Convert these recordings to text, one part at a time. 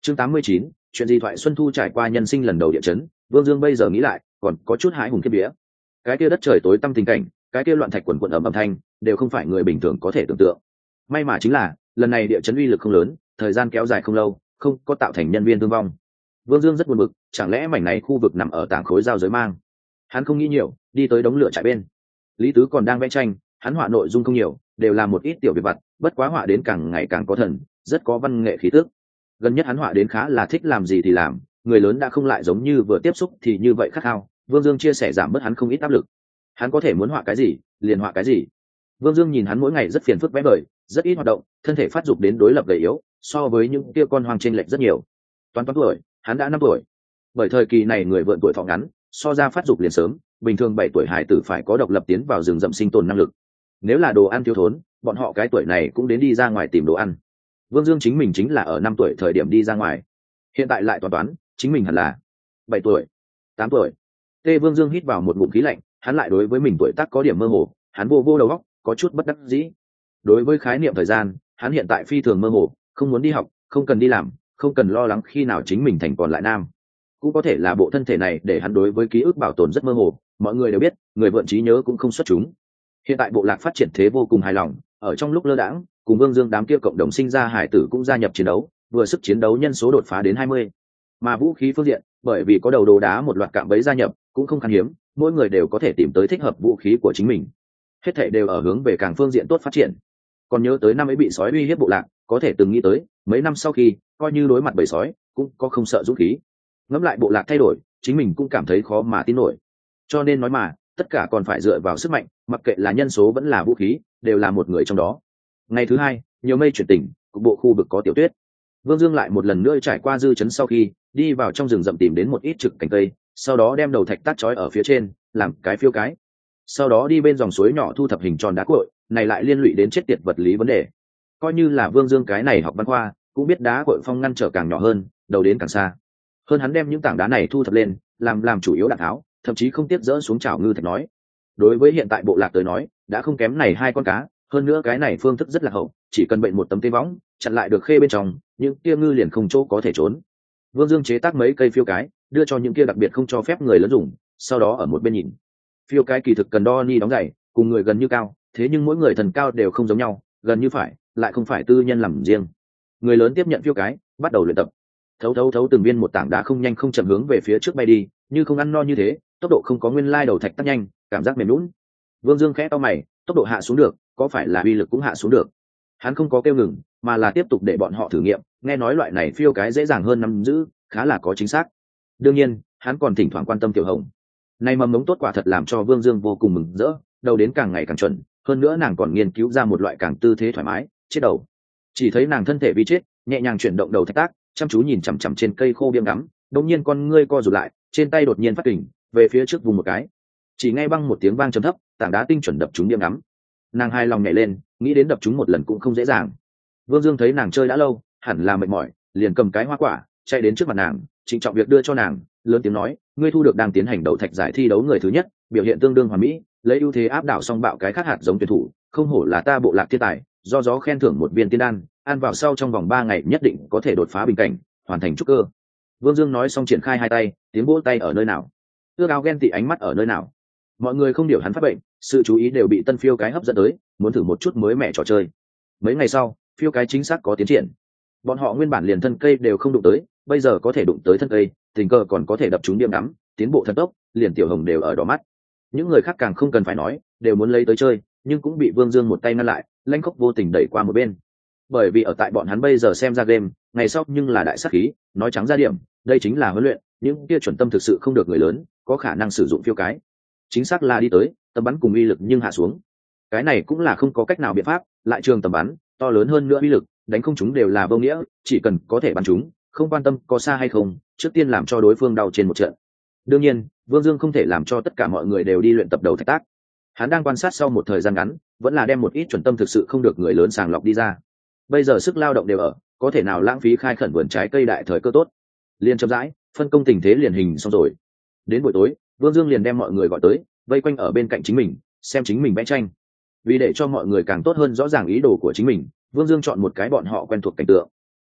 Chương 89, chuyện gì Thoại Xuân Thu trải qua nhân sinh lần đầu địa chấn, Vương Dương bây giờ nghĩ lại, còn có chút hãi hùng khiếp vía. Cái kia đất trời tối tăm tình cảnh, cái kia loạn thạch quần quần âm thanh, đều không phải người bình thường có thể tưởng tượng. May mà chính là, lần này địa chấn uy lực không lớn, thời gian kéo dài không lâu, không có tạo thành nhân viên thương vong. Vương Dương rất buồn bực, chẳng lẽ mảnh này khu vực nằm ở tảng khối giao giới mang? Hắn không nghĩ nhiều, đi tới đống lửa trại bên. Lý Tứ còn đang vẽ tranh, hắn họa nội dung không nhiều, đều là một ít tiểu việc vặt, bất quá họa đến càng ngày càng có thần, rất có văn nghệ khí tức. Gần nhất hắn họa đến khá là thích làm gì thì làm, người lớn đã không lại giống như vừa tiếp xúc thì như vậy khát khao. Vương Dương chia sẻ giảm bớt hắn không ít áp lực. Hắn có thể muốn họa cái gì, liền họa cái gì. Vương Dương nhìn hắn mỗi ngày rất phiền phức vẽ vời, rất ít hoạt động, thân thể phát dục đến đối lập gầy yếu, so với những kia con hoang chênh lệch rất nhiều. Toán tuổi, hắn đã 5 tuổi. Bởi thời kỳ này người vượn tuổi thọ ngắn, so ra phát dục liền sớm, bình thường 7 tuổi hải tử phải có độc lập tiến vào rừng rậm sinh tồn năng lực. Nếu là đồ ăn thiếu thốn, bọn họ cái tuổi này cũng đến đi ra ngoài tìm đồ ăn. Vương Dương chính mình chính là ở 5 tuổi thời điểm đi ra ngoài. Hiện tại lại toán, chính mình hẳn là 7 tuổi, 8 tuổi. Tê Vương Dương hít vào một ngụm khí lạnh, hắn lại đối với mình tuổi tác có điểm mơ hồ, hắn vô đầu óc, có chút bất đắc dĩ. Đối với khái niệm thời gian, hắn hiện tại phi thường mơ hồ, không muốn đi học, không cần đi làm, không cần lo lắng khi nào chính mình thành còn lại nam. Cũng có thể là bộ thân thể này để hắn đối với ký ức bảo tồn rất mơ hồ, mọi người đều biết, người vượn trí nhớ cũng không xuất chúng. Hiện tại bộ lạc phát triển thế vô cùng hài lòng, ở trong lúc lơ đãng, cùng Vương Dương đám kia cộng đồng sinh ra hải tử cũng gia nhập chiến đấu, vừa sức chiến đấu nhân số đột phá đến 20. Mà vũ khí phương diện, bởi vì có đầu đồ đá một loạt cạm bẫy gia nhập, cũng không khan hiếm, mỗi người đều có thể tìm tới thích hợp vũ khí của chính mình. Hết thảy đều ở hướng về càng phương diện tốt phát triển. Còn nhớ tới năm ấy bị sói uy hiếp bộ lạc, có thể từng nghĩ tới, mấy năm sau khi, coi như đối mặt bầy sói, cũng có không sợ dũng khí. Ngẫm lại bộ lạc thay đổi, chính mình cũng cảm thấy khó mà tin nổi. Cho nên nói mà, tất cả còn phải dựa vào sức mạnh, mặc kệ là nhân số vẫn là vũ khí, đều là một người trong đó. Ngày thứ hai, nhiều mây chuyển tỉnh, cục bộ khu vực có tiểu tuyết. Vương Dương lại một lần nữa trải qua dư chấn sau khi đi vào trong rừng rậm tìm đến một ít trực cành cây, sau đó đem đầu thạch tát trói ở phía trên, làm cái phiêu cái. Sau đó đi bên dòng suối nhỏ thu thập hình tròn đá cội, này lại liên lụy đến chết tiệt vật lý vấn đề. Coi như là Vương Dương cái này học văn khoa, cũng biết đá cội phong ngăn trở càng nhỏ hơn, đầu đến càng xa. Hơn hắn đem những tảng đá này thu thập lên, làm chủ yếu đạn tháo, thậm chí không tiếc dỡ xuống chảo ngư thạch nói. Đối với hiện tại bộ lạc tới nói, đã không kém này 2 con cá, hơn nữa cái này phương thức rất là hậu, chỉ cần bệnh một tấm tê võng, chặn lại được khê bên trong, những kia ngư liền không chỗ có thể trốn. Vương Dương chế tác mấy cây phiêu cái, đưa cho những kia đặc biệt không cho phép người lớn dùng, sau đó ở một bên nhìn. Phiêu cái kỳ thực cần đo ni đóng giày, cùng người gần như cao, thế nhưng mỗi người thần cao đều không giống nhau, gần như phải, lại không phải tư nhân làm riêng. Người lớn tiếp nhận phiêu cái, bắt đầu luyện tập. Thấu từng viên một tảng đá không nhanh không chậm hướng về phía trước bay đi, như không ăn no như thế, tốc độ không có nguyên lai đầu thạch tắt nhanh, cảm giác mềm nhũn. Vương Dương khẽ cau mày, tốc độ hạ xuống được, có phải là uy lực cũng hạ xuống được? Hắn không có kêu ngừng, mà là tiếp tục để bọn họ thử nghiệm, nghe nói loại này phiêu cái dễ dàng hơn nắm giữ, khá là có chính xác. Đương nhiên, hắn còn thỉnh thoảng quan tâm Tiểu Hồng. Này mầm mống tốt quả thật làm cho Vương Dương vô cùng mừng rỡ, đầu đến càng ngày càng chuẩn, hơn nữa nàng còn nghiên cứu ra một loại càng tư thế thoải mái, chết đầu. Chỉ thấy nàng thân thể vi chết, nhẹ nhàng chuyển động đầu thạch tác, chăm chú nhìn chằm chằm trên cây khô biếng ngắm, đột nhiên con ngươi co rụt lại, trên tay đột nhiên phát kình, về phía trước vùng một cái. Chỉ nghe băng một tiếng vang trầm thấp, tảng đá tinh chuẩn đập trúng biếng ngắm. Nàng hài lòng nhảy lên, nghĩ đến đập trúng một lần cũng không dễ dàng. Vương Dương thấy nàng chơi đã lâu, hẳn là mệt mỏi, liền cầm cái hoa quả, chạy đến trước mặt nàng, trịnh trọng việc đưa cho nàng, lớn tiếng nói, ngươi thu được đang tiến hành đấu thạch giải thi đấu người thứ nhất, biểu hiện tương đương hoàn mỹ, lấy ưu thế áp đảo song bạo cái khác hạt giống tuyển thủ, không hổ là ta bộ lạc thiên tài, do gió khen thưởng một viên tiên đan, ăn vào sau trong vòng 3 ngày nhất định có thể đột phá bình cảnh, hoàn thành trúc cơ. Vương Dương nói xong triển khai hai tay, tiếng vỗ tay ở nơi nào, ước ao ghen tị ánh mắt ở nơi nào. Mọi người không điều hắn phát bệnh, sự chú ý đều bị tân phiêu cái hấp dẫn tới, muốn thử một chút mới mẻ trò chơi. Mấy ngày sau, phiêu cái chính xác có tiến triển. Bọn họ nguyên bản liền thân cây đều không đụng tới, bây giờ có thể đụng tới thân cây, tình cờ còn có thể đập trúng điểm đắm, tiến bộ thần tốc, liền Tiểu Hồng đều ở đỏ mắt. Những người khác càng không cần phải nói, đều muốn lấy tới chơi, nhưng cũng bị Vương Dương một tay ngăn lại, lanh khốc vô tình đẩy qua một bên. Bởi vì ở tại bọn hắn bây giờ xem ra game, ngày sau nhưng là đại sát khí, nói trắng ra điểm, đây chính là huấn luyện, những kia chuẩn tâm thực sự không được người lớn, có khả năng sử dụng phiêu cái. Chính xác là đi tới, tầm bắn cùng uy lực nhưng hạ xuống. Cái này cũng là không có cách nào biện pháp, lại trường tầm bắn, to lớn hơn nữa uy lực, đánh không chúng đều là vô nghĩa, chỉ cần có thể bắn chúng, không quan tâm có xa hay không, trước tiên làm cho đối phương đau trên một trận. Đương nhiên, Vương Dương không thể làm cho tất cả mọi người đều đi luyện tập đầu thạch tác. Hắn đang quan sát sau một thời gian ngắn, vẫn là đem một ít chuẩn tâm thực sự không được người lớn sàng lọc đi ra. Bây giờ sức lao động đều ở, có thể nào lãng phí khai khẩn vườn trái cây đại thời cơ tốt. Liên chậm rãi, phân công tình thế liền hình xong rồi. Đến buổi tối, Vương Dương liền đem mọi người gọi tới, vây quanh ở bên cạnh chính mình, xem chính mình vẽ tranh. Vì để cho mọi người càng tốt hơn rõ ràng ý đồ của chính mình, Vương Dương chọn một cái bọn họ quen thuộc cảnh tượng.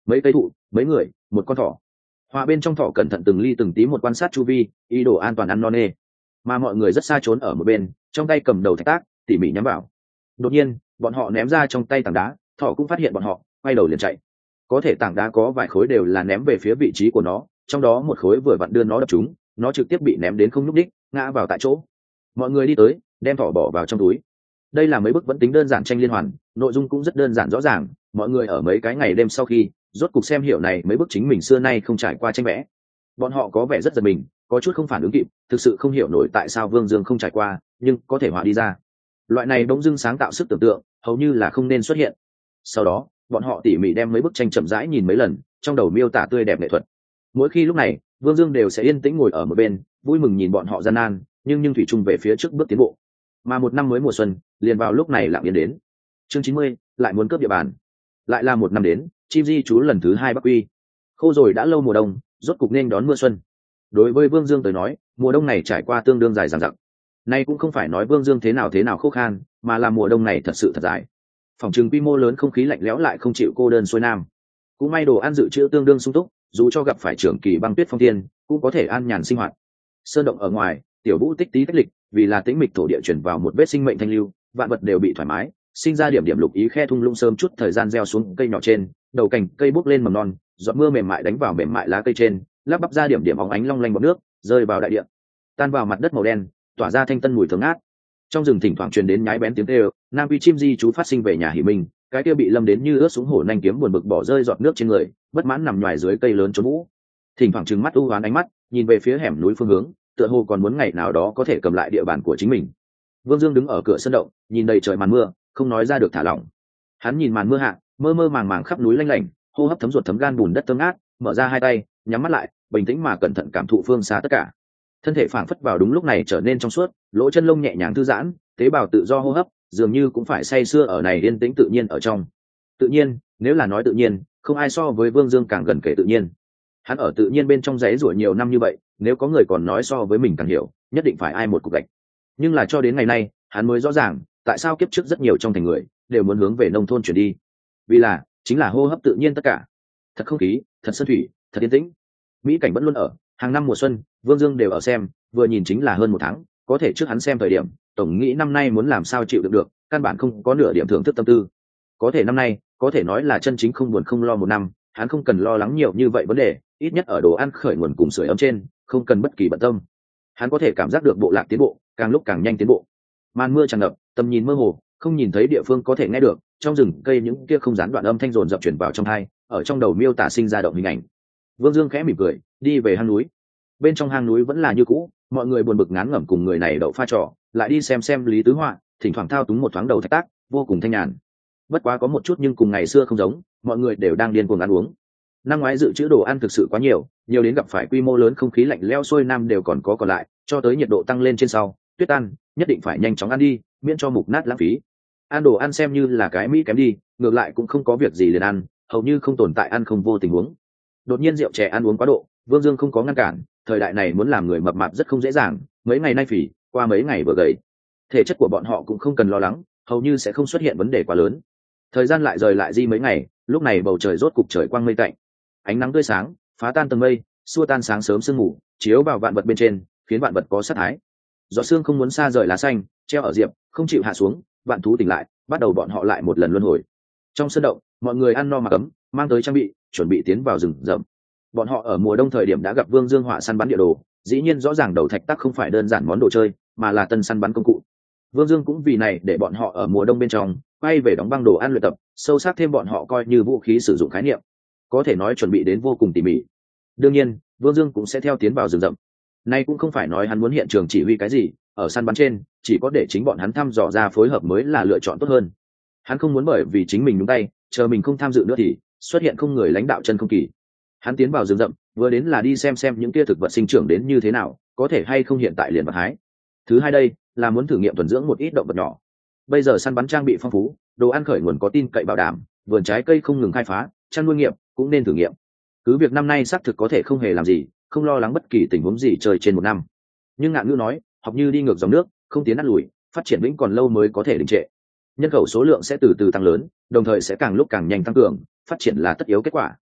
mấy cây thụ, mấy người, một con thỏ. Họa bên trong thỏ cẩn thận từng ly từng tí một quan sát chu vi, ý đồ an toàn ăn no nê. Mà mọi người rất xa trốn ở một bên, trong tay cầm đầu thạch tác, tỉ mỉ nhắm vào. Đột nhiên, bọn họ ném ra trong tay tảng đá, thỏ cũng phát hiện bọn họ, quay đầu liền chạy. Có thể tảng đá có vài khối đều là ném về phía vị trí của nó, trong đó một khối vừa vặn đưa nó đập trúng, nó trực tiếp bị ném đến không nhúc đích, ngã vào tại chỗ. Mọi người đi tới, đem thỏ bỏ vào trong túi. Đây là mấy bức vẫn tính đơn giản tranh liên hoàn, nội dung cũng rất đơn giản rõ ràng, mọi người ở mấy cái ngày đêm sau khi rốt cục xem hiểu này mấy bức chính mình xưa nay không trải qua tranh vẽ. Bọn họ có vẻ rất giật mình, có chút không phản ứng kịp, thực sự không hiểu nổi tại sao Vương Dương không trải qua, nhưng có thể họa đi ra. Loại này bỗng dưng sáng tạo sức tưởng tượng, hầu như là không nên xuất hiện. Sau đó, bọn họ tỉ mỉ đem mấy bức tranh chậm rãi nhìn mấy lần, trong đầu miêu tả tươi đẹp nghệ thuật. Mỗi khi lúc này, Vương Dương đều sẽ yên tĩnh ngồi ở một bên, vui mừng nhìn bọn họ gian nan, nhưng thủy chung về phía trước bước tiến bộ. Mà một năm mới mùa xuân, liền vào lúc này lặng yên đến. Chương 90, lại muốn cướp địa bàn. Lại là một năm đến, chim di trú lần thứ 2 bắc quy. Khô rồi đã lâu mùa đông, rốt cục nên đón mưa xuân. Đối với Vương Dương tới nói, mùa đông này trải qua tương đương dài dằng dặc. Nay cũng không phải nói Vương Dương thế nào khô khan, mà là mùa đông này thật sự thật dài. Phòng trừng quy mô lớn, không khí lạnh lẽo lại không chịu cô đơn xuôi nam. Cũng may đồ ăn dự trữ tương đương sung túc, dù cho gặp phải trưởng kỳ băng tuyết phong thiên, cũng có thể an nhàn sinh hoạt. Sơn động ở ngoài, Tiểu Vũ tích tí tách lịch, vì là tĩnh mịch thổ địa chuyển vào một vết sinh mệnh thanh lưu, vạn vật đều bị thoải mái, sinh ra điểm điểm lục ý khe thung lũng sớm chút thời gian gieo xuống cây nhỏ trên, đầu cành cây bốc lên mầm non, giọt mưa mềm mại đánh vào mềm mại lá cây trên, lắp bắp ra điểm điểm óng ánh long lanh bọt nước, rơi vào đại địa, tan vào mặt đất màu đen, tỏa ra thanh tân mùi thơm ngát. Trong rừng thỉnh thoảng truyền đến nhái bén tiếng kêu, nam quy chim di trú phát sinh về nhà hỉ mình, cái kia bị lâm đến như ướt xuống hổ nanh kiếm buồn bực bỏ rơi giọt nước trên người, bất mãn nằm nhòi dưới cây lớn trốn vũ. Thỉnh thoảng trừng mắt u hoán ánh mắt, nhìn về phía hẻm núi phương hướng, tựa hồ còn muốn ngày nào đó có thể cầm lại địa bàn của chính mình. Vương Dương đứng ở cửa sân động, nhìn đầy trời màn mưa, không nói ra được thả lỏng. Hắn nhìn màn mưa hạ, mơ mơ màng màng khắp núi lanh lảnh, hô hấp thấm ruột thấm gan bùn đất thơm ngát, mở ra hai tay, nhắm mắt lại, bình tĩnh mà cẩn thận cảm thụ phương xa tất cả. Thân thể phảng phất vào đúng lúc này trở nên trong suốt, lỗ chân lông nhẹ nhàng thư giãn, tế bào tự do hô hấp, dường như cũng phải say sưa ở này yên tĩnh tự nhiên ở trong. Tự nhiên, nếu là nói tự nhiên, không ai so với Vương Dương càng gần kể tự nhiên. Hắn ở tự nhiên bên trong giấy rủa nhiều năm như vậy, nếu có người còn nói so với mình càng hiểu, nhất định phải ai một cục gạch. Nhưng là cho đến ngày nay, hắn mới rõ ràng, tại sao kiếp trước rất nhiều trong thành người đều muốn hướng về nông thôn chuyển đi. Vì là, chính là hô hấp tự nhiên tất cả. Thật không khí, thật sơn thủy, thật yên tĩnh. Mỹ cảnh vẫn luôn ở, hàng năm mùa xuân, Vương Dương đều ở xem, vừa nhìn chính là hơn 1 tháng, có thể trước hắn xem thời điểm, tổng nghĩ năm nay muốn làm sao chịu đựng được, căn bản không có nửa điểm thưởng thức tâm tư. Có thể năm nay, có thể nói là chân chính không buồn không lo một năm, hắn không cần lo lắng nhiều như vậy vấn đề, ít nhất ở đồ ăn khởi nguồn cùng sưởi ấm trên, không cần bất kỳ bận tâm. Hắn có thể cảm giác được bộ lạc tiến bộ, càng lúc càng nhanh tiến bộ. Màn mưa tràn ngập, tầm nhìn mơ hồ, không nhìn thấy địa phương có thể nghe được, trong rừng cây những kia không gián đoạn âm thanh dồn dập truyền vào trong tai, ở trong đầu miêu tả sinh ra động hình ảnh. Vương Dương khẽ mỉm cười, đi về hang núi. Bên trong hang núi vẫn là như cũ, mọi người buồn bực ngán ngẩm cùng người này đậu pha trò, lại đi xem Lý Tứ Họa, thỉnh thoảng thao túng một thoáng đầu thạch tác, vô cùng thanh nhàn. Bất quá có một chút nhưng cùng ngày xưa không giống, mọi người đều đang điên cuồng ăn uống. Năm ngoái dự trữ đồ ăn thực sự quá nhiều, nhiều đến gặp phải quy mô lớn, không khí lạnh lẽo xuôi nam đều còn có còn lại, cho tới nhiệt độ tăng lên trên sau, tuyết tan, nhất định phải nhanh chóng ăn đi, miễn cho mục nát lãng phí. Ăn đồ ăn xem như là cái mỹ kém đi, ngược lại cũng không có việc gì liền ăn, hầu như không tồn tại ăn không vô tình huống. Đột nhiên rượu chè ăn uống quá độ, Vương Dương không có ngăn cản, thời đại này muốn làm người mập mạp rất không dễ dàng, mấy ngày nay phì, qua mấy ngày vừa gầy. Thể chất của bọn họ cũng không cần lo lắng, hầu như sẽ không xuất hiện vấn đề quá lớn. Thời gian lại rời lại di mấy ngày, lúc này bầu trời rốt cục trời quang mây tạnh, ánh nắng tươi sáng phá tan tầng mây, xua tan sáng sớm sương mù, chiếu vào vạn vật bên trên, khiến vạn vật có sát thái. Giọt sương không muốn xa rời lá xanh, treo ở diệp, không chịu hạ xuống, vạn thú tỉnh lại, bắt đầu bọn họ lại một lần luân hồi. Trong sân động, mọi người ăn no mặc ấm, mang tới trang bị, chuẩn bị tiến vào rừng rậm. Bọn họ ở mùa đông thời điểm đã gặp Vương Dương họa săn bắn địa đồ, dĩ nhiên rõ ràng đầu thạch tắc không phải đơn giản món đồ chơi, mà là tân săn bắn công cụ. Vương Dương cũng vì này để bọn họ ở mùa đông bên trong quay về đóng băng đồ ăn luyện tập, sâu sắc thêm bọn họ coi như vũ khí sử dụng khái niệm, có thể nói chuẩn bị đến vô cùng tỉ mỉ. Đương nhiên, Vương Dương cũng sẽ theo tiến vào rừng rậm. Nay cũng không phải nói hắn muốn hiện trường chỉ huy cái gì, ở săn bắn trên, chỉ có để chính bọn hắn thăm dò ra phối hợp mới là lựa chọn tốt hơn. Hắn không muốn bởi vì chính mình nhúng tay, chờ mình không tham dự nữa thì xuất hiện không người lãnh đạo chân không kỳ. Hắn tiến vào rừng rậm, vừa đến là đi xem những kia thực vật sinh trưởng đến như thế nào, có thể hay không hiện tại liền bật hái. Thứ hai đây là muốn thử nghiệm thuần dưỡng một ít động vật nhỏ. Bây giờ săn bắn trang bị phong phú, đồ ăn khởi nguồn có tin cậy bảo đảm, vườn trái cây không ngừng khai phá, chăn nuôi nghiệp cũng nên thử nghiệm. Cứ việc năm nay xác thực có thể không hề làm gì, không lo lắng bất kỳ tình huống gì trời trên một năm. Nhưng ngạn ngữ nói, học như đi ngược dòng nước, không tiến nát lùi, phát triển vĩnh còn lâu mới có thể đình trệ. Nhân khẩu số lượng sẽ từ từ tăng lớn, đồng thời sẽ càng lúc càng nhanh tăng cường, phát triển là tất yếu kết quả.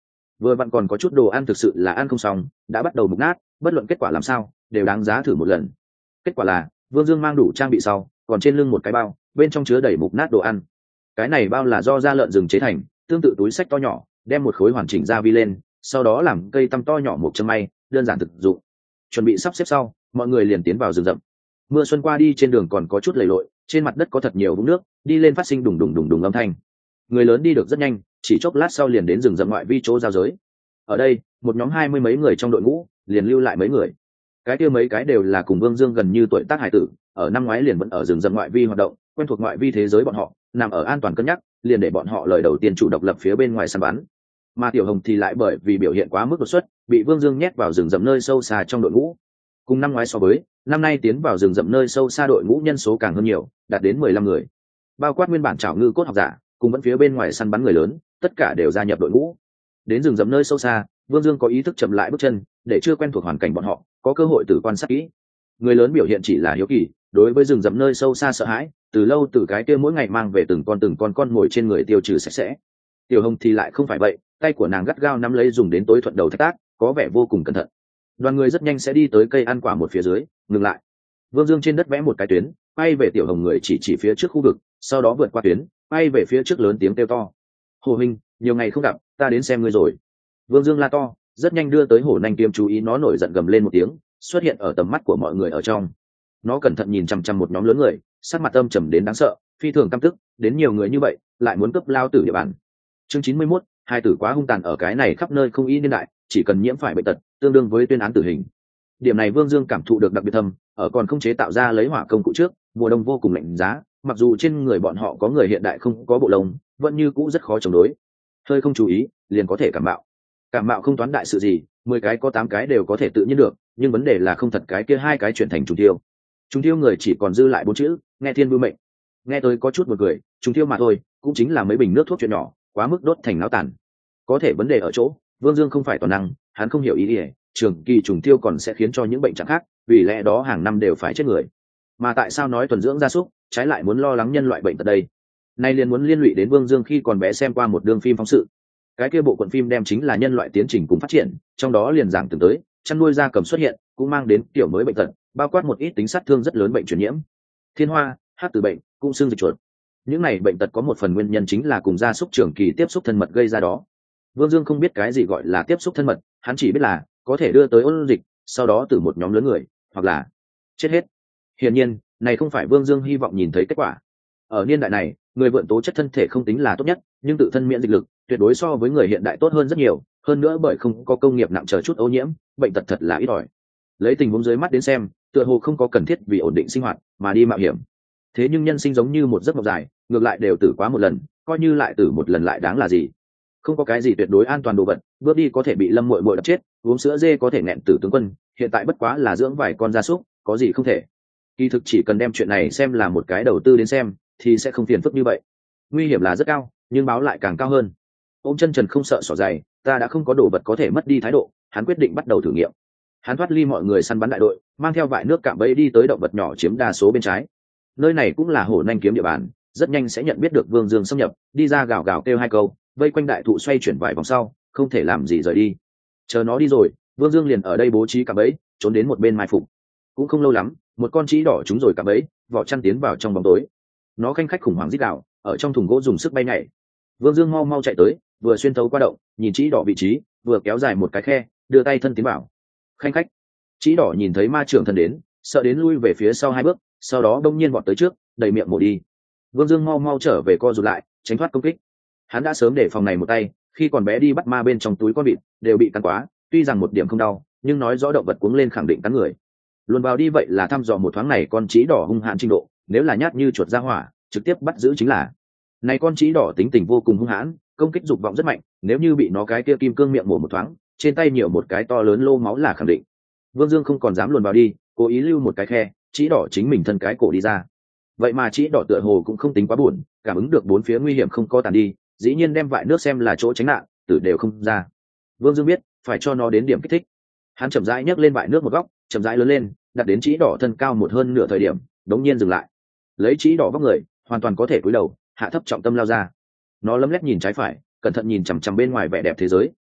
vừa vặn còn có chút đồ ăn thực sự là ăn không xong, đã bắt đầu mục nát, bất luận kết quả làm sao đều đáng giá thử một lần. Kết quả là Vương Dương mang đủ trang bị sau, còn trên lưng một cái bao, bên trong chứa đầy mục nát đồ ăn. Cái này bao là do da lợn rừng chế thành, tương tự túi xách to nhỏ, đem một khối hoàn chỉnh gia vi lên, sau đó làm cây tăm to nhỏ một châm may, đơn giản thực dụng. Chuẩn bị sắp xếp sau, mọi người liền tiến vào rừng rậm. Mưa xuân qua đi, trên đường còn có chút lầy lội, trên mặt đất có thật nhiều vũng nước, đi lên phát sinh đùng đùng đùng đùng âm thanh. Người lớn đi được rất nhanh, chỉ chốc lát sau liền đến rừng rậm ngoại vi chỗ giao giới. Ở đây, một nhóm 20 mấy người trong đội ngũ, liền lưu lại mấy người. Cái kia mấy cái đều là cùng Vương Dương gần như tuổi tác hải tử, ở năm ngoái liền vẫn ở rừng rậm ngoại vi hoạt động, quen thuộc ngoại vi thế giới bọn họ, nằm ở an toàn cân nhắc, liền để bọn họ lời đầu tiên chủ độc lập phía bên ngoài săn bắn. Mà Tiểu Hồng thì lại bởi vì biểu hiện quá mức đột xuất, bị Vương Dương nhét vào rừng rậm nơi sâu xa trong đội ngũ. Cùng năm ngoái so với, năm nay tiến vào rừng rậm nơi sâu xa đội ngũ nhân số càng hơn nhiều, đạt đến 15 người. Bao quát nguyên bản trảo ngư cốt học giả, cùng vẫn phía bên ngoài săn bắn người lớn, tất cả đều gia nhập đội ngũ. Đến rừng rậm nơi sâu xa, Vương Dương có ý thức chậm lại bước chân, để chưa quen thuộc hoàn cảnh bọn họ, có cơ hội tự quan sát kỹ. Người lớn biểu hiện chỉ là hiếu kỳ, đối với rừng rậm nơi sâu xa sợ hãi, từ lâu từ cái kia mỗi ngày mang về từng con ngồi trên người tiêu trừ sạch sẽ. Tiểu Hồng thì lại không phải vậy, tay của nàng gắt gao nắm lấy dùng đến tối thuận đầu thạch tác, có vẻ vô cùng cẩn thận. Đoàn người rất nhanh sẽ đi tới cây ăn quả một phía dưới, ngừng lại. Vương Dương trên đất vẽ một cái tuyến, bay về Tiểu Hồng người chỉ phía trước khu vực, sau đó vượt qua tuyến, bay về phía trước lớn tiếng kêu to: "Hồ huynh, nhiều ngày không gặp, ta đến xem ngươi rồi." Vương Dương la to, rất nhanh đưa tới Hổ Nanh Kiếm chú ý nó nổi giận gầm lên một tiếng, xuất hiện ở tầm mắt của mọi người ở trong. Nó cẩn thận nhìn chằm chằm một nhóm lớn người, sắc mặt âm trầm đến đáng sợ, phi thường căm tức, đến nhiều người như vậy, lại muốn cướp lao tử địa bàn. Chương 91, hai tử quá hung tàn ở cái này khắp nơi không y niên đại, chỉ cần nhiễm phải bệnh tật, tương đương với tuyên án tử hình. Điểm này Vương Dương cảm thụ được đặc biệt thâm, ở còn không chế tạo ra lấy hỏa công cụ trước, mùa đông vô cùng lạnh giá, mặc dù trên người bọn họ có người hiện đại không có bộ lông, vẫn như cũ rất khó chống đối. Hơi không chú ý, liền có thể cảm mạo. Cảm mạo không toán đại sự gì, 10 cái có 8 cái đều có thể tự nhiên được, nhưng vấn đề là không thật cái kia 2 cái chuyển thành trùng tiêu. Trùng tiêu người chỉ còn dư lại 4 chữ, nghe thiên bưu mệnh. Nghe tôi có chút buồn cười, trùng tiêu mà thôi, cũng chính là mấy bình nước thuốc chuyện nhỏ, quá mức đốt thành náo tàn. Có thể vấn đề ở chỗ, Vương Dương không phải toàn năng, hắn không hiểu ý nghĩa, trường kỳ trùng tiêu còn sẽ khiến cho những bệnh trạng khác, vì lẽ đó hàng năm đều phải chết người. Mà tại sao nói thuần dưỡng gia súc, trái lại muốn lo lắng nhân loại bệnh tật đây? Nay liền muốn liên lụy đến Vương Dương khi còn bé xem qua một đường phim phóng sự. Cái kia bộ cuộn phim đem chính là nhân loại tiến trình cùng phát triển, trong đó liền giảng từng tới chăn nuôi gia cầm xuất hiện, cũng mang đến kiểu mới bệnh tật, bao quát một ít tính sát thương rất lớn bệnh truyền nhiễm, thiên hoa, hắc tử bệnh, cũng xương dịch chuột. Những này bệnh tật có một phần nguyên nhân chính là cùng gia súc trường kỳ tiếp xúc thân mật gây ra đó. Vương Dương không biết cái gì gọi là tiếp xúc thân mật, hắn chỉ biết là có thể đưa tới ôn dịch, sau đó từ một nhóm lớn người, hoặc là chết hết. Hiển nhiên, này không phải Vương Dương hy vọng nhìn thấy kết quả. Ở niên đại này, người vượn tố chất thân thể không tính là tốt nhất, nhưng tự thân miễn dịch lực tuyệt đối so với người hiện đại tốt hơn rất nhiều, hơn nữa bởi không có công nghiệp nặng chờ chút ô nhiễm, bệnh tật thật là ít ỏi. Lấy tình huống dưới mắt đến xem, tựa hồ không có cần thiết vì ổn định sinh hoạt mà đi mạo hiểm. Thế nhưng nhân sinh giống như một giấc mộng dài, ngược lại đều tử quá một lần, coi như lại tử một lần lại đáng là gì? Không có cái gì tuyệt đối an toàn đồ vật, bước đi có thể bị Lâm Muội Muội đập chết, uống sữa dê có thể nghẹn tử tướng quân, hiện tại bất quá là dưỡng vài con gia súc, có gì không thể. Kỳ thực chỉ cần đem chuyện này xem là một cái đầu tư đến xem, thì sẽ không phiền phức như vậy. Nguy hiểm là rất cao, nhưng báo lại càng cao hơn. Ôm chân trần không sợ xỏ dày, ta đã không có đồ vật có thể mất đi thái độ, hắn quyết định bắt đầu thử nghiệm. Hắn thoát ly mọi người săn bắn đại đội, mang theo vại nước cạm bẫy đi tới động vật nhỏ chiếm đa số bên trái. Nơi này cũng là Hổ Nanh Kiếm địa bàn, rất nhanh sẽ nhận biết được Vương Dương xâm nhập, đi ra gào gào kêu 2 câu, vây quanh đại thụ xoay chuyển vài vòng sau, không thể làm gì rời đi. Chờ nó đi rồi, Vương Dương liền ở đây bố trí cạm bẫy, trốn đến một bên mai phục. Cũng không lâu lắm, một con trĩ đỏ trúng rồi cạm bẫy, vỏ chăn tiến vào trong bóng tối. Nó khanh khách khủng hoảng rít gào, ở trong thùng gỗ dùng sức bay nhảy. Vương Dương mau mau chạy tới, vừa xuyên thấu qua động, nhìn trĩ đỏ vị trí, vừa kéo dài một cái khe, đưa tay thân tiến vào. Khanh khách. Trĩ đỏ nhìn thấy ma trưởng thân đến, sợ đến lui về phía sau 2 bước, sau đó đông nhiên vọt tới trước, đầy miệng mổ đi. Vương Dương mau mau trở về co rụt lại, tránh thoát công kích. Hắn đã sớm để phòng này một tay, khi còn bé đi bắt ma bên trong túi con vịt, đều bị cắn quá, tuy rằng một điểm không đau, nhưng nói rõ động vật cuống lên khẳng định cắn người. Luồn vào đi vậy là thăm dò một thoáng này con trĩ đỏ hung hãn trình độ, nếu là nhát như chuột ra hỏa, trực tiếp bắt giữ chính là. Này con trĩ đỏ tính tình vô cùng hung hãn, công kích dục vọng rất mạnh, nếu như bị nó cái kia kim cương miệng mổ một thoáng, trên tay nhiều một cái to lớn lô máu là khẳng định. Vương Dương không còn dám luồn vào đi, cố ý lưu một cái khe, trĩ đỏ chính mình thân cái cổ đi ra. Vậy mà trĩ đỏ tựa hồ cũng không tính quá buồn, cảm ứng được bốn phía nguy hiểm không có tàn đi, dĩ nhiên đem vại nước xem là chỗ tránh nạn, tử đều không ra. Vương Dương biết phải cho nó đến điểm kích thích. Hắn chậm rãi nhấc lên vại nước một góc, chậm rãi lớn lên, đặt đến trĩ đỏ thân cao một hơn nửa thời điểm, đống nhiên dừng lại. Lấy trĩ đỏ vóc người, hoàn toàn có thể cúi đầu, hạ thấp trọng tâm lao ra. Nó lấm lét nhìn trái phải, cẩn thận nhìn chằm chằm bên ngoài vẻ đẹp thế giới,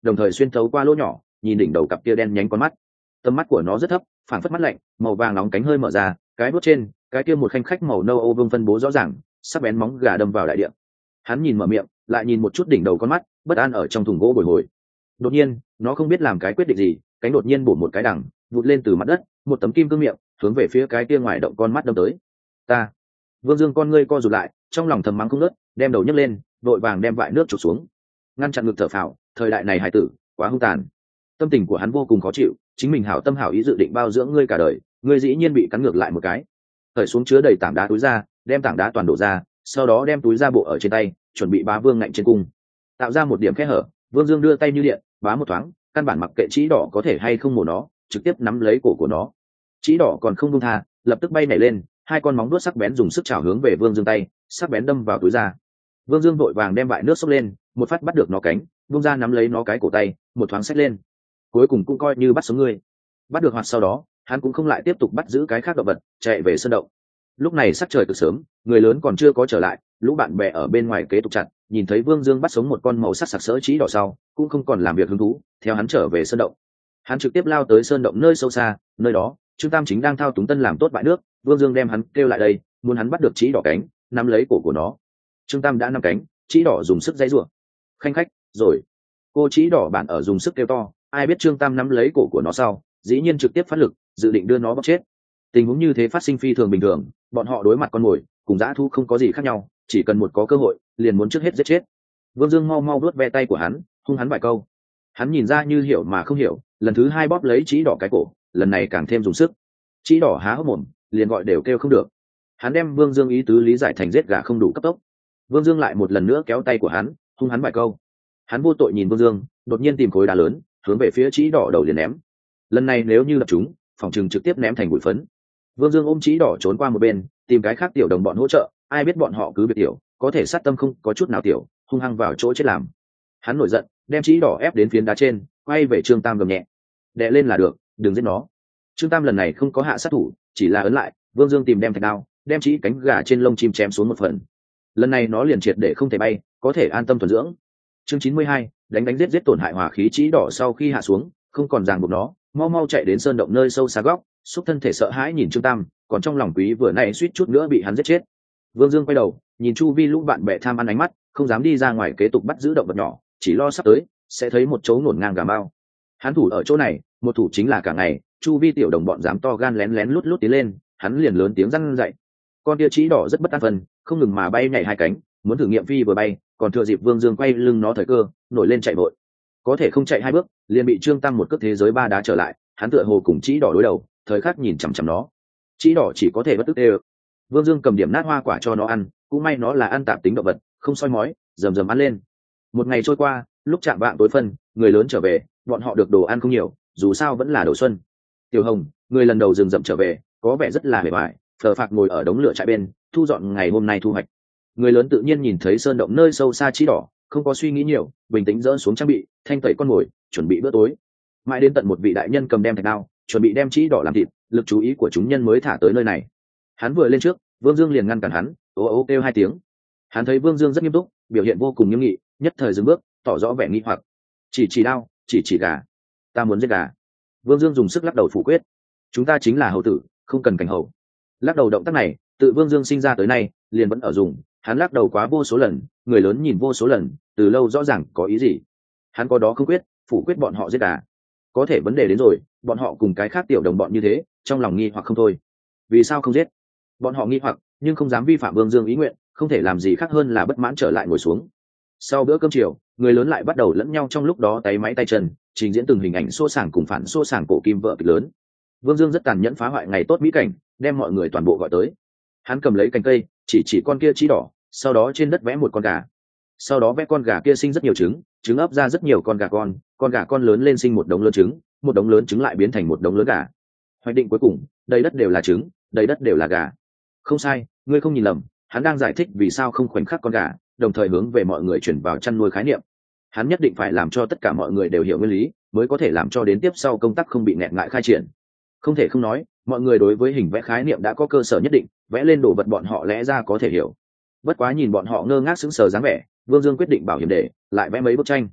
đồng thời xuyên thấu qua lỗ nhỏ nhìn đỉnh đầu cặp kia đen nhánh con mắt. Tầm mắt của nó rất thấp, phảng phất mắt lạnh, màu vàng nóng cánh hơi mở ra, cái bút trên cái kia một khanh khách màu nâu ô vương phân bố rõ ràng, sắc bén móng gà đâm vào đại địa. Hắn nhìn mở miệng, lại nhìn một chút đỉnh đầu con mắt, bất an ở trong thùng gỗ bồi hồi. Đột nhiên nó không biết làm cái quyết định gì, cánh đột nhiên bổ một cái đằng vụt lên từ mặt đất, một tấm kim cương miệng hướng về phía cái kia ngoài động con mắt đâm tới. Ta. Vương Dương con ngươi co rụt lại, trong lòng thầm mắng không nớt, đem đầu nhấc lên, vội vàng đem vại nước trục xuống, ngăn chặn ngực thở phào. Thời đại này hài tử quá hung tàn. Tâm tình của hắn vô cùng khó chịu, chính mình hảo tâm hảo ý dự định bao dưỡng ngươi cả đời, ngươi dĩ nhiên bị cắn ngược lại một cái. Cởi xuống chứa đầy tảng đá túi ra, đem tảng đá toàn đổ ra, sau đó đem túi ra bộ ở trên tay, chuẩn bị bá Vương ngạnh trên cung, tạo ra một điểm kẽ hở. Vương Dương đưa tay như điện, bá một thoáng, căn bản mặc kệ Trĩ Đỏ có thể hay không mổ nó, trực tiếp nắm lấy cổ của nó. Trĩ Đỏ còn không buông tha, lập tức bay nhảy lên, hai con móng vuốt sắc bén dùng sức chảo hướng về Vương Dương tay, sắc bén đâm vào túi da. Vương Dương vội vàng đem vại nước xốc lên, một phát bắt được nó cánh, buông ra nắm lấy nó cái cổ tay, một thoáng xách lên. Cuối cùng cũng coi như bắt sống ngươi. Bắt được hoạt sau đó, hắn cũng không lại tiếp tục bắt giữ cái khác động vật, chạy về sơn động. Lúc này sắc trời cực sớm, người lớn còn chưa có trở lại, lũ bạn bè ở bên ngoài kế tục chặt, nhìn thấy Vương Dương bắt sống một con màu sắc sặc sỡ Trĩ Đỏ sau, cũng không còn làm việc hứng thú, theo hắn trở về sơn động. Hắn trực tiếp lao tới sơn động nơi sâu xa, nơi đó Trương Tam chính đang thao túng tân làm tốt bãi nước. Vương Dương đem hắn kêu lại đây, muốn hắn bắt được Trĩ Đỏ cánh, nắm lấy cổ của nó. Trương Tam đã nắm cánh, Trĩ Đỏ dùng sức dây rủa. Khanh khách, rồi. Cô Trĩ Đỏ bản ở dùng sức kêu to, ai biết Trương Tam nắm lấy cổ của nó sau, dĩ nhiên trực tiếp phát lực, dự định đưa nó bóp chết. Tình huống như thế phát sinh phi thường bình thường, bọn họ đối mặt con mồi, cùng dã thú không có gì khác nhau, chỉ cần một có cơ hội, liền muốn trước hết giết chết. Vương Dương mau mau vuốt ve tay của hắn, hung hắn vài câu. Hắn nhìn ra như hiểu mà không hiểu, lần thứ hai bóp lấy Trĩ Đỏ cái cổ, lần này càng thêm dùng sức. Trĩ Đỏ há hốc mồm, liền gọi đều kêu không được. Hắn đem Vương Dương ý tứ lý giải thành giết gà không đủ cấp tốc. Vương Dương lại một lần nữa kéo tay của hắn, hung hắn vài câu. Hắn vô tội nhìn Vương Dương, đột nhiên tìm khối đá lớn, hướng về phía Trĩ Đỏ đầu liền ném. Lần này nếu như đập chúng, phòng trường trực tiếp ném thành bụi phấn. Vương Dương ôm Trĩ Đỏ trốn qua một bên, tìm cái khác tiểu đồng bọn hỗ trợ, ai biết bọn họ cứ việc tiểu, có thể sát tâm không có chút nào tiểu, hung hăng vào chỗ chết làm. Hắn nổi giận, đem Trĩ Đỏ ép đến phiến đá trên, quay về Trương Tam gầm nhẹ: "Đè lên là được, đừng giết nó." Trương Tam lần này không có hạ sát thủ, chỉ là ấn lại. Vương Dương tìm đem thạch đao, đem Trĩ cánh gà trên lông chim chém xuống một phần. Lần này nó liền triệt để không thể bay, có thể an tâm thuần dưỡng. Chương 92, đánh giết tổn hại hòa khí Trĩ Đỏ sau khi hạ xuống, không còn ràng buộc nó, mau mau chạy đến sơn động nơi sâu xa góc, xúc thân thể sợ hãi nhìn Trương Tam, còn trong lòng quý vừa nãy suýt chút nữa bị hắn giết chết. Vương Dương quay đầu, nhìn chu vi lũ bạn bè tham ăn ánh mắt, không dám đi ra ngoài kế tục bắt giữ động vật nhỏ, chỉ lo sắp tới sẽ thấy một chỗ ngổn ngang gà mao. Hắn thủ ở chỗ này, một thủ chính là cả ngày, chu vi tiểu đồng bọn dám to gan lén lén lút lút tiến lên, hắn liền lớn tiếng răn dậy. Con tia Trĩ Đỏ rất bất an phần, không ngừng mà bay nhảy hai cánh, muốn thử nghiệm phi vừa bay, còn thừa dịp Vương Dương quay lưng nó thời cơ, nổi lên chạy vội. Có thể không chạy hai bước, liền bị Trương Tam một cước thế giới ba đá trở lại. Hắn tựa hồ cùng Trĩ Đỏ đối đầu, thời khắc nhìn chằm chằm nó. Trĩ Đỏ chỉ có thể bất tức đê. Vương Dương cầm điểm nát hoa quả cho nó ăn, cũng may nó là ăn tạp tính động vật, không soi mói, rầm rầm ăn lên. Một ngày trôi qua, lúc chạm vạng tối phân, người lớn trở về, bọn họ được đồ ăn không nhiều, dù sao vẫn là đầu xuân. Tiểu Hồng, người lần đầu rừng rậm trở về, có vẻ rất là bề bại, phờ phạc ngồi ở đống lửa trại bên, thu dọn ngày hôm nay thu hoạch. Người lớn tự nhiên nhìn thấy sơn động nơi sâu xa Trĩ Đỏ, không có suy nghĩ nhiều, bình tĩnh dỡ xuống trang bị, thanh tẩy con mồi, chuẩn bị bữa tối. Mãi đến tận một vị đại nhân cầm đem thạch đao, chuẩn bị đem Trĩ Đỏ làm thịt, lực chú ý của chúng nhân mới thả tới nơi này. Hắn vừa lên trước, Vương Dương liền ngăn cản hắn, ô ô kêu hai tiếng. Hắn thấy Vương Dương rất nghiêm túc, biểu hiện vô cùng nghiêm nghị, nhất thời dừng bước, tỏ rõ vẻ nghi hoặc. Chỉ đao, chỉ gà, ta muốn giết gà. Vương Dương dùng sức lắc đầu phủ quyết. Chúng ta chính là hầu tử, không cần cảnh hầu. Lắc đầu động tác này, tự Vương Dương sinh ra tới nay, liền vẫn ở dùng. Hắn lắc đầu quá vô số lần, người lớn nhìn vô số lần, từ lâu rõ ràng có ý gì. Hắn có đó không quyết, phủ quyết bọn họ giết gà. Có thể vấn đề đến rồi, bọn họ cùng cái khác tiểu đồng bọn như thế, trong lòng nghi hoặc không thôi. Vì sao không giết? Bọn họ nghi hoặc, nhưng không dám vi phạm Vương Dương ý nguyện, không thể làm gì khác hơn là bất mãn trở lại ngồi xuống. Sau bữa cơm chiều, người lớn lại bắt đầu lẫn nhau trong lúc đó tay máy tay chân, trình diễn từng hình ảnh xô sảng cùng phản xô sảng cổ kim vợ kịch lớn. Vương Dương rất tàn nhẫn phá hoại ngày tốt mỹ cảnh, đem mọi người toàn bộ gọi tới. Hắn cầm lấy cành cây, chỉ con kia Trĩ Đỏ, sau đó trên đất vẽ một con gà. Sau đó vẽ con gà kia sinh rất nhiều trứng, trứng ấp ra rất nhiều con gà con lớn lên sinh một đống lớn trứng, một đống lớn trứng lại biến thành một đống lớn gà. Hoạch định cuối cùng, đầy đất đều là trứng, đầy đất đều là gà. Không sai, ngươi không nhìn lầm, hắn đang giải thích vì sao không khoảnh khắc con gà, đồng thời hướng về mọi người chuyển vào chăn nuôi khái niệm. Hắn nhất định phải làm cho tất cả mọi người đều hiểu nguyên lý, mới có thể làm cho đến tiếp sau công tác không bị nghẹn ngại khai triển. Không thể không nói, mọi người đối với hình vẽ khái niệm đã có cơ sở nhất định, vẽ lên đồ vật bọn họ lẽ ra có thể hiểu. Bất quá nhìn bọn họ ngơ ngác sững sờ dáng vẻ, Vương Dương quyết định bảo hiểm để lại vẽ mấy bức tranh.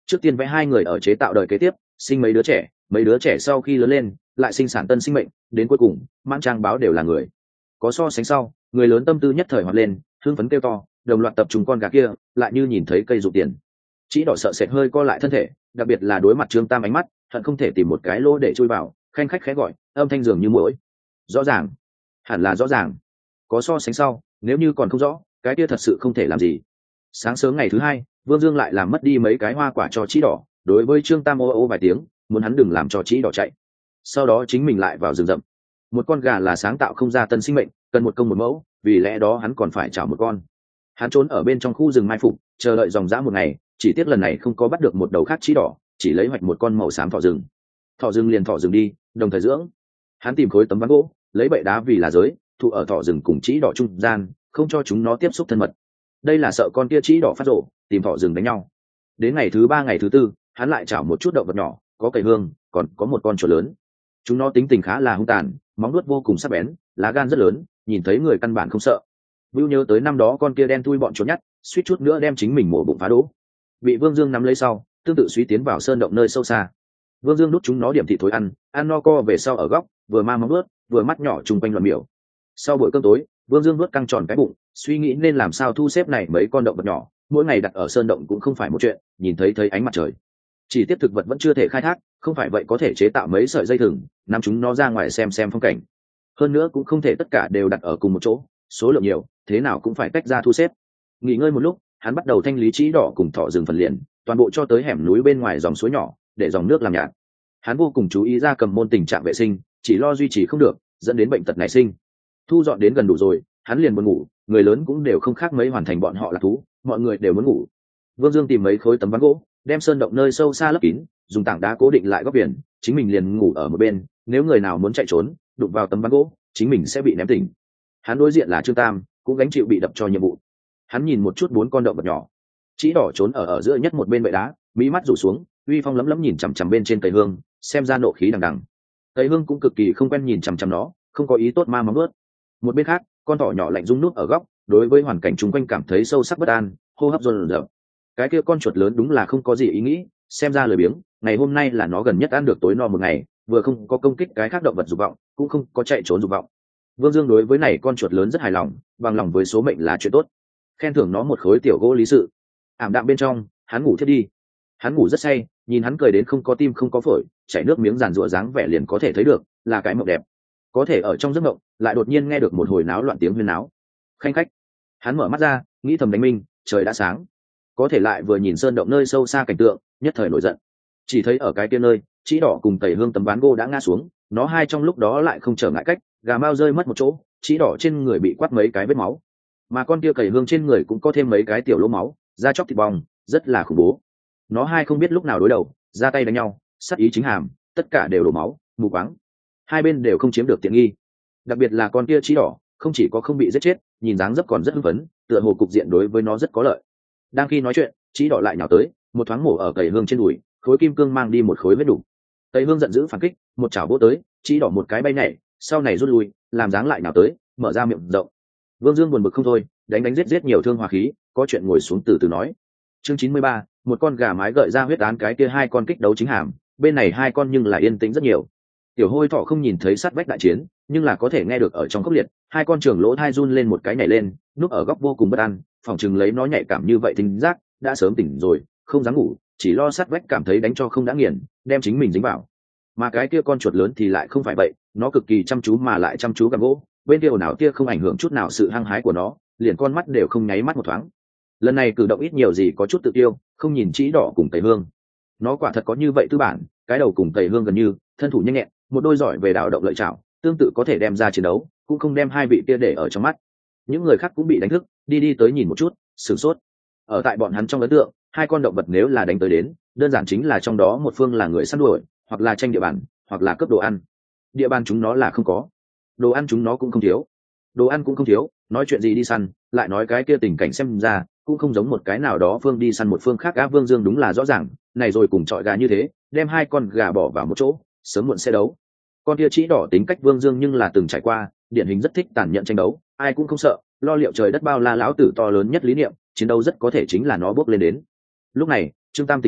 trước tiên vẽ hai người ở chế tạo đời kế tiếp, sinh mấy đứa trẻ sau khi lớn lên lại sinh sản tân sinh mệnh, đến cuối cùng mãn trang báo đều là người. Có so sánh sau, người lớn tâm tư nhất thời hoạt lên, hưng phấn kêu to, đồng loạt tập trung con gà kia, lại như nhìn thấy cây dụ tiền. Chỉ đỏ sợ sệt hơi co lại thân thể, đặc biệt là đối mặt Trương Tam ánh mắt, hận không thể tìm một cái lỗ để chui vào, khanh khách khẽ gọi, âm thanh dường như muỗi. Rõ ràng, hẳn là rõ ràng. Có so sánh sau, nếu như còn không rõ, cái kia thật sự không thể làm gì. Sáng sớm ngày thứ hai, Vương Dương lại làm mất đi mấy cái hoa quả cho Chỉ đỏ, đối với Trương Tam ô ô vài tiếng, muốn hắn đừng làm cho Chỉ đỏ chạy. Sau đó chính mình lại vào rừng rậm. Một con gà là sáng tạo không ra tân sinh mệnh, cần một công một mẫu, vì lẽ đó hắn còn phải chảo một con. Hắn trốn ở bên trong khu rừng mai phục, chờ đợi dòng dã một ngày, chỉ tiếc lần này không có bắt được một đầu khác Chỉ đỏ, chỉ lấy hoạch một con màu xám thỏ rừng. Thỏ rừng liền thỏ rừng đi, đồng thời dưỡng. Hắn tìm khối tấm ván gỗ, lấy bệ đá vì là giới, thụ ở thỏ rừng cùng Chỉ đỏ trung gian, không cho chúng nó tiếp xúc thân mật. Đây là sợ con kia Chỉ đỏ phát rộ, tìm thỏ rừng đánh nhau. Đến ngày thứ ba ngày thứ tư, hắn lại chảo một chút động vật nhỏ, có cầy hương, còn có một con chuột lớn. Chúng nó tính tình khá là hung tàn, móng vuốt vô cùng sắc bén, lá gan rất lớn, nhìn thấy người căn bản không sợ. Bưu nhớ tới năm đó con kia đen thui bọn trốn nhắt, suýt chút nữa đem chính mình mổ bụng phá đỗ. Bị Vương Dương nắm lấy sau, tương tự suy tiến vào sơn động nơi sâu xa. Vương Dương đút chúng nó điểm thịt thối ăn no co về sau ở góc, vừa ma móng vuốt, vừa mắt nhỏ trùng quanh loạn miểu. Sau buổi cơm tối, Vương Dương nuốt căng tròn cái bụng, suy nghĩ nên làm sao thu xếp này mấy con động vật nhỏ, mỗi ngày đặt ở sơn động cũng không phải một chuyện, nhìn thấy ánh mặt trời. Chỉ tiếp thực vật vẫn chưa thể khai thác, không phải vậy có thể chế tạo mấy sợi dây thừng, nắm chúng nó ra ngoài xem phong cảnh. Hơn nữa cũng không thể tất cả đều đặt ở cùng một chỗ, số lượng nhiều, thế nào cũng phải tách ra thu xếp. Nghỉ ngơi một lúc, hắn bắt đầu thanh lý Chỉ đỏ cùng thỏ rừng phần liền, toàn bộ cho tới hẻm núi bên ngoài dòng suối nhỏ, để dòng nước làm nhạt. Hắn vô cùng chú ý ra cầm môn tình trạng vệ sinh, chỉ lo duy trì không được, dẫn đến bệnh tật nảy sinh. Thu dọn đến gần đủ rồi, hắn liền muốn ngủ, người lớn cũng đều không khác mấy hoàn thành bọn họ là thú, mọi người đều muốn ngủ. Vương Dương tìm mấy khối tấm ván gỗ, đem sơn động nơi sâu xa lấp kín, dùng tảng đá cố định lại góc biển, chính mình liền ngủ ở một bên, nếu người nào muốn chạy trốn, đụng vào tấm ván gỗ, chính mình sẽ bị ném tỉnh. Hắn đối diện là Trương Tam, cũng gánh chịu bị đập cho nhiệm vụ. Hắn nhìn một chút bốn con động vật nhỏ. Chỉ đỏ trốn ở giữa nhất một bên bệ đá, mí mắt rủ xuống, uy phong lấm lấm nhìn chằm chằm bên trên cây hương, xem ra nộ khí đằng đằng. Cây hương cũng cực kỳ không quen nhìn chằm chằm nó, không có ý tốt ma móng ướt. Một bên khác, con thỏ nhỏ lạnh rung nút ở góc, đối với hoàn cảnh chung quanh cảm thấy sâu sắc bất an, hô hấp dồn dập. Cái kia con chuột lớn đúng là không có gì ý nghĩ, xem ra lười biếng, ngày hôm nay là nó gần nhất ăn được tối no một ngày, vừa không có công kích cái khác động vật dục vọng, cũng không có chạy trốn dục vọng. Vương Dương đối với này con chuột lớn rất hài lòng, bằng lòng với số mệnh là chuyện tốt, khen thưởng nó một khối tiểu gỗ lý sự. Ảm đạm bên trong, hắn ngủ thiết đi. Hắn ngủ rất say, nhìn hắn cười đến không có tim không có phổi, chảy nước miếng giàn giụa dáng vẻ liền có thể thấy được, là cái mộng đẹp. Có thể ở trong giấc mộng, lại đột nhiên nghe được một hồi náo loạn tiếng huyên náo. Khanh khách. Hắn mở mắt ra, nghĩ thầm đánh minh, trời đã sáng. Có thể lại vừa nhìn sơn động nơi sâu xa cảnh tượng, nhất thời nổi giận. Chỉ thấy ở cái kia nơi, Chỉ đỏ cùng Tẩy Hương tấm ván gỗ đã ngã xuống, nó hai trong lúc đó lại không trở ngại cách, gà mao rơi mất một chỗ, Chỉ đỏ trên người bị quắt mấy cái vết máu, mà con kia Tẩy Hương trên người cũng có thêm mấy cái tiểu lỗ máu, da chóc thịt bong, rất là khủng bố. Nó hai không biết lúc nào đối đầu, ra tay đánh nhau, sát ý chính hàm, tất cả đều đổ máu, mù quáng. Hai bên đều không chiếm được tiện nghi. Đặc biệt là con kia Chỉ đỏ, không chỉ có không bị giết chết, nhìn dáng dấp còn rất hưng phấn, tựa hồ cục diện đối với nó rất có lợi. Đang khi nói chuyện, Chỉ đỏ lại nhào tới, một thoáng mổ ở Tẩy Hương trên đùi, khối kim cương mang đi một khối vết đủ. Tẩy Hương giận dữ phản kích, một chảo vỗ tới, Chỉ đỏ một cái bay nhảy, sau này rút lui, làm dáng lại nhào tới, mở ra miệng rộng. Vương Dương buồn bực không thôi, đánh giết nhiều thương hòa khí, có chuyện ngồi xuống từ từ nói. Chương 93, một con gà mái gợi ra huyết án, cái kia hai con kích đấu chính hàm, bên này hai con nhưng là yên tĩnh rất nhiều. Tiểu Hôi Thỏ không nhìn thấy sát vách đại chiến, nhưng là có thể nghe được ở trong khốc liệt, hai con trường lỗ thai run lên một cái nhảy lên, núp ở góc vô cùng bất an, phòng chừng lấy nó nhạy cảm như vậy thính giác, đã sớm tỉnh rồi, không dám ngủ, chỉ lo sát vách cảm thấy đánh cho không đã nghiền, đem chính mình dính vào. Mà cái kia con chuột lớn thì lại không phải vậy, nó cực kỳ chăm chú mà lại chăm chú gặm gỗ, bên kia ồn ào kia không ảnh hưởng chút nào sự hăng hái của nó, liền con mắt đều không nháy mắt một thoáng. Lần này cử động ít nhiều gì có chút tự tiêu, không nhìn Chỉ đỏ cùng Tẩy Hương. Nó quả thật có như vậy tư bản, cái đầu cùng Tẩy Hương gần như thân thủ nhanh nhẹn, một đôi giỏi về đảo động lợi chảo, tương tự có thể đem ra chiến đấu, cũng không đem hai vị kia để ở trong mắt. Những người khác cũng bị đánh thức, đi tới nhìn một chút, sửng sốt. Ở tại bọn hắn trong ấn tượng, hai con động vật nếu là đánh tới đến, đơn giản chính là trong đó một phương là người săn đuổi, hoặc là tranh địa bàn, hoặc là cướp đồ ăn. Địa bàn chúng nó là không có, đồ ăn chúng nó cũng không thiếu. Đồ ăn cũng không thiếu, nói chuyện gì đi săn, lại nói cái kia tình cảnh xem ra cũng không giống một cái nào đó phương đi săn một phương khác. Á Vương Dương đúng là rõ ràng, này rồi cùng chọi gà như thế, đem hai con gà bỏ vào một chỗ, sớm muộn sẽ đấu. Con kia Chỉ đỏ tính cách Vương Dương nhưng là từng trải qua, điển hình rất thích tàn nhẫn tranh đấu, ai cũng không sợ, lo liệu trời đất bao la lão tử to lớn nhất lý niệm, chiến đấu rất có thể chính là nó bước lên đến. Lúc này Trương Tam tỉnh rồi,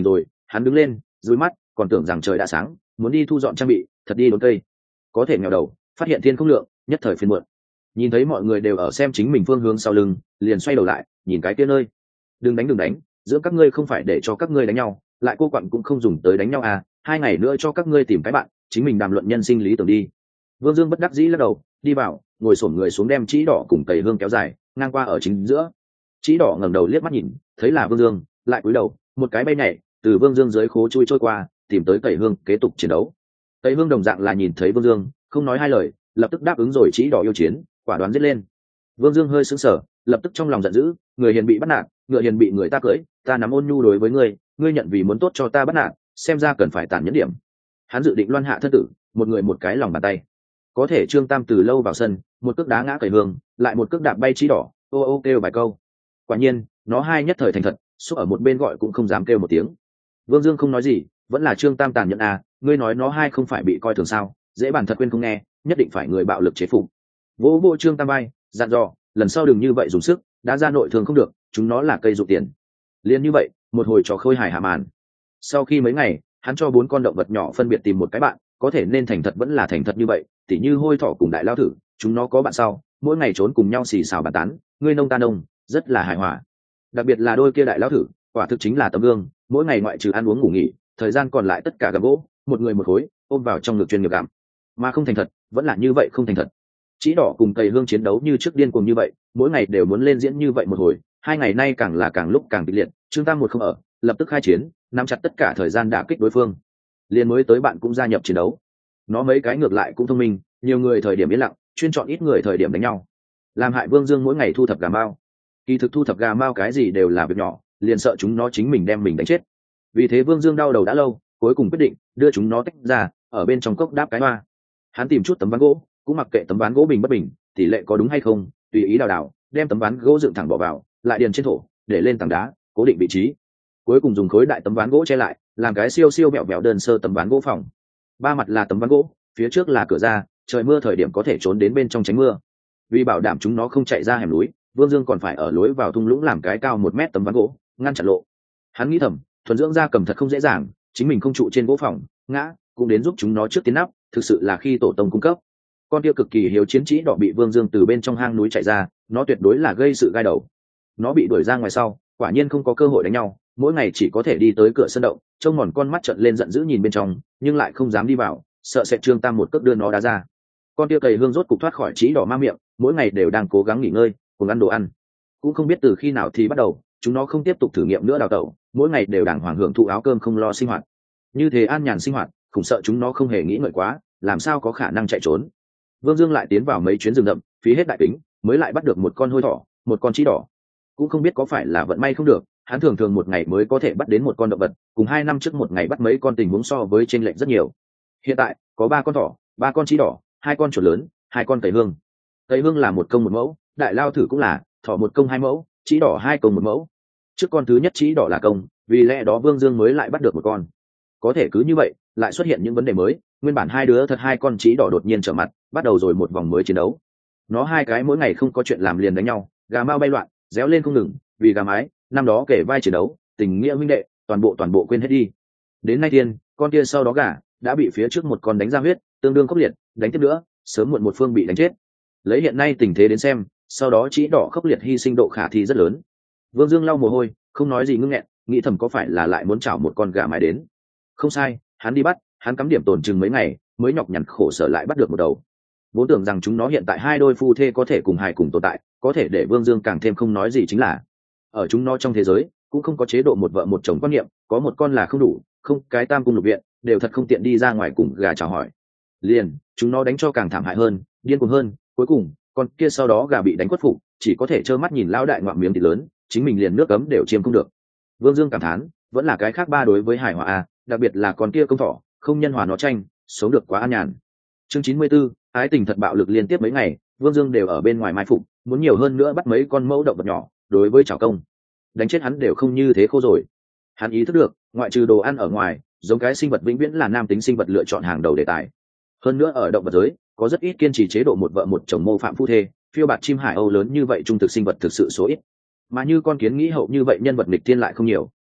Hắn đứng lên dúi mắt, còn tưởng rằng trời đã sáng, muốn đi thu dọn trang bị, thật đi đốn cây. Có thể nghèo đầu, phát hiện thiên không lượng, nhất thời phiền muộn. Nhìn thấy mọi người đều ở xem chính mình phương hướng sau lưng, liền xoay đầu lại, nhìn cái kia nơi. Đừng đánh, giữa các ngươi không phải để cho các ngươi đánh nhau, lại cô quặn cũng không dùng tới đánh nhau à, 2 ngày nữa cho các ngươi tìm cái bạn, chính mình đàm luận nhân sinh lý tưởng đi. Vương Dương bất đắc dĩ lắc đầu, đi vào, ngồi xổm người xuống đem chỉ đỏ cùng tẩy hương kéo dài, ngang qua ở chính giữa. Chỉ đỏ ngẩng đầu liếc mắt nhìn, thấy là Vương Dương, lại cúi đầu, một cái bay nhảy, từ Vương Dương dưới khố chui trôi qua, tìm tới tẩy hương, kế tục chiến đấu. Tẩy hương đồng dạng là nhìn thấy Vương Dương, không nói hai lời, lập tức đáp ứng rồi chỉ đỏ yêu chiến, quả đoán giết lên. Vương Dương hơi sững sờ, lập tức trong lòng giận dữ, người hiền bị bắt nạt, ngựa hiền bị người ta cưỡi, ta nắm ôn nhu đối với ngươi, ngươi nhận vì muốn tốt cho ta bắt nạt, xem ra cần phải tàn nhẫn điểm. Hắn dự định loan hạ thân tử, một người một cái lòng bàn tay. Có thể Trương Tam từ lâu vào sân, một cước đá ngã Cẩy Hương, lại một cước đạp bay Chí Đỏ, ô ô kêu vài câu. Quả nhiên, nó hai nhất thời thành thật, xúc ở một bên gọi cũng không dám kêu một tiếng. Vương Dương không nói gì, vẫn là Trương Tam tàn nhẫn à, ngươi nói nó hai không phải bị coi thường sao? Dễ bản thật quên không nghe, nhất định phải người bạo lực chế phục. Vỗ vỗ Trương Tam bay, dặn dò, lần sau đừng như vậy dùng sức, đã ra nội thương không được, chúng nó là cây dụ tiền. Liên như vậy, một hồi trò khôi hài hạ màn. Sau khi mấy ngày, hắn cho 4 con động vật nhỏ phân biệt tìm một cái bạn, có thể nên thành thật vẫn là thành thật như vậy, tỉ như hôi thỏ cùng đại lao thử, chúng nó có bạn sau, mỗi ngày trốn cùng nhau xì xào bàn tán, ngươi nông ta nông, rất là hài hòa. Đặc biệt là đôi kia đại lao thử, quả thực chính là tấm gương, mỗi ngày ngoại trừ ăn uống ngủ nghỉ, thời gian còn lại tất cả gặm gỗ, một người một khối, ôm vào trong ngực chuyên nghiệp gặm. Mà không thành thật, vẫn là như vậy không thành thật. Chí Đỏ cùng Cầy Hương chiến đấu như trước điên cuồng như vậy, mỗi ngày đều muốn lên diễn như vậy một hồi, 2 ngày nay càng là càng lúc càng kịch liệt, Trương Tam một không ở, lập tức khai chiến, nắm chặt tất cả thời gian đả kích đối phương. Liên mới tới bạn cũng gia nhập chiến đấu. Nó mấy cái ngược lại cũng thông minh, nhiều người thời điểm yên lặng, chuyên chọn ít người thời điểm đánh nhau. Làm hại Vương Dương mỗi ngày thu thập gà mao. Kỳ thực thu thập gà mao cái gì đều là việc nhỏ, liền sợ chúng nó chính mình đem mình đánh chết. Vì thế Vương Dương đau đầu đã lâu, cuối cùng quyết định đưa chúng nó tách ra, ở bên trong cốc đáp cái hoa. Hắn tìm chút tấm ván gỗ, cũng mặc kệ tấm ván gỗ bình bất bình, tỷ lệ có đúng hay không, tùy ý đào đào, đem tấm ván gỗ dựng thẳng bỏ vào, lại điền trên thổ, để lên tảng đá, cố định vị trí. Cuối cùng dùng khối đại tấm ván gỗ che lại, làm cái siêu siêu vẹo vẹo đơn sơ tấm ván gỗ phòng. 3 mặt là tấm ván gỗ, phía trước là cửa ra, trời mưa thời điểm có thể trốn đến bên trong tránh mưa. Vì bảo đảm chúng nó không chạy ra hẻm núi, Vương Dương còn phải ở lối vào thung lũng làm cái cao 1 mét tấm ván gỗ, ngăn chặn lộ. Hắn nghĩ thầm, thuần dưỡng gia cầm thật không dễ dàng, chính mình không trụ trên gỗ phòng, ngã, cũng đến giúp chúng nó trước tiến nắp, thực sự là khi tổ tông cung cấp. Con kia cực kỳ hiếu chiến Chí Đỏ bị Vương Dương từ bên trong hang núi chạy ra, nó tuyệt đối là gây sự gai đầu. Nó bị đuổi ra ngoài sau, quả nhiên không có cơ hội đánh nhau, mỗi ngày chỉ có thể đi tới cửa sân động, trông mòn con mắt trợn lên giận dữ nhìn bên trong, nhưng lại không dám đi vào, sợ sẽ Trương Tam một cước đưa nó đá ra. Con kia Cầy Hương rốt cục thoát khỏi Chí Đỏ ma miệng, mỗi ngày đều đang cố gắng nghỉ ngơi, cùng ăn đồ ăn. Cũng không biết từ khi nào thì bắt đầu, chúng nó không tiếp tục thử nghiệm nữa đào tẩu, mỗi ngày đều đàng hoàng hưởng thụ áo cơm không lo sinh hoạt. Như thế an nhàn sinh hoạt, cũng sợ chúng nó không hề nghĩ ngợi quá, làm sao có khả năng chạy trốn. Vương Dương lại tiến vào mấy chuyến rừng rậm, phí hết đại kính, mới lại bắt được một con hôi thỏ, một con Chí Đỏ. Cũng không biết có phải là vận may không được, hắn thường thường một ngày mới có thể bắt đến một con động vật, cùng 2 năm trước một ngày bắt mấy con tình huống so với chênh lệch rất nhiều. Hiện tại có 3 con thỏ, 3 con Chí Đỏ, 2 con chuột lớn, 2 con Cầy Hương. Cầy Hương là 1 công 1 mẫu, đại lao thử cũng là, thỏ 1 công 2 mẫu, Chí Đỏ 2 công 1 mẫu. Trước con thứ nhất Chí Đỏ là công, vì lẽ đó Vương Dương mới lại bắt được một con. Có thể cứ như vậy, lại xuất hiện những vấn đề mới, nguyên bản 2 đứa thật 2 con Chí Đỏ đột nhiên trở mặt, bắt đầu rồi một vòng mới chiến đấu. Nó 2 cái mỗi ngày không có chuyện làm liền đánh nhau, gà mao bay loạn, réo lên không ngừng, vì gà mái, năm đó kể vai chiến đấu, tình nghĩa huynh đệ, toàn bộ quên hết đi. Đến nay thiên, con kia sau đó gà đã bị phía trước một con đánh ra huyết, tương đương khốc liệt, đánh tiếp nữa, sớm muộn một phương bị đánh chết. Lấy hiện nay tình thế đến xem, sau đó Chí Đỏ khốc liệt hy sinh độ khả thi rất lớn. Vương Dương lau mồ hôi, không nói gì ngưng nghẹn, nghĩ thầm có phải là lại muốn chảo một con gà mái đến. Không sai, hắn đi bắt, hắn cắm điểm tổn chừng mấy ngày, mới nhọc nhằn khổ sở lại bắt được một đầu. Vốn tưởng rằng chúng nó hiện tại 2 đôi phu thê có thể cùng hài cùng tồn tại, có thể để Vương Dương càng thêm không nói gì chính là, ở chúng nó trong thế giới cũng không có chế độ một vợ một chồng quan niệm, có một con là không đủ, không cái tam cung lục viện, đều thật không tiện đi ra ngoài cùng gà chào hỏi. Liền, chúng nó đánh cho càng thảm hại hơn, điên cuồng hơn, cuối cùng, con kia sau đó gà bị đánh khuất phục, chỉ có thể trơ mắt nhìn lão đại ngoạm miếng thịt lớn, chính mình liền nước cấm đều chiêm không được. Vương Dương cảm thán, vẫn là cái khác 3 đối với hài hòa a, đặc biệt là con kia công thỏ, không nhân hòa nó tranh, sống được quá an nhàn. Chương 94, ái tình thật bạo lực liên tiếp mấy ngày, Vương Dương đều ở bên ngoài mai phục, muốn nhiều hơn nữa bắt mấy con mẫu động vật nhỏ, đối với chảo công, đánh chết hắn đều không như thế khô rồi. Hắn ý thức được, ngoại trừ đồ ăn ở ngoài, giống cái sinh vật vĩnh viễn là nam tính sinh vật lựa chọn hàng đầu đề tài. Hơn nữa ở động vật giới, có rất ít kiên trì chế độ một vợ một chồng mô phạm phu thê, phiêu bạt chim hải âu lớn như vậy trung thực sinh vật thực sự số ít. Mà như con kiến nghĩ hậu như vậy nhân vật nghịch thiên lại không nhiều.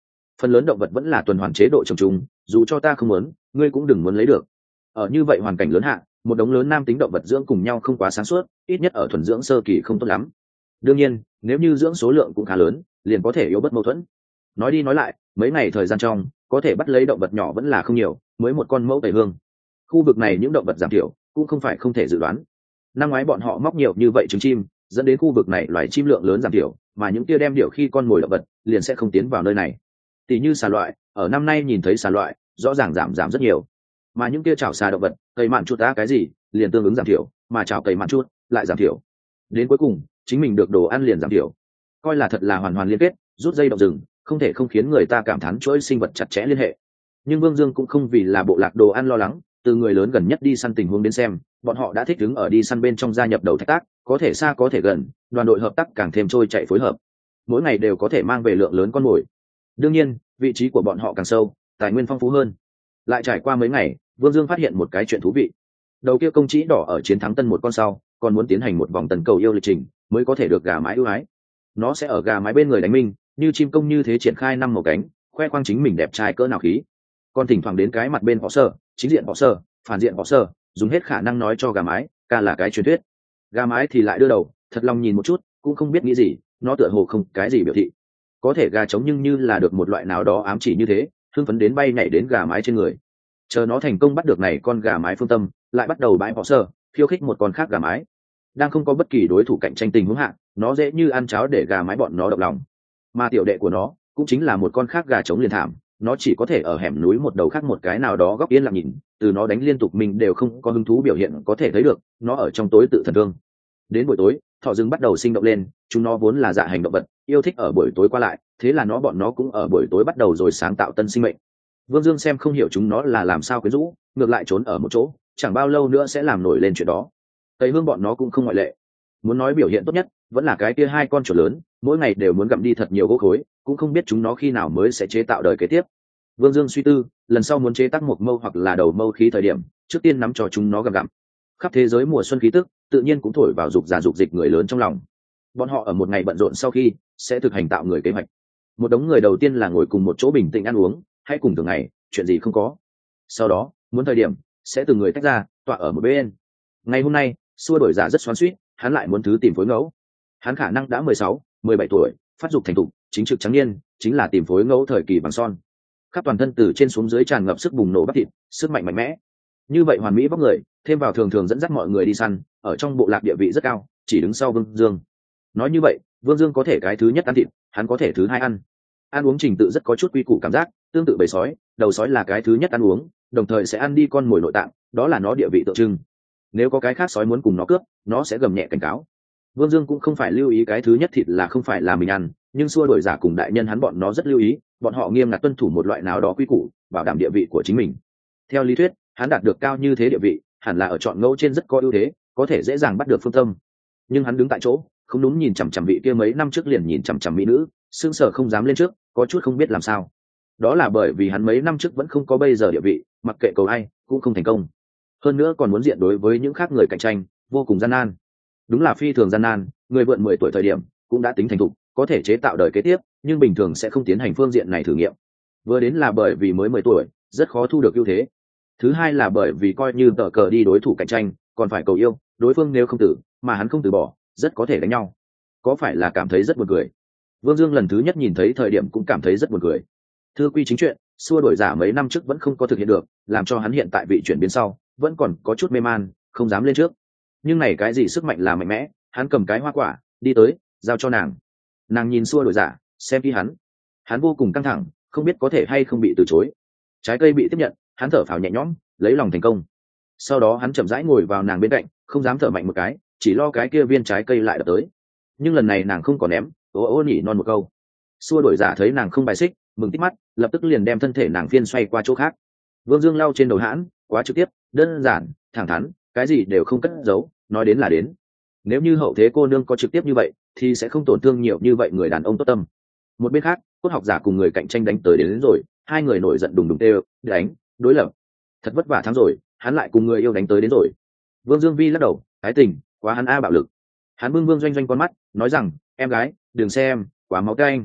phần lớn động vật vẫn là tuần hoàn chế độ trồng trùng, dù cho ta không muốn, ngươi cũng đừng muốn lấy được. Ở như vậy hoàn cảnh lớn hạ, một đống lớn nam tính động vật dưỡng cùng nhau không quá sáng suốt, ít nhất ở thuần dưỡng sơ kỳ không tốt lắm. Đương nhiên, nếu như dưỡng số lượng cũng khá lớn, liền có thể yếu bất mâu thuẫn. Nói đi nói lại, mấy ngày thời gian trong, có thể bắt lấy động vật nhỏ vẫn là không nhiều, mới một con mẫu tẩy hương. Khu vực này những động vật giảm thiểu, cũng không phải không thể dự đoán. Năm ngoái bọn họ móc nhiều như vậy trứng chim, dẫn đến khu vực này loài chim lượng lớn giảm thiểu, mà những kia đem điểu khi con mồi động vật, liền sẽ không tiến vào nơi này. Tỷ như xà loại, ở năm nay nhìn thấy xà loại, rõ ràng giảm rất nhiều. Mà những kia chảo xà động vật, cây mạn chút ta cái gì, liền tương ứng giảm thiểu, mà chảo cây mạn chút lại giảm thiểu. Đến cuối cùng, chính mình được đồ ăn liền giảm thiểu. Coi là thật là hoàn hoàn liên kết, rút dây động rừng, không thể không khiến người ta cảm thán chuỗi sinh vật chặt chẽ liên hệ. Nhưng Vương Dương cũng không vì là bộ lạc đồ ăn lo lắng, từ người lớn gần nhất đi săn tình huống đến xem, bọn họ đã thích ứng ở đi săn bên trong gia nhập đầu thạch tác, có thể xa có thể gần, đoàn đội hợp tác càng thêm trôi chạy phối hợp. Mỗi ngày đều có thể mang về lượng lớn con mồi. Đương nhiên, vị trí của bọn họ càng sâu, tài nguyên phong phú hơn. Lại trải qua mấy ngày, Vương Dương phát hiện một cái chuyện thú vị. Đầu kia công chí đỏ ở chiến thắng tân một con sau, còn muốn tiến hành một vòng tấn cầu yêu lịch trình, mới có thể được gà mái ưu ái. Nó sẽ ở gà mái bên người đánh minh, như chim công như thế triển khai năm màu cánh, khoe khoang chính mình đẹp trai cỡ nào khí. Còn thỉnh thoảng đến cái mặt bên họ sơ, chính diện họ sơ, phản diện họ sơ, dùng hết khả năng nói cho gà mái, ca là cái truyền thuyết. Gà mái thì lại đưa đầu, thật lòng nhìn một chút, cũng không biết nghĩ gì, nó tựa hồ không cái gì biểu thị. Có thể gà trống nhưng như là được một loại nào đó ám chỉ như thế, hưng phấn đến bay nhảy đến gà mái trên người. Chờ nó thành công bắt được này con gà mái phương tâm, lại bắt đầu bãi họ sơ, khiêu khích một con khác gà mái. Đang không có bất kỳ đối thủ cạnh tranh tình huống hạ, nó dễ như ăn cháo để gà mái bọn nó động lòng. Mà tiểu đệ của nó cũng chính là một con khác gà trống liền thảm, nó chỉ có thể ở hẻm núi một đầu khác một cái nào đó góc yên lặng nhìn, từ nó đánh liên tục mình đều không có hứng thú biểu hiện có thể thấy được, nó ở trong tối tự thần thương. Đến buổi tối, thỏ rừng bắt đầu sinh động lên, chúng nó vốn là dạ hành động vật, yêu thích ở buổi tối qua lại, thế là bọn nó cũng ở buổi tối bắt đầu rồi sáng tạo tân sinh mệnh. Vương Dương xem không hiểu chúng nó là làm sao quyến rũ, ngược lại trốn ở một chỗ, chẳng bao lâu nữa sẽ làm nổi lên chuyện đó. Tây Hương bọn nó cũng không ngoại lệ. Muốn nói biểu hiện tốt nhất, vẫn là cái kia hai con chuột lớn, mỗi ngày đều muốn gặm đi thật nhiều gỗ khối, cũng không biết chúng nó khi nào mới sẽ chế tạo đời kế tiếp. Vương Dương suy tư, lần sau muốn chế tác một mâu hoặc là đầu mâu khí thời điểm, trước tiên nắm cho chúng nó gặm. Khắp thế giới mùa xuân khí tức, tự nhiên cũng thổi vào dục giả dục dịch người lớn trong lòng. Bọn họ ở một ngày bận rộn sau khi, sẽ thực hành tạo người kế hoạch. Một đống người đầu tiên là ngồi cùng một chỗ bình tĩnh ăn uống, hay cùng thường ngày, chuyện gì không có. Sau đó, muốn thời điểm, sẽ từng người tách ra, tọa ở một bên. Ngày hôm nay, xua đổi giả rất xoắn xuýt, hắn lại muốn thứ tìm phối ngẫu. Hắn khả năng đã 16, 17 tuổi, phát dục thành thục, chính trực trắng niên, chính là tìm phối ngẫu thời kỳ bằng son. Khắp toàn thân từ trên xuống dưới tràn ngập sức bùng nổ bắp thịt, sức mạnh mạnh mẽ. Như vậy hoàn mỹ vóc người, thêm vào thường thường dẫn dắt mọi người đi săn, ở trong bộ lạc địa vị rất cao, chỉ đứng sau Vương Dương. Nói như vậy, Vương Dương có thể cái thứ nhất ăn thịt, hắn có thể thứ hai ăn. Ăn uống trình tự rất có chút quy củ cảm giác, tương tự bầy sói, đầu sói là cái thứ nhất ăn uống, đồng thời sẽ ăn đi con mồi nội tạng, đó là nó địa vị tượng trưng. Nếu có cái khác sói muốn cùng nó cướp, nó sẽ gầm nhẹ cảnh cáo. Vương Dương cũng không phải lưu ý cái thứ nhất thịt là không phải là mình ăn, nhưng xua đuổi giả cùng đại nhân hắn bọn nó rất lưu ý, bọn họ nghiêm ngặt tuân thủ một loại nào đó quy củ, bảo đảm địa vị của chính mình. Theo lý thuyết, hắn đạt được cao như thế địa vị, hẳn là ở chọn ngẫu trên rất có ưu thế, có thể dễ dàng bắt được phương tâm. Nhưng hắn đứng tại chỗ, không đúng nhìn chằm chằm vị kia mấy năm trước liền nhìn chằm chằm mỹ nữ, sững sờ không dám lên trước, có chút không biết làm sao. Đó là bởi vì hắn mấy năm trước vẫn không có bây giờ địa vị, mặc kệ cầu ai cũng không thành công. Hơn nữa còn muốn diện đối với những khác người cạnh tranh, vô cùng gian nan. Đúng là phi thường gian nan, người vượn 10 tuổi thời điểm cũng đã tính thành thục, có thể chế tạo đời kế tiếp, nhưng bình thường sẽ không tiến hành phương diện này thử nghiệm. Vừa đến là bởi vì mới 10 tuổi, rất khó thu được ưu thế. Thứ hai là bởi vì coi như tờ cờ đi đối thủ cạnh tranh, còn phải cầu yêu, đối phương nếu không tử, mà hắn không từ bỏ, rất có thể đánh nhau. Có phải là cảm thấy rất buồn cười? Vương Dương lần thứ nhất nhìn thấy thời điểm cũng cảm thấy rất buồn cười. Thư quy chính chuyện, xua đổi giả mấy năm trước vẫn không có thực hiện được, làm cho hắn hiện tại vị chuyển biến sau, vẫn còn có chút mê man, không dám lên trước. Nhưng này cái gì sức mạnh là mạnh mẽ, hắn cầm cái hoa quả, đi tới, giao cho nàng. Nàng nhìn xua đổi giả, xem kỹ hắn vô cùng căng thẳng, không biết có thể hay không bị từ chối. Trái cây bị tiếp nhận, hắn thở phào nhẹ nhõm, lấy lòng thành công. Sau đó hắn chậm rãi ngồi vào nàng bên cạnh, không dám thở mạnh một cái, chỉ lo cái kia viên trái cây lại đập tới. Nhưng lần này nàng không có ném, ô nhỉ non một câu. Xua đổi giả thấy nàng không bài xích, mừng tít mắt, lập tức liền đem thân thể nàng phiên xoay qua chỗ khác. Vương Dương lau trên đầu hãn, quá trực tiếp, đơn giản, thẳng thắn, cái gì đều không cất giấu, nói đến là đến. Nếu như hậu thế cô nương có trực tiếp như vậy, thì sẽ không tổn thương nhiều như vậy người đàn ông tốt tâm. Một bên khác, cốt học giả cùng người cạnh tranh đánh tới đến rồi, hai người nổi giận đùng đùng tê, đánh, đối lập. Thật vất vả thắng rồi, hắn lại cùng người yêu đánh tới đến rồi. Vương Dương Vi lắc đầu, ái tình, quá hắn a bạo lực. Hắn bưng Vương Doanh Doanh con mắt, nói rằng, em gái, đừng xem, quá máu canh.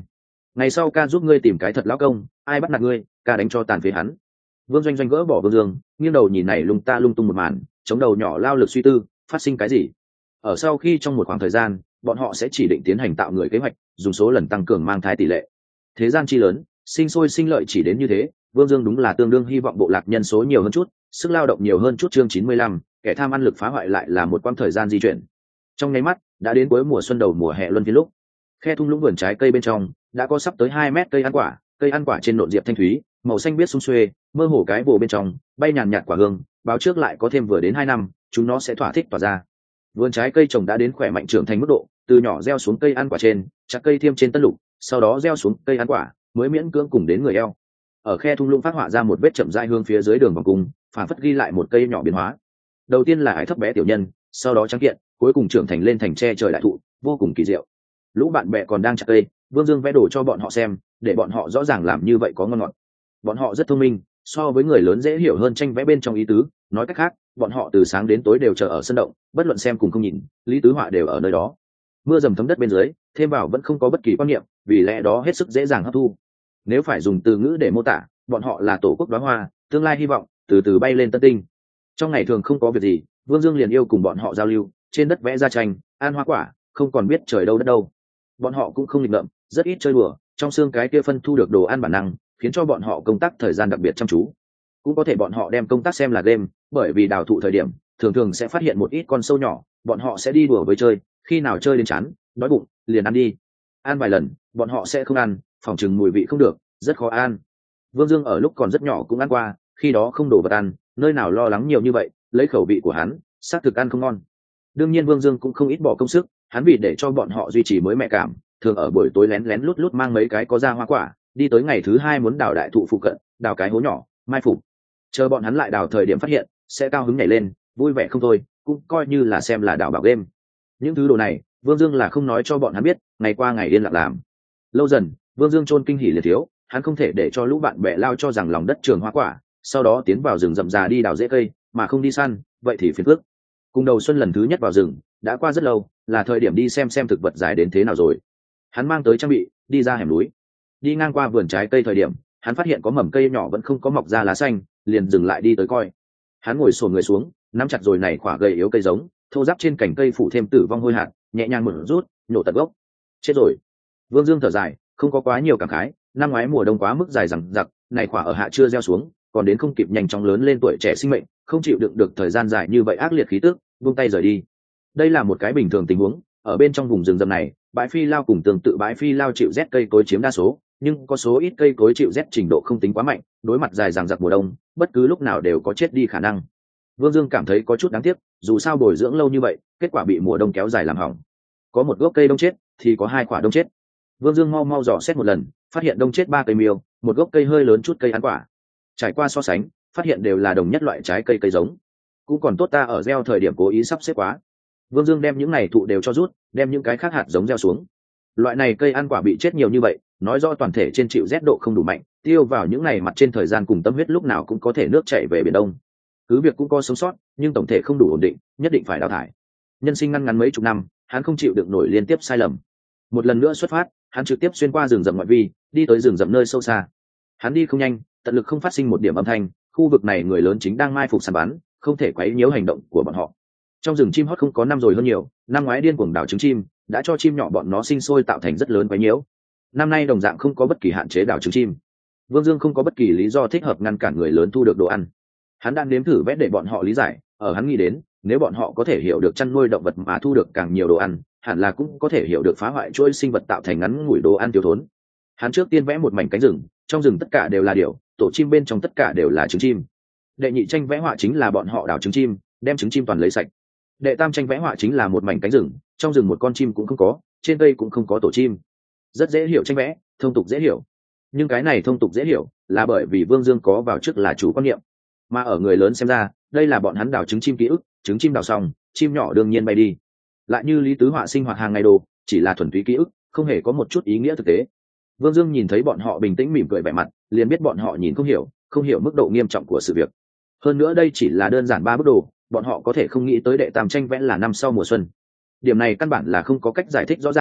ngày sau ca giúp ngươi tìm cái thật lão công, ai bắt nạt ngươi ca đánh cho tàn phế hắn. Vương Doanh Doanh gỡ bỏ Vương Dương, nghiêng đầu nhìn này lung ta lung tung một màn, chống đầu nhỏ lao lực suy tư phát sinh cái gì. Ở sau khi trong một khoảng thời gian, bọn họ sẽ chỉ định tiến hành tạo người kế hoạch, dùng số lần tăng cường mang thai tỷ lệ. Thế gian chi lớn, sinh sôi sinh lợi chỉ đến như thế, Vương Dương đúng là tương đương hy vọng bộ lạc nhân số nhiều hơn chút, sức lao động nhiều hơn chút. Chương 95, kẻ tham ăn lực phá hoại lại là một quãng thời gian di chuyển. Trong nháy mắt, đã đến cuối mùa xuân đầu mùa hè luân phiên lúc, khe thung lũng vườn trái cây bên trong đã có sắp tới 2 mét cây ăn quả trên nộn diệp thanh thúy, màu xanh biếc sum xuê, mơ hồ cái bồ bên trong bay nhàn nhạt quả hương, báo trước lại có thêm vừa đến 2 năm, chúng nó sẽ thỏa thích tỏa ra. Vườn trái cây trồng đã đến khỏe mạnh trưởng thành mức độ, từ nhỏ gieo xuống cây ăn quả trên, chặt cây thiêm trên tân lục, sau đó gieo xuống cây ăn quả, mới miễn cưỡng cùng đến người eo. Ở khe thung lũng phát họa ra một vết chậm rãi hướng phía dưới đường vòng cung, phản phất ghi lại một cây nhỏ biến hóa. Đầu tiên là ải thấp bé tiểu nhân, sau đó trắng kiện, cuối cùng trưởng thành lên thành tre trời đại thụ, vô cùng kỳ diệu. Lũ bạn bè còn đang chặt cây, Vương Dương vẽ đồ cho bọn họ xem, để bọn họ rõ ràng làm như vậy có ngon ngọt. Bọn họ rất thông minh, so với người lớn dễ hiểu hơn tranh vẽ bên trong ý tứ. Nói cách khác, bọn họ từ sáng đến tối đều chờ ở sân động, bất luận xem cùng không nhìn, lý tứ họa đều ở nơi đó. Mưa dầm thấm đất bên dưới, thêm vào vẫn không có bất kỳ quan niệm, vì lẽ đó hết sức dễ dàng hấp thu. Nếu phải dùng từ ngữ để mô tả, bọn họ là tổ quốc đóa hoa, tương lai hy vọng từ từ bay lên tân tinh. Trong ngày thường không có việc gì, Vương Dương liền yêu cùng bọn họ giao lưu, trên đất vẽ ra tranh, ăn hoa quả, không còn biết trời đâu đất đâu. Bọn họ cũng không nghịch ngợm, rất ít chơi đùa, trong xương cái kia phân thu được đồ ăn bản năng, khiến cho bọn họ công tác thời gian đặc biệt chăm chú. Cũng có thể bọn họ đem công tác xem là game, bởi vì đào thụ thời điểm thường thường sẽ phát hiện một ít con sâu nhỏ, bọn họ sẽ đi đùa với chơi, khi nào chơi đến chán đói bụng liền ăn đi. Ăn vài lần bọn họ sẽ không ăn, phòng chừng mùi vị không được, rất khó ăn. Vương Dương ở lúc còn rất nhỏ cũng ăn qua, khi đó không đồ vật ăn, nơi nào lo lắng nhiều như vậy, lấy khẩu vị của hắn xác thực ăn không ngon. Đương nhiên Vương Dương cũng không ít bỏ công sức, hắn vì để cho bọn họ duy trì mới mẹ cảm, thường ở buổi tối lén lén lút lút mang mấy cái có ra hoa quả, đi tới ngày thứ 2 muốn đào đại thụ phụ cận, đào cái hố nhỏ mai phục, chờ bọn hắn lại đào thời điểm phát hiện, sẽ cao hứng nhảy lên, vui vẻ không thôi, cũng coi như là xem là đào bảo game. Những thứ đồ này Vương Dương là không nói cho bọn hắn biết, ngày qua ngày yên lặng làm. Lâu dần Vương Dương chôn kinh hỉ liệt thiếu, hắn không thể để cho lũ bạn bè lao cho rằng lòng đất trường hoa quả, sau đó tiến vào rừng rậm già đi đào rễ cây mà không đi săn, vậy thì phiền phức. Cùng đầu xuân lần thứ nhất vào rừng đã qua rất lâu, là thời điểm đi xem thực vật dài đến thế nào rồi. Hắn mang tới trang bị, đi ra hẻm núi, đi ngang qua vườn trái cây thời điểm, hắn phát hiện có mầm cây nhỏ vẫn không có mọc ra lá xanh, liền dừng lại đi tới coi. Hắn ngồi xổm người xuống, nắm chặt rồi này khỏa gầy yếu cây giống, thô ráp trên cành cây phủ thêm tử vong hôi hạt, nhẹ nhàng mở rút, nhổ tận gốc. Chết rồi. Vương Dương thở dài, không có quá nhiều cảm khái, năm ngoái mùa đông quá mức dài dằng dặc, này khỏa ở hạ chưa gieo xuống, còn đến không kịp nhanh chóng lớn lên tuổi trẻ sinh mệnh, không chịu đựng được thời gian dài như vậy ác liệt khí tức, buông tay rời đi. Đây là một cái bình thường tình huống, ở bên trong vùng rừng rậm này, bãi phi lao cùng tương tự bãi phi lao chịu rét cây cối chiếm đa số, nhưng có số ít cây cối chịu rét trình độ không tính quá mạnh, đối mặt dài dằng dặc mùa đông, bất cứ lúc nào đều có chết đi khả năng. Vương Dương cảm thấy có chút đáng tiếc, dù sao bồi dưỡng lâu như vậy, kết quả bị mùa đông kéo dài làm hỏng. Có một gốc cây đông chết, thì có 2 quả đông chết. Vương Dương mau dò xét một lần, phát hiện đông chết 3 cây miêu, một gốc cây hơi lớn chút cây ăn quả. Trải qua so sánh, phát hiện đều là đồng nhất loại trái cây giống. Cũng còn tốt ta ở gieo thời điểm cố ý sắp xếp quá. Vương Dương đem những này thụ đều cho rút, đem những cái khác hạt giống gieo xuống. Loại này cây ăn quả bị chết nhiều như vậy, nói do toàn thể trên chịu rét độ không đủ mạnh, tiêu vào những này mặt trên thời gian cùng tâm huyết lúc nào cũng có thể nước chảy về biển đông. Cứ việc cũng có sống sót, nhưng tổng thể không đủ ổn định, nhất định phải đào thải. Nhân sinh ngăn ngắn mấy chục năm, hắn không chịu được nổi liên tiếp sai lầm. Một lần nữa xuất phát, hắn trực tiếp xuyên qua rừng rậm ngoại vi, đi tới rừng rậm nơi sâu xa. Hắn đi không nhanh, tận lực không phát sinh một điểm âm thanh, khu vực này người lớn chính đang mai phục săn bắn, không thể quấy nhiễu hành động của bọn họ. Trong rừng chim hót không có năm rồi hơn nhiều, năm ngoái điên cuồng đào trứng chim đã cho chim nhỏ bọn nó sinh sôi tạo thành rất lớn quấy nhiễu. Năm nay đồng dạng không có bất kỳ hạn chế đào trứng chim. Vương Dương không có bất kỳ lý do thích hợp ngăn cản người lớn thu được đồ ăn. Hắn đang nếm thử vẽ để bọn họ lý giải, ở hắn nghĩ đến, nếu bọn họ có thể hiểu được chăn nuôi động vật mà thu được càng nhiều đồ ăn, hẳn là cũng có thể hiểu được phá hoại chuỗi sinh vật tạo thành ngắn ngủi đồ ăn thiếu thốn. Hắn trước tiên vẽ một mảnh cánh rừng, trong rừng tất cả đều là điểu, tổ chim bên trong tất cả đều là trứng chim. Đệ nhị tranh vẽ họa chính là bọn họ đào trứng chim, đem trứng chim toàn lấy sạch. Đệ tam tranh vẽ họa chính là một mảnh cánh rừng, trong rừng một con chim cũng không có, trên cây cũng không có tổ chim. Rất dễ hiểu tranh vẽ, thông tục dễ hiểu. Nhưng cái này thông tục dễ hiểu là bởi vì Vương Dương có vào trước là chủ quan niệm, mà ở người lớn xem ra, đây là bọn hắn đào trứng chim ký ức, trứng chim đào xong, chim nhỏ đương nhiên bay đi. Lại như Lý Tứ họa sinh hoạt hàng ngày đồ, chỉ là thuần túy ký ức, không hề có một chút ý nghĩa thực tế. Vương Dương nhìn thấy bọn họ bình tĩnh mỉm cười vẻ mặt, liền biết bọn họ nhìn không hiểu mức độ nghiêm trọng của sự việc. Hơn nữa đây chỉ là đơn giản 3 bức đồ, bọn họ có thể không nghĩ tới đệ tam tranh vẽ là năm sau mùa xuân. Điểm này căn bản là không có cách giải thích rõ ràng,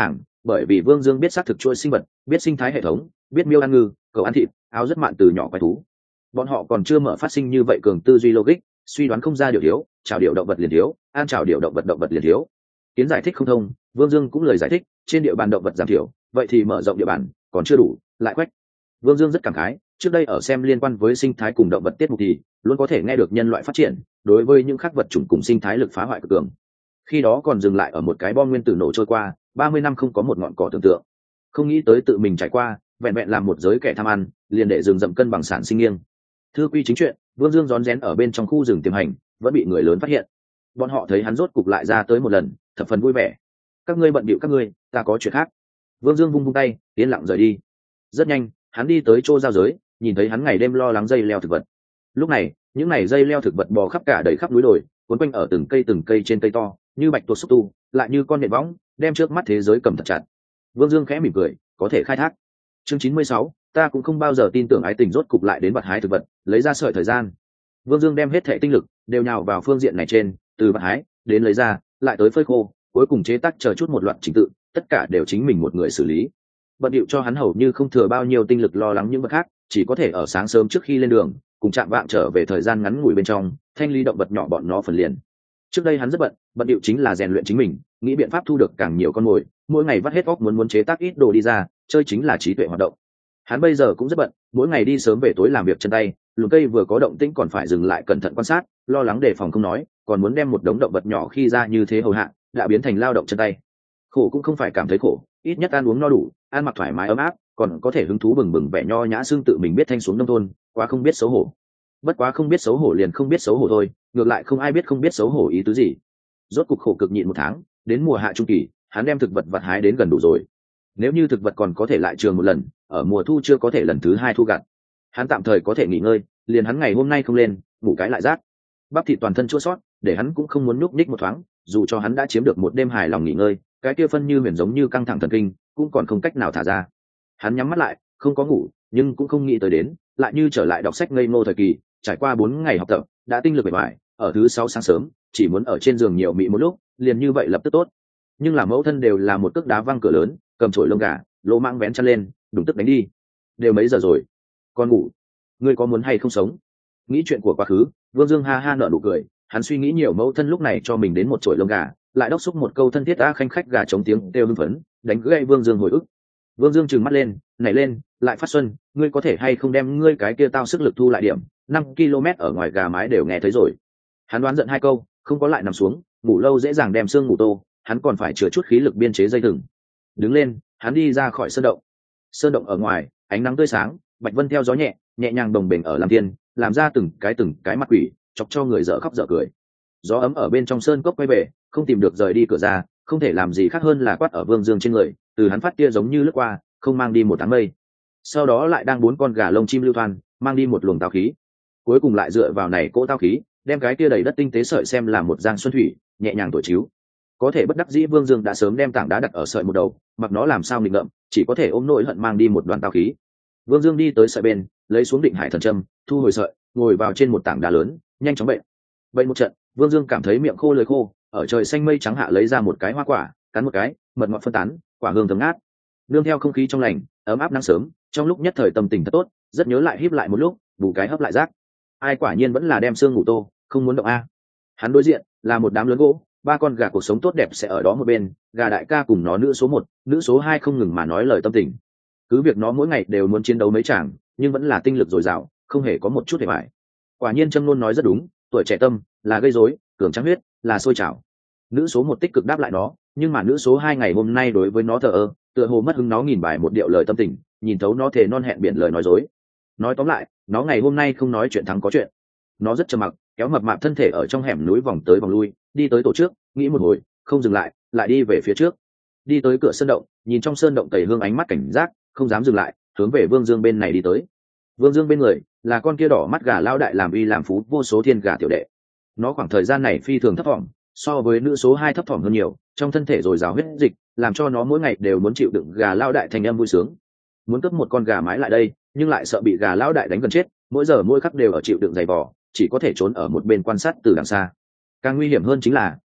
bởi vì Vương Dương biết xác thực chuỗi sinh vật, biết sinh thái hệ thống, biết miêu ăn ngư, cậu ăn thịt, áo rất mạn từ nhỏ quái thú. Bọn họ còn chưa mở phát sinh như vậy cường tư duy logic, suy đoán không ra điều thiếu, chảo điều động vật liền thiếu, an chảo điều động vật liền thiếu. Kiến giải thích không thông, Vương Dương cũng lời giải thích, trên địa bàn động vật giảm thiểu, vậy thì mở rộng địa bàn, còn chưa đủ, lại quách. Vương Dương rất cảm khái, trước đây ở xem liên quan với sinh thái cùng động vật tiết mục thì luôn có thể nghe được nhân loại phát triển, đối với những khác vật chủng cùng sinh thái lực phá hoại cực cường. Khi đó còn dừng lại ở một cái bom nguyên tử nổ trôi qua, 30 năm không có một ngọn cỏ tưởng tượng. Không nghĩ tới tự mình trải qua, vẹn vẹn làm một giới kẻ tham ăn, liền để rừng rậm cân bằng sản sinh nghiêng. Thưa quy chính chuyện, Vương Dương rón rén ở bên trong khu rừng tiềm hành, vẫn bị người lớn phát hiện. Bọn họ thấy hắn rốt cục lại ra tới một lần, thập phần vui vẻ. Các ngươi bận bịu các ngươi, ta có chuyện khác. Vương Dương vung vung tay, yên lặng rời đi. Rất nhanh, hắn đi tới chỗ giao giới, nhìn thấy hắn ngày đêm lo lắng dây leo thực vật. Lúc này, những này dây leo thực vật bò khắp cả đầy khắp núi đồi, cuốn quanh ở từng cây trên cây to, như bạch tuộc xúc tu, lại như con nện võng, đem trước mắt thế giới cầm thật chặt. Vương Dương khẽ mỉm cười, có thể khai thác. Chương 96, ta cũng không bao giờ tin tưởng ái tình rốt cục lại đến bạt hái thực vật, lấy ra sợi thời gian. Vương Dương đem hết thể tinh lực đều nhào vào phương diện này trên, từ bạt hái đến lấy ra, lại tới phơi khô, cuối cùng chế tác chờ chút một loạt trình tự, tất cả đều chính mình một người xử lý. Bận điệu cho hắn hầu như không thừa bao nhiêu tinh lực lo lắng những vật khác, chỉ có thể ở sáng sớm trước khi lên đường, cùng chạm vạng trở về thời gian ngắn ngủi bên trong, thanh lý động vật nhỏ bọn nó phần liền. Trước đây hắn rất bận điệu chính là rèn luyện chính mình, nghĩ biện pháp thu được càng nhiều con mồi, mỗi ngày vắt hết óc muốn chế tác ít đồ đi ra, chơi chính là trí tuệ hoạt động. Hắn bây giờ cũng rất bận, mỗi ngày đi sớm về tối làm việc chân tay, lùm cây vừa có động tĩnh còn phải dừng lại cẩn thận quan sát, lo lắng đề phòng không nói, còn muốn đem một đống động vật nhỏ khi ra như thế hầu hạ, đã biến thành lao động chân tay. Khổ cũng không phải cảm thấy khổ, ít nhất ăn uống no đủ, ăn mặc thoải mái ấm áp, còn có thể hứng thú bừng bừng vẻ nho nhã xương tự mình biết thanh xuống nông thôn, quá không biết xấu hổ. Bất quá không biết xấu hổ liền không biết xấu hổ thôi, ngược lại không ai biết không biết xấu hổ ý tứ gì. Rốt cục khổ cực nhịn một tháng, đến mùa hạ trung kỳ, hắn đem thực vật vặt hái đến gần đủ rồi. Nếu như thực vật còn có thể lại trường một lần, ở mùa thu chưa có thể lần thứ hai thu gặt, hắn tạm thời có thể nghỉ ngơi, liền hắn ngày hôm nay không lên, ngủ cái lại rát. Bắp thịt toàn thân chua sót, để hắn cũng không muốn nhúc nhích một thoáng, dù cho hắn đã chiếm được một đêm hài lòng nghỉ ngơi, cái kia phân như huyền giống như căng thẳng thần kinh, cũng còn không cách nào thả ra. Hắn nhắm mắt lại, không có ngủ, nhưng cũng không nghĩ tới đến, lại như trở lại đọc sách ngây ngô thời kỳ, trải qua 4 ngày học tập, đã tinh lực bề bại, ở thứ 6 sáng sớm, chỉ muốn ở trên giường nhiều mị một lúc, liền như vậy lập tức tốt. Nhưng là mẫu thân đều là một cước đá văng cửa lớn, cầm chổi lông gà, lỗ mãng vén chăn lên, đùng tức đánh đi. Đều mấy giờ rồi? Con ngủ. Ngươi có muốn hay không sống? Nghĩ chuyện của quá khứ, Vương Dương ha ha nở nụ cười, hắn suy nghĩ nhiều mẫu thân lúc này cho mình đến một chổi lông gà, lại đốc xúc một câu thân thiết khanh khách gà chống tiếng kêu hưng phấn, đánh gãy Vương Dương hồi ức. Vương Dương trừng mắt lên, nảy lên, lại phát xuân, ngươi có thể hay không đem ngươi cái kia tao sức lực thu lại điểm, 5 km ở ngoài gà mái đều nghe thấy rồi. Hắn đoán giận 2 câu, không có lại nằm xuống, ngủ lâu dễ dàng đem xương ngủ tô, hắn còn phải chừa chút khí lực biên chế dây thừng. Đứng lên, hắn đi ra khỏi sơn động. Sơn động ở ngoài, ánh nắng tươi sáng, bạch vân theo gió nhẹ, nhẹ nhàng đồng bền ở làm tiên, làm ra từng cái mặt quỷ, chọc cho người dở khóc dở cười. Gió ấm ở bên trong sơn cốc quay về, không tìm được rời đi cửa ra, không thể làm gì khác hơn là quát ở Vương Dương trên người, từ hắn phát tia giống như lướt qua, không mang đi một tháng mây. Sau đó lại đang 4 con gà lông chim lưu thoan, mang đi một luồng tao khí. Cuối cùng lại dựa vào này cỗ tao khí, đem cái kia đầy đất tinh tế sợi xem làm một giang xuân thủy, nhẹ nhàng thổi chiếu. Có thể bất đắc dĩ Vương Dương đã sớm đem tảng đá đặt ở sợi một đầu, mặc nó làm sao nghịch ngợm, chỉ có thể ôm nỗi hận mang đi một đoàn tao khí. Vương Dương đi tới sợi bên, lấy xuống Định Hải thần châm, thu hồi sợi, ngồi vào trên một tảng đá lớn, nhanh chóng bệnh một trận. Vương Dương cảm thấy miệng khô lưỡi khô, ở trời xanh mây trắng hạ lấy ra một cái hoa quả, cắn một cái, mật ngọt phân tán, quả hương thơm ngát. Nương theo không khí trong lành, ấm áp nắng sớm, trong lúc nhất thời tâm tình thật tốt, rất nhớ lại híp lại một lúc, bù cái hấp lại rác. Ai quả nhiên vẫn là đem xương ngủ tô, không muốn động a. Hắn đối diện là một đám lớn gỗ, 3 con gà cuộc sống tốt đẹp sẽ ở đó một bên, gà đại ca cùng nó nữ số 1, nữ số 2 không ngừng mà nói lời tâm tình. Cứ việc nó mỗi ngày đều muốn chiến đấu mấy tràng, nhưng vẫn là tinh lực dồi dào, không hề có một chút hề bại. Quả nhiên Trâm Nôn nói rất đúng, tuổi trẻ tâm là gây rối, cường trắng huyết là sôi trào. Nữ số 1 tích cực đáp lại nó, nhưng mà nữ số 2 ngày hôm nay đối với nó thờ ơ, tựa hồ mất hứng nó nghìn bài một điệu lời tâm tình, nhìn thấu nó thề non hẹn biển lời nói dối. Nói tóm lại, nó ngày hôm nay không nói chuyện thắng có chuyện. Nó rất trầm mặc, kéo mập mạp thân thể ở trong hẻm núi vòng tới vòng lui, đi tới tổ trước, nghĩ một hồi, không dừng lại, lại đi về phía trước. Đi tới cửa sơn động, nhìn trong sơn động tẩy hương ánh mắt cảnh giác, không dám dừng lại, hướng về Vương Dương bên này đi tới. Vương Dương bên người là con kia đỏ mắt gà lao đại làm uy làm phú vô số thiên gà tiểu đệ. Nó khoảng thời gian này phi thường thấp thỏm, so với nữ số 2 thấp thỏm hơn nhiều, trong thân thể dồi dào huyết dịch, làm cho nó mỗi ngày đều muốn chịu đựng gà lao đại thành âm vui sướng. Muốn cướp một con gà mái lại đây, nhưng lại sợ bị gà lao đại đánh gần chết, mỗi giờ mỗi khắc đều ở chịu đựng dày vò, chỉ có thể trốn ở một bên quan sát từ đằng xa. Càng nguy hiểm hơn chính là,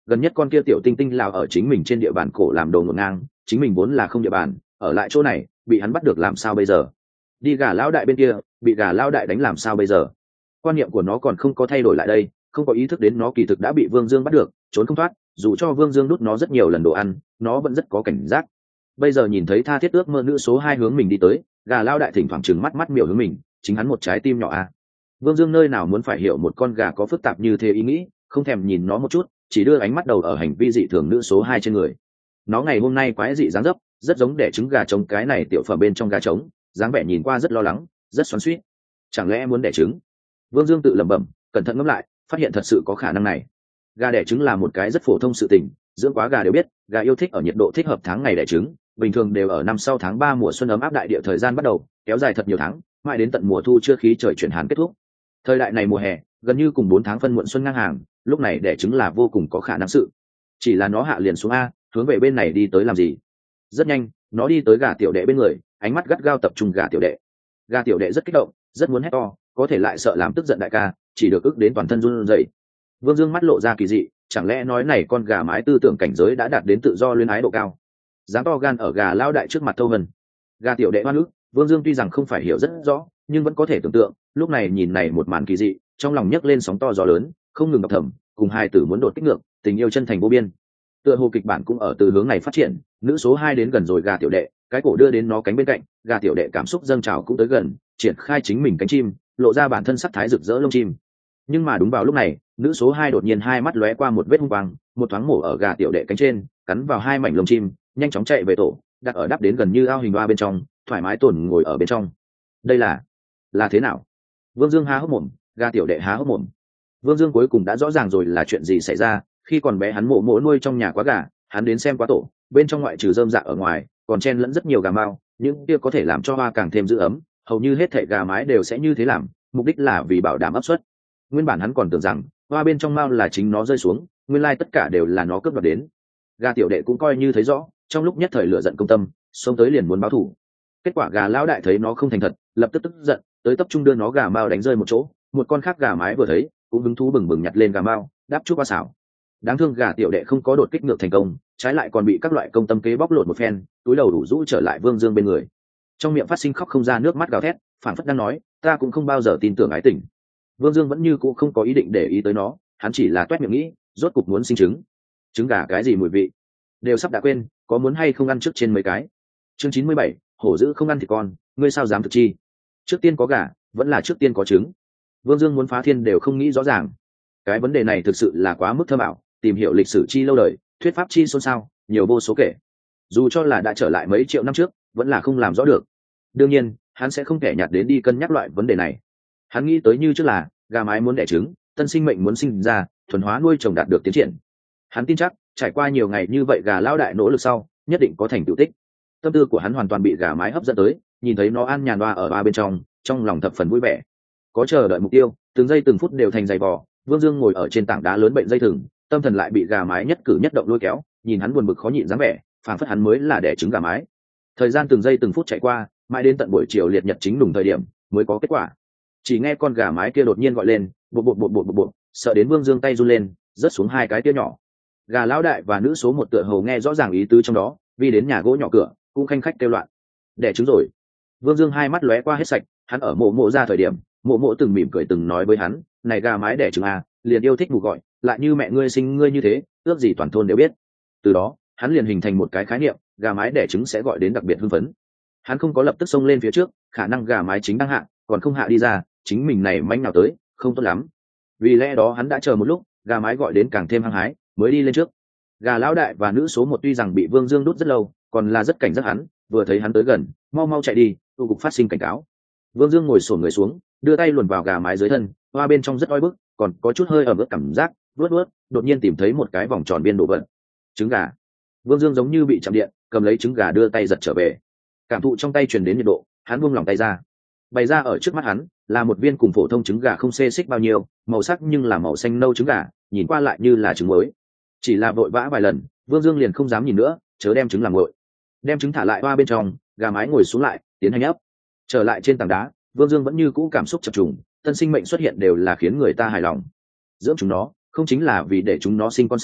gần nhất con kia tiểu tinh tinh lao ở chính mình trên địa bàn cổ làm đồ ngổn ngang, chính mình vốn là không địa bàn, ở lại chỗ này bị hắn bắt được làm sao bây giờ? Đi gà lão đại bên kia bị gà lão đại đánh làm sao bây giờ? Quan niệm của nó còn không có thay đổi lại đây, không có ý thức đến nó kỳ thực đã bị Vương Dương bắt được, trốn không thoát, dù cho Vương Dương đút nó rất nhiều lần đồ ăn, nó vẫn rất có cảnh giác. Bây giờ nhìn thấy tha thiết ước mơ nữ số 2 hướng mình đi tới, gà lão đại thỉnh thoảng trừng mắt mắt miểu hướng mình, chính hắn một trái tim nhỏ à. Vương Dương nơi nào muốn phải hiểu một con gà có phức tạp như thế ý nghĩ, không thèm nhìn nó một chút, chỉ đưa ánh mắt đầu ở hành vi dị thường nữ số 2 trên người. Nó ngày hôm nay quái dị dáng dấp, rất giống đẻ trứng gà trống cái này tiểu phẩm bên trong gà trống, dáng vẻ nhìn qua rất lo lắng, rất xoắn xuýt. Chẳng lẽ muốn đẻ trứng? Vương Dương tự lẩm bẩm, cẩn thận ngẫm lại, phát hiện thật sự có khả năng này. Gà đẻ trứng là một cái rất phổ thông sự tình, dưỡng quá gà đều biết, gà yêu thích ở nhiệt độ thích hợp tháng ngày đẻ trứng, bình thường đều ở năm sau tháng 3 mùa xuân ấm áp đại địa thời gian bắt đầu, kéo dài thật nhiều tháng, mãi đến tận mùa thu chưa khí trời chuyển hàn kết thúc. Thời đại này mùa hè, gần như cùng 4 tháng phân muộn xuân ngang hàng, lúc này đẻ trứng là vô cùng có khả năng sự. Chỉ là nó hạ liền xuống a, hướng về bên này đi tới làm gì? Rất nhanh, nó đi tới gà tiểu đệ bên người, ánh mắt gắt gao tập trung gà tiểu đệ. Gà tiểu đệ rất kích động, rất muốn hét to, có thể lại sợ làm tức giận đại ca, chỉ được ức đến toàn thân run rẩy. Vương Dương mắt lộ ra kỳ dị, chẳng lẽ nói này con gà mái tư tưởng cảnh giới đã đạt đến tự do luyến ái độ cao, dám to gan ở gà lao đại trước mặt thâu vân. Gà tiểu đệ hoan ức, Vương Dương tuy rằng không phải hiểu rất rõ, nhưng vẫn có thể tưởng tượng, lúc này nhìn này một màn kỳ dị, trong lòng nhấc lên sóng to gió lớn, không ngừng đọc thầm, cùng hai tử muốn đột kích ngược, tình yêu chân thành vô biên. Tựa hồ kịch bản cũng ở từ hướng này phát triển, nữ số 2 đến gần rồi gà tiểu đệ, cái cổ đưa đến nó cánh bên cạnh, gà tiểu đệ cảm xúc dâng trào cũng tới gần, triển khai chính mình cánh chim, lộ ra bản thân sắc thái rực rỡ lông chim. Nhưng mà đúng vào lúc này, nữ số 2 đột nhiên hai mắt lóe qua một vết hung quang, một thoáng mổ ở gà tiểu đệ cánh trên, cắn vào hai mảnh lông chim, nhanh chóng chạy về tổ, đặt ở đắp đến gần như ao hình hoa bên trong, thoải mái tồn ngồi ở bên trong. Đây là thế nào? Vương Dương há hốc mồm, gà tiểu đệ há hốc mồm. Vương Dương cuối cùng đã rõ ràng rồi là chuyện gì xảy ra. Khi còn bé hắn mộ nuôi trong nhà quá gà, hắn đến xem quá tổ, bên trong ngoại trừ rơm rạ ở ngoài, còn chen lẫn rất nhiều gà mao, những kia có thể làm cho hoa càng thêm giữ ấm. Hầu như hết thảy gà mái đều sẽ như thế làm, mục đích là vì bảo đảm ấp suất. Nguyên bản hắn còn tưởng rằng hoa bên trong mao là chính nó rơi xuống, nguyên lai tất cả đều là nó cướp đoạt đến. Gà tiểu đệ cũng coi như thấy rõ, trong lúc nhất thời lửa giận công tâm, xông tới liền muốn báo thù. Kết quả gà lão đại thấy nó không thành thật, lập tức tức giận, tới tập trung đưa nó gà mao đánh rơi một chỗ. Một con khác gà mái vừa thấy, cũng hứng thú bừng bừng nhặt lên gà mao, đáp chút qua xảo. Đáng thương gà tiểu đệ không có đột kích ngược thành công, trái lại còn bị các loại công tâm kế bóc lột một phen, túi đầu đủ rũ trở lại Vương Dương bên người. Trong miệng phát sinh khóc không ra nước mắt gào thét, phảng phất đang nói, ta cũng không bao giờ tin tưởng ái tình. Vương Dương vẫn như cũ không có ý định để ý tới nó, hắn chỉ là toét miệng nghĩ, rốt cục muốn sinh trứng. Trứng gà cái gì mùi vị, đều sắp đã quên, có muốn hay không ăn trước trên mấy cái. Chương 97, hổ dữ không ăn thịt con, ngươi sao dám thực chi? Trước tiên có gà, vẫn là trước tiên có trứng. Vương Dương muốn phá thiên đều không nghĩ rõ ràng. Cái vấn đề này thực sự là quá mức thâm ảo, tìm hiểu lịch sử chi lâu đời, thuyết pháp chi xôn xao, nhiều vô số kể. Dù cho là đã trở lại mấy triệu năm trước, vẫn là không làm rõ được. Đương nhiên, hắn sẽ không thể nhạt đến đi cân nhắc loại vấn đề này. Hắn nghĩ tới như trước là gà mái muốn đẻ trứng, tân sinh mệnh muốn sinh ra, thuần hóa nuôi trồng đạt được tiến triển. Hắn tin chắc, trải qua nhiều ngày như vậy gà lao đại nỗ lực sau, nhất định có thành tựu tích. Tâm tư của hắn hoàn toàn bị gà mái hấp dẫn tới, nhìn thấy nó an nhàn đoa ở ba bên trong lòng thập phần vui vẻ. Có chờ đợi mục tiêu, từng giây từng phút đều thành giày vò. Vương Dương ngồi ở trên tảng đá lớn bệnh dây thừng, tâm thần lại bị gà mái nhất cử nhất động lôi kéo, nhìn hắn buồn bực khó nhịn dáng vẻ, phảng phất hắn mới là đẻ trứng gà mái. Thời gian từng giây từng phút chạy qua, mãi đến tận buổi chiều liệt nhật chính đùng thời điểm mới có kết quả. Chỉ nghe con gà mái kia đột nhiên gọi lên, bụp bụp bụp bụp bụp, sợ đến Vương Dương tay run lên, rớt xuống hai cái tia nhỏ. Gà lão đại và nữ số 1 tựa hồ nghe rõ ràng ý tứ trong đó, vì đến nhà gỗ nhỏ cửa, cũng khanh khách kêu loạn. Đẻ trứng rồi. Vương Dương hai mắt lóe qua hết sạch, hắn ở mộ ra thời điểm, mộ từng mỉm cười từng nói với hắn, này gà mái đẻ trứng à, liền yêu thích mù gọi, lại như mẹ ngươi sinh ngươi như thế, ước gì toàn thôn đều biết. Từ đó, hắn liền hình thành một cái khái niệm, gà mái đẻ trứng sẽ gọi đến đặc biệt hưng phấn. Hắn không có lập tức xông lên phía trước, khả năng gà mái chính đang hạ, còn không hạ đi ra, chính mình này manh nào tới, không tốt lắm. Vì lẽ đó hắn đã chờ một lúc, gà mái gọi đến càng thêm hăng hái, mới đi lên trước. Gà lão đại và nữ số 1 tuy rằng bị Vương Dương đút rất lâu, còn là rất cảnh giác hắn, vừa thấy hắn tới gần, mau chạy đi, tu cục phát sinh cảnh cáo. Vương Dương ngồi xổm người xuống, đưa tay luồn vào gà mái dưới thân, hoa bên trong rất oi bức, còn có chút hơi ẩm ướt cảm giác, vớt, đột nhiên tìm thấy một cái vòng tròn biên đồ vật. Trứng gà. Vương Dương giống như bị chạm điện, cầm lấy trứng gà đưa tay giật trở về. Cảm thụ trong tay truyền đến nhiệt độ, hắn buông lòng tay ra. Bày ra ở trước mắt hắn là một viên cùng phổ thông trứng gà không xê xích bao nhiêu, màu sắc nhưng là màu xanh nâu trứng gà, nhìn qua lại như là trứng mới. Chỉ là vội vã vài lần, Vương Dương liền không dám nhìn nữa, chớ đem trứng làm nguội. Đem trứng thả lại hoa bên trong, gà mái ngồi xuống lại, tiến hành ấp. Trở lại trên tảng đá, Vương Dương vẫn như cũ cảm xúc chập trùng, tân sinh mệnh xuất hiện đều là khiến người ta hài lòng. Dưỡng chúng nó, không chính là vì để chúng nó sinh con sao?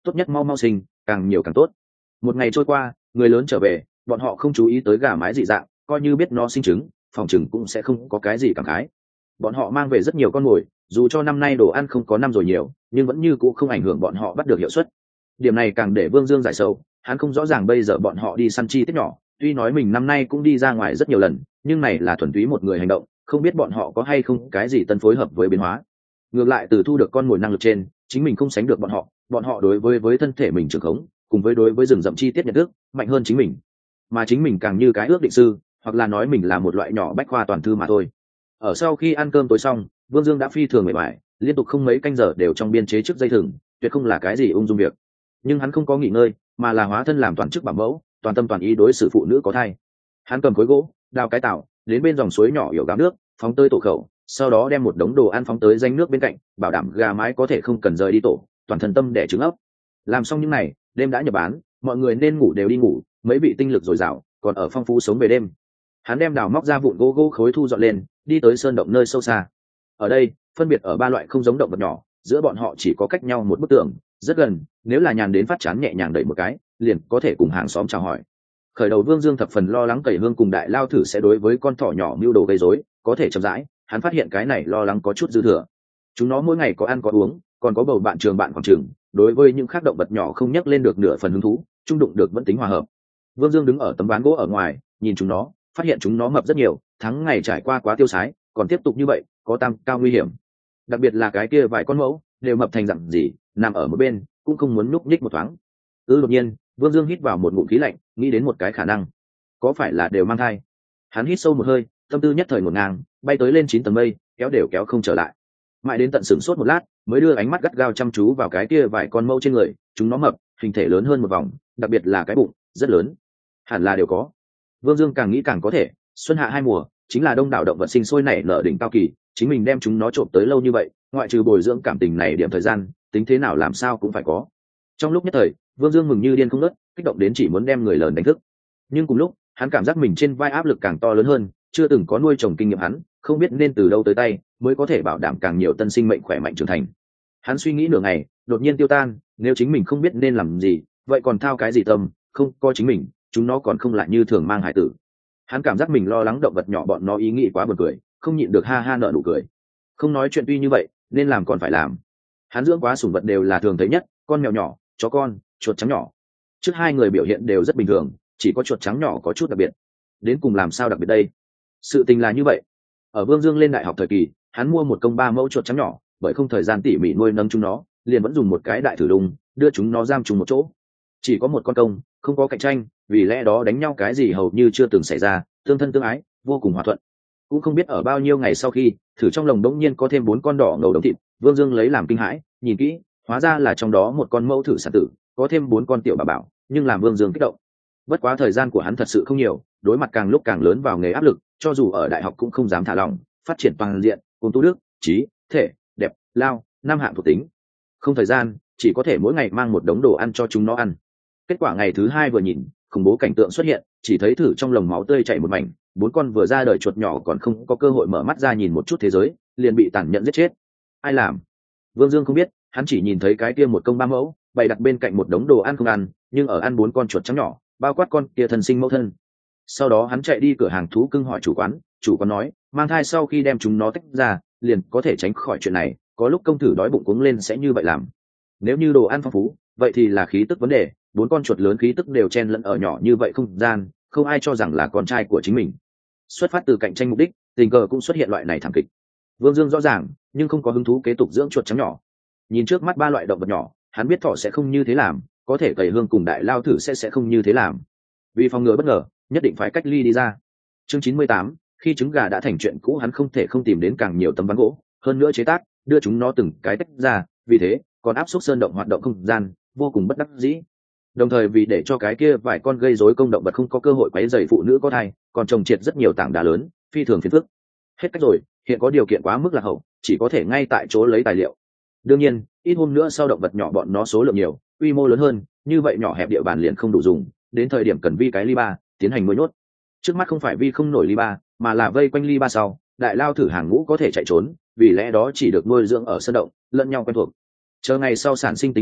tốt nhất mau mau sinh, càng nhiều càng tốt. Một ngày trôi qua, người lớn trở về, bọn họ không chú ý tới gà mái dị dạng, coi như biết nó sinh trứng, phòng trừng cũng sẽ không có cái gì cảm khái. Bọn họ mang về rất nhiều con mồi, dù cho năm nay đồ ăn không có năm rồi nhiều, nhưng vẫn như cũ không ảnh hưởng bọn họ bắt được hiệu suất. Điểm này càng để Vương Dương giải sầu, hắn không rõ ràng bây giờ bọn họ đi săn chi tiết nhỏ, tuy nói mình năm nay cũng đi ra ngoài rất nhiều lần, nhưng này là thuần túy một người hành động, không biết bọn họ có hay không cái gì tân phối hợp với biến hóa. Ngược lại từ thu được con mồi năng lực trên, chính mình không sánh được bọn họ đối với thân thể mình trưởng khống, cùng với đối với rừng rậm chi tiết nhận thức mạnh hơn chính mình, mà chính mình càng như cái ước định sư, hoặc là nói mình là một loại nhỏ bách khoa toàn thư mà thôi. Ở sau khi ăn cơm tối xong, Vương Dương đã phi thường mệt mỏi, liên tục không mấy canh giờ đều trong biên chế trước dây thừng, tuyệt không là cái gì ung dung việc. Nhưng hắn không có nghỉ ngơi, mà là hóa thân làm toàn chức bảo mẫu, toàn tâm toàn ý đối xử phụ nữ có thai. Hắn cầm khối gỗ, đào cái tảo, đến bên dòng suối nhỏ yểu gáo nước, phóng tới tổ khẩu, sau đó đem một đống đồ ăn phóng tới danh nước bên cạnh, bảo đảm gà mái có thể không cần rời đi tổ, toàn thân tâm để trứng ấp. Làm xong những này, đêm đã nhập bán, mọi người nên ngủ đều đi ngủ, mấy vị tinh lực dồi dào, còn ở phong phú sống về đêm. Hắn đem đào móc ra vụn gỗ khối thu dọn lên, đi tới sơn động nơi sâu xa. Ở đây, phân biệt ở ba loại không giống động vật nhỏ, giữa bọn họ chỉ có cách nhau một bức tường, rất gần, nếu là nhàn đến phát chán nhẹ nhàng đẩy một cái, liền có thể cùng hàng xóm chào hỏi. Khởi đầu Vương Dương thập phần lo lắng Cẩy Hương cùng Đại Lao Thử sẽ đối với con thỏ nhỏ mưu đồ gây rối, có thể chậm rãi, hắn phát hiện cái này lo lắng có chút dư thừa. Chúng nó mỗi ngày có ăn có uống, còn có bầu bạn trường bạn khoảng trường, đối với những khác động vật nhỏ không nhắc lên được nửa phần hứng thú, trung đụng được vẫn tính hòa hợp. Vương Dương đứng ở tấm ván gỗ ở ngoài, nhìn chúng nó, phát hiện chúng nó mập rất nhiều, tháng ngày trải qua quá tiêu sái, còn tiếp tục như vậy, có tăng cao nguy hiểm. Đặc biệt là cái kia vài con mẫu, đều mập thành dặn gì, nằm ở một bên, cũng không muốn núp nhích một thoáng. Đột nhiên, Vương Dương hít vào một ngụm khí lạnh, nghĩ đến một cái khả năng, có phải là đều mang thai? Hắn hít sâu một hơi, tâm tư nhất thời ngổn ngang, bay tới lên 9 tầng mây, kéo đều kéo không trở lại. Mãi đến tận sửng sốt một lát, mới đưa ánh mắt gắt gao chăm chú vào cái kia vài con mẫu trên người, chúng nó mập, hình thể lớn hơn một vòng, đặc biệt là cái bụng rất lớn, hẳn là đều có. Vương Dương càng nghĩ càng có thể, xuân hạ hai mùa, chính là đông đảo động vật sinh sôi nảy nở đỉnh cao kỳ, chính mình đem chúng nó trộm tới lâu như vậy, ngoại trừ bồi dưỡng cảm tình này điểm thời gian, tính thế nào làm sao cũng phải có. Trong lúc nhất thời, Vương Dương mừng như điên không ngớt, kích động đến chỉ muốn đem người lớn đánh thức. Nhưng cùng lúc, hắn cảm giác mình trên vai áp lực càng to lớn hơn, chưa từng có nuôi trồng kinh nghiệm hắn, không biết nên từ đâu tới tay mới có thể bảo đảm càng nhiều tân sinh mệnh khỏe mạnh trưởng thành. Hắn suy nghĩ nửa ngày, đột nhiên tiêu tan, nếu chính mình không biết nên làm gì, vậy còn thao cái gì tâm, không có chính mình, chúng nó còn không lại như thường mang hải tử. Hắn cảm giác mình lo lắng động vật nhỏ bọn nó ý nghĩ quá buồn cười, không nhịn được ha ha nở nụ cười. Không nói chuyện tuy như vậy, nên làm còn phải làm. Hắn dưỡng quá sủng vật đều là thường thấy nhất, con mèo nhỏ, chó con, chuột trắng nhỏ. Trước hai người biểu hiện đều rất bình thường, chỉ có chuột trắng nhỏ có chút đặc biệt. Đến cùng làm sao đặc biệt đây? Sự tình là như vậy. Ở Vương Dương lên đại học thời kỳ, hắn mua một công 3 mẫu chuột trắng nhỏ, bởi không thời gian tỉ mỉ nuôi nấng chúng nó, liền vẫn dùng một cái đại thử đùng, đưa chúng nó giam chung một chỗ. Chỉ có một con công, không có cạnh tranh, vì lẽ đó đánh nhau cái gì hầu như chưa từng xảy ra, tương thân tương ái, vô cùng hòa thuận. Cũng không biết ở bao nhiêu ngày sau khi, thử trong lồng đống nhiên có thêm 4 con đỏ ngầu đống thịt, Vương Dương lấy làm kinh hãi, nhìn kỹ, hóa ra là trong đó một con mẫu thử sản tử, có thêm 4 con tiểu bà bảo, nhưng làm Vương Dương kích động. Bất quá thời gian của hắn thật sự không nhiều, đối mặt càng lúc càng lớn vào nghề áp lực, cho dù ở đại học cũng không dám thả lỏng, phát triển toàn diện, cùng tu đức, trí, thể, đẹp, lao, năm hạng thuộc tính. Không thời gian, chỉ có thể mỗi ngày mang một đống đồ ăn cho chúng nó ăn. Kết quả ngày thứ 2 vừa nhìn, khủng bố cảnh tượng xuất hiện, chỉ thấy thử trong lồng máu tươi chảy một mảnh, 4 con vừa ra đời chuột nhỏ còn không có cơ hội mở mắt ra nhìn một chút thế giới, liền bị tàn nhẫn giết chết. Ai làm? Vương Dương không biết, hắn chỉ nhìn thấy cái kia một công 3 mẫu, bày đặt bên cạnh một đống đồ ăn không ăn, nhưng ở ăn 4 con chuột trắng nhỏ, bao quát con kia thân sinh mẫu thân. Sau đó hắn chạy đi cửa hàng thú cưng hỏi chủ quán nói, mang thai sau khi đem chúng nó tách ra, liền có thể tránh khỏi chuyện này, có lúc công thử đói bụng cuống lên sẽ như vậy làm. Nếu như đồ ăn phong phú, vậy thì là khí tức vấn đề, 4 con chuột lớn khí tức đều chen lẫn ở nhỏ như vậy không gian, không ai cho rằng là con trai của chính mình. Xuất phát từ cạnh tranh mục đích, tình cờ cũng xuất hiện loại này thảm kịch. Vương Dương rõ ràng, nhưng không có hứng thú kế tục dưỡng chuột trắng nhỏ. Nhìn trước mắt 3 loại động vật nhỏ, hắn biết thỏ sẽ không như thế làm, có thể Cẩy Hương cùng Đại Lao Thử sẽ không như thế làm. Vì phòng ngừa bất ngờ, nhất định phải cách ly đi ra. Chương 98, khi trứng gà đã thành chuyện cũ, hắn không thể không tìm đến càng nhiều tấm ván gỗ, hơn nữa chế tác, đưa chúng nó từng cái tách ra, vì thế, còn áp suất sơn động hoạt động không gian, vô cùng bất đắc dĩ. Đồng thời vì để cho cái kia vài con gây rối công động vật không có cơ hội quấy rầy phụ nữ có thai, còn trồng triệt rất nhiều tảng đá lớn, phi thường phiền phức. Hết cách rồi, hiện có điều kiện quá mức là hậu, chỉ có thể ngay tại chỗ lấy tài liệu. Đương nhiên, ít hôm nữa sau động vật nhỏ bọn nó số lượng nhiều, quy mô lớn hơn, như vậy nhỏ hẹp địa bàn liền không đủ dùng, đến thời điểm cần vi cái ly ba, tiến hành nuôi nhốt. Trước mắt không phải vi không nổi ly ba, mà là vây quanh ly ba sau, Đại Lao Thử hàng ngũ có thể chạy trốn, vì lẽ đó chỉ được nuôi dưỡng ở sơn động, lẫn nhau quen thuộc. Chờ ngày sau sản sinh tính ỉ lại,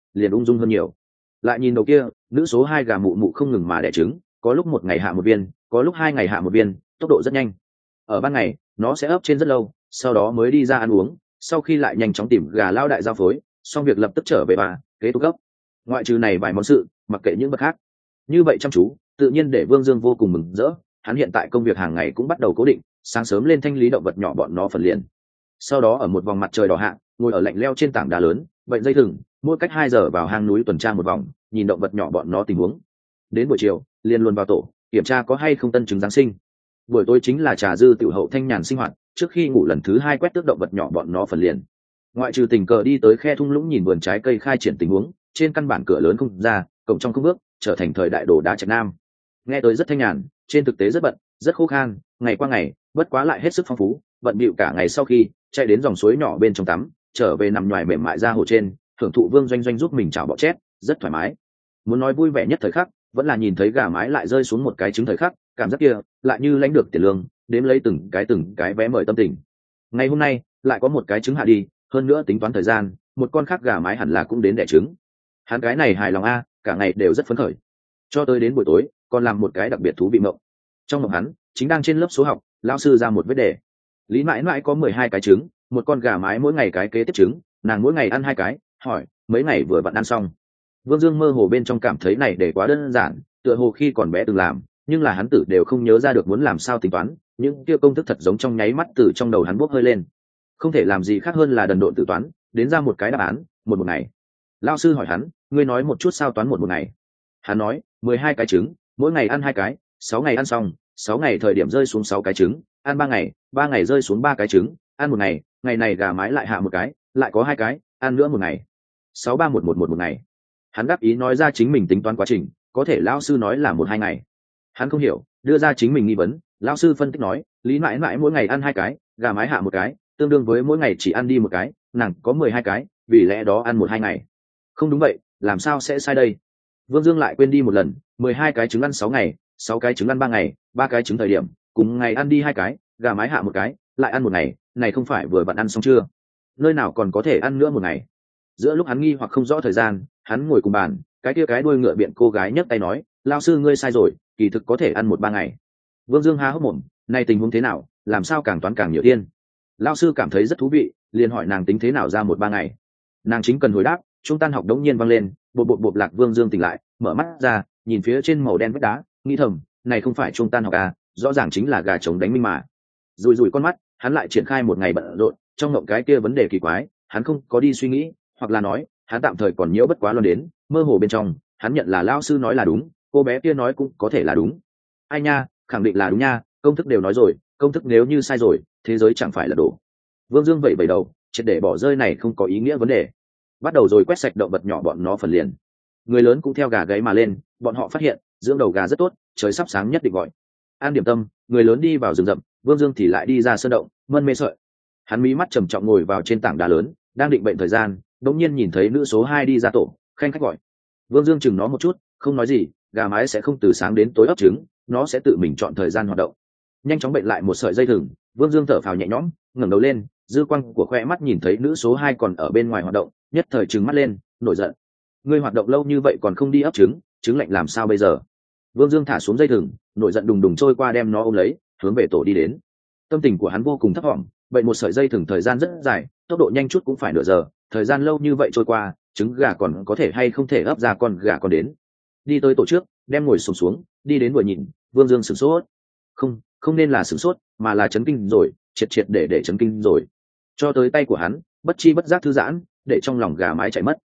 liền ung dung hơn nhiều. Lại nhìn đầu kia, nữ số 2 gà mụ mụ không ngừng mà đẻ trứng, có lúc một ngày hạ một viên, có lúc 2 ngày hạ một viên, tốc độ rất nhanh. Ở ban ngày nó sẽ ấp trên rất lâu, sau đó mới đi ra ăn uống, sau khi lại nhanh chóng tìm gà lao đại giao phối, xong việc lập tức trở về bà kế tục gốc. Ngoại trừ này vài món sự, mặc kệ những bậc khác, như vậy chăm chú tự nhiên để Vương Dương vô cùng mừng rỡ. Hắn hiện tại công việc hàng ngày cũng bắt đầu cố định, sáng sớm lên thanh lý động vật nhỏ bọn nó phần liền, sau đó ở một vòng mặt trời đỏ hạ ngồi ở lạnh leo trên tảng đá lớn bệnh dây thừng, mỗi cách 2 giờ vào hang núi tuần tra một vòng, nhìn động vật nhỏ bọn nó tình huống. Đến buổi chiều liền luôn vào tổ kiểm tra có hay không tân trứng giáng sinh. Buổi tối chính là trà dư tiểu hậu thanh nhàn sinh hoạt, trước khi ngủ lần thứ 2 quét tước động vật nhỏ bọn nó phần liền. Ngoại trừ tình cờ đi tới khe thung lũng nhìn vườn trái cây khai triển tình huống, trên căn bản cửa lớn không ra, cổng trong không bước, trở thành thời đại đồ đá Trạch Nam. Nghe tới rất thanh nhàn, trên thực tế rất bận, rất khô khan, ngày qua ngày, bất quá lại hết sức phong phú, bận bịu cả ngày sau khi chạy đến dòng suối nhỏ bên trong tắm, trở về nằm nhoài mềm mại ra hồ trên, thưởng thụ Vương Doanh Doanh giúp mình chảo bọ chét, rất thoải mái. Muốn nói vui vẻ nhất thời khắc, vẫn là nhìn thấy gà mái lại rơi xuống một cái trứng thời khắc, cảm giác kia lại như lãnh được tiền lương, đếm lấy từng cái vé mời tâm tình. Ngày hôm nay lại có một cái trứng hạ đi, hơn nữa tính toán thời gian, một con khác gà mái hẳn là cũng đến đẻ trứng. Hắn cái này hài lòng a, cả ngày đều rất phấn khởi. Cho tới đến buổi tối, còn làm một cái đặc biệt thú vị mộng. Trong mộng hắn chính đang trên lớp số học, lão sư ra một vết đề. Lý mãi mãi có 12 cái trứng, một con gà mái mỗi ngày cái kế tiếp trứng, nàng mỗi ngày ăn 2 cái, hỏi mấy ngày vừa vặn ăn xong. Vương Dương mơ hồ bên trong cảm thấy này để quá đơn giản, tựa hồ khi còn bé từng làm, nhưng là hắn tử đều không nhớ ra được muốn làm sao tính toán, những kia công thức thật giống trong nháy mắt từ trong đầu hắn bốc hơi lên. Không thể làm gì khác hơn là đần độn tự toán, đến ra một cái đáp án, một ngày. Lão sư hỏi hắn, ngươi nói một chút sao toán một ngày. Hắn nói, 12 cái trứng, mỗi ngày ăn 2 cái, 6 ngày ăn xong, 6 ngày thời điểm rơi xuống 6 cái trứng, ăn 3 ngày rơi xuống 3 cái trứng, ăn một ngày, ngày này gà mái lại hạ một cái, lại có 2 cái, ăn nữa một ngày. 63111 một ngày. Hắn đáp ý nói ra chính mình tính toán quá trình, có thể lão sư nói là 1-2 ngày. Hắn không hiểu, đưa ra chính mình nghi vấn, lão sư phân tích nói, Lý mãi mãi mỗi ngày ăn 2 cái, gà mái hạ một cái, tương đương với mỗi ngày chỉ ăn đi một cái, nàng có 12 cái, vì lẽ đó ăn 1-2 ngày. Không đúng vậy, làm sao sẽ sai đây? Vương Dương lại quên đi một lần, 12 cái trứng ăn 6 ngày, 6 cái trứng ăn 3 ngày, 3 cái trứng thời điểm, cùng ngày ăn đi 2 cái, gà mái hạ một cái, lại ăn một ngày, này không phải vừa vặn ăn xong chưa? Nơi nào còn có thể ăn nữa một ngày? Giữa lúc hắn nghi hoặc không rõ thời gian, hắn ngồi cùng bàn, cái kia cái đuôi ngựa biện cô gái nhấc tay nói, lão sư ngươi sai rồi, kỳ thực có thể ăn 1-3 ngày. Vương Dương há hốc mồm, này tình huống thế nào, làm sao càng toán càng nhiều tiên? Lão sư cảm thấy rất thú vị, liền hỏi nàng tính thế nào ra 1-3 ngày. Nàng chính cần hồi đáp, trung tan học đống nhiên vang lên, bộp lạc. Vương Dương tỉnh lại, mở mắt ra, nhìn phía trên màu đen vách đá, nghĩ thầm, này không phải trung tan học à, rõ ràng chính là gà trống đánh minh mà. Rùi con mắt, hắn lại triển khai một ngày bận rộn, trong ngộng cái kia vấn đề kỳ quái, hắn không có đi suy nghĩ, hoặc là nói, hắn tạm thời còn nhiễu bất quá lo đến, mơ hồ bên trong, hắn nhận là lão sư nói là đúng, cô bé kia nói cũng có thể là đúng. Ai nha, khẳng định là đúng nha, công thức đều nói rồi, công thức nếu như sai rồi, thế giới chẳng phải là đổ. Vương Dương vẩy đầu, triệt để bỏ rơi này không có ý nghĩa vấn đề, bắt đầu rồi quét sạch động vật nhỏ bọn nó phần liền. Người lớn cũng theo gà gáy mà lên, bọn họ phát hiện dưỡng đầu gà rất tốt, trời sắp sáng nhất định gọi ăn điểm tâm. Người lớn đi vào rừng rậm, Vương Dương thì lại đi ra sơn động, mân mê sợi. Hắn mí mắt trầm trọng ngồi vào trên tảng đá lớn, đang định bệnh thời gian, đột nhiên nhìn thấy nữ số 2 đi ra tổ, khanh khách gọi. Vương Dương chừng nó một chút, không nói gì, gà mái sẽ không từ sáng đến tối ấp trứng, nó sẽ tự mình chọn thời gian hoạt động. Nhanh chóng bệnh lại một sợi dây thừng, Vương Dương thở phào nhẹ nhõm, ngẩng đầu lên, dư quang của khoe mắt nhìn thấy nữ số 2 còn ở bên ngoài hoạt động, nhất thời trừng mắt lên, nổi giận. Ngươi hoạt động lâu như vậy còn không đi ấp trứng, trứng lạnh làm sao bây giờ? Vương Dương thả xuống dây thừng, nổi giận đùng đùng trôi qua đem nó ôm lấy, hướng về tổ đi đến. Tâm tình của hắn vô cùng thấp thỏm, vậy một sợi dây thừng thời gian rất dài, tốc độ nhanh chút cũng phải nửa giờ, thời gian lâu như vậy trôi qua, trứng gà còn có thể hay không thể ấp ra con gà còn đến. Đi tới tổ trước, đem ngồi xổm xuống, đi đến vừa nhìn, Vương Dương sửng sốt. Không nên là sửng sốt, mà là chấn kinh rồi, triệt để chấn kinh rồi. Cho tới tay của hắn, bất chi bất giác thư giãn, để trong lòng gà mái chạy mất.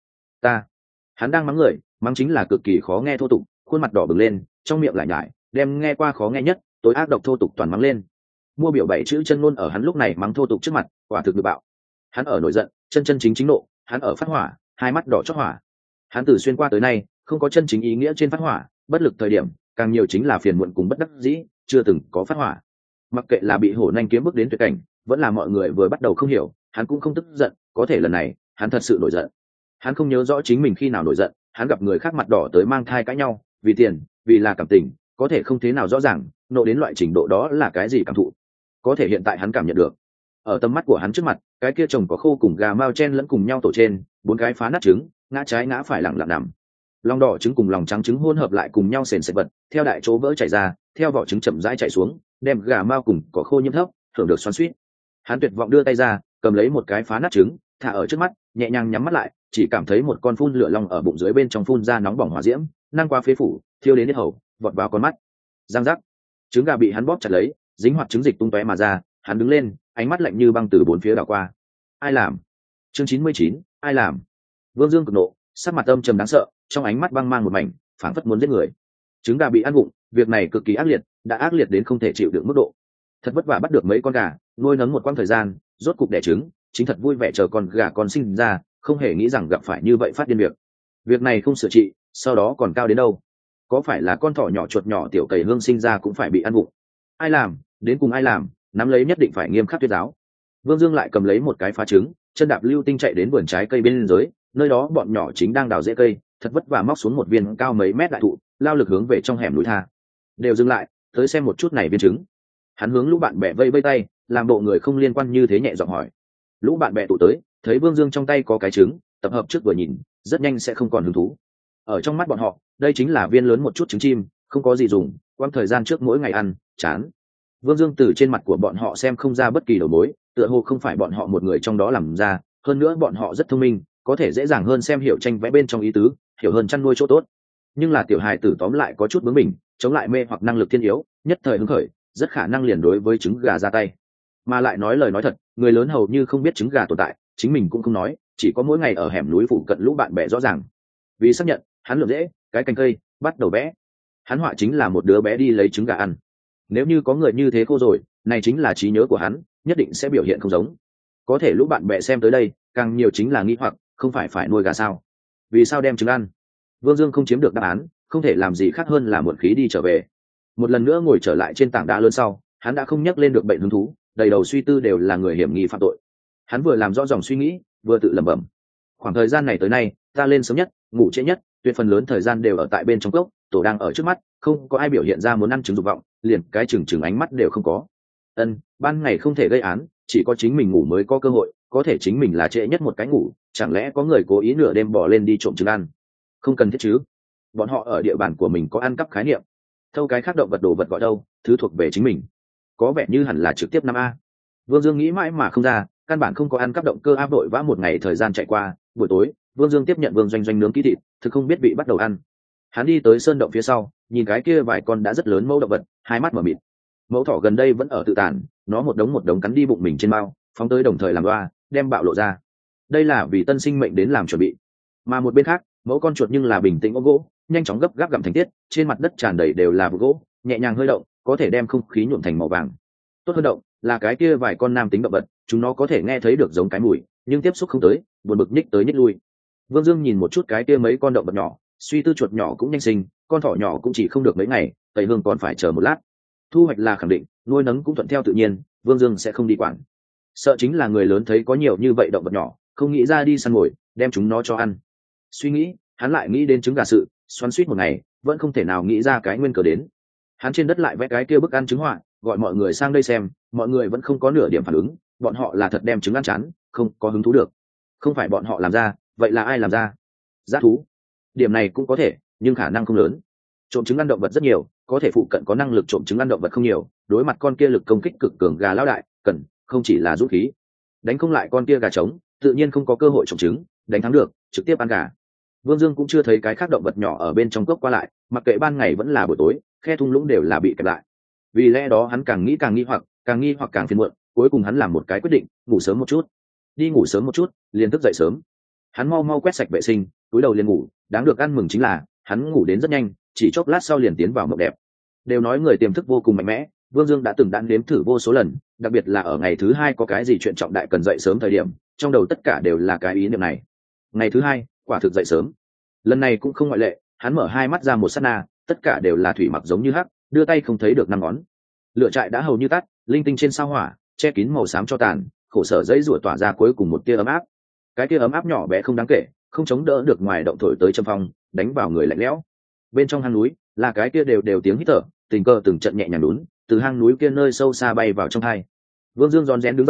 Hắn đang mắng người, mắng chính là cực kỳ khó nghe thô tục, khuôn mặt đỏ bừng lên, trong miệng lại nhải, đem nghe qua khó nghe nhất, tối ác độc thô tục toàn mắng lên. Mua biểu 7 chữ chân ngôn ở hắn lúc này mắng thô tục trước mặt, quả thực được bạo. Hắn ở nổi giận, chân chính nộ, hắn ở phát hỏa, hai mắt đỏ chót hỏa. Hắn từ xuyên qua tới nay, không có chân chính ý nghĩa trên phát hỏa, bất lực thời điểm, càng nhiều chính là phiền muộn cùng bất đắc dĩ, chưa từng có phát hỏa. Mặc kệ là bị hổ nanh kiếm bước đến tuyệt cảnh, vẫn là mọi người vừa bắt đầu không hiểu, hắn cũng không tức giận, có thể lần này, hắn thật sự nổi giận. Hắn không nhớ rõ chính mình khi nào nổi giận, hắn gặp người khác mặt đỏ tới mang thai cãi nhau, vì tiền, vì là cảm tình, có thể không thế nào rõ ràng, nộ đến loại trình độ đó là cái gì cảm thụ. Có thể hiện tại hắn cảm nhận được, Ở tầm mắt của hắn trước mặt, cái kia chồng có khô cùng gà mao chen lẫn cùng nhau tổ trên, 4 cái phá nát trứng, ngã trái ngã phải lẳng lặng nằm. Lòng đỏ trứng cùng lòng trắng trứng hỗn hợp lại cùng nhau sền sệt vật, theo đại chỗ vỡ chảy ra, theo vỏ trứng chậm rãi chảy xuống, đem gà mao cùng cỏ khô nhiễm thấp, thưởng được xoắn xuýt. Hắn tuyệt vọng đưa tay ra, cầm lấy một cái phá nát trứng, thả ở trước mắt, nhẹ nhàng nhắm mắt lại, chỉ cảm thấy một con phun lửa long ở bụng dưới bên trong phun ra nóng bỏng hỏa diễm, năng qua phế phủ, thiêu đến hết hầu, vọt vào con mắt. Răng rắc, trứng gà bị hắn bóp chặt lấy, dính hoạt trứng dịch tung tóe mà ra. Hắn đứng lên, ánh mắt lạnh như băng từ bốn phía đảo qua. Ai làm? Chương 99, ai làm? Vương Dương cực nộ, sắc mặt âm trầm đáng sợ, trong ánh mắt băng mang một mảnh, phảng phất muốn giết người. Trứng gà bị ăn vụng, việc này cực kỳ ác liệt, đã ác liệt đến không thể chịu đựng mức độ. Thật vất vả bắt được mấy con gà, nuôi nấng một quãng thời gian, rốt cục đẻ trứng, chính thật vui vẻ chờ con gà con sinh ra, không hề nghĩ rằng gặp phải như vậy phát điên việc. Việc này không sửa trị, sau đó còn cao đến đâu? Có phải là con thỏ nhỏ chuột nhỏ tiểu cầy hương sinh ra cũng phải bị ăn vụng? Ai làm? Đến cùng ai làm? Nắm lấy nhất định phải nghiêm khắc tuyên giáo. Vương Dương lại cầm lấy một cái phá trứng, chân đạp lưu tinh chạy đến vườn trái cây bên dưới, nơi đó bọn nhỏ chính đang đào rễ cây, thật vất vả móc xuống một viên cao mấy mét đại thụ, lao lực hướng về trong hẻm núi tha. Đều dừng lại, tới xem một chút này viên trứng. Hắn hướng lũ bạn bè vây vây tay, làm bộ người không liên quan như thế nhẹ giọng hỏi. Lũ bạn bè tụ tới, thấy Vương Dương trong tay có cái trứng, tập hợp trước vừa nhìn, rất nhanh sẽ không còn hứng thú. Ở trong mắt bọn họ, đây chính là viên lớn một chút trứng chim, không có gì dùng, quãng thời gian trước mỗi ngày ăn, chán. Vương Dương từ trên mặt của bọn họ xem không ra bất kỳ đầu mối, tựa hồ không phải bọn họ một người trong đó làm ra, hơn nữa bọn họ rất thông minh, có thể dễ dàng hơn xem hiểu tranh vẽ bên trong ý tứ, hiểu hơn chăn nuôi chỗ tốt. Nhưng là tiểu hài tử tóm lại có chút bướng bỉnh, chống lại mê hoặc năng lực thiên yếu, nhất thời hứng khởi, rất khả năng liền đối với trứng gà ra tay. Mà lại nói lời nói thật, người lớn hầu như không biết trứng gà tồn tại, chính mình cũng không nói, chỉ có mỗi ngày ở hẻm núi phụ cận lũ bạn bè rõ ràng. Vì xác nhận, hắn lượm rễ, cái cành cây, bắt đầu vẽ. Hắn họa chính là một đứa bé đi lấy trứng gà ăn. Nếu như có người như thế khô rồi, này chính là trí nhớ của hắn, nhất định sẽ biểu hiện không giống. Có thể lũ bạn bè xem tới đây, càng nhiều chính là nghi hoặc, không phải nuôi gà sao? Vì sao đem trứng ăn? Vương Dương không chiếm được đáp án, không thể làm gì khác hơn là muộn khí đi trở về. Một lần nữa ngồi trở lại trên tảng đá lớn sau, hắn đã không nhắc lên được bệnh hứng thú, đầy đầu suy tư đều là người hiểm nghi phạm tội. Hắn vừa làm rõ dòng suy nghĩ, vừa tự lẩm bẩm. Khoảng thời gian này tới nay, ta lên sớm nhất, ngủ trễ nhất, tuyệt phần lớn thời gian đều ở tại bên trong cốc, tổ đang ở trước mắt, không có ai biểu hiện ra muốn ăn trứng dục vọng, liền cái chừng ánh mắt đều không có. Ban ngày không thể gây án, chỉ có chính mình ngủ mới có cơ hội, có thể chính mình là trễ nhất một cái ngủ, chẳng lẽ có người cố ý nửa đêm bỏ lên đi trộm trứng ăn? Không cần thiết chứ. Bọn họ ở địa bàn của mình có ăn cắp khái niệm, thâu cái khác động vật đồ vật gọi đâu, thứ thuộc về chính mình. Có vẻ như hẳn là trực tiếp 5A. Vương Dương nghĩ mãi mà không ra, căn bản không có ăn cắp động cơ áp đội vã một ngày thời gian chạy qua, buổi tối, Vương Dương tiếp nhận Vương Doanh Doanh nướng kỹ thịt, thực không biết bị bắt đầu ăn. Hắn đi tới sơn động phía sau, nhìn cái kia vài con đã rất lớn mẫu động vật, hai mắt mở mịt. Mẫu thỏ gần đây vẫn ở tự tàn, nó một đống cắn đi bụng mình trên bao, phóng tới đồng thời làm loa, đem bạo lộ ra. Đây là vì tân sinh mệnh đến làm chuẩn bị. Mà một bên khác, mẫu con chuột nhưng là bình tĩnh ôm gỗ, nhanh chóng gấp gáp gặm thành tiết, trên mặt đất tràn đầy đều là vụ gỗ, nhẹ nhàng hơi động, có thể đem không khí nhuộm thành màu vàng. Tốt hơn động là cái kia vài con nam tính động vật, chúng nó có thể nghe thấy được giống cái mùi, nhưng tiếp xúc không tới, buồn bực nhích tới nhích lui. Vương Dương nhìn một chút cái kia mấy con động vật nhỏ, suy tư chuột nhỏ cũng nhanh sinh, con thỏ nhỏ cũng chỉ không được mấy ngày, tẩy hương còn phải chờ một lát. Thu hoạch là khẳng định, nuôi nấng cũng thuận theo tự nhiên, Vương Dương sẽ không đi quản. Sợ chính là người lớn thấy có nhiều như vậy động vật nhỏ, không nghĩ ra đi săn mồi, đem chúng nó cho ăn. Suy nghĩ, hắn lại nghĩ đến trứng gà sự, xoắn xuýt một ngày, vẫn không thể nào nghĩ ra cái nguyên cớ đến. Hắn trên đất lại vẽ cái kia bức ăn trứng họa, gọi mọi người sang đây xem, mọi người vẫn không có nửa điểm phản ứng, bọn họ là thật đem trứng ăn chán, không có hứng thú được. Không phải bọn họ làm ra, vậy là ai làm ra? Dã thú. Điểm này cũng có thể, nhưng khả năng không lớn. Trộm trứng ăn động vật rất nhiều, có thể phụ cận có năng lực trộm trứng ăn động vật không nhiều, đối mặt con kia lực công kích cực cường gà lão đại, cần không chỉ là rút khí. Đánh không lại con kia gà trống, tự nhiên không có cơ hội trộm trứng, đánh thắng được, trực tiếp ăn gà. Vương Dương cũng chưa thấy cái khác động vật nhỏ ở bên trong cốc qua lại, mặc kệ ban ngày vẫn là buổi tối, khe thung lũng đều là bị kẹp lại. Vì lẽ đó hắn càng nghĩ càng nghi hoặc, càng phiền muộn, cuối cùng hắn làm một cái quyết định, ngủ sớm một chút. Đi ngủ sớm một chút, liền thức dậy sớm. Hắn mau quét sạch vệ sinh, túi đầu liền ngủ, đáng được ăn mừng chính là, hắn ngủ đến rất nhanh, chỉ chốc lát sau liền tiến vào mộng đẹp. Đều nói người tiềm thức vô cùng mạnh mẽ, Vương Dương đã từng đắn đếm thử vô số lần, đặc biệt là ở ngày thứ hai có cái gì chuyện trọng đại cần dậy sớm thời điểm, trong đầu tất cả đều là cái ý niệm này. Ngày thứ hai, quả thực dậy sớm. Lần này cũng không ngoại lệ, hắn mở hai mắt ra một sát na, tất cả đều là thủy mặc giống như hắc, đưa tay không thấy được năm ngón. Lửa trại đã hầu như tắt, linh tinh trên sao hỏa, che kín màu xám cho tàn, khổ sở dãy rủa tỏa ra cuối cùng một tia ấm áp. Cái tia ấm áp nhỏ bé không đáng kể, không chống đỡ được ngoài động thổi tới châm phong, đánh vào người lạnh lẽo. Bên trong hang núi, là cái kia đều tiếng hít thở, tình cờ từng trận nhẹ nhàng đún, từ hang núi kia nơi sâu xa bay vào trong hai. Vương Dương rón rén đứng dậy,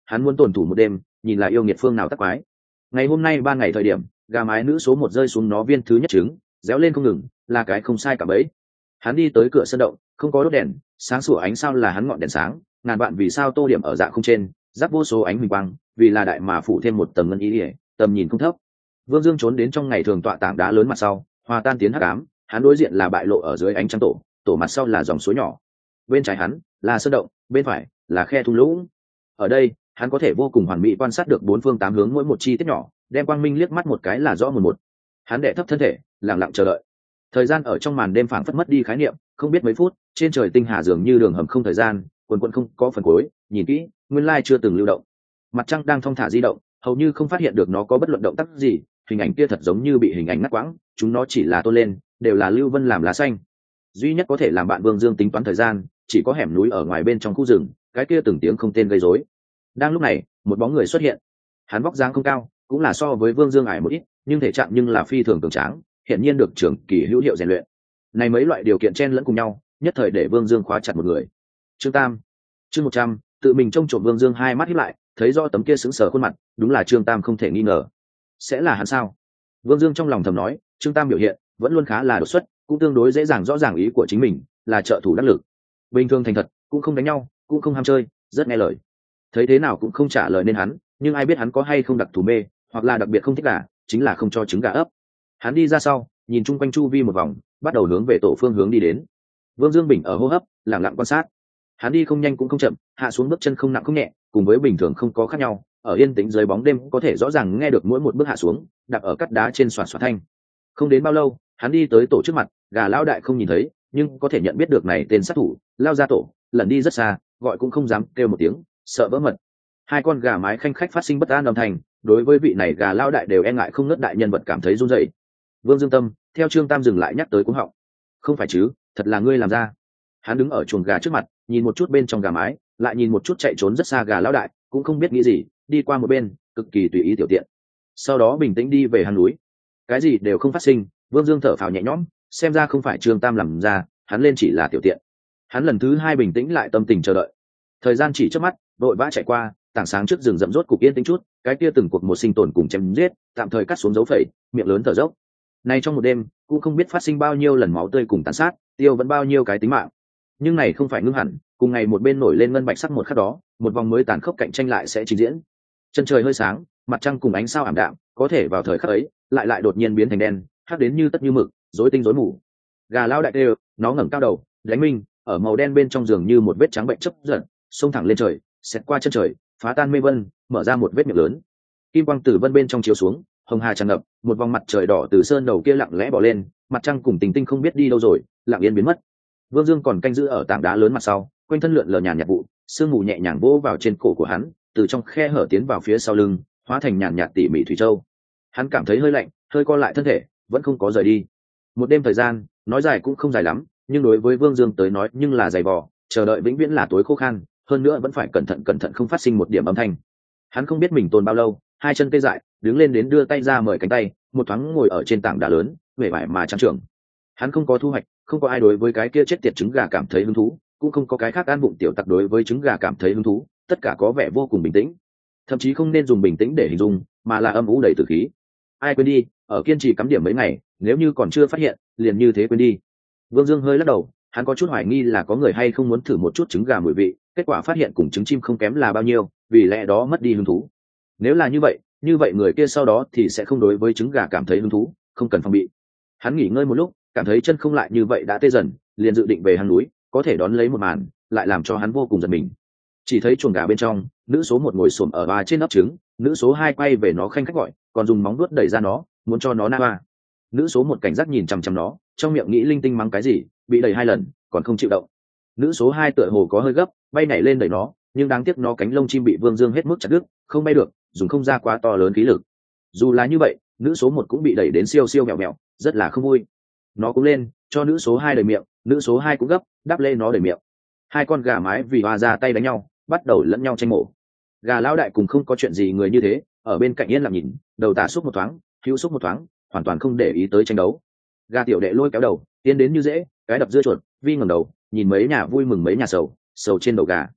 hắn muốn tuần thủ một đêm, nhìn là yêu nghiệt phương nào tắc quái. Ngày hôm nay 3 ngày thời điểm, gà mái nữ số 1 rơi xuống nó viên thứ nhất trứng, réo lên không ngừng, là cái không sai cả bấy. Hắn đi tới cửa sân động, không có đốt đèn, sáng sủa ánh sao là hắn ngọn đèn sáng, ngàn vạn vì sao tô điểm ở dạ không trên, giáp vô số ánh huỳnh quang, vì là đại mà phủ thêm một tầng ngân ý ỉa, tầm nhìn không thấp. Vương Dương trốn đến trong ngày thường tọa tảng đá lớn mặt sau, hòa tan tiến hắc ám, hắn đối diện là bại lộ ở dưới ánh trăng tổ mặt sau là dòng suối nhỏ. Bên trái hắn là sơn động, bên phải là khe thung lũng. Ở đây, hắn có thể vô cùng hoàn mỹ quan sát được 4 phương 8 hướng mỗi một chi tiết nhỏ, đem quang minh liếc mắt một cái là rõ một. Hắn đè thấp thân thể, lặng lặng chờ đợi. Thời gian ở trong màn đêm phảng phất mất đi khái niệm, không biết mấy phút, trên trời tinh hà dường như đường hầm không thời gian, quần quần không có phần cuối, nhìn kỹ, nguyên lai chưa từng lưu động. Mặt trăng đang thong thả di động, hầu như không phát hiện được nó có bất luận động tác gì, hình ảnh kia thật giống như bị hình ảnh ngắt quãng, chúng nó chỉ là tôn lên, đều là lưu vân làm lá xanh. Duy nhất có thể làm bạn Vương Dương tính toán thời gian, chỉ có hẻm núi ở ngoài bên trong khu rừng, cái kia từng tiếng không tên gây rối. Đang lúc này, một bóng người xuất hiện. Hắn vóc dáng không cao, cũng là so với Vương Dương ải một ít, nhưng thể trạng nhưng là phi thường cường tráng, hiện nhiên được trưởng kỳ hữu hiệu rèn luyện. Này mấy loại điều kiện chen lẫn cùng nhau, nhất thời để Vương Dương khóa chặt một người. Trương Tam. Chương 100, tự mình trông trộm. Vương Dương hai mắt híp lại, thấy rõ tấm kia sững sờ khuôn mặt, đúng là Trương Tam không thể nghi ngờ. Sẽ là hắn sao? Vương Dương trong lòng thầm nói, Trương Tam biểu hiện vẫn luôn khá là đột xuất, cũng tương đối dễ dàng rõ ràng ý của chính mình, là trợ thủ đắc lực. Bình thường thành thật, cũng không đánh nhau, cũng không ham chơi, rất nghe lời. Thấy thế nào cũng không trả lời nên hắn, nhưng ai biết hắn có hay không đặc thù mê, hoặc là đặc biệt không thích gà, chính là không cho trứng gà ấp. Hắn đi ra sau, nhìn chung quanh chu vi một vòng, bắt đầu hướng về tổ phương hướng đi đến. Vương Dương bình ở hô hấp, lặng lặng quan sát. Hắn đi không nhanh cũng không chậm, hạ xuống bước chân không nặng không nhẹ, cùng với bình thường không có khác nhau. Ở yên tĩnh dưới bóng đêm có thể rõ ràng nghe được mỗi một bước hạ xuống, đạp ở cắt đá trên xoạt xoạt thanh. Không đến bao lâu, hắn đi tới tổ trước mặt, gà lão đại không nhìn thấy, nhưng có thể nhận biết được này tên sát thủ, lao ra tổ, lần đi rất xa, gọi cũng không dám kêu một tiếng, sợ vỡ mật. Hai con gà mái khanh khách phát sinh bất an âm thanh, đối với vị này gà lão đại đều e ngại không ngớt đại nhân vật cảm thấy run rẩy. Vương Dương tâm theo Trương Tam dừng lại nhắc tới cuống họng. Không phải chứ, thật là ngươi làm ra. Hắn đứng ở chuồng gà trước mặt, nhìn một chút bên trong gà mái, lại nhìn một chút chạy trốn rất xa gà lão đại, cũng không biết nghĩ gì, đi qua một bên, cực kỳ tùy ý tiểu tiện. Sau đó bình tĩnh đi về hang núi. Cái gì đều không phát sinh, Vương Dương thở phào nhẹ nhõm, xem ra không phải Trương Tam làm ra, hắn lên chỉ là tiểu tiện. Hắn lần thứ 2 bình tĩnh lại tâm tình chờ đợi. Thời gian chỉ trước mắt, vội vã chạy qua, tảng sáng trước rừng rậm rốt cục yên tĩnh chút, cái kia từng cuộc một sinh tồn cùng chém giết, tạm thời cắt xuống dấu phẩy, miệng lớn thở dốc. Nay trong một đêm, cũng không biết phát sinh bao nhiêu lần máu tươi cùng tàn sát, tiêu vẫn bao nhiêu cái tính mạng. Nhưng này không phải ngưng hẳn, cùng ngày một bên nổi lên ngân bạch sắc một khắc đó, một vòng mới tàn khốc cạnh tranh lại sẽ trình diễn. Chân trời hơi sáng, mặt trăng cùng ánh sao ảm đạm, có thể vào thời khắc ấy, lại đột nhiên biến thành đen, hắc đến như tất như mực, rối tinh rối mù. Gà lao đại đều, nó ngẩng cao đầu, đánh minh, ở màu đen bên trong giường như một vết trắng bệnh chấp giật, xông thẳng lên trời, xẹt qua chân trời, phá tan mây vân, mở ra một vết miệng lớn. Kim quang từ vân bên trong chiếu xuống, hồng hà tràn ngập, một vòng mặt trời đỏ từ sơn đầu kia lặng lẽ bỏ lên, mặt trăng cùng tình tinh không biết đi đâu rồi, lặng yên biến mất. Vương Dương còn canh giữ ở tảng đá lớn mặt sau, quanh thân lượn lờ nhàn nhạt vụ, sương mù nhẹ nhàng vỗ vào trên cổ của hắn, từ trong khe hở tiến vào phía sau lưng, hóa thành nhàn nhạt tỉ mỉ thủy châu. Hắn cảm thấy hơi lạnh, hơi co lại thân thể, vẫn không có rời đi. Một đêm thời gian, nói dài cũng không dài lắm, nhưng đối với Vương Dương tới nói nhưng là dày vò, chờ đợi vĩnh viễn là tối khô khan, hơn nữa vẫn phải cẩn thận không phát sinh một điểm âm thanh. Hắn không biết mình tồn bao lâu, hai chân tê dại, đứng lên đến đưa tay ra mời cánh tay, một thoáng ngồi ở trên tảng đá lớn, vẻ vải mà trắng trưởng. Hắn không có thu hoạch, không có ai đối với cái kia chết tiệt trứng gà cảm thấy hứng thú, cũng không có cái khác ăn bụng tiểu tặc đối với trứng gà cảm thấy hứng thú, tất cả có vẻ vô cùng bình tĩnh, thậm chí không nên dùng bình tĩnh để hình dung, mà là âm u đầy tử khí. Ai quên đi, ở kiên trì cắm điểm mấy ngày, nếu như còn chưa phát hiện, liền như thế quên đi. Vương Dương hơi lắc đầu, hắn có chút hoài nghi là có người hay không muốn thử một chút trứng gà mùi vị, kết quả phát hiện cùng trứng chim không kém là bao nhiêu, vì lẽ đó mất đi hứng thú. Nếu là như vậy người kia sau đó thì sẽ không đối với trứng gà cảm thấy hứng thú, không cần phòng bị. Hắn nghỉ ngơi một lúc, cảm thấy chân không lại như vậy đã tê dần, liền dự định về hang núi, có thể đón lấy một màn, lại làm cho hắn vô cùng giật mình. Chỉ thấy chuồng gà bên trong, nữ số 1 ngồi xổm ở ba trên nắp trứng, nữ số 2 quay về nó khanh khách gọi, còn dùng móng vuốt đẩy ra nó, muốn cho nó na ba. Nữ số 1 cảnh giác nhìn chằm chằm nó, trong miệng nghĩ linh tinh mắng cái gì, bị đẩy 2 lần, còn không chịu động. Nữ số 2 tựa hồ có hơi gấp, bay nhảy lên đẩy nó, nhưng đáng tiếc nó cánh lông chim bị Vương Dương hết mức chặt đứt, không bay được, dùng không ra quá to lớn khí lực. Dù là như vậy, nữ số 1 cũng bị đẩy đến siêu siêu mèo mèo, rất là không vui. Nó cũng lên, cho nữ số 2 đẩy miệng, nữ số 2 cũng gấp, đáp lên nó đẩy miệng. Hai con gà mái vì hòa ra tay đánh nhau, bắt đầu lẫn nhau tranh mổ. Gà lão đại cùng không có chuyện gì người như thế, ở bên cạnh yên lặng nhìn, đầu tả xúc một thoáng, hữu xúc một thoáng, hoàn toàn không để ý tới tranh đấu. Gà tiểu đệ lôi kéo đầu, tiến đến như dễ, cái đập dưa chuột, vi ngẩng đầu, nhìn mấy nhà vui mừng mấy nhà sầu, sầu trên đầu gà.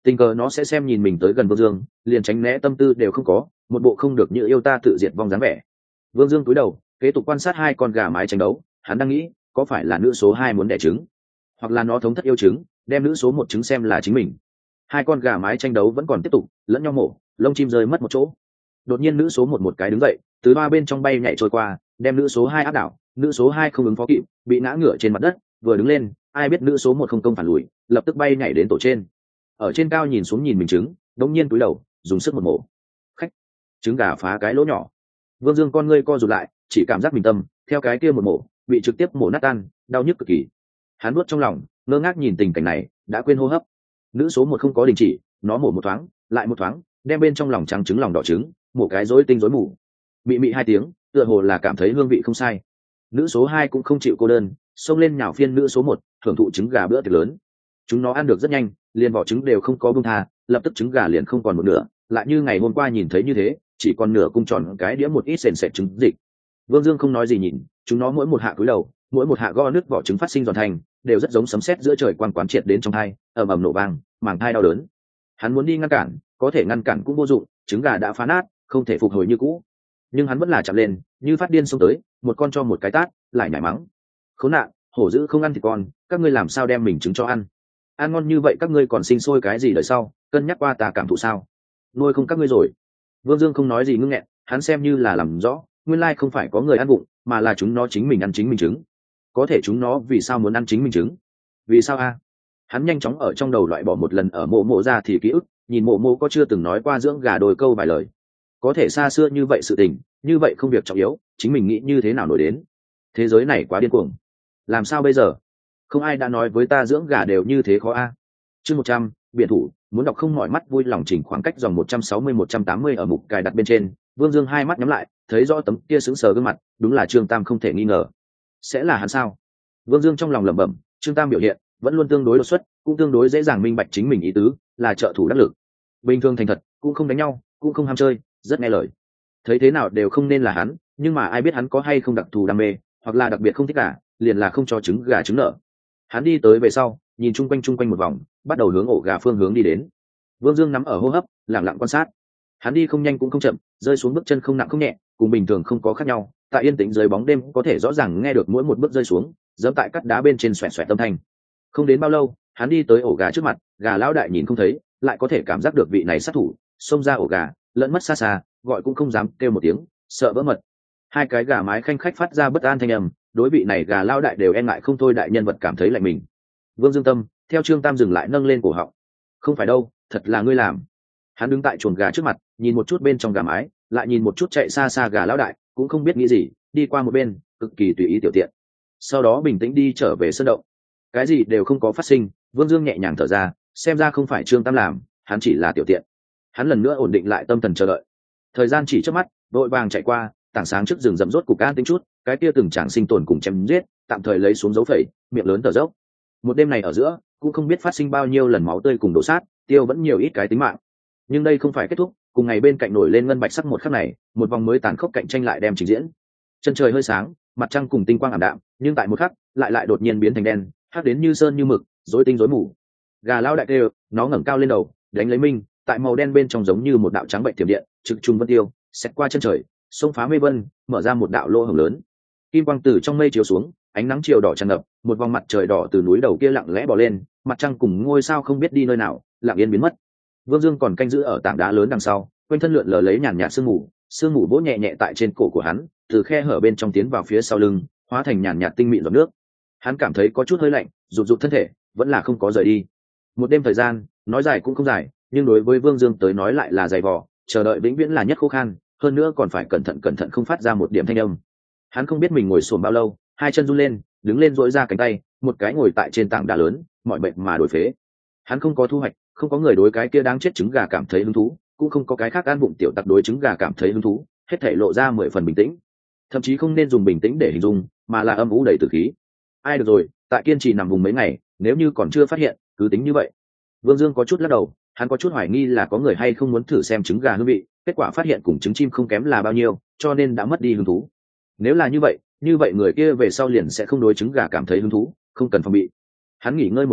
tình cờ nó sẽ xem nhìn mình tới gần Vương Dương, liền tránh né tâm tư đều không có, một bộ không được như yêu ta tự diệt vong dáng vẻ. Vương Dương cúi đầu kế tục quan sát hai con gà mái tranh đấu, hắn đang nghĩ có phải là nữ số 2 muốn đẻ trứng, hoặc là nó thống thất yêu trứng, đem nữ số 1 trứng xem là chính mình. Hai con gà mái tranh đấu vẫn còn tiếp tục lẫn nhau mổ, lông chim rơi mất một chỗ. Đột nhiên nữ số 1 một cái đứng dậy, từ ba bên trong bay nhảy trôi qua, đem nữ số 2 áp đảo. Nữ số 2 không ứng phó kịp, bị ngã ngửa trên mặt đất, vừa đứng lên, ai biết nữ số 1 không công phản lùi, lập tức bay nhảy đến tổ trên. Ở trên cao nhìn xuống nhìn mình trứng, đống nhiên túi đầu, dùng sức một mổ. Khách, trứng gà phá cái lỗ nhỏ. Vương Dương con ngươi co rụt lại, chỉ cảm giác mình tâm theo cái kia một mổ, bị trực tiếp mổ nát tan, đau nhức cực kỳ. Hắn nuốt trong lòng, ngơ ngác nhìn tình cảnh này, đã quên hô hấp. Nữ số 1 không có đình chỉ, nó mổ một thoáng, lại một thoáng, đem bên trong lòng trắng trứng lòng đỏ trứng, mổ cái rối tinh rối mù. Mị mị hai tiếng, tựa hồ là cảm thấy hương vị không sai. Nữ số 2 cũng không chịu cô đơn, xông lên nhào phiên nữ số 1, thưởng thụ trứng gà bữa tiệc lớn. Chúng nó ăn được rất nhanh, liền vỏ trứng đều không có buông tha, lập tức trứng gà liền không còn một nửa, lại như ngày hôm qua nhìn thấy như thế, chỉ còn nửa cung tròn cái đĩa một ít sền sệt trứng dịch. Vương Dương không nói gì nhìn, chúng nó mỗi một hạ cúi đầu, mỗi một hạ gõ nước vỏ trứng phát sinh giòn thành, đều rất giống sấm sét giữa trời quang quán triệt đến trong tai, ầm ầm nổ vang, màng thai đau đớn. Hắn muốn đi ngăn cản, có thể ngăn cản cũng vô dụng, trứng gà đã phá nát, không thể phục hồi như cũ. Nhưng hắn vẫn là chạm lên, như phát điên xông tới, một con cho một cái tát, lại nhảy mắng. Khốn nạn, hổ dữ không ăn thịt con, các ngươi làm sao đem mình trứng cho ăn? Ăn ngon như vậy các ngươi còn sinh sôi cái gì đời sau, cân nhắc qua ta cảm thụ sao? Nuôi không các ngươi rồi. Vương Dương không nói gì ngưng nghẹn, hắn xem như là làm rõ, nguyên lai không phải có người ăn bụng, mà là chúng nó chính mình ăn chính mình trứng. Có thể chúng nó vì sao muốn ăn chính mình trứng? Vì sao a? Hắn nhanh chóng ở trong đầu loại bỏ một lần ở mộ mộ ra thì ký ức, nhìn mộ mộ có chưa từng nói qua dưỡng gà đôi câu vài lời. Có thể xa xưa như vậy sự tình, như vậy không việc trọng yếu, chính mình nghĩ như thế nào nổi đến. Thế giới này quá điên cuồng. Làm sao bây giờ? Không ai đã nói với ta dưỡng gà đều như thế khó a. Chương 100, biển thủ, muốn đọc không mỏi mắt vui lòng chỉnh khoảng cách dòng 160-180 ở mục cài đặt bên trên. Vương Dương hai mắt nhắm lại, thấy rõ tấm kia sững sờ gương mặt, đúng là Trương Tam không thể nghi ngờ. Sẽ là hắn sao? Vương Dương trong lòng lẩm bẩm, Trương Tam biểu hiện vẫn luôn tương đối đột xuất, cũng tương đối dễ dàng minh bạch chính mình ý tứ, là trợ thủ đắc lực. Bình thường thành thật, cũng không đánh nhau, cũng không ham chơi, rất nghe lời. Thấy thế nào đều không nên là hắn, nhưng mà ai biết hắn có hay không đặc thù đam mê, hoặc là đặc biệt không thích gà, liền là không cho trứng gà trứng nở. Hắn đi tới về sau, nhìn chung quanh một vòng, bắt đầu hướng ổ gà phương hướng đi đến. Vương Dương nắm ở hô hấp, lặng lặng quan sát. Hắn đi không nhanh cũng không chậm, rơi xuống bước chân không nặng không nhẹ, cùng bình thường không có khác nhau. Tại yên tĩnh dưới bóng đêm có thể rõ ràng nghe được mỗi một bước rơi xuống, giẫm tại cắt đá bên trên xoẹt xoẹt âm thanh. Không đến bao lâu, hắn đi tới ổ gà trước mặt, gà lão đại nhìn không thấy, lại có thể cảm giác được vị này sát thủ, xông ra ổ gà, lẫn mất xa xa, gọi cũng không dám kêu một tiếng, sợ vỡ mật. Hai cái gà mái khanh khách phát ra bất an thanh âm, đối vị này gà lão đại đều e ngại không thôi, đại nhân vật cảm thấy lạnh mình. Vương Dương tâm theo Trương Tam dừng lại nâng lên cổ họng. Không phải đâu, thật là ngươi làm. Hắn đứng tại chuồng gà trước mặt, nhìn một chút bên trong gà mái, lại nhìn một chút chạy xa xa gà lão đại, cũng không biết nghĩ gì, đi qua một bên, cực kỳ tùy ý tiểu tiện. Sau đó bình tĩnh đi trở về sân động. Cái gì đều không có phát sinh, Vương Dương nhẹ nhàng thở ra, xem ra không phải Trương Tam làm, hắn chỉ là tiểu tiện. Hắn lần nữa ổn định lại tâm thần chờ đợi. Thời gian chỉ chớp mắt, vội vàng chạy qua, tảng sáng trước rừng rậm rốt cục an tĩnh chút, cái kia từng tràng sinh tồn cùng chém giết, tạm thời lấy xuống dấu phẩy, miệng lớn thở dốc. Một đêm này ở giữa, cũng không biết phát sinh bao nhiêu lần máu tươi cùng đổ sát, tiêu vẫn nhiều ít cái tính mạng. Nhưng đây không phải kết thúc, cùng ngày bên cạnh nổi lên ngân bạch sắc một khắc này, một vòng mới tàn khốc cạnh tranh lại đem trình diễn. Chân trời hơi sáng, mặt trăng cùng tinh quang ảm đạm, nhưng tại một khắc, lại đột nhiên biến thành đen, hắc đến như sơn như mực, rối tinh rối mù. Gà lao đại kêu, nó ngẩng cao lên đầu, đánh lấy minh, tại màu đen bên trong giống như một đạo trắng bệnh tiềm điện, trực trung vân tiêu, xẹt qua chân trời, xông phá mây vân, mở ra một đạo lỗ hổng lớn. Kim quang từ trong mây chiếu xuống, ánh nắng chiều đỏ tràn ngập, một vòng mặt trời đỏ từ núi đầu kia lặng lẽ bò lên, mặt trăng cùng ngôi sao không biết đi nơi nào, lặng yên biến mất. Vương Dương còn canh giữ ở tảng đá lớn đằng sau, quanh thân lượn lờ lấy nhàn nhạt sương mù vỗ nhẹ nhẹ tại trên cổ của hắn, từ khe hở bên trong tiến vào phía sau lưng, hóa thành nhàn nhạt tinh mịn giọt nước. Hắn cảm thấy có chút hơi lạnh, rụt rụt thân thể, vẫn là không có rời đi. Một đêm thời gian, nói dài cũng không dài, nhưng đối với Vương Dương tới nói lại là dày vò, chờ đợi vĩnh viễn là nhất khô khan, hơn nữa còn phải cẩn thận không phát ra một điểm thanh âm. Hắn không biết mình ngồi xổm bao lâu, hai chân run lên, đứng lên duỗi ra cánh tay, một cái ngồi tại trên tảng đá lớn, mọi bệnh mà đổi phế. Hắn không có thu hoạch, không có người đối cái kia đáng chết trứng gà cảm thấy hứng thú, cũng không có cái khác ăn bụng tiểu tặc đối trứng gà cảm thấy hứng thú, hết thảy lộ ra 10 phần bình tĩnh. Thậm chí không nên dùng bình tĩnh để hình dung, mà là âm u đầy tử khí. Ai được rồi, tại kiên trì nằm vùng mấy ngày, nếu như còn chưa phát hiện, cứ tính như vậy. Vương Dương có chút lắc đầu, hắn có chút hoài nghi là có người hay không muốn thử xem trứng gà hương vị, kết quả phát hiện cùng trứng chim không kém là bao nhiêu, cho nên đã mất đi hứng thú. Nếu là như vậy người kia về sau liền sẽ không đối trứng gà cảm thấy hứng thú, không cần phòng bị. Hắn nghỉ ngơi một hồi,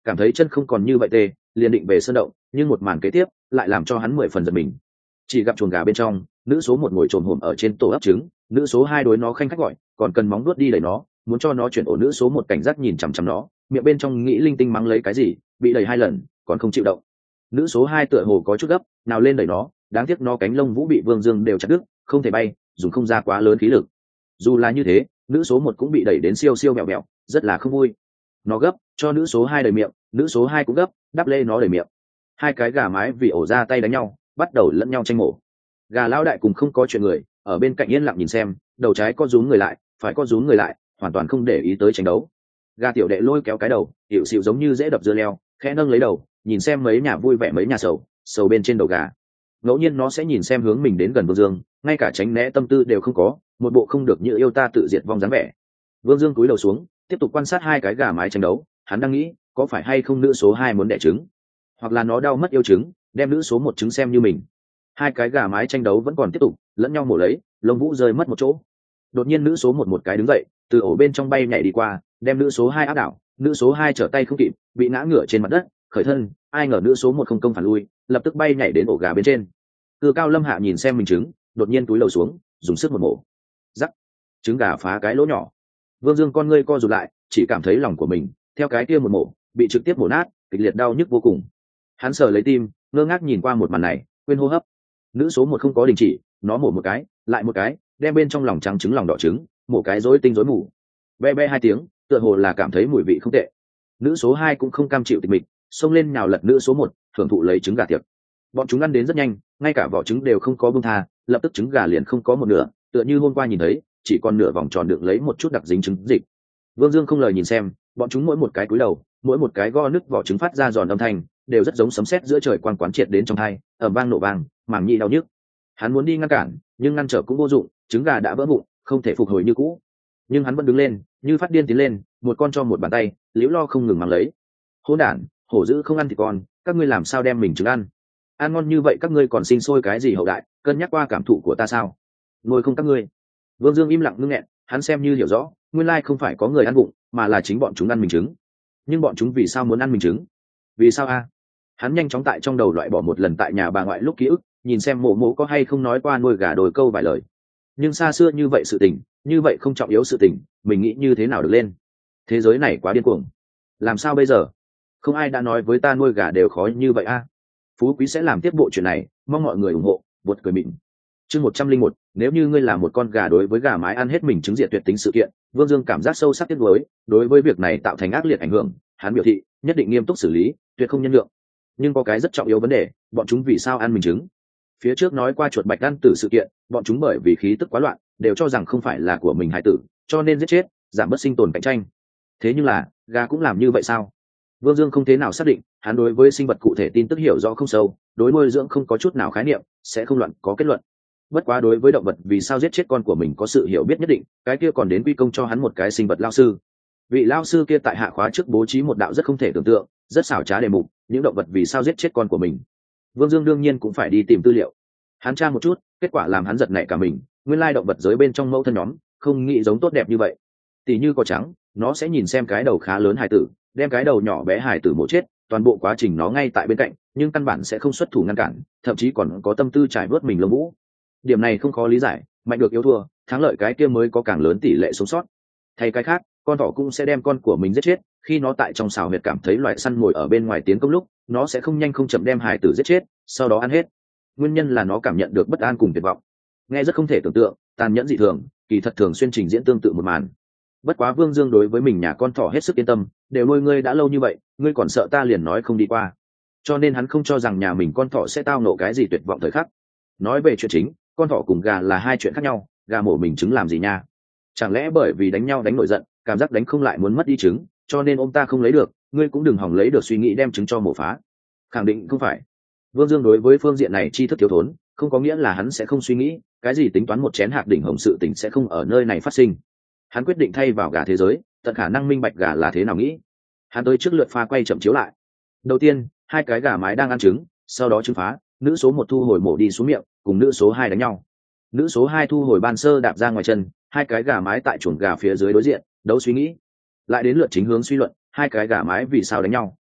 cảm thấy chân không còn như vậy tê, liền định về sơn động, nhưng một màn kế tiếp lại làm cho hắn 10 phần giật mình. Chỉ gặp chuồng gà bên trong, nữ số 1 ngồi trồm hổm ở trên tổ ấp trứng, nữ số 2 đối nó khanh khách gọi, còn cần móng vuốt đi đẩy nó, muốn cho nó chuyển ổ. Nữ số 1 cảnh giác nhìn chằm chằm nó, miệng bên trong nghĩ linh tinh mắng lấy cái gì, bị đẩy 2 lần, còn không chịu động. Nữ số 2 tựa hồ có chút gấp, nào lên đẩy nó, đáng tiếc nó cánh lông vũ bị Vương Dương đều chặt đứt, không thể bay, dùng không ra quá lớn khí lực. Dù là như thế, nữ số 1 cũng bị đẩy đến siêu siêu mẹo mẹo, rất là không vui. Nó gấp, cho nữ số 2 đầy miệng, nữ số 2 cũng gấp, đắp lê nó đầy miệng. Hai cái gà mái vì ổ ra tay đánh nhau, bắt đầu lẫn nhau tranh mổ. Gà lão đại cùng không có chuyện người, ở bên cạnh yên lặng nhìn xem, đầu trái co rúm người lại, phải co rúm người lại, hoàn toàn không để ý tới tranh đấu. Gà tiểu đệ lôi kéo cái đầu, hiệu xịu giống như dễ đập dưa leo, khẽ nâng lấy đầu, nhìn xem mấy nhà vui vẻ mấy nhà sầu, sầu bên trên đầu gà. Ngẫu nhiên nó sẽ nhìn xem hướng mình đến gần Vương Dương, ngay cả tránh né tâm tư đều không có, một bộ không được như yêu ta tự diệt vong dáng vẻ. Vương Dương cúi đầu xuống, tiếp tục quan sát hai cái gà mái tranh đấu, hắn đang nghĩ, có phải hay không nữ số 2 muốn đẻ trứng, hoặc là nó đau mất yêu trứng, đem nữ số 1 trứng xem như mình. Hai cái gà mái tranh đấu vẫn còn tiếp tục, lẫn nhau mổ lấy, lông vũ rơi mất một chỗ. Đột nhiên nữ số 1 một cái đứng dậy, từ ổ bên trong bay nhảy đi qua, đem nữ số 2 áp đảo, nữ số 2 trở tay không kịp, bị ngã ngửa trên mặt đất, khởi thân, ai ngờ nữ số 1 không công phản lui, lập tức bay nhảy đến ổ gà bên trên. Cự Cao Lâm Hạ nhìn xem mình trứng, đột nhiên túi lầu xuống, dùng sức một mổ. Rắc, trứng gà phá cái lỗ nhỏ. Vương Dương con ngươi co rụt lại, chỉ cảm thấy lòng của mình theo cái kia một mổ, bị trực tiếp mổ nát, kịch liệt đau nhức vô cùng. Hắn sờ lấy tim, ngơ ngác nhìn qua một màn này, quên hô hấp. Nữ số 1 không có đình chỉ, nó mổ một cái, lại một cái, đem bên trong lòng trắng trứng lòng đỏ trứng, mổ cái rối tinh rối mù. Be be 2 tiếng, tựa hồ là cảm thấy mùi vị không tệ. Nữ số 2 cũng không cam chịu tịch mịch, xông lên nhào lật nữ số 1, thưởng thụ lấy trứng gà tiệc. Bọn chúng ăn đến rất nhanh, ngay cả vỏ trứng đều không có buông tha, lập tức trứng gà liền không có một nửa, tựa như hôm qua nhìn thấy, chỉ còn nửa vòng tròn đựng lấy một chút đặc dính trứng dịch. Vương Dương không lời nhìn xem, bọn chúng mỗi một cái cúi đầu, mỗi một cái go nứt vỏ trứng phát ra giòn âm thanh, đều rất giống sấm sét giữa trời quang quán triệt đến trong tai, ầm vang nổ vang, màng nhĩ đau nhức. Hắn muốn đi ngăn cản, nhưng ngăn trở cũng vô dụng, trứng gà đã vỡ vụn, không thể phục hồi như cũ. Nhưng hắn vẫn đứng lên, như phát điên tiến lên, một con cho một bàn tay, liễu lo không ngừng mang lấy. Hỗn đản, hổ dữ không ăn thịt con, các ngươi làm sao đem mình trứng ăn? Ăn ngon như vậy các ngươi còn sinh sôi cái gì hậu đại, cân nhắc qua cảm thụ của ta sao? Ngồi không các ngươi. Vương Dương im lặng ngưng nghẹn, hắn xem như hiểu rõ, nguyên lai không phải có người ăn bụng, mà là chính bọn chúng ăn mình trứng. Nhưng bọn chúng vì sao muốn ăn mình trứng? Vì sao a? Hắn nhanh chóng tại trong đầu loại bỏ một lần tại nhà bà ngoại lúc ký ức, nhìn xem mộ mộ có hay không nói qua nuôi gà đồi câu vài lời. Nhưng xa xưa như vậy sự tình, như vậy không trọng yếu sự tình, mình nghĩ như thế nào được lên? Thế giới này quá điên cuồng. Làm sao bây giờ? Không ai đã nói với ta nuôi gà đều khó như vậy a. Phú Quý sẽ làm tiếp bộ chuyện này, mong mọi người ủng hộ, buột cười mịn. Chương 101, nếu như ngươi là một con gà đối với gà mái ăn hết mình trứng diệt tuyệt tính sự kiện, Vương Dương cảm giác sâu sắc tiếc nuối, đối với việc này tạo thành ác liệt ảnh hưởng, hắn biểu thị nhất định nghiêm túc xử lý, tuyệt không nhân lượng. Nhưng có cái rất trọng yếu vấn đề, bọn chúng vì sao ăn mình trứng? Phía trước nói qua chuột bạch ăn tử sự kiện, bọn chúng bởi vì khí tức quá loạn, đều cho rằng không phải là của mình hải tử, cho nên giết chết, giảm bớt sinh tồn cạnh tranh. Thế nhưng là, gà cũng làm như vậy sao? Vương Dương không thế nào xác định, hắn đối với sinh vật cụ thể tin tức hiểu rõ không sâu, đối nuôi dưỡng không có chút nào khái niệm, sẽ không luận có kết luận. Bất quá đối với động vật vì sao giết chết con của mình có sự hiểu biết nhất định, cái kia còn đến quy công cho hắn một cái sinh vật lao sư. Vị lao sư kia tại hạ khóa trước bố trí một đạo rất không thể tưởng tượng, rất xảo trá đề mục, những động vật vì sao giết chết con của mình. Vương Dương đương nhiên cũng phải đi tìm tư liệu. Hắn tra một chút, kết quả làm hắn giật nảy cả mình, nguyên lai động vật giới bên trong mẫu thân nhóm, không nghĩ giống tốt đẹp như vậy. Tỷ như cò trắng, nó sẽ nhìn xem cái đầu khá lớn hài tử, đem cái đầu nhỏ bé hài tử mổ chết, toàn bộ quá trình nó ngay tại bên cạnh, nhưng căn bản sẽ không xuất thủ ngăn cản, thậm chí còn có tâm tư trải vớt mình lông vũ. Điểm này không khó lý giải, mạnh được yếu thua, thắng lợi cái kia mới có càng lớn tỷ lệ sống sót. Thay cái khác, con thỏ cũng sẽ đem con của mình giết chết, khi nó tại trong xào huyệt cảm thấy loại săn mồi ở bên ngoài tiến công lúc, nó sẽ không nhanh không chậm đem hài tử giết chết, sau đó ăn hết. Nguyên nhân là nó cảm nhận được bất an cùng tuyệt vọng. Nghe rất không thể tưởng tượng, tàn nhẫn dị thường, kỳ thật thường xuyên trình diễn tương tự một màn. Bất quá Vương Dương đối với mình nhà con thỏ hết sức yên tâm, đều nuôi ngươi đã lâu như vậy, ngươi còn sợ ta liền nói không đi qua. Cho nên hắn không cho rằng nhà mình con thỏ sẽ tao nộ cái gì tuyệt vọng thời khắc. Nói về chuyện chính, con thỏ cùng gà là hai chuyện khác nhau, gà mổ mình trứng làm gì nha? Chẳng lẽ bởi vì đánh nhau đánh nổi giận, cảm giác đánh không lại muốn mất đi trứng, cho nên ông ta không lấy được, ngươi cũng đừng hòng lấy được suy nghĩ đem trứng cho mổ phá. Khẳng định không phải. Vương Dương đối với phương diện này tri thức thiếu thốn, không có nghĩa là hắn sẽ không suy nghĩ, cái gì tính toán một chén hạt đỉnh hồng sự tình sẽ không ở nơi này phát sinh. Hắn quyết định thay vào gà thế giới, tận khả năng minh bạch gà là thế nào nghĩ. Hắn tới trước lượt pha quay chậm chiếu lại. Đầu tiên, hai cái gà mái đang ăn trứng, sau đó trứng phá, nữ số 1 thu hồi mổ đi xuống miệng, cùng nữ số 2 đánh nhau. Nữ số 2 thu hồi ban sơ đạp ra ngoài chân, hai cái gà mái tại chuồng gà phía dưới đối diện, đấu suy nghĩ. Lại đến lượt chính hướng suy luận, hai cái gà mái vì sao đánh nhau.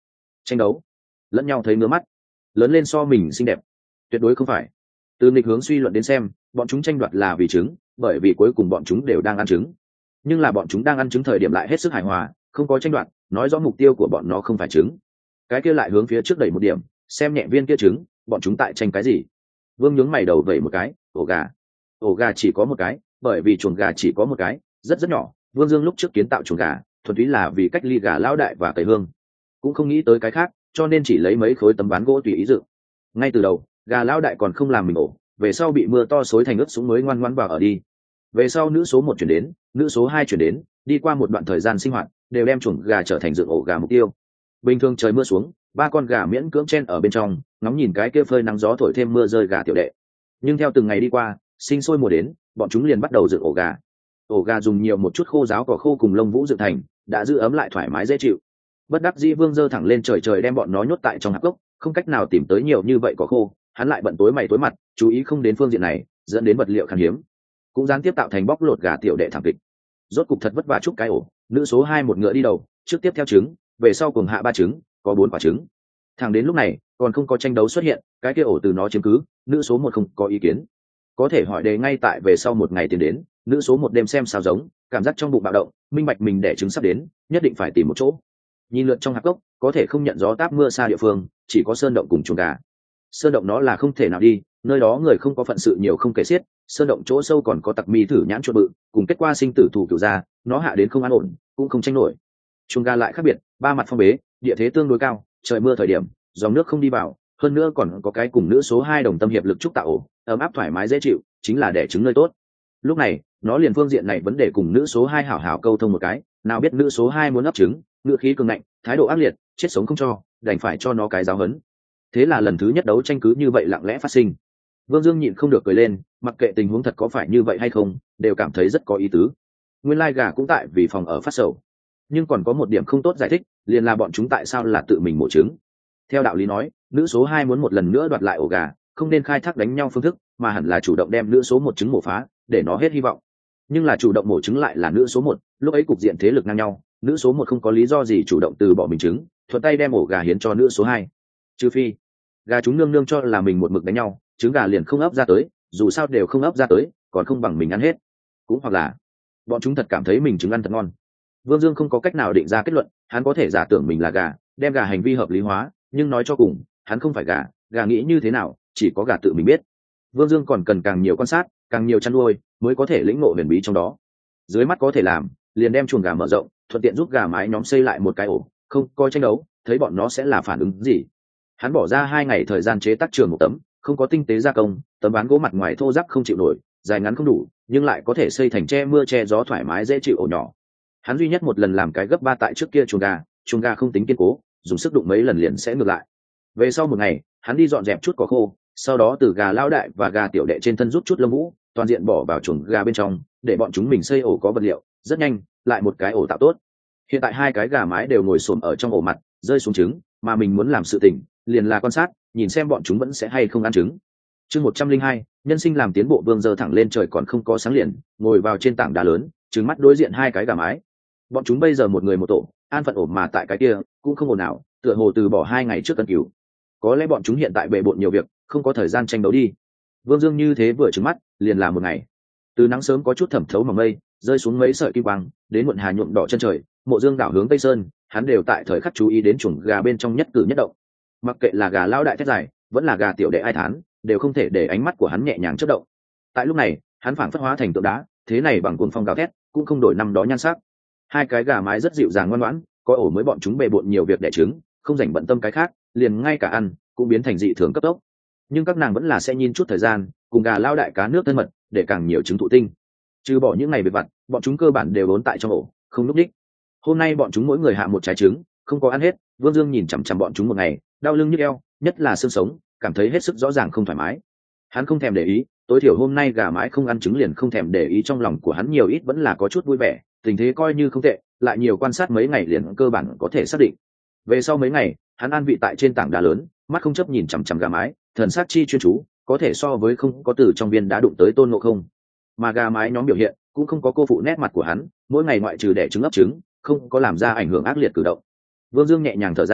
tranh đấu lẫn nhau thấy ngứa mắt, lớn lên so mình xinh đẹp, tuyệt đối không phải. Từ nghịch hướng suy luận đến xem, bọn chúng tranh đoạt là vì trứng, bởi vì cuối cùng bọn chúng đều đang ăn trứng. Nhưng là bọn chúng đang ăn trứng thời điểm lại hết sức hài hòa, không có tranh đoạt, nói rõ mục tiêu của bọn nó không phải trứng. Cái kia lại hướng phía trước đẩy một điểm, xem nhẹ viên kia trứng, bọn chúng tại tranh cái gì? Vương nhướng mày đầu vẩy một cái, ổ gà. Ổ gà chỉ có một cái, bởi vì chuồng gà chỉ có một cái, rất rất nhỏ. Vương Dương lúc trước kiến tạo chuồng gà, thuần túy là vì cách ly gà lão đại và cầy hương, cũng không nghĩ tới cái khác, cho nên chỉ lấy mấy khối tấm ván gỗ tùy ý dựng. Ngay từ đầu, gà lão đại còn không làm mình ổ, về sau bị mưa to xối thành ướt sũng mới ngoan ngoãn vào ở đi. Về sau nữ số 1 chuyển đến, nữ số 2 chuyển đến, đi qua một đoạn thời gian sinh hoạt, đều đem chuồng gà trở thành dựng ổ gà mục tiêu. Bình thường trời mưa xuống, ba con gà miễn cưỡng chen ở bên trong, ngóng nhìn cái kia phơi nắng gió thổi thêm mưa rơi gà tiểu đệ. Nhưng theo từng ngày đi qua, sinh sôi mùa đến, bọn chúng liền bắt đầu dựng ổ gà. Ổ gà dùng nhiều một chút khô giáo cỏ khô cùng lông vũ dựng thành, đã giữ ấm lại thoải mái dễ chịu. Bất đắc dĩ Vương giơ thẳng lên trời trời đem bọn nó nhốt tại trong hạp gốc, không cách nào tìm tới nhiều như vậy cỏ khô, hắn lại bận tối mày tối mặt, chú ý không đến phương diện này, dẫn đến vật liệu khan hiếm, cũng gián tiếp tạo thành bóc lột gà tiểu đệ thảm kịch. Rốt cục thật vất vả chúc cái ổ, nữ số 2 một ngựa đi đầu, trước tiếp theo trứng, về sau cùng hạ 3 trứng, có 4 quả trứng. Thẳng đến lúc này, còn không có tranh đấu xuất hiện, cái kia ổ từ nó chiếm cứ, nữ số 1 không có ý kiến. Có thể hỏi đề ngay tại về sau một ngày tiền đến, nữ số 1 đêm xem sao giống, cảm giác trong bụng bạo động, minh bạch mình đẻ trứng sắp đến, nhất định phải tìm một chỗ. Nhìn lượt trong hạp gốc, có thể không nhận gió táp mưa xa địa phương, chỉ có sơn động cùng chuồng gà. Sơn động nó là không thể nào đi, nơi đó người không có phận sự nhiều không kể xiết, sơn động chỗ sâu còn có tặc mi thử nhãn chuột bự, cùng kết quả sinh tử thủ cửu ra, nó hạ đến không an ổn, cũng không tranh nổi. Chuồng gà lại khác biệt, ba mặt phong bế, địa thế tương đối cao, trời mưa thời điểm, dòng nước không đi vào, hơn nữa còn có cái cùng nữ số 2 đồng tâm hiệp lực trúc tạo ổ, ấm áp thoải mái dễ chịu, chính là đẻ trứng nơi tốt. Lúc này, nó liền phương diện này vấn đề cùng nữ số 2 hảo hảo câu thông một cái, nào biết nữ số 2 muốn ấp trứng, ngựa khí cường ngạnh, thái độ ác liệt, chết sống không cho, đành phải cho nó cái giáo huấn. Thế là lần thứ nhất đấu tranh cứ như vậy lặng lẽ phát sinh. Vương Dương nhịn không được cười lên, mặc kệ tình huống thật có phải như vậy hay không, đều cảm thấy rất có ý tứ. Nguyên lai gà cũng tại vì phòng ở phát sầu. Nhưng còn có một điểm không tốt giải thích, liền là bọn chúng tại sao là tự mình mổ trứng. Theo đạo lý nói, nữ số 2 muốn một lần nữa đoạt lại ổ gà, không nên khai thác đánh nhau phương thức, mà hẳn là chủ động đem nữ số 1 trứng mổ phá, để nó hết hy vọng. Nhưng là chủ động mổ trứng lại là nữ số 1, lúc ấy cục diện thế lực ngang nhau, nữ số 1 không có lý do gì chủ động từ bỏ mình trứng, thuận tay đem ổ gà hiến cho nữ số 2. Trừ phi gà chúng nương nương cho là mình một mực đánh nhau, trứng gà liền không ấp ra tới, dù sao đều không ấp ra tới, còn không bằng mình ăn hết. Cũng hoặc là bọn chúng thật cảm thấy mình trứng ăn thật ngon. Vương Dương không có cách nào định ra kết luận, hắn có thể giả tưởng mình là gà, đem gà hành vi hợp lý hóa, nhưng nói cho cùng, hắn không phải gà, gà nghĩ như thế nào, chỉ có gà tự mình biết. Vương Dương còn cần càng nhiều quan sát, càng nhiều chăn nuôi, mới có thể lĩnh ngộ huyền bí trong đó. Dưới mắt có thể làm, liền đem chuồng gà mở rộng, thuận tiện giúp gà mái nhóm xây lại một cái ổ, không coi tranh đấu, thấy bọn nó sẽ là phản ứng gì. Hắn bỏ ra 2 ngày thời gian chế tác trường một tấm, không có tinh tế gia công, tấm ván gỗ mặt ngoài thô ráp không chịu nổi, dài ngắn không đủ, nhưng lại có thể xây thành che mưa che gió thoải mái dễ chịu ổ nhỏ. Hắn duy nhất một lần làm cái gấp 3 tại trước kia chuồng gà không tính kiên cố, dùng sức đụng mấy lần liền sẽ ngược lại. Về sau một ngày, hắn đi dọn dẹp chút cỏ khô, sau đó từ gà lao đại và gà tiểu đệ trên thân rút chút lông vũ, toàn diện bỏ vào chuồng gà bên trong, để bọn chúng mình xây ổ có vật liệu, rất nhanh, lại một cái ổ tạo tốt. Hiện tại 2 cái gà mái đều ngồi xổm ở trong ổ mặt, rơi xuống trứng, mà mình muốn làm sự tình, liền là quan sát, nhìn xem bọn chúng vẫn sẽ hay không ăn trứng. Chương 102, nhân sinh làm tiến bộ. Vương giơ thẳng lên trời còn không có sáng liền, ngồi vào trên tảng đá lớn, trừng mắt đối diện 2 cái gà mái. Bọn chúng bây giờ một người một tổ, an phận ổ mà tại cái kia, cũng không ồn nào, tựa hồ từ bỏ 2 ngày trước cân cứu. Có lẽ bọn chúng hiện tại bệ bội nhiều việc, không có thời gian tranh đấu đi. Vương Dương như thế vừa trừng mắt, liền là một ngày. Từ nắng sớm có chút thẩm thấu mỏng mây, rơi xuống mấy sợi kim quang, đến muộn hà nhuộm đỏ chân trời, Mộ Dương đảo hướng Tây Sơn, hắn đều tại thời khắc chú ý đến chuồng gà bên trong nhất cử nhất động. Mặc kệ là gà lao đại thét dài, vẫn là gà tiểu đệ ai thán, đều không thể để ánh mắt của hắn nhẹ nhàng chớp động. Tại lúc này, hắn phảng phất hóa thành tượng đá, thế này bằng cuồng phong gào thét, cũng không đổi năm đó nhan sắc. 2 cái gà mái rất dịu dàng ngoan ngoãn, có ổ mới bọn chúng bề bộn nhiều việc đẻ trứng, không rảnh bận tâm cái khác, liền ngay cả ăn cũng biến thành dị thường cấp tốc. Nhưng các nàng vẫn là sẽ nhìn chút thời gian, cùng gà lao đại cá nước thân mật, để càng nhiều trứng thụ tinh. Trừ bỏ những ngày việc vặt, bọn chúng cơ bản đều ốn tại trong ổ, không lúc đích. Hôm nay bọn chúng mỗi người hạ một trái trứng, không có ăn hết. Vương Dương nhìn chằm chằm bọn chúng một ngày, đau lưng nhức eo, nhất là xương sống, cảm thấy hết sức rõ ràng không thoải mái. Hắn không thèm để ý, tối thiểu hôm nay gà mái không ăn trứng liền không thèm để ý, trong lòng của hắn nhiều ít vẫn là có chút vui vẻ, tình thế coi như không tệ, lại nhiều quan sát mấy ngày liền cơ bản có thể xác định. Về sau mấy ngày, hắn an vị tại trên tảng đá lớn, mắt không chấp nhìn chằm chằm gà mái, thần sát chi chuyên chú, có thể so với không có từ trong viên đá đụng tới Tôn Ngộ Không. Mà gà mái nhóm biểu hiện cũng không có cô phụ nét mặt của hắn, mỗi ngày ngoại trừ đẻ trứng ấp trứng, không có làm ra ảnh hưởng ác liệt cử động. Vương Dương nhẹ nhàng thở ra,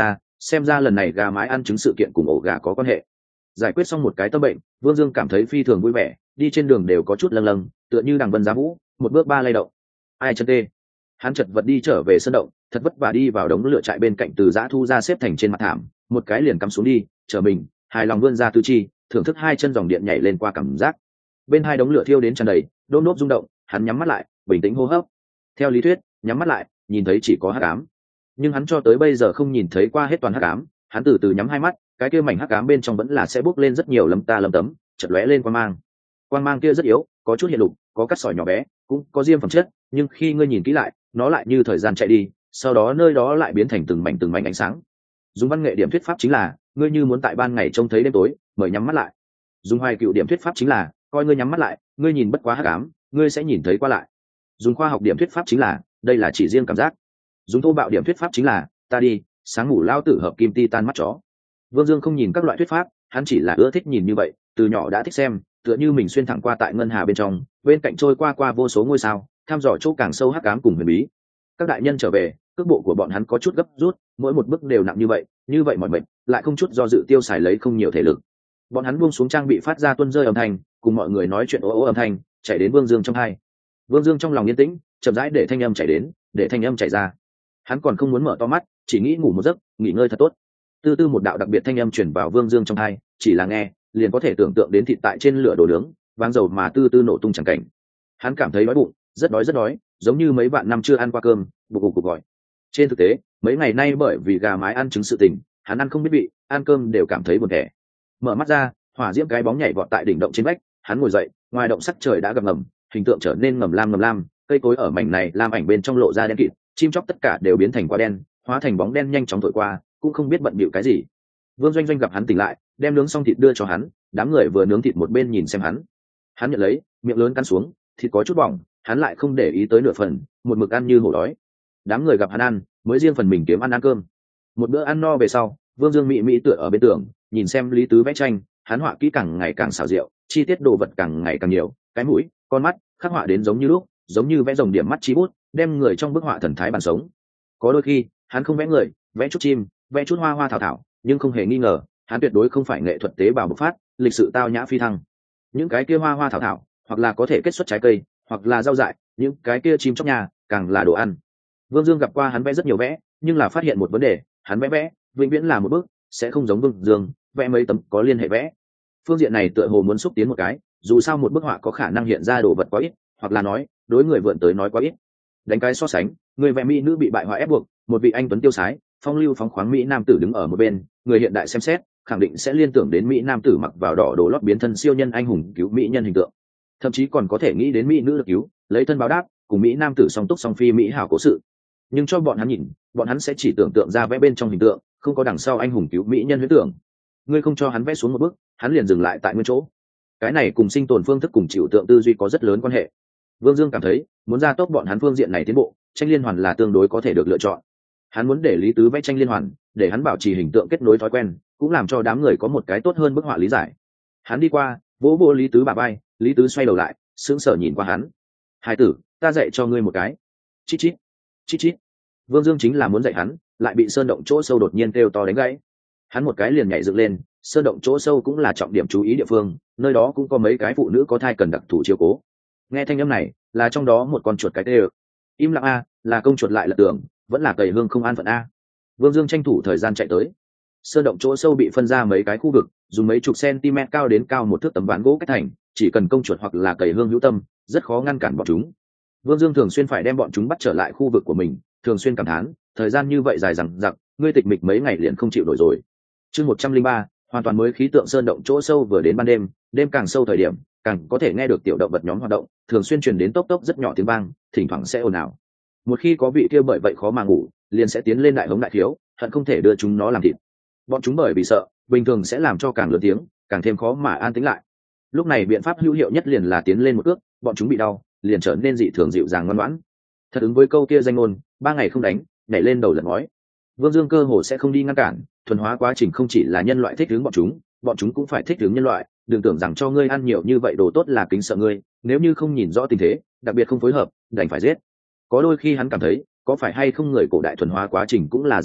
xem ra lần này gà mái ăn trứng sự kiện cùng ổ gà có quan hệ. Giải quyết xong một cái tâm bệnh, Vương Dương cảm thấy phi thường vui vẻ, đi trên đường đều có chút lâng lâng, tựa như đằng vân giá vũ, một bước ba lay động. Ai chân tê. Hắn chật vật đi trở về sân động, thật vất vả đi vào đống lửa trại bên cạnh từ giã thu ra xếp thành trên mặt thảm, một cái liền cắm xuống đi, chờ mình, hài lòng vươn ra tứ chi, thưởng thức hai chân dòng điện nhảy lên qua cảm giác. Bên hai đống lửa thiêu đến tràn đầy, đốm đốp rung động, hắn nhắm mắt lại, bình tĩnh hô hấp. Theo lý thuyết, nhắm mắt lại, nhìn thấy chỉ có hắc ám. Nhưng hắn cho tới bây giờ không nhìn thấy qua hết toàn hắc ám, hắn từ từ nhắm hai mắt, cái kia mảnh hắc ám bên trong vẫn là sẽ bốc lên rất nhiều lấm ta lấm tấm, chợt lóe lên quang mang kia rất yếu, có chút hiện lục, có cắt sỏi nhỏ bé, cũng có diêm phẩm chất, nhưng khi ngươi nhìn kỹ lại, nó lại như thời gian chạy đi, sau đó nơi đó lại biến thành từng mảnh ánh sáng. Dùng văn nghệ điểm thuyết pháp chính là, ngươi như muốn tại ban ngày trông thấy đêm tối, mời nhắm mắt lại. Dùng hoài cựu điểm thuyết pháp chính là, coi ngươi nhắm mắt lại, ngươi nhìn bất quá hắc ám, ngươi sẽ nhìn thấy qua lại. Dùng khoa học điểm thuyết pháp chính là, đây là chỉ riêng cảm giác. Dùng thô bạo điểm thuyết pháp chính là, ta đi, sáng ngủ lao tử hợp kim titan mắt chó. Vương Dương không nhìn các loại thuyết pháp, hắn chỉ là ưa thích nhìn như vậy, từ nhỏ đã thích xem, tựa như mình xuyên thẳng qua tại ngân hà bên trong, bên cạnh trôi qua vô số ngôi sao, thăm dò chỗ càng sâu hắc ám cùng huyền bí. Các đại nhân trở về, cước bộ của bọn hắn có chút gấp rút, mỗi một bước đều nặng như vậy mỏi mệt, lại không chút do dự tiêu xài lấy không nhiều thể lực. Bọn hắn buông xuống trang bị phát ra tuôn rơi âm thanh, cùng mọi người nói chuyện ố âm thanh, chạy đến Vương Dương trong tai. Vương Dương trong lòng yên tĩnh, chậm rãi để thanh âm chảy đến, để thanh âm chảy ra. Hắn còn không muốn mở to mắt, chỉ nghĩ ngủ một giấc, nghỉ ngơi thật tốt. Từ từ một đạo đặc biệt thanh âm truyền vào Vương Dương trong tai, chỉ là nghe, liền có thể tưởng tượng đến thịt tại trên lửa đồ nướng, váng dầu mà từ từ nổ tung chẳng cảnh. Hắn cảm thấy đói bụng, rất đói, giống như mấy vạn năm chưa ăn qua cơm, bụng gọi. Trên thực tế, mấy ngày nay bởi vì gà mái ăn trứng sự tình, hắn ăn không biết vị, ăn cơm đều cảm thấy buồn tẻ. Mở mắt ra, hỏa diễm cái bóng nhảy vọt tại đỉnh động trên vách, hắn ngồi dậy, ngoài động sắc trời đã gầm ngầm, hình tượng trở nên ngầm lam, cây cối ở mảnh này lam ảnh bên trong lộ ra đen kịt, chim chóc tất cả đều biến thành quả đen, hóa thành bóng đen nhanh chóng thổi qua, cũng không biết bận bịu cái gì. Vương Doanh Doanh gặp hắn tỉnh lại, đem nướng xong thịt đưa cho hắn, đám người vừa nướng thịt một bên nhìn xem hắn nhận lấy, miệng lớn cắn xuống, thịt có chút bỏng, hắn lại không để ý tới nửa phần, một mực ăn như hổ đói. Đám người gặp hắn ăn, mới riêng phần mình kiếm ăn cơm. Một bữa ăn no về sau, Vương Dương mỹ tựa ở bên tường, nhìn xem Lý Tứ vẽ tranh, hắn họa kỹ càng ngày càng xảo diệu, chi tiết đồ vật càng ngày càng nhiều, cái mũi, con mắt, khắc họa đến giống như lúc, giống như vẽ rồng điểm mắt chi bút, đem người trong bức họa thần thái bản sống. Có đôi khi, hắn không vẽ người, vẽ chút chim, vẽ chút hoa thảo, nhưng không hề nghi ngờ, hắn tuyệt đối không phải nghệ thuật tế bào bộc phát, lịch sự tao nhã phi thăng. Những cái kia hoa thảo, hoặc là có thể kết xuất trái cây, hoặc là rau dại, những cái kia chim chóc nhà, càng là đồ ăn. Vương Dương gặp qua hắn vẽ rất nhiều vẽ, nhưng là phát hiện một vấn đề, hắn vẽ vĩnh viễn là một bước, sẽ không giống Vương Dương vẽ mấy tấm có liên hệ vẽ. Phương diện này tựa hồ muốn xúc tiến một cái, dù sao một bức họa có khả năng hiện ra đồ vật quá ít, hoặc là nói đối người vượn tới nói quá ít. Đánh cái so sánh, người vẽ mỹ nữ bị bại hoại ép buộc, một vị anh tuấn tiêu sái, phong lưu phóng khoáng mỹ nam tử đứng ở một bên, người hiện đại xem xét, khẳng định sẽ liên tưởng đến mỹ nam tử mặc vào đỏ đồ lót biến thân siêu nhân anh hùng cứu mỹ nhân hình tượng, thậm chí còn có thể nghĩ đến mỹ nữ được cứu, lấy thân báo đáp, cùng mỹ nam tử song túc song phi mỹ hảo cố sự. Nhưng cho bọn hắn nhìn, bọn hắn sẽ chỉ tưởng tượng ra vẽ bên trong hình tượng, không có đằng sau anh hùng cứu mỹ nhân huyễn tưởng. Ngươi không cho hắn vẽ xuống một bước, hắn liền dừng lại tại nguyên chỗ. Cái này cùng sinh tồn phương thức cùng chịu tượng tư duy có rất lớn quan hệ. Vương Dương cảm thấy, muốn gia tốc bọn hắn phương diện này tiến bộ, tranh liên hoàn là tương đối có thể được lựa chọn. Hắn muốn để Lý Tứ vẽ tranh liên hoàn, để hắn bảo trì hình tượng kết nối thói quen, cũng làm cho đám người có một cái tốt hơn bức họa lý giải. Hắn đi qua, vỗ vỗ Lý Tứ bả vai, Lý Tứ xoay đầu lại, sững sờ nhìn qua hắn. Hai tử, ta dạy cho ngươi một cái. Chít chít. Vương Dương chính là muốn dạy hắn, lại bị sơn động chỗ sâu đột nhiên kêu to đánh gãy. Hắn một cái liền nhảy dựng lên, sơn động chỗ sâu cũng là trọng điểm chú ý địa phương, nơi đó cũng có mấy cái phụ nữ có thai cần đặc thù chiếu cố. Nghe thanh âm này, là trong đó một con chuột cái tê. Im lặng a, là công chuột lại lật tường, vẫn là cầy hương không an phận a. Vương Dương tranh thủ thời gian chạy tới. Sơn động chỗ sâu bị phân ra mấy cái khu vực, dùng mấy chục cm cao đến cao một thước tấm ván gỗ cách thành, chỉ cần công chuột hoặc là cầy hương hữu tâm, rất khó ngăn cản bọn chúng. Vương Dương thường xuyên phải đem bọn chúng bắt trở lại khu vực của mình, thường xuyên cảm thán, thời gian như vậy dài dằng dặc, ngươi tịch mịch mấy ngày liền không chịu nổi rồi. Chương 103, hoàn toàn mới khí tượng sơn động chỗ sâu vừa đến ban đêm, đêm càng sâu thời điểm, càng có thể nghe được tiểu động vật nhóm hoạt động, thường xuyên truyền đến tốc rất nhỏ tiếng vang, thỉnh thoảng sẽ ồn ào. Một khi có vị kia bởi vậy khó mà ngủ, liền sẽ tiến lên đại hống đại thiếu, hận không thể đưa chúng nó làm thịt. Bọn chúng bởi vì sợ, bình thường sẽ làm cho càng lớn tiếng, càng thêm khó mà an tĩnh lại. Lúc này biện pháp hữu hiệu nhất liền là tiến lên một cước, bọn chúng bị đau, liền trở nên dị thường dịu dàng ngoan ngoãn. Thật ứng với câu kia danh ngôn, 3 ngày không đánh, nhảy lên đầu lật ngói. Vương Dương cơ hồ sẽ không đi ngăn cản, thuần hóa quá trình không chỉ là nhân loại thích ứng bọn chúng cũng phải thích ứng nhân loại. Đừng tưởng rằng cho ngươi ăn nhiều như vậy đồ tốt là kính sợ ngươi, nếu như không nhìn rõ tình thế, đặc biệt không phối hợp, đành phải giết. Có đôi khi hắn cảm thấy, có phải hay không người cổ đại thuần hóa quá trình cũng là dạng này,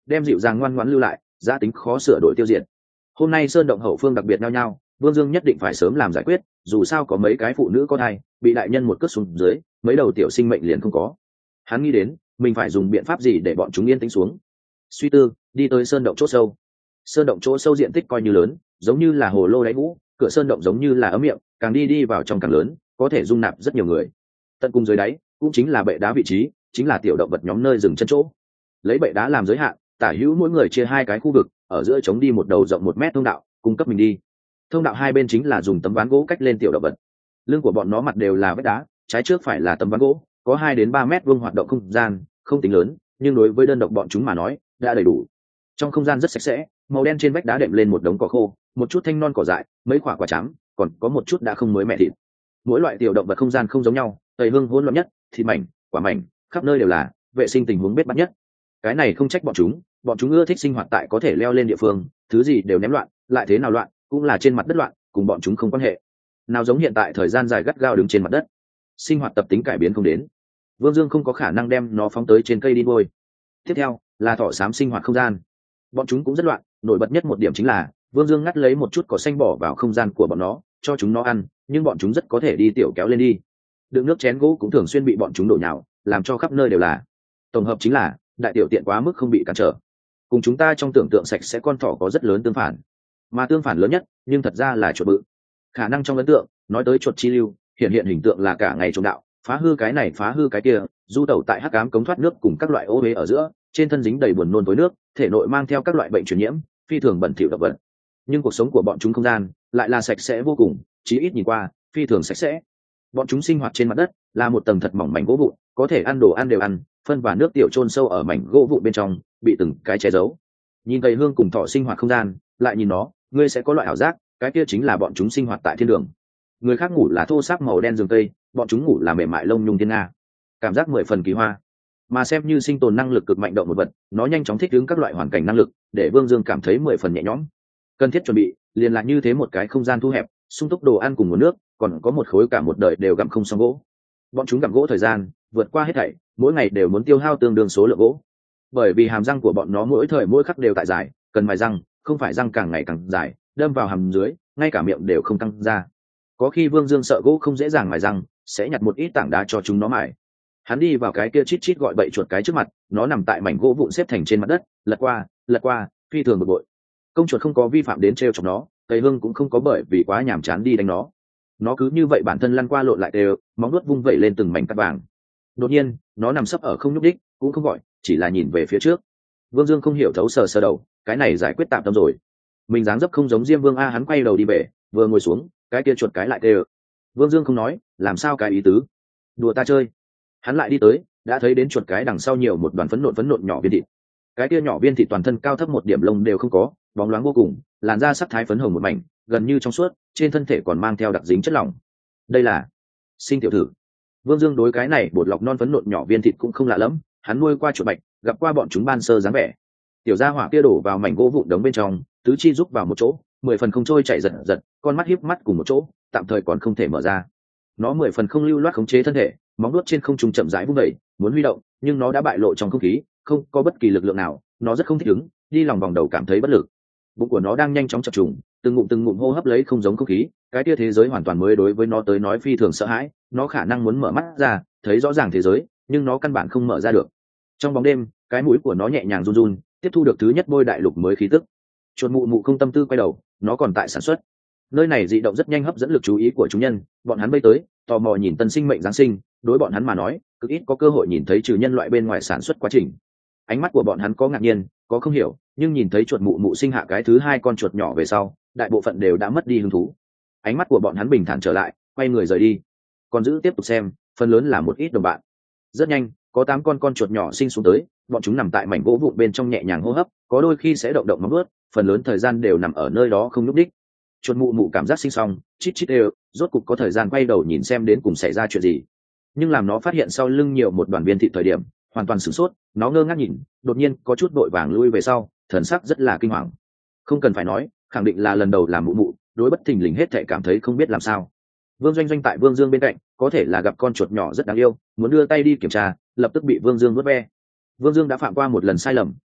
đem dịu dàng ngoan ngoãn lưu lại, giá tính khó sửa đổi tiêu diệt. Hôm nay sơn động hậu phương đặc biệt nhao nhao, Vương Dương nhất định phải sớm làm giải quyết, dù sao có mấy cái phụ nữ có thai, bị đại nhân một cước xuống dưới, mấy đầu tiểu sinh mệnh liền không có. Hắn nghĩ đến, mình phải dùng biện pháp gì để bọn chúng yên tĩnh xuống. Suy tư, đi tới sơn động chỗ sâu. Sơn động chỗ sâu diện tích coi như lớn, giống như là hồ lô đáy vũ, cửa sơn động giống như là ấm miệng, càng đi vào trong càng lớn, có thể dung nạp rất nhiều người. Tận cùng dưới đáy cũng chính là bệ đá vị trí, chính là tiểu động vật nhóm nơi dừng chân chỗ. Lấy bệ đá làm giới hạn, tả hữu mỗi người chia hai cái khu vực, ở giữa chống đi một đầu rộng 1 mét thông đạo, cung cấp mình đi. Thông đạo hai bên chính là dùng tấm ván gỗ cách lên tiểu động vật. Lưng của bọn nó mặt đều là vách đá, trái trước phải là tấm ván gỗ, có 2 đến 3 mét vuông hoạt động không gian, không tính lớn, nhưng đối với đơn độc bọn chúng mà nói, đã đầy đủ. Trong không gian rất sạch sẽ, màu đen trên vách đá đệm lên một đống cỏ khô, một chút thanh non cỏ dại, mấy quả quả trắng, còn có một chút đã không mới mẻ thịt. Mỗi loại tiểu động vật không gian không giống nhau, tây hương hỗn loạn nhất, thịt mảnh, quả mảnh, khắp nơi đều là, vệ sinh tình huống bết bát nhất. Cái này không trách bọn chúng ưa thích sinh hoạt tại có thể leo lên địa phương, thứ gì đều ném loạn, lại thế nào loạn, cũng là trên mặt đất loạn, cùng bọn chúng không quan hệ. Nào giống hiện tại thời gian dài gắt gao đứng trên mặt đất, sinh hoạt tập tính cải biến không đến. Vương Dương không có khả năng đem nó phóng tới trên cây đi vôi. Tiếp theo là thỏ xám sinh hoạt không gian. Bọn chúng cũng rất loạn, nổi bật nhất một điểm chính là Vương Dương ngắt lấy một chút cỏ xanh bỏ vào không gian của bọn nó, cho chúng nó ăn, nhưng bọn chúng rất có thể đi tiểu kéo lên đi. Đựng nước chén gỗ cũng thường xuyên bị bọn chúng đổ nhào, làm cho khắp nơi đều là. Tổng hợp chính là đại tiểu tiện quá mức không bị cản trở. Cùng chúng ta trong tưởng tượng sạch sẽ con thỏ có rất lớn tương phản, mà tương phản lớn nhất nhưng thật ra là chuột bự. Khả năng trong ấn tượng nói tới chuột chi lưu, hiện hình tượng là cả ngày trộm đạo, phá hư cái này phá hư cái kia, du tẩu tại hắc ám cống thoát nước cùng các loại ô uế ở giữa, trên thân dính đầy buồn nôn tối nước, thể nội mang theo các loại bệnh truyền nhiễm, phi thường bẩn thỉu độc vật. Nhưng cuộc sống của bọn chúng không gian lại là sạch sẽ vô cùng, chí ít nhìn qua phi thường sạch sẽ. Bọn chúng sinh hoạt trên mặt đất là một tầng thật mỏng mảnh gỗ vụn, có thể ăn đồ ăn đều ăn, phân và nước tiểu chôn sâu ở mảnh gỗ vụn bên trong, bị từng cái che giấu. Nhìn cây hương cùng thỏ sinh hoạt không gian, lại nhìn nó, ngươi sẽ có loại ảo giác, cái kia chính là bọn chúng sinh hoạt tại thiên đường. Người khác ngủ là thô xác màu đen giường tây, bọn chúng ngủ là mềm mại lông nhung thiên nga, cảm giác 10 phần kỳ hoa. Mà xem như sinh tồn năng lực cực mạnh động một vật, nó nhanh chóng thích ứng các loại hoàn cảnh năng lực, để Vương Dương cảm thấy 10 phần nhẹ nhõm. Cần thiết chuẩn bị liền là như thế một cái không gian thu hẹp, sung túc đồ ăn cùng nguồn nước, còn có một khối cả một đời đều gặm không xong gỗ. Bọn chúng gặm gỗ thời gian vượt qua hết thảy, mỗi ngày đều muốn tiêu hao tương đương số lượng gỗ. Bởi vì hàm răng của bọn nó mỗi thời mỗi khắc đều tại dài, cần mài răng, không phải răng càng ngày càng dài, đâm vào hàm dưới, ngay cả miệng đều không tăng ra. Có khi Vương Dương sợ gỗ không dễ dàng mài răng, sẽ nhặt một ít tảng đá cho chúng nó mài. Hắn đi vào cái kia chít chít gọi bậy chuột cái trước mặt, nó nằm tại mảnh gỗ vụn xếp thành trên mặt đất, lật qua, phi thường bực bội. Công chuột không có vi phạm đến trêu chọc nó, Tây Hương cũng không có bởi vì quá nhàm chán đi đánh nó cứ như vậy bản thân lăn qua lộn lại đều, móng nuốt vung vẩy lên từng mảnh cát vàng. Đột nhiên nó nằm sấp ở không nhúc đích, cũng không gọi, chỉ là nhìn về phía trước. Vương Dương không hiểu thấu sờ đầu, cái này giải quyết tạm tâm rồi. Mình dáng dấp không giống Diêm Vương a. Hắn quay đầu đi về, vừa ngồi xuống, cái kia chuột cái lại đều. Vương Dương không nói, làm sao cái ý tứ? Đùa ta chơi. Hắn lại đi tới, đã thấy đến chuột cái đằng sau nhiều một đoàn phấn nộn nhỏ viên thịt. Cái kia nhỏ viên thịt toàn thân cao thấp một điểm lông đều không có, bóng loáng vô cùng, làn da sắc thái phấn hồng một mảnh, gần như trong suốt, trên thân thể còn mang theo đặc dính chất lỏng. Đây là sinh tiểu thử. Vương Dương đối cái này bột lọc non phấn nộn nhỏ viên thịt cũng không lạ lẫm, hắn nuôi qua chuột bạch, gặp qua bọn chúng ban sơ dáng vẻ. Tiểu gia hỏa kia đổ vào mảnh gỗ vụn đống bên trong, tứ chi rúc vào một chỗ, 10 phần không trôi chảy giật, con mắt híp mắt cùng một chỗ, tạm thời còn không thể mở ra. Nó 10 phần không lưu loát khống chế thân thể, móng nuốt trên không trung chậm rãi vung đẩy, muốn huy động, nhưng nó đã bại lộ trong không khí, không có bất kỳ lực lượng nào, nó rất không thích ứng, đi lòng vòng đầu cảm thấy bất lực. Bụng của nó đang nhanh chóng chập trùng, từng ngụm hô hấp lấy không giống không khí, cái kia thế giới hoàn toàn mới đối với nó tới nói phi thường sợ hãi, nó khả năng muốn mở mắt ra, thấy rõ ràng thế giới, nhưng nó căn bản không mở ra được. Trong bóng đêm, cái mũi của nó nhẹ nhàng run run, tiếp thu được thứ nhất bôi đại lục mới khí tức. Chuột mụ mụ không tâm tư quay đầu, nó còn tại sản xuất. Nơi này dị động rất nhanh hấp dẫn lực chú ý của chúng nhân, bọn hắn bay tới, tò mò nhìn tân sinh mệnh giáng sinh, đối bọn hắn mà nói, cực ít có cơ hội nhìn thấy trừ nhân loại bên ngoài sản xuất quá trình. Ánh mắt của bọn hắn có ngạc nhiên, có không hiểu, nhưng nhìn thấy chuột mụ mụ sinh hạ cái thứ hai con chuột nhỏ về sau, đại bộ phận đều đã mất đi hứng thú. Ánh mắt của bọn hắn bình thản trở lại, quay người rời đi. Còn giữ tiếp tục xem, phần lớn là một ít đồng bạn. Rất nhanh, có 8 con chuột nhỏ sinh xuống tới, bọn chúng nằm tại mảnh gỗ vụn bên trong nhẹ nhàng hô hấp, có đôi khi sẽ động động móng vuốt, phần lớn thời gian đều nằm ở nơi đó không nhúc đích. Chuột mụ mụ cảm giác sinh xong, chít chít đều, rốt cục có thời gian quay đầu nhìn xem đến cùng xảy ra chuyện gì. Nhưng làm nó phát hiện sau lưng nhiều một đoàn viên thịt thời điểm, hoàn toàn sửng sốt, nó ngơ ngác nhìn, đột nhiên có chút vội vàng lui về sau, thần sắc rất là kinh hoàng. Không cần phải nói, khẳng định là lần đầu làm mụ mụ, đối bất thình lình hết thảy cảm thấy không biết làm sao. Vương Doanh Doanh tại Vương Dương bên cạnh, có thể là gặp con chuột nhỏ rất đáng yêu, muốn đưa tay đi kiểm tra, lập tức bị Vương Dương vuốt ve. Vương Dương đã phạm qua một lần sai lầm,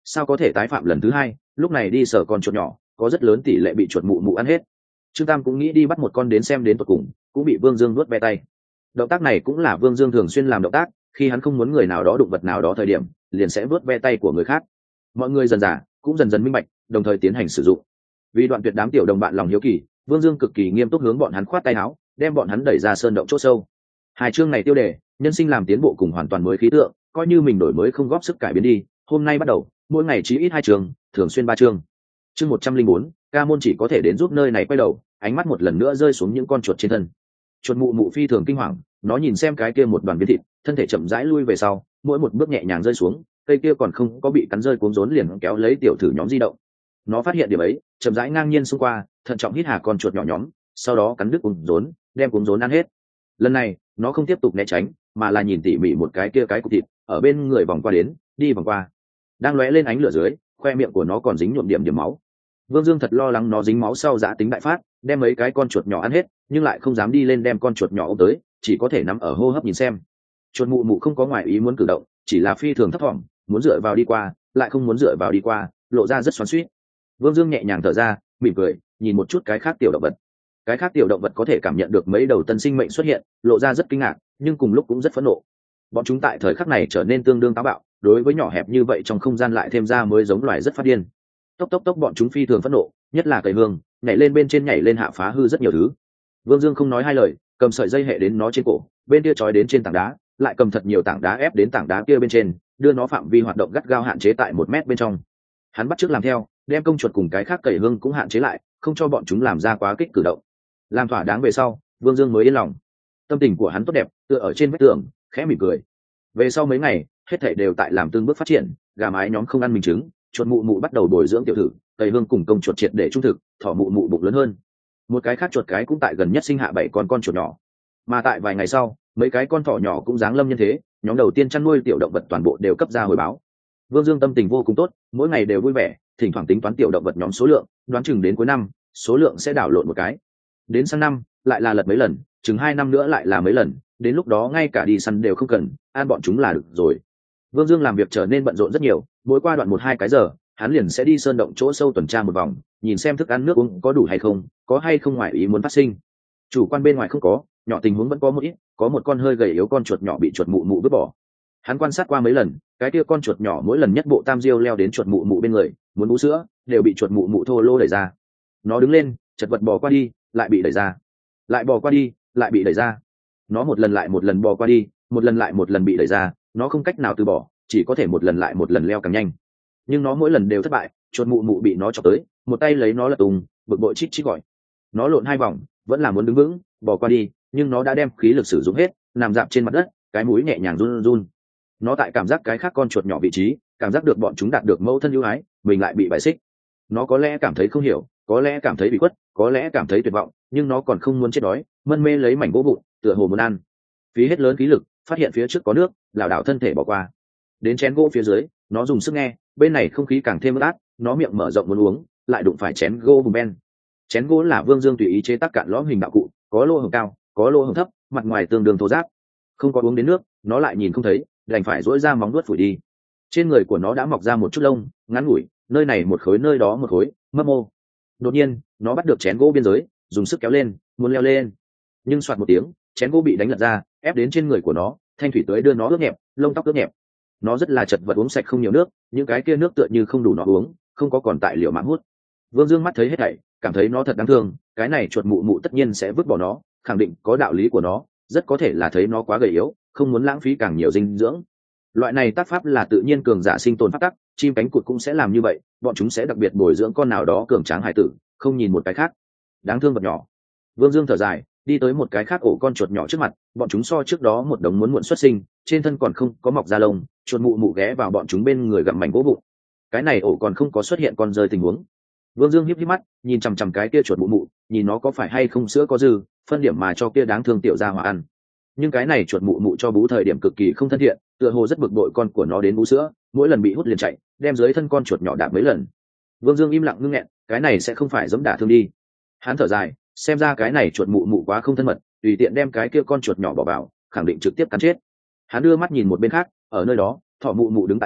sao có thể tái phạm lần thứ hai, lúc này đi sờ con chuột nhỏ có rất lớn tỷ lệ bị chuột mụ mụ ăn hết. Trương Tam cũng nghĩ đi bắt một con đến xem đến tận cùng, cũng bị Vương Dương nuốt ve tay. Động tác này cũng là Vương Dương thường xuyên làm động tác, khi hắn không muốn người nào đó đụng vật nào đó thời điểm, liền sẽ vuốt ve tay của người khác. Mọi người dần dà cũng dần dần minh bạch, đồng thời tiến hành sử dụng. Vì đoạn tuyệt đám tiểu đồng bạn lòng hiếu kỳ, Vương Dương cực kỳ nghiêm túc hướng bọn hắn khoát tay áo, đem bọn hắn đẩy ra sơn động chỗ sâu. Hai chương này tiêu đề, nhân sinh làm tiến bộ cùng hoàn toàn mới khí tượng, coi như mình đổi mới không góp sức cải biến đi, hôm nay bắt đầu, mỗi ngày chí ít 2 chương, thường xuyên 3 chương. Chương 104, ca môn chỉ có thể đến giúp nơi này quay đầu, ánh mắt một lần nữa rơi xuống những con chuột trên thân. Chuột mụ mụ phi thường kinh hoàng, nó nhìn xem cái kia một đoàn viên thịt, thân thể chậm rãi lui về sau, mỗi một bước nhẹ nhàng rơi xuống, cây kia còn không có bị cắn rơi cuống rốn liền kéo lấy tiểu thử nhóm di động. Nó phát hiện điểm ấy, chậm rãi ngang nhiên xung qua, thận trọng hít hà con chuột nhỏ nhóm, sau đó cắn đứt cuống rốn, đem cuống rốn ăn hết. Lần này, nó không tiếp tục né tránh, mà là nhìn tỉ mỉ một cái kia cái cục thịt, ở bên người vòng qua đến, đi vòng qua. Đang lóe lên ánh lửa dưới, khoe miệng của nó còn dính nhuộm điểm điểm máu. Vương Dương thật lo lắng nó dính máu sau dã tính đại phát, đem mấy cái con chuột nhỏ ăn hết, nhưng lại không dám đi lên đem con chuột nhỏ ôm tới, chỉ có thể nằm ở hô hấp nhìn xem. Chuột mụ mụ không có ngoài ý muốn cử động, chỉ là phi thường thấp thỏm, muốn dựa vào đi qua, lại không muốn dựa vào đi qua, lộ ra rất xoắn xuýt. Vương Dương nhẹ nhàng thở ra, mỉm cười, nhìn một chút cái khác tiểu động vật. Cái khác tiểu động vật có thể cảm nhận được mấy đầu tân sinh mệnh xuất hiện, lộ ra rất kinh ngạc, nhưng cùng lúc cũng rất phẫn nộ. Bọn chúng tại thời khắc này trở nên tương đương táo bạo, đối với nhỏ hẹp như vậy trong không gian lại thêm ra mới giống loài rất phát điên. Tốc tốc tốc, bọn chúng phi thường phẫn nộ, nhất là cầy hương, nhảy lên bên trên nhảy lên hạ phá hư rất nhiều thứ. Vương Dương không nói hai lời, cầm sợi dây hệ đến nó trên cổ, bên kia trói đến trên tảng đá, lại cầm thật nhiều tảng đá ép đến tảng đá kia bên trên, đưa nó phạm vi hoạt động gắt gao hạn chế tại 1 mét bên trong. Hắn bắt chước làm theo, đem công chuột cùng cái khác cầy hương cũng hạn chế lại, không cho bọn chúng làm ra quá kích cử động. Làm thỏa đáng về sau, Vương Dương mới yên lòng. Tâm tình của hắn tốt đẹp, tựa ở trên vách tường, khẽ mỉm cười. Về sau mấy ngày, hết thảy đều tại làm từng bước phát triển, gà mái nhóm không ăn mình trứng, chuột mụ mụ bắt đầu bồi dưỡng tiểu thử, cầy hương cùng công chuột triệt để trung thực, thỏ mụ mụ bụng lớn hơn. Một cái khác chuột cái cũng tại gần nhất sinh hạ 7 con chuột nhỏ. Mà tại vài ngày sau, mấy cái con thỏ nhỏ cũng giáng lâm nhân thế, nhóm đầu tiên chăn nuôi tiểu động vật toàn bộ đều cấp ra hồi báo. Vương Dương tâm tình vô cùng tốt, mỗi ngày đều vui vẻ, thỉnh thoảng tính toán tiểu động vật nhóm số lượng, đoán chừng đến cuối năm, số lượng sẽ đảo lộn một cái. Đến sang năm, lại là lật mấy lần, chừng 2 năm nữa lại là mấy lần, đến lúc đó ngay cả đi săn đều không cần, ăn bọn chúng là được rồi. Vương Dương làm việc trở nên bận rộn rất nhiều, mỗi qua đoạn 1-2 cái giờ, hắn liền sẽ đi sơn động chỗ sâu tuần tra một vòng, nhìn xem thức ăn nước uống có đủ hay không, có hay không ngoài ý muốn phát sinh. Chủ quan bên ngoài không có, nhỏ tình huống vẫn có một ít, có một con hơi gầy yếu con chuột nhỏ bị chuột mụ mụ vứt bỏ. Hắn quan sát qua mấy lần, cái kia con chuột nhỏ mỗi lần nhất bộ tam diêu leo đến chuột mụ mụ bên người, muốn bú sữa, đều bị chuột mụ mụ thô lô đẩy ra. Nó đứng lên, chật vật bò qua đi, lại bị đẩy ra, lại bò qua đi, lại bị đẩy ra. Nó một lần lại một lần bò qua đi, một lần lại một lần bị đẩy ra, nó không cách nào từ bỏ, chỉ có thể một lần lại một lần leo càng nhanh. Nhưng nó mỗi lần đều thất bại, chuột mụ mụ bị nó chọc tới, một tay lấy nó lật tung, bực bội chít chít gọi. Nó lộn 2 vòng, vẫn là muốn đứng vững, bò qua đi, nhưng nó đã đem khí lực sử dụng hết, nằm dạp trên mặt đất, cái mũi nhẹ nhàng run run. Nó tại cảm giác cái khác con chuột nhỏ vị trí, cảm giác được bọn chúng đạt được mẫu thân ưu ái, mình lại bị bài xích. Nó có lẽ cảm thấy không hiểu, có lẽ cảm thấy bị khuất, có lẽ cảm thấy tuyệt vọng, nhưng nó còn không muốn chết đói, mân mê lấy mảnh gỗ vụn, tựa hồ muốn ăn. Phí hết lớn khí lực, phát hiện phía trước có nước, lảo đảo thân thể bỏ qua. Đến chén gỗ phía dưới, nó dùng sức nghe, bên này không khí càng thêm ướt át, nó miệng mở rộng muốn uống, lại đụng phải chén gỗ bùn ben. Chén gỗ là Vương Dương tùy ý chế tác cạn lõm hình đạo cụ, có lỗ hổng cao, có lỗ hổng thấp, mặt ngoài tương đương thô ráp. Không có uống đến nước, nó lại nhìn không thấy, đành phải duỗi ra móng vuốt phủi đi. Trên người của nó đã mọc ra một chút lông, ngắn ngủi, nơi này một khối nơi đó một khối, mấp mô. Đột nhiên, nó bắt được chén gỗ biên giới, dùng sức kéo lên, muốn leo lên. Nhưng soạt một tiếng, chén gỗ bị đánh lật ra, ép đến trên người của nó, thanh thủy tưới đưa nó ướt nhẹp, lông tóc ướt nhẹp. Nó rất là chật vật uống sạch không nhiều nước, những cái kia nước tựa như không đủ nó uống, không có còn tại liều mạng hút. Vương Dương mắt thấy hết thảy, cảm thấy nó thật đáng thương, cái này chuột mụ mụ tất nhiên sẽ vứt bỏ nó, khẳng định có đạo lý của nó, rất có thể là thấy nó quá gầy yếu, không muốn lãng phí càng nhiều dinh dưỡng. Loại này tác pháp là tự nhiên cường giả sinh tồn pháp tắc, chim cánh cụt cũng sẽ làm như vậy, bọn chúng sẽ đặc biệt bồi dưỡng con nào đó cường tráng hải tử, không nhìn một cái khác. Đáng thương vật nhỏ. Vương Dương thở dài, đi tới một cái khác ổ con chuột nhỏ trước mặt, bọn chúng so trước đó một đống muốn muộn xuất sinh, trên thân còn không có mọc da lông, chuột mụ mụ ghé vào bọn chúng bên người gặm mảnh gỗ vụn. Cái này ổ còn không có xuất hiện con rơi tình huống. Vương Dương híp híp mắt, nhìn chằm chằm cái kia chuột mụ mụ, nhìn nó có phải hay không sữa có dư, phân điểm mà cho kia đáng thương tiểu gia hỏa ăn. Nhưng cái này chuột mụ mụ cho bú thời điểm cực kỳ không thân thiện, tựa hồ rất bực bội con của nó đến bú sữa, mỗi lần bị hút liền chạy, đem dưới thân con chuột nhỏ đạp mấy lần. Vương Dương im lặng ngưng nghẹn, cái này sẽ không phải giẫm đả thương đi. Hắn thở dài, xem ra cái này chuột mụ mụ quá không thân mật, tùy tiện đem cái kia con chuột nhỏ bỏ vào, khẳng định trực tiếp cắn chết. Hắn đưa mắt nhìn một bên khác, ở nơi đó, thỏ mụ mụ đứng tại chỗ,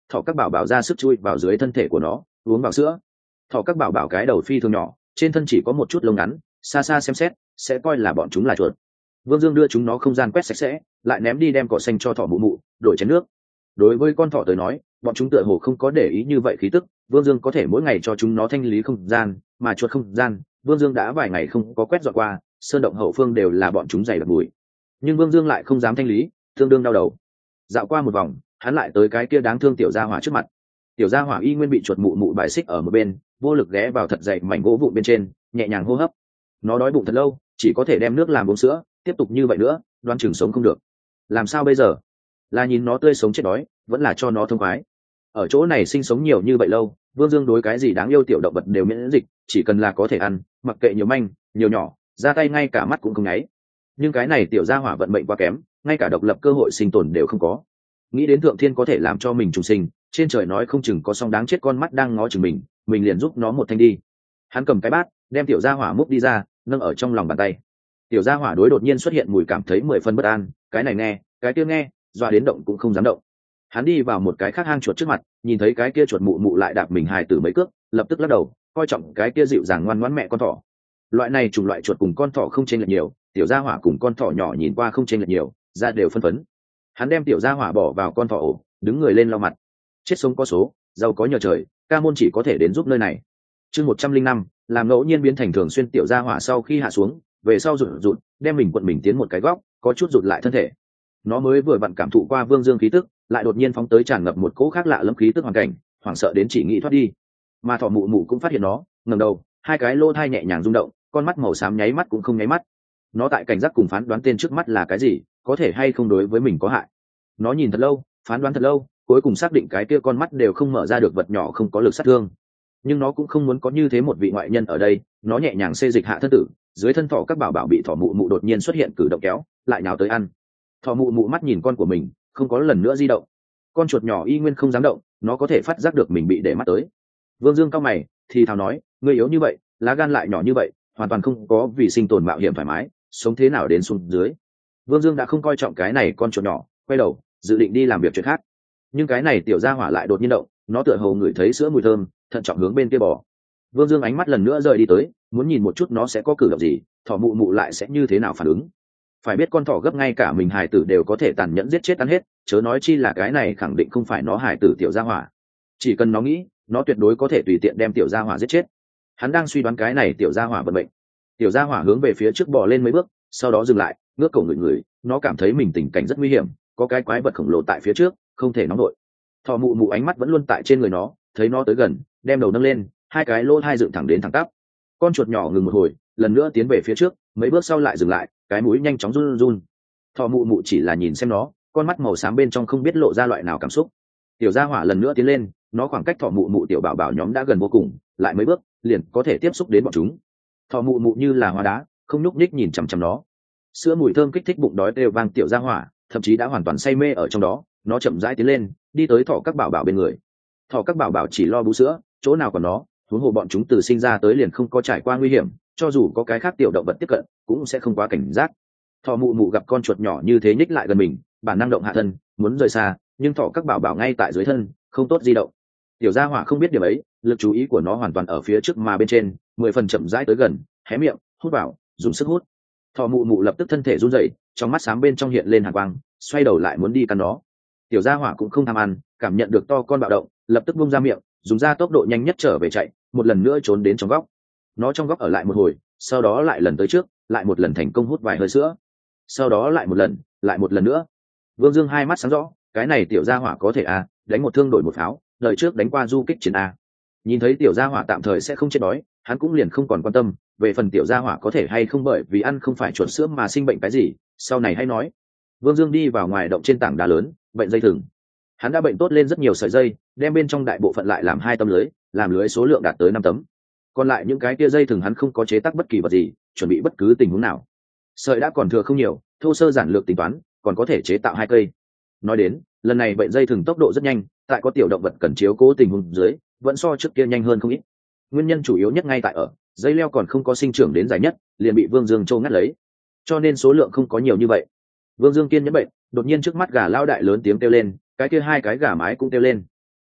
thỏ các bảo bảo ra sức chui vào dưới thân thể của nó uống vào sữa. Thỏ các bảo bảo cái đầu phi thường nhỏ, trên thân chỉ có một chút lông ngắn, xa xa xem xét sẽ coi là bọn chúng là chuột. Vương Dương đưa chúng nó không gian quét sạch sẽ, lại ném đi đem cỏ xanh cho thỏ mụ mụ đổi chén nước. Đối với con thỏ tới nói, bọn chúng tựa hồ không có để ý như vậy khí tức. Vương Dương có thể mỗi ngày cho chúng nó thanh lý không gian, mà chuột không gian Vương Dương đã vài ngày không có quét dọn qua, sơn động hậu phương đều là bọn chúng dày đặc bụi. Nhưng Vương Dương lại không dám thanh lý, tương đương đau đầu. Dạo qua một vòng, hắn lại tới cái kia đáng thương tiểu gia hỏa trước mặt. Tiểu gia hỏa y nguyên bị chuột mụ mụ bài xích ở một bên, vô lực ghé vào thật dày mảnh gỗ vụn bên trên, nhẹ nhàng hô hấp. Nó đói bụng thật lâu, chỉ có thể đem nước làm uống sữa, tiếp tục như vậy nữa đoán chừng sống không được. Làm sao bây giờ? Là nhìn nó tươi sống chết đói, vẫn là cho nó thông khoái? Ở chỗ này sinh sống nhiều như vậy lâu, Vương Dương đối cái gì đáng yêu tiểu động vật đều miễn dịch, chỉ cần là có thể ăn, mặc kệ nhiều manh nhiều nhỏ, ra tay ngay cả mắt cũng không nháy. Nhưng cái này tiểu gia hỏa vận mệnh quá kém, ngay cả độc lập cơ hội sinh tồn đều không có. Nghĩ đến thượng thiên có thể làm cho mình trùng sinh, trên trời nói không chừng có song đáng chết con mắt đang ngó chừng mình liền giúp nó một thanh đi. Hắn cầm cái bát, đem tiểu gia hỏa múc đi ra, nâng ở trong lòng bàn tay. Tiểu gia hỏa đối đột nhiên xuất hiện mùi cảm thấy 10 phân bất an, cái này nghe, cái kia nghe, dọa đến động cũng không dám động. Hắn đi vào một cái khác hang chuột trước mặt, nhìn thấy cái kia chuột mụ mụ lại đạp mình hài tử mấy cước, lập tức lắc đầu, coi trọng cái kia dịu dàng ngoan ngoãn mẹ con thỏ. Loại này chủng loại chuột cùng con thỏ không chênh lệch nhiều, tiểu gia hỏa cùng con thỏ nhỏ nhìn qua không chênh lệch nhiều, da đều phân phấn. Hắn đem tiểu gia hỏa bỏ vào con thỏ ổ, đứng người lên lau mặt. Chết sống có số, giàu có nhờ trời, ca môn chỉ có thể đến giúp nơi này. Chương 105, làm ngẫu nhiên biến thành thường xuyên tiểu gia hỏa sau khi hạ xuống, về sau rụt rụt, đem mình quận mình tiến một cái góc, có chút rụt lại thân thể. Nó mới vừa vặn cảm thụ qua Vương Dương khí tức, lại đột nhiên phóng tới tràn ngập một cỗ khác lạ lẫm khí tức hoàn cảnh, hoảng sợ đến chỉ nghĩ thoát đi. Mà thỏ mụ mụ cũng phát hiện nó, ngẩng đầu, hai cái lỗ thai nhẹ nhàng rung động, con mắt màu xám nháy mắt cũng không nháy mắt. Nó tại cảnh giác cùng phán đoán tên trước mắt là cái gì, có thể hay không đối với mình có hại. Nó nhìn thật lâu, phán đoán thật lâu, cuối cùng xác định cái kia con mắt đều không mở ra được vật nhỏ không có lực sát thương. Nhưng nó cũng không muốn có như thế một vị ngoại nhân ở đây, nó nhẹ nhàng xê dịch hạ thân tử, dưới thân thỏ các bảo bảo bị thỏ mụ mụ đột nhiên xuất hiện cử động kéo, lại nhào tới ăn. Thỏ mụ mụ mắt nhìn con của mình, không có lần nữa di động. Con chuột nhỏ y nguyên không dám động, nó có thể phát giác được mình bị để mắt tới. Vương Dương cao mày, thì thào nói, ngươi yếu như vậy, lá gan lại nhỏ như vậy, hoàn toàn không có vì sinh tồn mạo hiểm thoải mái, sống thế nào đến xuống dưới. Vương Dương đã không coi trọng cái này con chuột nhỏ, quay đầu dự định đi làm việc chuyện khác. Nhưng cái này tiểu gia hỏa lại đột nhiên động, nó tựa hồ ngửi thấy sữa mùi thơm, thận trọng hướng bên kia bò. Vương Dương ánh mắt lần nữa rời đi tới, muốn nhìn một chút nó sẽ có cử động gì, thỏ mụ mụ lại sẽ như thế nào phản ứng. Phải biết con thỏ gấp ngay cả mình hài tử đều có thể tàn nhẫn giết chết ăn hết, chớ nói chi là cái này khẳng định không phải nó hài tử tiểu gia hỏa. Chỉ cần nó nghĩ, nó tuyệt đối có thể tùy tiện đem tiểu gia hỏa giết chết. Hắn đang suy đoán cái này tiểu gia hỏa vận mệnh. Tiểu gia hỏa hướng về phía trước bò lên mấy bước, sau đó dừng lại, ngước cổ ngửi, nó cảm thấy mình tình cảnh rất nguy hiểm, có cái quái vật khổng lồ tại phía trước, không thể nóng nổi. Thỏ mụ mụ ánh mắt vẫn luôn tại trên người nó, thấy nó tới gần, đem đầu nâng lên, hai cái lỗ hai dựng thẳng đến thẳng tắp. Con chuột nhỏ ngừng một hồi, lần nữa tiến về phía trước, mấy bước sau lại dừng lại, cái mũi nhanh chóng run run. Thỏ mụ mụ chỉ là nhìn xem nó, con mắt màu xám bên trong không biết lộ ra loại nào cảm xúc. Tiểu gia hỏa lần nữa tiến lên, nó khoảng cách thỏ mụ mụ tiểu bảo bảo nhóm đã gần vô cùng, lại mấy bước liền có thể tiếp xúc đến bọn chúng. Thỏ mụ mụ như là hóa đá, không nhúc nhích nhìn chằm chằm nó. Sữa mùi thơm kích thích bụng đói đều vang tiểu gia hỏa, thậm chí đã hoàn toàn say mê ở trong đó. Nó chậm rãi tiến lên, đi tới thỏ các bảo bảo bên người. Thỏ các bảo bảo chỉ lo bú sữa, chỗ nào còn nó, huống hồ bọn chúng từ sinh ra tới liền không có trải qua nguy hiểm, cho dù có cái khác tiểu động vật tiếp cận cũng sẽ không quá cảnh giác. Thỏ mụ mụ gặp con chuột nhỏ như thế nhích lại gần mình, bản năng động hạ thân muốn rời xa, nhưng thỏ các bảo bảo ngay tại dưới thân, không tốt di động. Tiểu gia hỏa không biết điểm ấy, lực chú ý của nó hoàn toàn ở phía trước mà bên trên, 10 phần chậm rãi tới gần, hé miệng hút vào, dùng sức hút. Thỏ mụ mụ lập tức thân thể run rẩy, trong mắt sáng bên trong hiện lên hàn quang, xoay đầu lại muốn đi cắn nó. Tiểu gia hỏa cũng không tham ăn, cảm nhận được to con bạo động, lập tức bung ra miệng, dùng ra tốc độ nhanh nhất trở về chạy, một lần nữa trốn đến trong góc. Nó trong góc ở lại một hồi, sau đó lại lần tới trước, lại một lần thành công hút vài hơi sữa, sau đó lại một lần nữa. Vương Dương hai mắt sáng rõ, cái này tiểu gia hỏa có thể đánh một thương đổi một pháo, đời trước đánh qua du kích chiến nhìn thấy tiểu gia hỏa tạm thời sẽ không chết đói, hắn cũng liền không còn quan tâm về phần tiểu gia hỏa có thể hay không bởi vì ăn không phải chuột sữa mà sinh bệnh cái gì, sau này hay nói. Vương Dương đi vào ngoài động trên tảng đá lớn, bệnh dây thừng. Hắn đã bệnh tốt lên rất nhiều sợi dây, đem bên trong đại bộ phận lại làm 2 tấm lưới, làm lưới số lượng đạt tới 5 tấm. Còn lại những cái kia dây thừng hắn không có chế tác bất kỳ vật gì, chuẩn bị bất cứ tình huống nào. Sợi đã còn thừa không nhiều, thô sơ giản lược tính toán, còn có thể chế tạo 2 cây. Nói đến, lần này bệnh dây thừng tốc độ rất nhanh, tại có tiểu động vật cần chiếu cố tình huống dưới, vẫn so trước kia nhanh hơn không ít. Nguyên nhân chủ yếu nhất ngay tại ở dây leo còn không có sinh trưởng đến dài nhất, liền bị Vương Dương trâu ngắt lấy, cho nên số lượng không có nhiều như vậy. Vương Dương kiên nhẫn bệnh, đột nhiên trước mắt gà lao đại lớn tiếng kêu lên, cái kia 2 cái gà mái cũng kêu lên.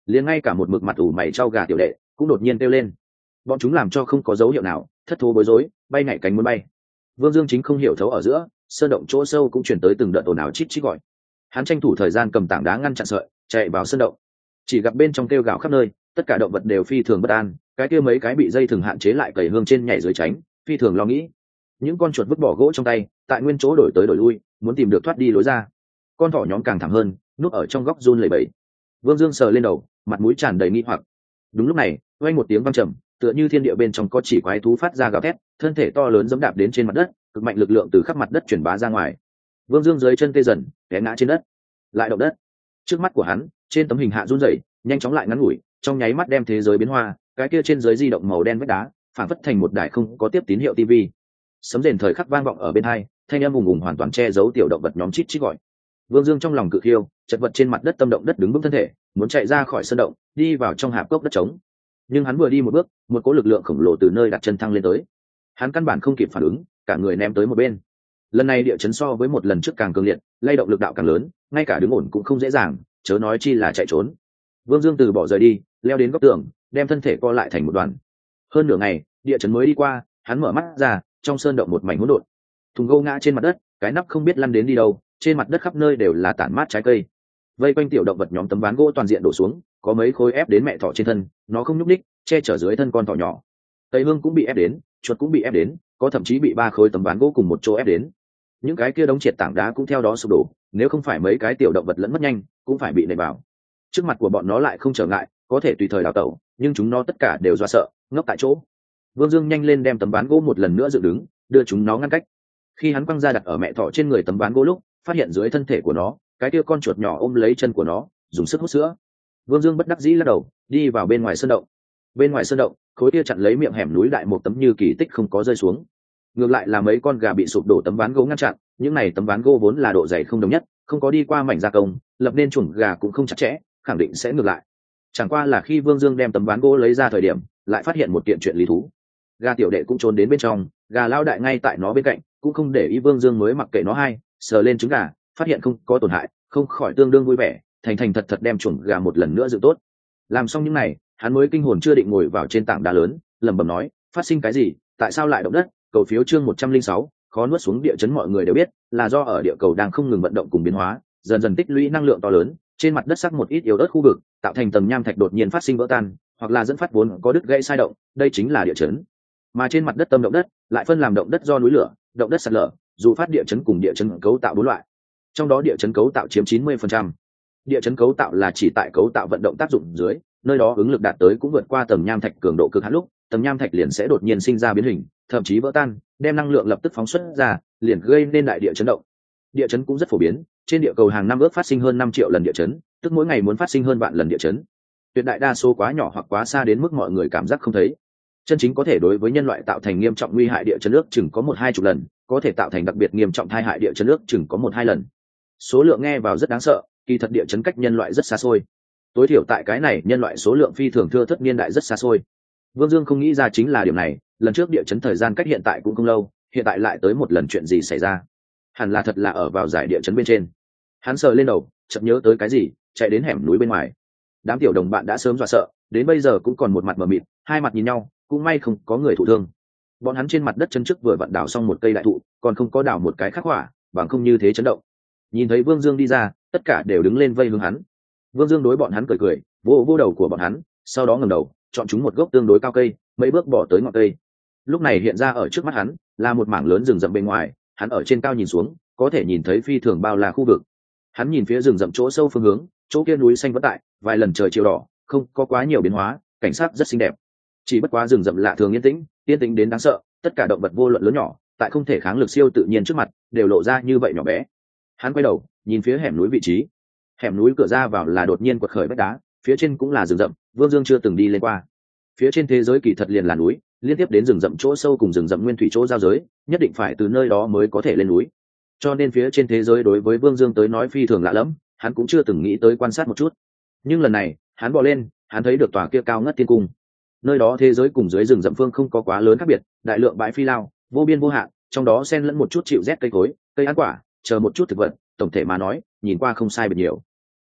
liền ngay cả một mực mặt ủ mày trao gà tiểu đệ cũng đột nhiên kêu lên. Bọn chúng làm cho không có dấu hiệu nào, thất thố bối rối, bay nhảy cánh muốn bay. Vương Dương chính không hiểu thấu ở giữa, sơn động chỗ sâu cũng chuyển tới từng đợt ồn ào chít chít gọi. Hắn tranh thủ thời gian cầm tảng đá ngăn chặn sợi, chạy vào sơn động. Chỉ gặp bên trong kêu gào khắp nơi, tất cả động vật đều phi thường bất an, cái kia mấy cái bị dây thừng hạn chế lại cầy hương trên nhảy dưới tránh, phi thường lo nghĩ. Những con chuột vứt bỏ gỗ trong tay, tại nguyên chỗ đổi tới đổi lui, muốn tìm được thoát đi lối ra. Con thỏ nhóm càng thảm hơn, núp ở trong góc run lẩy bẩy. Vương Dương sờ lên đầu, mặt mũi tràn đầy nghi hoặc. Đúng lúc này, vang một tiếng vang trầm, tựa như thiên địa bên trong có chỉ quái thú phát ra gào thét, thân thể to lớn giẫm đạp đến trên mặt đất, cực mạnh lực lượng từ khắp mặt đất truyền bá ra ngoài. Vương Dương dưới chân tê dần, té ngã trên đất. Lại động đất. Trước mắt của hắn, trên tấm hình hạ run rẩy, nhanh chóng lại ngắn ngủi, trong nháy mắt đem thế giới biến hoa, cái kia trên dưới di động màu đen vách đá, phản phất thành một đài không có tiếp tín hiệu TV. Sấm rền thời khắc vang vọng ở bên hai, thanh âm ùng ùng hoàn toàn che giấu tiểu động vật nhóm chít chít gọi. Vương Dương trong lòng cự khiêu, chật vật trên mặt đất tâm động đất đứng vững thân thể, muốn chạy ra khỏi sơn động, đi vào trong hạp cốc đất trống. Nhưng hắn vừa đi một bước, một cỗ lực lượng khổng lồ từ nơi đặt chân thăng lên tới. Hắn căn bản không kịp phản ứng, cả người ném tới một bên. Lần này địa chấn so với một lần trước càng cường liệt, lay động lực đạo càng lớn, ngay cả đứng ổn cũng không dễ dàng, chớ nói chi là chạy trốn. Vương Dương từ bỏ rời đi, leo đến góc tường, đem thân thể co lại thành một đoàn. Hơn nửa ngày, địa chấn mới đi qua, hắn mở mắt ra, trong sơn động một mảnh hỗn độn. Thùng gỗ ngã trên mặt đất, cái nắp không biết lăn đến đi đâu, trên mặt đất khắp nơi đều là tản mát trái cây. Vây quanh tiểu động vật nhóm tấm ván gỗ toàn diện đổ xuống, có mấy khối ép đến mẹ thỏ trên thân, nó không nhúc ních, che chở dưới thân con thỏ nhỏ. Tây hương cũng bị ép đến, chuột cũng bị ép đến, có thậm chí bị 3 khối tấm ván gỗ cùng một chỗ ép đến. Những cái kia đống triệt tảng đá cũng theo đó sụp đổ, nếu không phải mấy cái tiểu động vật lẫn mất nhanh, cũng phải bị nện vào. Trước mặt của bọn nó lại không trở ngại, có thể tùy thời đào tẩu, nhưng chúng nó tất cả đều do sợ, ngốc tại chỗ. Vương Dương nhanh lên đem tấm ván gỗ một lần nữa dựng đứng, đưa chúng nó ngăn cách. Khi hắn quăng ra đặt ở mẹ thỏ trên người tấm ván gỗ lúc, phát hiện dưới thân thể của nó, cái kia con chuột nhỏ ôm lấy chân của nó, dùng sức hút sữa. Vương Dương bất đắc dĩ lắc đầu, đi vào bên ngoài sơn động. Bên ngoài sơn động, khối kia chặn lấy miệng hẻm núi đại một tấm như kỳ tích không có rơi xuống. Ngược lại là mấy con gà bị sụp đổ tấm ván gỗ ngăn chặn, những này tấm ván gỗ vốn là độ dày không đồng nhất, không có đi qua mảnh gia công, lập nên chuồng gà cũng không chặt chẽ, khẳng định sẽ ngược lại. Chẳng qua là khi Vương Dương đem tấm ván gỗ lấy ra thời điểm, lại phát hiện một kiện chuyện lý thú. Gà tiểu đệ cũng trốn đến bên trong, gà lao đại ngay tại nó bên cạnh, cũng không để ý Vương Dương mới mặc kệ nó hay, sờ lên trứng gà, phát hiện không có tổn hại, không khỏi tương đương vui vẻ, thành thành thật thật đem chuồng gà một lần nữa dựng tốt. Làm xong những này, hắn mới kinh hồn chưa định ngồi vào trên tảng đá lớn, lẩm bẩm nói, phát sinh cái gì, tại sao lại động đất? Cầu phiếu chương 106, khó nuốt xuống địa chấn mọi người đều biết, là do ở địa cầu đang không ngừng vận động cùng biến hóa, dần dần tích lũy năng lượng to lớn, trên mặt đất sắc một ít yếu ớt khu vực, tạo thành tầng nham thạch đột nhiên phát sinh vỡ tan, hoặc là dẫn phát vốn có đứt gãy sai động, đây chính là địa chấn. Mà trên mặt đất tâm động đất, lại phân làm động đất do núi lửa, động đất sạt lở, dù phát địa chấn cùng địa chấn cấu tạo 4 loại. Trong đó địa chấn cấu tạo chiếm 90%. Địa chấn cấu tạo là chỉ tại cấu tạo vận động tác dụng dưới, nơi đó ứng lực đạt tới cũng vượt qua tầng nham thạch cường độ cực hạn lúc, tầng nham thạch liền sẽ đột nhiên sinh ra biến hình, thậm chí vỡ tan, đem năng lượng lập tức phóng xuất ra, liền gây nên đại địa chấn động. Địa chấn cũng rất phổ biến, trên địa cầu hàng năm ước phát sinh hơn 5 triệu lần địa chấn, tức mỗi ngày muốn phát sinh hơn vạn lần địa chấn. Tuyệt đại đa số quá nhỏ hoặc quá xa đến mức mọi người cảm giác không thấy. Chân chính có thể đối với nhân loại tạo thành nghiêm trọng nguy hại địa chấn ước chừng có 1-2 chục lần, có thể tạo thành đặc biệt nghiêm trọng tai hại địa chấn ước chừng có 1-2 lần. Số lượng nghe vào rất đáng sợ, kỳ thật địa chấn cách nhân loại rất xa xôi. Tối thiểu tại cái này nhân loại số lượng phi thường thưa thớt niên đại rất xa xôi. Vương Dương không nghĩ ra chính là điểm này, lần trước địa chấn thời gian cách hiện tại cũng không lâu, hiện tại lại tới một lần chuyện gì xảy ra? Hẳn là thật là ở vào giải địa chấn bên trên. Hắn sờ lên đầu, chợt nhớ tới cái gì, chạy đến hẻm núi bên ngoài. Đám tiểu đồng bạn đã sớm dọa sợ, đến bây giờ cũng còn một mặt mờ mịt, hai mặt nhìn nhau, cũng may không có người thụ thương. Bọn hắn trên mặt đất chân trước vừa vặn đào xong một cây đại thụ, còn không có đào một cái khắc hỏa, bằng không như thế chấn động. Nhìn thấy Vương Dương đi ra, tất cả đều đứng lên vây hướng hắn. Vương Dương đối bọn hắn cười cười, vô vô đầu của bọn hắn, sau đó ngẩng đầu, chọn chúng một gốc tương đối cao cây, mấy bước bỏ tới ngọn cây. Lúc này hiện ra ở trước mắt hắn là một mảng lớn rừng rậm bên ngoài, hắn ở trên cao nhìn xuống, có thể nhìn thấy phi thường bao la khu vực. Hắn nhìn phía rừng rậm chỗ sâu phương hướng, chỗ kia núi xanh vẫn tại, vài lần trời chiều đỏ, không có quá nhiều biến hóa, cảnh sắc rất xinh đẹp. Chỉ bất quá rừng rậm lạ thường yên tĩnh, yên tĩnh đến đáng sợ, tất cả động vật vô luận lớn nhỏ, tại không thể kháng lực siêu tự nhiên trước mặt, đều lộ ra như vậy nhỏ bé. Hắn quay đầu, nhìn phía hẻm núi vị trí. Hẻm núi cửa ra vào là đột nhiên quật khởi vách đá, phía trên cũng là rừng rậm, Vương Dương chưa từng đi lên qua. Phía trên thế giới kỳ thật liền là núi, liên tiếp đến rừng rậm chỗ sâu cùng rừng rậm nguyên thủy chỗ giao giới, nhất định phải từ nơi đó mới có thể lên núi. Cho nên phía trên thế giới đối với Vương Dương tới nói phi thường lạ lẫm, hắn cũng chưa từng nghĩ tới quan sát một chút. Nhưng lần này, hắn bò lên, hắn thấy được tòa kia cao ngất tiên cung. Nơi đó thế giới cùng dưới rừng rậm phương không có quá lớn khác biệt, đại lượng bãi phi lao, vô biên vô hạn, trong đó xen lẫn một chút chịu rét cây cối, cây ăn quả, chờ một chút thực vật, tổng thể mà nói, nhìn qua không sai biệt nhiều.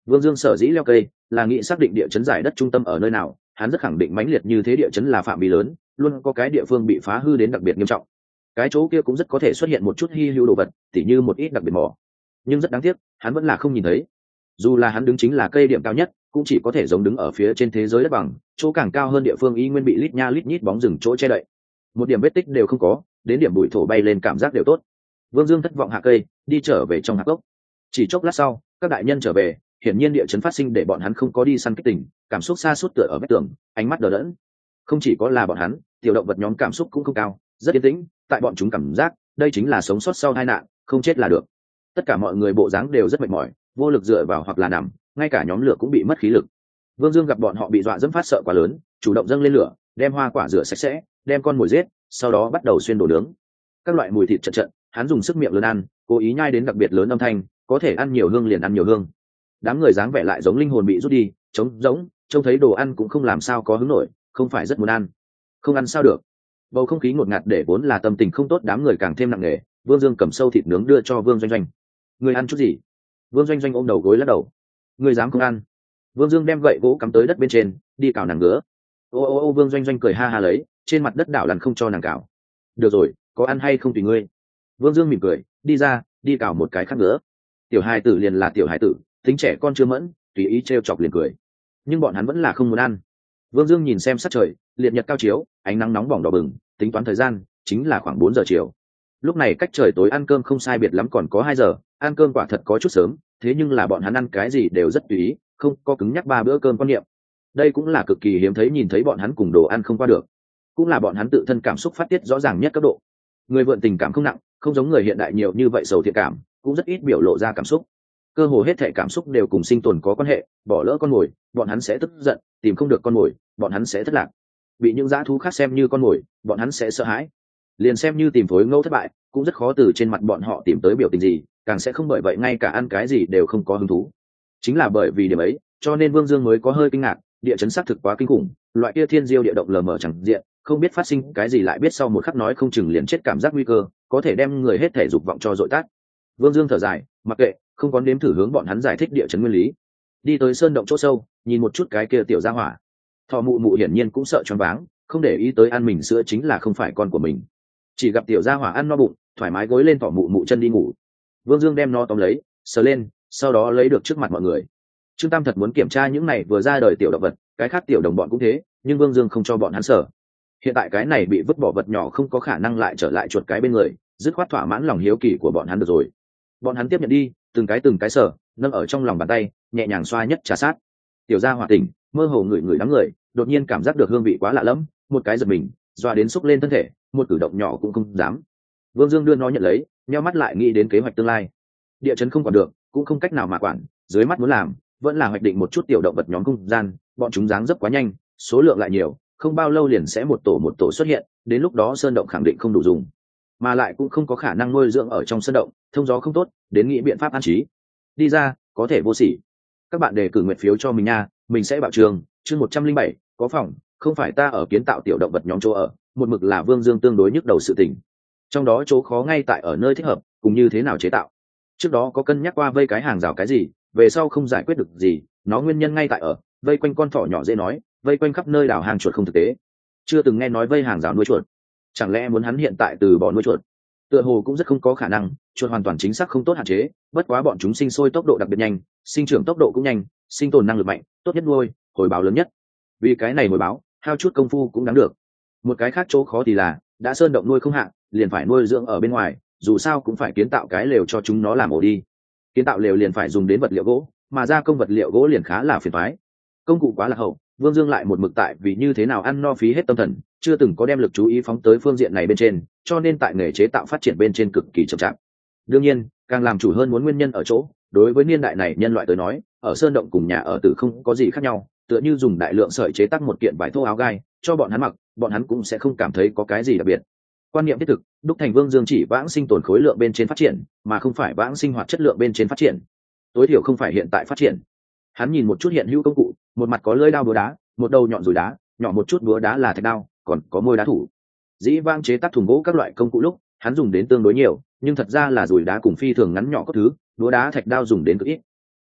Vương Dương sở dĩ leo cây là nghĩ xác định địa chấn giải đất trung tâm ở nơi nào, hắn rất khẳng định mãnh liệt như thế địa chấn là phạm vi lớn, luôn có cái địa phương bị phá hư đến đặc biệt nghiêm trọng. Cái chỗ kia cũng rất có thể xuất hiện một chút hy hữu đồ vật, tỉ như một ít đặc biệt mỏ. Nhưng rất đáng tiếc, hắn vẫn là không nhìn thấy. Dù là hắn đứng chính là cây điểm cao nhất, cũng chỉ có thể giống đứng ở phía trên thế giới đất bằng, chỗ càng cao hơn địa phương y nguyên bị lít nha lít nhít bóng rừng chỗ che đậy. Một điểm vết tích đều không có, đến điểm bụi thổ bay lên cảm giác đều tốt. Vương Dương thất vọng hạ cây, đi trở về trong hạp gốc. Chỉ chốc lát sau, các đại nhân trở về, hiển nhiên địa chấn phát sinh để bọn hắn không có đi săn kích tỉnh, cảm xúc xa suốt tựa ở vách tường, ánh mắt đờ đẫn. Không chỉ có là bọn hắn, tiểu động vật nhóm cảm xúc cũng không cao, rất yên tĩnh, tại bọn chúng cảm giác, đây chính là sống sót sau tai nạn, không chết là được. Tất cả mọi người bộ dáng đều rất mệt mỏi, vô lực dựa vào hoặc là nằm, ngay cả nhóm lửa cũng bị mất khí lực. Vương Dương gặp bọn họ bị dọa dẫm phát sợ quá lớn, chủ động dâng lên lửa, đem hoa quả rửa sạch sẽ, đem con mồi giết, sau đó bắt đầu xuyên đồ nướng. Các loại mùi thịt trận, hắn dùng sức miệng lớn ăn, cố ý nhai đến đặc biệt lớn âm thanh, có thể ăn nhiều hương liền ăn nhiều hương. Đám người dáng vẻ lại giống linh hồn bị rút đi, trống rỗng, trông thấy đồ ăn cũng không làm sao có hứng nổi, không phải rất muốn ăn. Không ăn sao được. Bầu không khí ngột ngạt để vốn là tâm tình không tốt đám người càng thêm nặng nề. Vương Dương cầm sâu thịt nướng đưa cho Vương Doanh Doanh. Người ăn chút gì? Vương Doanh Doanh ôm đầu gối lắc đầu. Người dám không ăn? Vương Dương đem gậy gỗ cắm tới đất bên trên, đi cào nàng ngứa. Ô, Vương Doanh Doanh cười ha ha lấy, trên mặt đất đảo lăn không cho nàng cào. Được rồi, có ăn hay không tùy ngươi. Vương Dương mỉm cười, đi ra, đi cào một cái khác nữa. Tiểu hài tử liền là tiểu hài tử, tính trẻ con chưa mẫn, tùy ý trêu chọc liền cười. Nhưng bọn hắn vẫn là không muốn ăn. Vương Dương nhìn xem sát trời, liệt nhật cao chiếu, ánh nắng nóng bỏng đỏ bừng, tính toán thời gian, chính là khoảng 4 giờ chiều. Lúc này cách trời tối ăn cơm không sai biệt lắm còn có 2 giờ, ăn cơm quả thật có chút sớm, thế nhưng là bọn hắn ăn cái gì đều rất tùy ý, không có cứng nhắc 3 bữa cơm quan niệm. Đây cũng là cực kỳ hiếm thấy nhìn thấy bọn hắn cùng đồ ăn không qua được, cũng là bọn hắn tự thân cảm xúc phát tiết rõ ràng nhất cấp độ. Người vượn tình cảm không nặng, không giống người hiện đại nhiều như vậy sầu thiện cảm, cũng rất ít biểu lộ ra cảm xúc. Cơ hồ hết thảy cảm xúc đều cùng sinh tồn có quan hệ, bỏ lỡ con mồi, bọn hắn sẽ tức giận, tìm không được con mồi, bọn hắn sẽ thất lạc. Bị những dã thú khác xem như con mồi, bọn hắn sẽ sợ hãi. Liền xem như tìm phối ngẫu thất bại, cũng rất khó từ trên mặt bọn họ tìm tới biểu tình gì, càng sẽ không bởi vậy ngay cả ăn cái gì đều không có hứng thú. Chính là bởi vì điểm ấy, cho nên Vương Dương mới có hơi kinh ngạc, địa chấn xác thực quá kinh khủng, loại kia thiên diêu địa động lờ mờ chẳng diện, không biết phát sinh cái gì lại biết sau một khắc nói không chừng liền chết cảm giác nguy cơ, có thể đem người hết thể dục vọng cho dội tát. Vương Dương thở dài, mặc kệ, không có nếm thử hướng bọn hắn giải thích địa chấn nguyên lý. Đi tới sơn động chỗ sâu, nhìn một chút cái kia tiểu gia hỏa. Thọ mụ mụ hiển nhiên cũng sợ choáng váng, không để ý tới ăn mình sữa chính là không phải con của mình. Chỉ gặp tiểu gia hỏa ăn no bụng, thoải mái gối lên thọ mụ mụ chân đi ngủ. Vương Dương đem nó tóm lấy, sờ lên, sau đó lấy được trước mặt mọi người. Trương Tam thật muốn kiểm tra những này vừa ra đời tiểu động vật, cái khác tiểu đồng bọn cũng thế, nhưng Vương Dương không cho bọn hắn sờ. Hiện tại cái này bị vứt bỏ vật nhỏ không có khả năng lại trở lại chuột cái bên người, dứt khoát thỏa mãn lòng hiếu kỳ của bọn hắn được rồi. Bọn hắn tiếp nhận đi, từng cái sờ, nâng ở trong lòng bàn tay, nhẹ nhàng xoa nhất trà sát. Tiểu gia hỏa tỉnh, mơ hồ ngửi ngửi đám người, đột nhiên cảm giác được hương vị quá lạ lẫm, một cái giật mình, doa đến xúc lên thân thể, một cử động nhỏ cũng không dám. Vương Dương đưa nó nhận lấy, nheo mắt lại nghĩ đến kế hoạch tương lai. Địa chấn không quản được, cũng không cách nào mà quản, dưới mắt muốn làm, vẫn là hoạch định một chút tiểu động vật nhóm không gian, bọn chúng dáng dấp quá nhanh, số lượng lại nhiều, không bao lâu liền sẽ một tổ xuất hiện, đến lúc đó sơn động khẳng định không đủ dùng, mà lại cũng không có khả năng nuôi dưỡng ở trong sơn động, thông gió không tốt, đến nghĩ biện pháp an trí. Đi ra, có thể vô sỉ. Các bạn đề cử nguyện phiếu cho mình nha, mình sẽ bảo trường, chương 107, có phòng, không phải ta ở kiến tạo tiểu động vật nhóm chỗ ở, một mực là Vương Dương tương đối nhức đầu sự tình. Trong đó chỗ khó ngay tại ở nơi thích hợp, cùng như thế nào chế tạo. Trước đó có cân nhắc qua vây cái hàng rào cái gì, về sau không giải quyết được gì, nó nguyên nhân ngay tại ở vây quanh con thỏ nhỏ dễ nói, vây quanh khắp nơi đào hàng chuột không thực tế. Chưa từng nghe nói vây hàng rào nuôi chuột, chẳng lẽ muốn hắn hiện tại từ bỏ nuôi chuột? Tựa hồ cũng rất không có khả năng, chuột hoàn toàn chính xác không tốt hạn chế, bất quá bọn chúng sinh sôi tốc độ đặc biệt nhanh, sinh trưởng tốc độ cũng nhanh, sinh tồn năng lực mạnh, tốt nhất nuôi, hồi báo lớn nhất. Vì cái này hồi báo, hao chút công phu cũng đáng được. Một cái khác chỗ khó thì là, đã sơn động nuôi không hạ, liền phải nuôi dưỡng ở bên ngoài, dù sao cũng phải kiến tạo cái lều cho chúng nó làm ổ đi. Kiến tạo lều liền phải dùng đến vật liệu gỗ, mà gia công vật liệu gỗ liền khá là phiền toái. Công cụ quá là hậu, Vương Dương lại một mực tại vì như thế nào ăn no phí hết tâm thần, chưa từng có đem lực chú ý phóng tới phương diện này bên trên, cho nên tại nghề chế tạo phát triển bên trên cực kỳ chậm chạp. Đương nhiên, càng làm chủ hơn muốn nguyên nhân ở chỗ, đối với niên đại này nhân loại tới nói, ở sơn động cùng nhà ở tử không có gì khác nhau, tựa như dùng đại lượng sợi chế tác một kiện vải thô áo gai cho bọn hắn mặc, bọn hắn cũng sẽ không cảm thấy có cái gì đặc biệt. Quan niệm thiết thực, đúc thành Vương Dương chỉ vãng sinh tồn khối lượng bên trên phát triển, mà không phải vãng sinh hoạt chất lượng bên trên phát triển. Tối thiểu không phải hiện tại phát triển. Hắn nhìn một chút hiện hữu công cụ, một mặt có lưỡi đao búa đá, một đầu nhọn dùi đá, nhỏ một chút búa đá là thạch đao, còn có môi đá thủ. Dĩ vãng chế tác thùng gỗ các loại công cụ lúc, hắn dùng đến tương đối nhiều, nhưng thật ra là dùi đá cùng phi thường ngắn nhỏ có thứ, búa đá thạch đao dùng đến cực ít.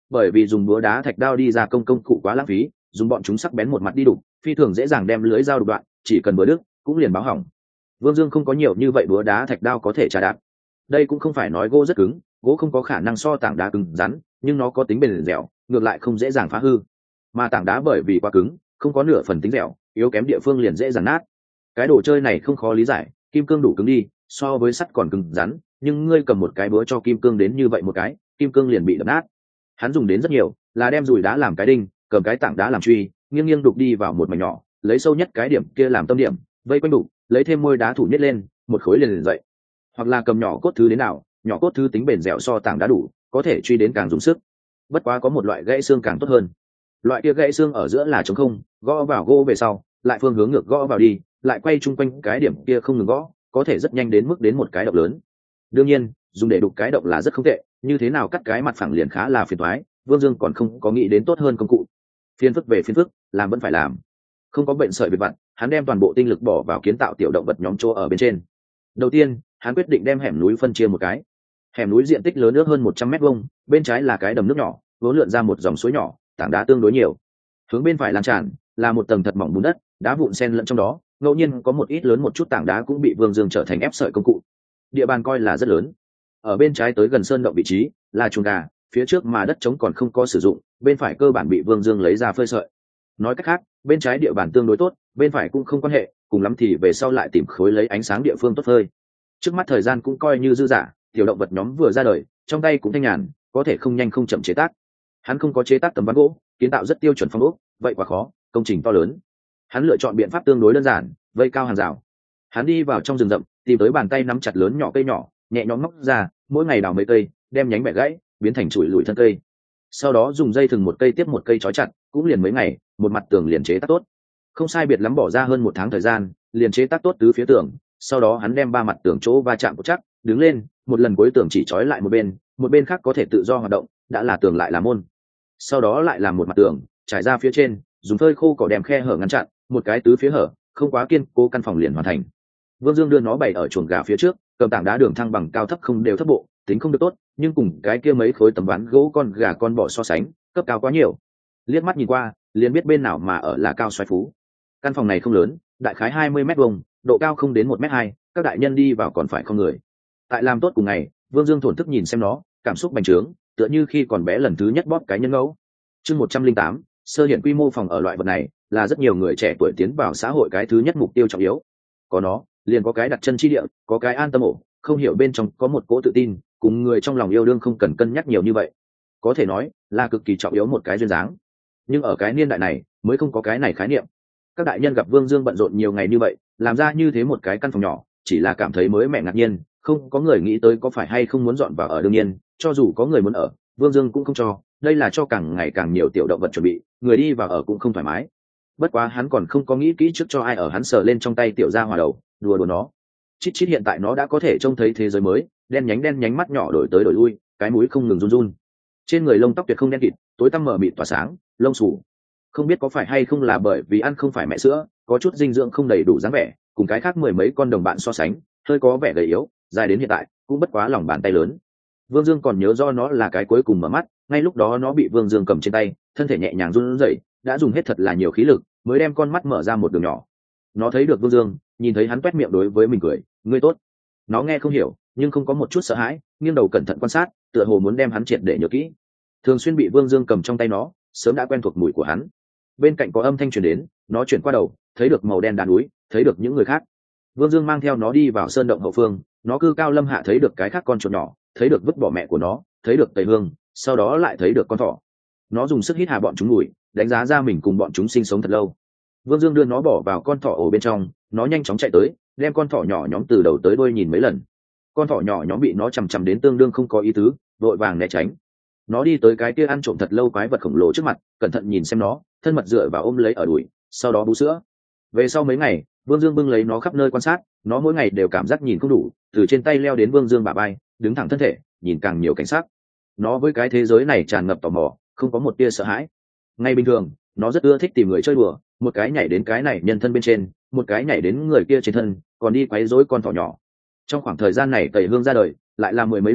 bởi vì dùng búa đá thạch đao đi ra công cụ quá lãng phí, dùng bọn chúng sắc bén một mặt đi đục, phi thường dễ dàng đem lưới dao đục đoạn, chỉ cần búa đứt cũng liền báo hỏng. Vương Dương không có nhiều như vậy búa đá thạch đao có thể trả đạp. Đây cũng không phải nói gỗ rất cứng, gỗ không có khả năng so tảng đá cứng rắn, nhưng nó có tính bền dẻo, ngược lại không dễ dàng phá hư. Mà tảng đá bởi vì quá cứng, không có nửa phần tính dẻo, yếu kém địa phương liền dễ dàng nát. Cái đồ chơi này không khó lý giải, kim cương đủ cứng đi, so với sắt còn cứng rắn, nhưng ngươi cầm một cái búa cho kim cương đến như vậy một cái, kim cương liền bị đập nát. Hắn dùng đến rất nhiều, là đem dùi đá làm cái đinh, cầm cái tảng đá làm truy, nghiêng nghiêng đục đi vào một mảnh nhỏ, lấy sâu nhất cái điểm kia làm tâm điểm, vây quanh đủ, lấy thêm môi đá thủ nhét lên, một khối liền dậy. Hoặc là cầm nhỏ cốt thứ đến nào, nhỏ cốt thứ tính bền dẻo so tảng đá đủ, có thể truy đến càng dùng sức. Bất quá có một loại gãy xương càng tốt hơn. Loại kia gãy xương ở giữa là trống không, gõ vào gỗ về sau, lại phương hướng ngược gõ vào đi, lại quay chung quanh cái điểm kia không ngừng gõ, có thể rất nhanh đến mức đến một cái động lớn. Đương nhiên, dùng để đục cái động là rất không tệ, như thế nào cắt cái mặt phẳng liền khá là phiền toái, Vương Dương còn không có nghĩ đến tốt hơn công cụ. Phiền phức về phiền phức, làm vẫn phải làm. Không có bệnh sợi việc vặt, hắn đem toàn bộ tinh lực bỏ vào kiến tạo tiểu động vật nhóm chỗ ở bên trên. Đầu tiên, hắn quyết định đem hẻm núi phân chia một cái. Hẻm núi diện tích lớn nước hơn 100 mét vuông, bên trái là cái đầm nước nhỏ, vốn lượn ra một dòng suối nhỏ, tảng đá tương đối nhiều. Hướng bên phải lan tràn là một tầng thật mỏng bùn đất, đá vụn xen lẫn trong đó, ngẫu nhiên có một ít lớn một chút tảng đá cũng bị Vương Dương trở thành ép sợi công cụ. Địa bàn coi là rất lớn. Ở bên trái tới gần sơn động vị trí là chuồng gà, phía trước mà đất trống còn không có sử dụng, bên phải cơ bản bị Vương Dương lấy ra phơi sợi. Nói cách khác, bên trái địa bàn tương đối tốt, bên phải cũng không quan hệ, cùng lắm thì về sau lại tìm khối lấy ánh sáng địa phương tốt phơi. Trước mắt thời gian cũng coi như dư dả, tiểu động vật nhóm vừa ra đời, trong tay cũng thanh nhàn, có thể không nhanh không chậm chế tác. Hắn không có chế tác tấm ván gỗ, kiến tạo rất tiêu chuẩn phong ốc, vậy quá khó, công trình to lớn. Hắn lựa chọn biện pháp tương đối đơn giản, vây cao hàng rào. Hắn đi vào trong rừng rậm, tìm tới bàn tay nắm chặt lớn nhỏ cây nhỏ, nhẹ nhõm móc ra, mỗi ngày đào mấy cây, đem nhánh bẻ gãy, biến thành chuỗi lùi thân cây. Sau đó dùng dây thừng một cây tiếp một cây trói chặt, cũng liền mấy ngày, một mặt tường liền chế tác tốt. Không sai biệt lắm bỏ ra hơn 1 tháng thời gian, liền chế tác tốt tứ phía tường. Sau đó hắn đem 3 mặt tường chỗ va chạm cột chắc, đứng lên, một lần cuối tường chỉ trói lại một bên khác có thể tự do hoạt động, đã là tường lại là môn. Sau đó lại làm một mặt tường, trải ra phía trên, dùng phơi khô cỏ đem khe hở ngăn chặn, một cái tứ phía hở, không quá kiên cố căn phòng liền hoàn thành. Vương Dương đưa nó bày ở chuồng gà phía trước, cầm tảng đá đường thăng bằng cao thấp không đều thấp bộ, tính không được tốt, nhưng cùng cái kia mấy khối tấm ván gỗ con gà con bò so sánh, cấp cao quá nhiều. Liếc mắt nhìn qua, liền biết bên nào mà ở là cao xoáy phú. Căn phòng này không lớn, đại khái 20 mét vuông, độ cao không đến 1m2, các đại nhân đi vào còn phải không người. Tại làm tốt cùng ngày, Vương Dương thổn thức nhìn xem nó, cảm xúc bành trướng, tựa như khi còn bé lần thứ nhất bóp cái nhân ngẫu. Chương 108, sơ hiện quy mô phòng ở loại vật này, là rất nhiều người trẻ tuổi tiến vào xã hội cái thứ nhất mục tiêu trọng yếu. Có nó, liền có cái đặt chân chi địa, có cái an tâm ổ, không hiểu bên trong có một cỗ tự tin, cùng người trong lòng yêu đương không cần cân nhắc nhiều như vậy. Có thể nói là cực kỳ trọng yếu một cái duyên dáng. Nhưng ở cái niên đại này, mới không có cái này khái niệm. Các đại nhân gặp Vương Dương bận rộn nhiều ngày như vậy, làm ra như thế một cái căn phòng nhỏ, chỉ là cảm thấy mới mẻ ngạc nhiên, không có người nghĩ tới có phải hay không muốn dọn vào ở. Đương nhiên, cho dù có người muốn ở, Vương Dương cũng không cho, đây là cho càng ngày càng nhiều tiểu động vật chuẩn bị, người đi vào ở cũng không thoải mái. Bất quá hắn còn không có nghĩ kỹ trước cho ai ở, hắn sờ lên trong tay tiểu gia hỏa đầu, đùa đùa nó. Chít chít hiện tại nó đã có thể trông thấy thế giới mới, đen nhánh mắt nhỏ đổi tới đổi lui, cái mũi không ngừng run run. Trên người lông tóc tuyệt không đen kịt, tối tăm mờ mịt tỏa sáng, lông xù. Không biết có phải hay không là bởi vì ăn không phải mẹ sữa, có chút dinh dưỡng không đầy đủ dáng vẻ, cùng cái khác mười mấy con đồng bạn so sánh, hơi có vẻ gầy yếu, dài đến hiện tại cũng bất quá lòng bàn tay lớn. Vương Dương còn nhớ do nó là cái cuối cùng mở mắt, ngay lúc đó nó bị Vương Dương cầm trên tay, thân thể nhẹ nhàng run rẩy, đã dùng hết thật là nhiều khí lực mới đem con mắt mở ra một đường nhỏ. Nó thấy được Vương Dương, nhìn thấy hắn toét miệng đối với mình cười, ngươi tốt. Nó nghe không hiểu, nhưng không có một chút sợ hãi, nghiêng đầu cẩn thận quan sát, tựa hồ muốn đem hắn triệt để nhớ kỹ. Thường xuyên bị Vương Dương cầm trong tay nó, sớm đã quen thuộc mùi của hắn. Bên cạnh có âm thanh truyền đến, nó chuyển qua đầu, thấy được màu đen đá núi, thấy được những người khác. Vương Dương mang theo nó đi vào sơn động hậu phương, nó cư cao lâm hạ thấy được cái khác con chuột nhỏ, thấy được vứt bỏ mẹ của nó, thấy được tẩy hương, sau đó lại thấy được con thỏ. Nó dùng sức hít hà bọn chúng mùi, đánh giá ra mình cùng bọn chúng sinh sống thật lâu. Vương Dương đưa nó bỏ vào con thỏ ổ bên trong, nó nhanh chóng chạy tới, đem con thỏ nhỏ nhóm từ đầu tới đuôi nhìn mấy lần. Con thỏ nhỏ nhóm bị nó chằm chằm đến tương đương không có ý tứ, vội vàng né tránh. Nó đi tới cái kia ăn trộm thật lâu quái vật khổng lồ trước mặt, cẩn thận nhìn xem nó, thân mật dựa vào ôm lấy ở đùi, sau đó bú sữa. Về sau mấy ngày, Vương Dương bưng lấy nó khắp nơi quan sát, nó mỗi ngày đều cảm giác nhìn không đủ, từ trên tay leo đến Vương Dương bả vai, đứng thẳng thân thể, nhìn càng nhiều cảnh sắc. Nó với cái thế giới này tràn ngập tò mò, không có một tia sợ hãi. Ngày bình thường, nó rất ưa thích tìm người chơi đùa, một cái nhảy đến cái này nhân thân bên trên, một cái nhảy đến người kia trên thân, còn đi quấy rối con thỏ nhỏ. Trong khoảng thời gian này Tẩy Hương ra đời, lại là mười mấy đầu,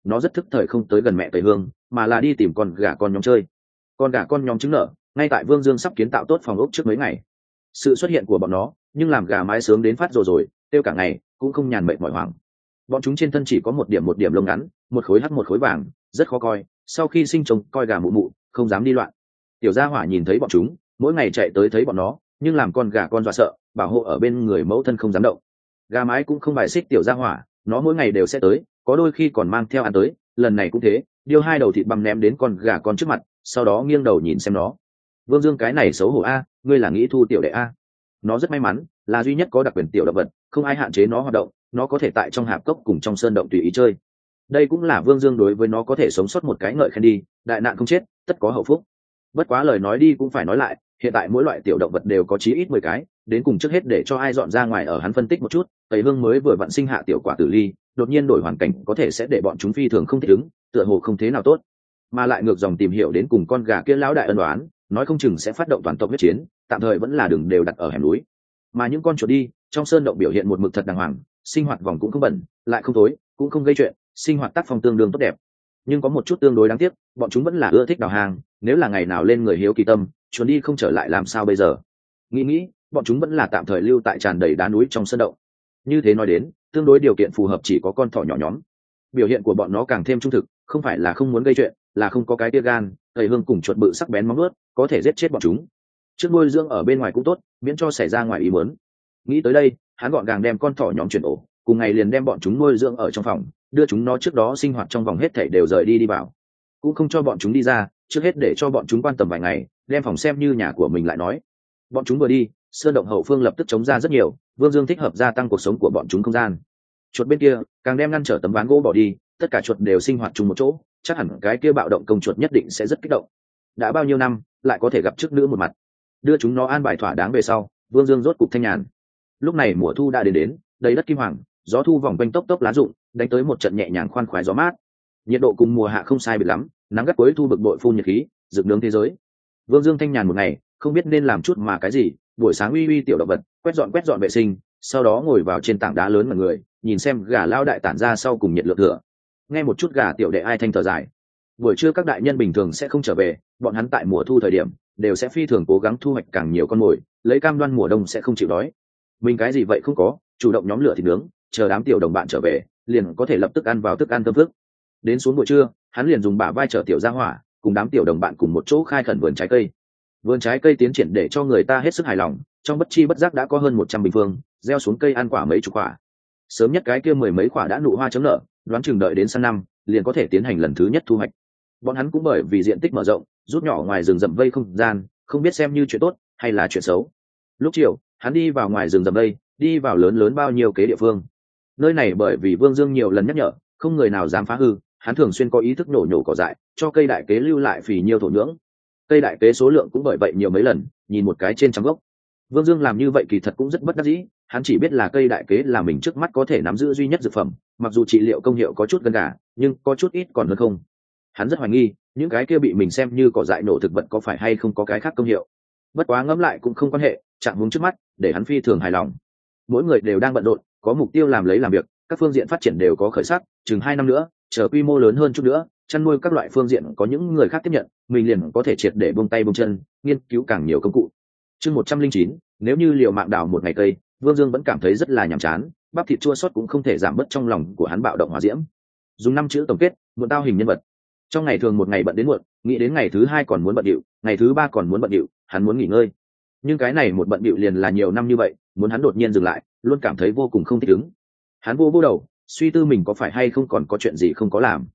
nó rất thức thời không tới gần mẹ tây hương, mà là đi tìm con gà con nhóm chơi. Con gà con nhóm trứng nở ngay tại Vương Dương sắp kiến tạo tốt phòng ốc trước mấy ngày. Sự xuất hiện của bọn nó nhưng làm gà mái sướng đến phát rồi kêu cả ngày cũng không nhàn mệt mỏi hoảng. Bọn chúng trên thân chỉ có một điểm lông ngắn, một khối hắc một khối vàng, rất khó coi. Sau khi sinh trông coi gà mụ mụ không dám đi loạn. Tiểu gia hỏa nhìn thấy bọn chúng mỗi ngày chạy tới thấy bọn nó, nhưng làm con gà con dọa sợ, bảo hộ ở bên người mẫu thân không dám động. Gà mái cũng không bài xích tiểu gia hỏa, nó mỗi ngày đều sẽ tới, có đôi khi còn mang theo ăn tới. Lần này cũng thế, điêu 2 đầu thịt băm ném đến con gà con trước mặt, sau đó nghiêng đầu nhìn xem nó. Vương Dương cái này xấu hổ a, ngươi là nghĩ thu tiểu đệ a? Nó rất may mắn, là duy nhất có đặc quyền tiểu động vật, không ai hạn chế nó hoạt động, nó có thể tại trong hạp cốc cùng trong sơn động tùy ý chơi. Đây cũng là Vương Dương đối với nó có thể sống sót một cái ngợi khen đi, đại nạn không chết, tất có hậu phúc. Bất quá lời nói đi cũng phải nói lại, hiện tại mỗi loại tiểu động vật đều có chí ít 10 cái, đến cùng trước hết để cho ai dọn ra ngoài ở hắn phân tích một chút. Tây Hương mới vừa vặn sinh hạ tiểu quả tử ly, đột nhiên đổi hoàn cảnh có thể sẽ để bọn chúng phi thường không thích ứng, tựa hồ không thế nào tốt, mà lại ngược dòng tìm hiểu đến cùng con gà kia lão đại ân đoán, nói không chừng sẽ phát động toàn tộc huyết chiến, tạm thời vẫn là đường đều đặt ở hẻm núi. Mà những con chuột đi trong sơn động biểu hiện một mực thật đàng hoàng, sinh hoạt vòng cũng không bẩn, lại không tối, cũng không gây chuyện, sinh hoạt tác phong tương đương tốt đẹp. Nhưng có một chút tương đối đáng tiếc, bọn chúng vẫn là ưa thích đào hang, nếu là ngày nào lên người hiếu kỳ tâm, chuột đi không trở lại làm sao bây giờ? Nghĩ, bọn chúng vẫn là tạm thời lưu tại tràn đầy đá núi trong sơn động. Như thế nói đến, tương đối điều kiện phù hợp chỉ có con thỏ nhỏ nhóm. Biểu hiện của bọn nó càng thêm trung thực, không phải là không muốn gây chuyện, là không có cái tia gan. Thầy Hương cùng chuột bự sắc bén móng ướt, có thể giết chết bọn chúng. Trước nuôi dưỡng ở bên ngoài cũng tốt, miễn cho xảy ra ngoài ý muốn. Nghĩ tới đây, hắn gọn gàng đem con thỏ nhóm chuyển ổ, cùng ngày liền đem bọn chúng nuôi dưỡng ở trong phòng, đưa chúng nó trước đó sinh hoạt trong vòng hết thảy đều rời đi vào, cũng không cho bọn chúng đi ra, trước hết để cho bọn chúng quan tầm vài ngày, đem phòng xem như nhà của mình lại nói. Bọn chúng vừa đi, sơn động hậu phương lập tức chống ra rất nhiều, Vương Dương thích hợp gia tăng cuộc sống của bọn chúng không gian. Chuột bên kia càng đem ngăn trở tấm ván gỗ bỏ đi, tất cả chuột đều sinh hoạt chung một chỗ, chắc hẳn cái kia bạo động công chuột nhất định sẽ rất kích động. Đã bao nhiêu năm lại có thể gặp trước nữa một mặt, đưa chúng nó an bài thỏa đáng về sau, Vương Dương rốt cục thanh nhàn. Lúc này mùa thu đã đến, đầy đất kim hoàng, gió thu vòng quanh tốc tốc lá rụng, đánh tới một trận nhẹ nhàng khoan khoái gió mát. Nhiệt độ cùng mùa hạ không sai biệt lắm, nắng gắt cuối thu bực bội phun nhiệt khí, rực nướng thế giới. Vương Dương thanh nhàn một ngày, không biết nên làm chút mà cái gì, buổi sáng uy tiểu động vật, quét dọn vệ sinh, sau đó ngồi vào trên tảng đá lớn mà người, nhìn xem gà lao đại tản ra sau cùng nhiệt lượng thừa. Nghe một chút gà tiểu đệ ai thanh thở dài. Buổi trưa các đại nhân bình thường sẽ không trở về, bọn hắn tại mùa thu thời điểm đều sẽ phi thường cố gắng thu hoạch càng nhiều con mồi, lấy cam đoan mùa đông sẽ không chịu đói. Mình cái gì vậy không có, chủ động nhóm lửa thịt nướng, chờ đám tiểu đồng bạn trở về, liền có thể lập tức ăn vào thức ăn thơm phức. Đến xuống buổi trưa, hắn liền dùng bả vai chở tiểu gia hỏa, cùng đám tiểu đồng bạn cùng một chỗ khai khẩn vườn trái cây. Vườn trái cây tiến triển để cho người ta hết sức hài lòng, trong bất chi bất giác đã có hơn 100 bình phương, gieo xuống cây ăn quả mấy chục quả. Sớm nhất cái kia 10 mấy quả đã nụ hoa chớm nở, đoán chừng đợi đến sang năm, liền có thể tiến hành lần thứ nhất thu hoạch. Bọn hắn cũng bởi vì diện tích mở rộng, rút nhỏ ngoài rừng rậm vây không gian, không biết xem như chuyện tốt hay là chuyện xấu. Lúc chiều, hắn đi vào ngoài rừng rậm vây, đi vào lớn bao nhiêu kế địa phương. Nơi này bởi vì Vương Dương nhiều lần nhắc nhở, không người nào dám phá hư, hắn thường xuyên có ý thức nhổ cỏ dại, cho cây đại kế lưu lại phì nhiêu thổ nhưỡng. Cây đại kế số lượng cũng bởi vậy nhiều mấy lần, nhìn một cái trên trăm gốc. Vương Dương làm như vậy kỳ thật cũng rất bất đắc dĩ, hắn chỉ biết là cây đại kế là mình trước mắt có thể nắm giữ duy nhất dược phẩm, mặc dù trị liệu công hiệu có chút gần gà, nhưng có chút ít còn hơn không. Hắn rất hoài nghi, những cái kia bị mình xem như cỏ dại nổ thực vật có phải hay không có cái khác công hiệu. Bất quá ngẫm lại cũng không quan hệ, trạng huống trước mắt để hắn phi thường hài lòng. Mỗi người đều đang bận rộn, có mục tiêu làm việc, các phương diện phát triển đều có khởi sắc, chừng 2 năm nữa, chờ quy mô lớn hơn chút nữa, chăn nuôi các loại phương diện có những người khác tiếp nhận, mình liền có thể triệt để buông tay buông chân, nghiên cứu càng nhiều công cụ. Chương 109, nếu như liều mạng đào một ngày cây, Vương Dương vẫn cảm thấy rất là nhàm chán, bắp thịt chua xót cũng không thể giảm bớt trong lòng của hắn bạo động hỏa diễm. Dùng 5 chữ tổng kết, muộn tao hình nhân vật. Trong ngày thường một ngày bận đến muộn, nghĩ đến ngày thứ 2 còn muốn bận điệu, ngày thứ 3 còn muốn bận điệu, hắn muốn nghỉ ngơi. Nhưng cái này một bận điệu liền là nhiều năm như vậy, muốn hắn đột nhiên dừng lại, luôn cảm thấy vô cùng không thích ứng. Hắn vô đầu, suy tư mình có phải hay không còn có chuyện gì không có làm.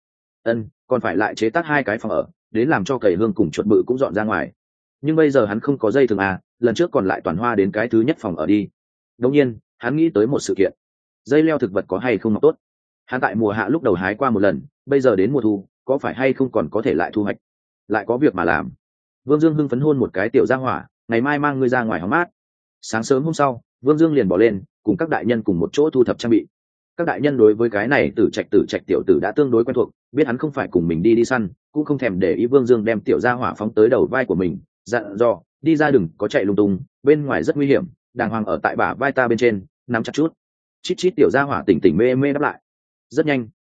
Còn phải lại chế tác 2 cái phòng ở, đến làm cho Cầy Hương cùng chuột bự cũng dọn ra ngoài. Nhưng bây giờ hắn không có dây thường à, lần trước còn lại toàn hoa đến cái thứ nhất phòng ở đi. Đột nhiên, hắn nghĩ tới một sự kiện. Dây leo thực vật có hay không mọc tốt? Hắn tại mùa hạ lúc đầu hái qua một lần, bây giờ đến mùa thu, có phải hay không còn có thể lại thu hoạch? Lại có việc mà làm. Vương Dương hưng phấn hôn một cái tiểu gia hỏa, ngày mai mang ngươi ra ngoài hóng mát. Sáng sớm hôm sau, Vương Dương liền bỏ lên, cùng các đại nhân cùng một chỗ thu thập trang bị. Các đại nhân đối với cái này tử trạch tiểu tử đã tương đối quen thuộc, biết hắn không phải cùng mình đi săn, cũng không thèm để ý Vương Dương đem tiểu gia hỏa phóng tới đầu vai của mình, dặn dò, đi ra đừng có chạy lung tung, bên ngoài rất nguy hiểm, đàng hoàng ở tại bả vai ta bên trên, nắm chặt chút. Chít tiểu gia hỏa tỉnh mê đáp lại. Rất nhanh,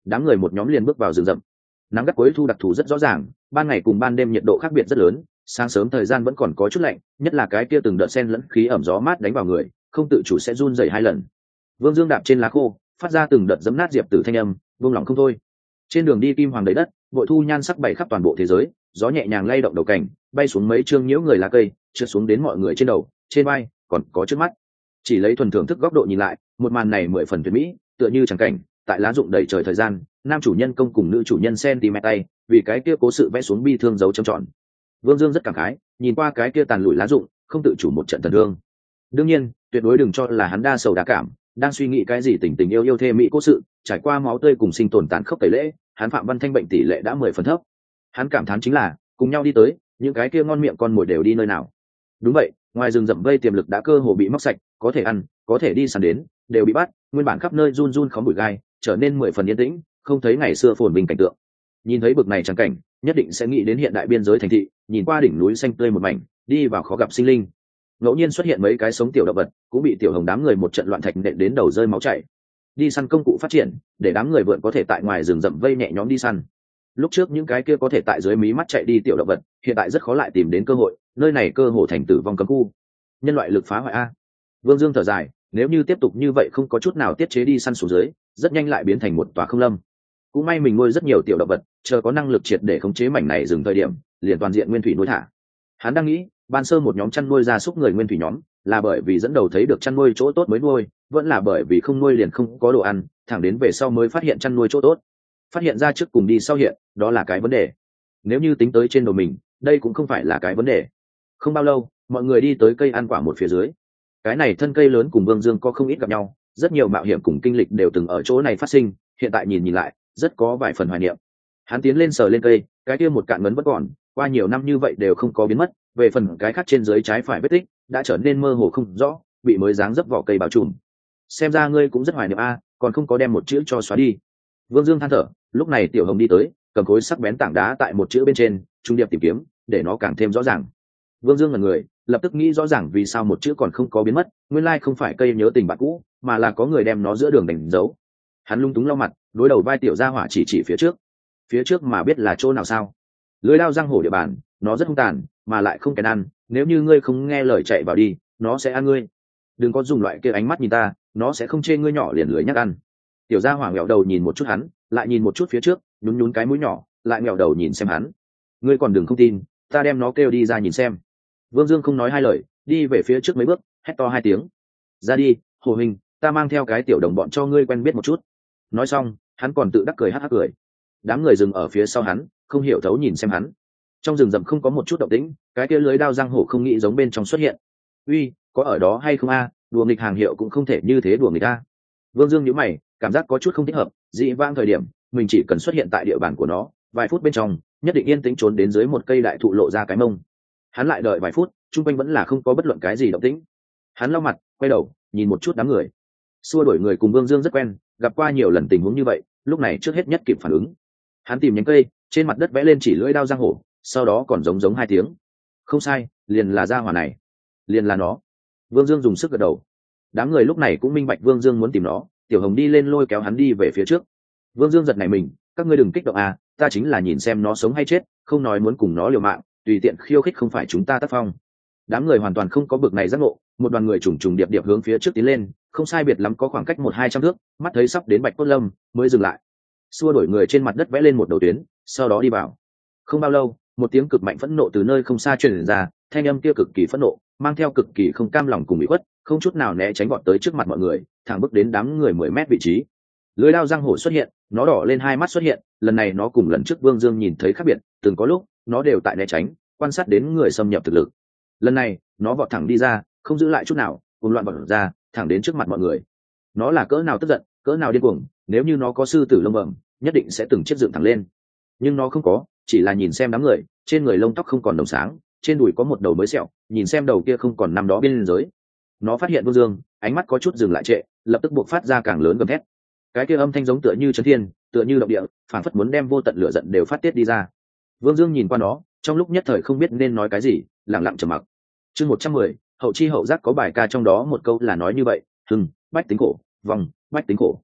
đám người một nhóm liền bước vào rừng rậm. Nắng gắt cuối thu đặc thù rất rõ ràng, ban ngày cùng ban đêm nhiệt độ khác biệt rất lớn, sáng sớm thời gian vẫn còn có chút lạnh, nhất là cái kia từng đợt sen lẫn khí ẩm gió mát đánh vào người, không tự chủ sẽ run rẩy hai lần. Vương Dương đạp trên lá khô, phát ra từng đợt giẫm nát diệp tử thanh âm, buông lỏng không thôi. Trên đường đi kim hoàng đầy đất, bội thu nhan sắc bày khắp toàn bộ thế giới, gió nhẹ nhàng lay động đầu cảnh, bay xuống mấy trương nhiễu người lá cây, trượt xuống đến mọi người trên đầu, trên vai, còn có trước mắt. Chỉ lấy thuần thưởng thức góc độ nhìn lại, một màn này 10 phần tuyệt mỹ, tựa như chẳng cảnh, tại lá rụng đầy trời thời gian, nam chủ nhân công cùng nữ chủ nhân cm tay, vì cái kia cố sự vẽ xuống bi thương dấu châm tròn. Vương Dương rất cảm khái, nhìn qua cái kia tàn lụi lá rụng, không tự chủ một trận thần thương. Đương nhiên, tuyệt đối đừng cho là hắn đa sầu đa cảm, đang suy nghĩ cái gì tình tình yêu yêu thê mỹ cố sự, trải qua máu tươi cùng sinh tồn tàn khốc tẩy lễ, hắn Phạm Văn Thanh bệnh tỷ lệ đã 10 phần thấp. Hắn cảm thán chính là, cùng nhau đi tới, những cái kia ngon miệng con mồi đều đi nơi nào. Đúng vậy, ngoài rừng rậm vây tiềm lực đã cơ hồ bị móc sạch, có thể ăn, có thể đi săn đến, đều bị bắt, nguyên bản khắp nơi run run khóm bụi gai, trở nên 10 phần yên tĩnh, không thấy ngày xưa phồn vinh cảnh tượng. Nhìn thấy bực này chẳng cảnh, nhất định sẽ nghĩ đến hiện đại biên giới thành thị, nhìn qua đỉnh núi xanh tươi một mảnh, đi vào khó gặp sinh linh. Ngẫu nhiên xuất hiện mấy cái sống tiểu động vật, cũng bị tiểu hồng đám người một trận loạn thạch nện đến đầu rơi máu chảy. Đi săn công cụ phát triển, để đám người vượn có thể tại ngoài rừng rậm vây nhẹ nhõm đi săn. Lúc trước những cái kia có thể tại dưới mí mắt chạy đi tiểu động vật, hiện tại rất khó lại tìm đến cơ hội, nơi này cơ hồ thành tử vong cấm khu. Nhân loại lực phá hoại a. Vương Dương thở dài, nếu như tiếp tục như vậy không có chút nào tiết chế đi săn xuống dưới, rất nhanh lại biến thành một tòa không lâm. Cũng may mình nuôi rất nhiều tiểu động vật, chờ có năng lực triệt để khống chế mảnh này dừng thời điểm, liền toàn diện nguyên thủy nuôi thả. Hắn đang nghĩ, ban sơ một nhóm chăn nuôi gia súc người nguyên thủy nhóm, là bởi vì dẫn đầu thấy được chăn nuôi chỗ tốt mới nuôi, vẫn là bởi vì không nuôi liền không có đồ ăn, thẳng đến về sau mới phát hiện chăn nuôi chỗ tốt. Phát hiện ra trước cùng đi sau hiện, đó là cái vấn đề. Nếu như tính tới trên đầu mình, đây cũng không phải là cái vấn đề. Không bao lâu, mọi người đi tới cây ăn quả một phía dưới. Cái này thân cây lớn cùng Vương Dương có không ít gặp nhau, rất nhiều mạo hiểm cùng kinh lịch đều từng ở chỗ này phát sinh, hiện tại nhìn lại, rất có vài phần hoài niệm. Hắn tiến lên sờ lên cây, cái kia một cạn ngấn vẫn còn, qua nhiều năm như vậy đều không có biến mất, về phần cái khác trên dưới trái phải vết tích, đã trở nên mơ hồ không rõ, bị mới dáng dấp vỏ cây bao trùm. Xem ra ngươi cũng rất hoài niệm a, còn không có đem một chữ cho xóa đi. Vương Dương than thở, lúc này Tiểu Hồng đi tới, cầm khối sắc bén tảng đá tại một chữ bên trên, trung điệp tìm kiếm, để nó càng thêm rõ ràng. Vương Dương ngẩn người, lập tức nghĩ rõ ràng vì sao một chữ còn không có biến mất, nguyên lai không phải cây nhớ tình bạn cũ, mà là có người đem nó giữa đường đánh dấu. Hắn lung túng lau mặt, đối đầu vai tiểu gia hỏa chỉ phía trước mà biết là chỗ nào sao? Lưới lao giang hổ địa bàn, nó rất hung tàn, mà lại không kèn ăn, nếu như ngươi không nghe lời chạy vào đi, nó sẽ ăn ngươi. Đừng có dùng loại kia ánh mắt nhìn ta, nó sẽ không chê ngươi nhỏ liền lưới nhắc ăn. Tiểu gia hỏa ngẹo đầu nhìn một chút hắn, lại nhìn một chút phía trước, nhún nhún cái mũi nhỏ, lại ngẹo đầu nhìn xem hắn. Ngươi còn đừng không tin, ta đem nó kêu đi ra nhìn xem. Vương Dương không nói hai lời, đi về phía trước mấy bước, hét to 2 tiếng. Ra đi, Hồ Hình, ta mang theo cái tiểu đồng bọn cho ngươi quen biết một chút. Nói xong, hắn còn tự đắc cười hắc hắc cười. Đám người dừng ở phía sau hắn, không hiểu thấu nhìn xem hắn. Trong rừng rậm không có một chút động tĩnh, cái kia lưới đao giang hổ không nghĩ giống bên trong xuất hiện. Uy, có ở đó hay không a? Đùa nghịch hàng hiệu cũng không thể như thế đùa nghịch a. Vương Dương nhíu mày, cảm giác có chút không thích hợp, dị vãng thời điểm, mình chỉ cần xuất hiện tại địa bàn của nó, vài phút bên trong, nhất định yên tĩnh trốn đến dưới một cây đại thụ lộ ra cái mông. Hắn lại đợi vài phút, chung quanh vẫn là không có bất luận cái gì động tĩnh. Hắn lau mặt, quay đầu, nhìn một chút đám người. Xua đuổi người cùng Vương Dương rất quen, gặp qua nhiều lần tình huống như vậy, lúc này trước hết nhất kịp phản ứng. Hắn tìm nhánh cây, trên mặt đất vẽ lên chỉ lưỡi đao giang hổ, sau đó còn giống 2 tiếng. Không sai, liền là gia hỏa này, liền là nó. Vương Dương dùng sức gật đầu. Đám người lúc này cũng minh bạch Vương Dương muốn tìm nó, Tiểu Hồng đi lên lôi kéo hắn đi về phía trước. Vương Dương giật nảy mình, các ngươi đừng kích động à, ta chính là nhìn xem nó sống hay chết, không nói muốn cùng nó liều mạng, tùy tiện khiêu khích không phải chúng ta tác phong. Đám người hoàn toàn không có bực này giác ngộ, một đoàn người trùng trùng điệp điệp hướng phía trước tiến lên, không sai biệt lắm có khoảng cách 100-200 thước, mắt thấy sắp đến Bạch Cốt Lâm, mới dừng lại. Xua đuổi người trên mặt đất vẽ lên một đầu tuyến, sau đó đi vào. Không bao lâu, một tiếng cực mạnh phẫn nộ từ nơi không xa truyền ra, thanh âm kia cực kỳ phẫn nộ, mang theo cực kỳ không cam lòng cùng ủy khuất, không chút nào né tránh vọt tới trước mặt mọi người, thẳng bước đến đám người 10 mét vị trí. Lưỡi đao giang hổ xuất hiện, nó đỏ lên 2 mắt xuất hiện, lần này nó cùng lần trước Vương Dương nhìn thấy khác biệt, từng có lúc nó đều tại né tránh, quan sát đến người xâm nhập thực lực. Lần này, nó vọt thẳng đi ra, không giữ lại chút nào, cuồng loạn vọt ra, thẳng đến trước mặt mọi người. Nó là cỡ nào tức giận, cỡ nào điên cuồng, nếu như nó có sư tử lông bẩm, nhất định sẽ từng chiếc dựng thẳng lên. Nhưng nó không có, chỉ là nhìn xem đám người, trên người lông tóc không còn đồng sáng, trên đùi có một đầu mới sẹo, nhìn xem đầu kia không còn năm đó bên giới. Nó phát hiện Vương Dương, ánh mắt có chút dừng lại trệ, lập tức buộc phát ra càng lớn gầm thét. Cái kia âm thanh giống tựa như chấn thiên, tựa như động địa, phản phất muốn đem vô tận lửa giận đều phát tiết đi ra. Vương Dương nhìn qua nó, trong lúc nhất thời không biết nên nói cái gì, lặng lặng trầm mặc. Chương 110, hậu chi hậu giác có bài ca trong đó một câu là nói như vậy, bách tính khổ, vòng, bách tính khổ.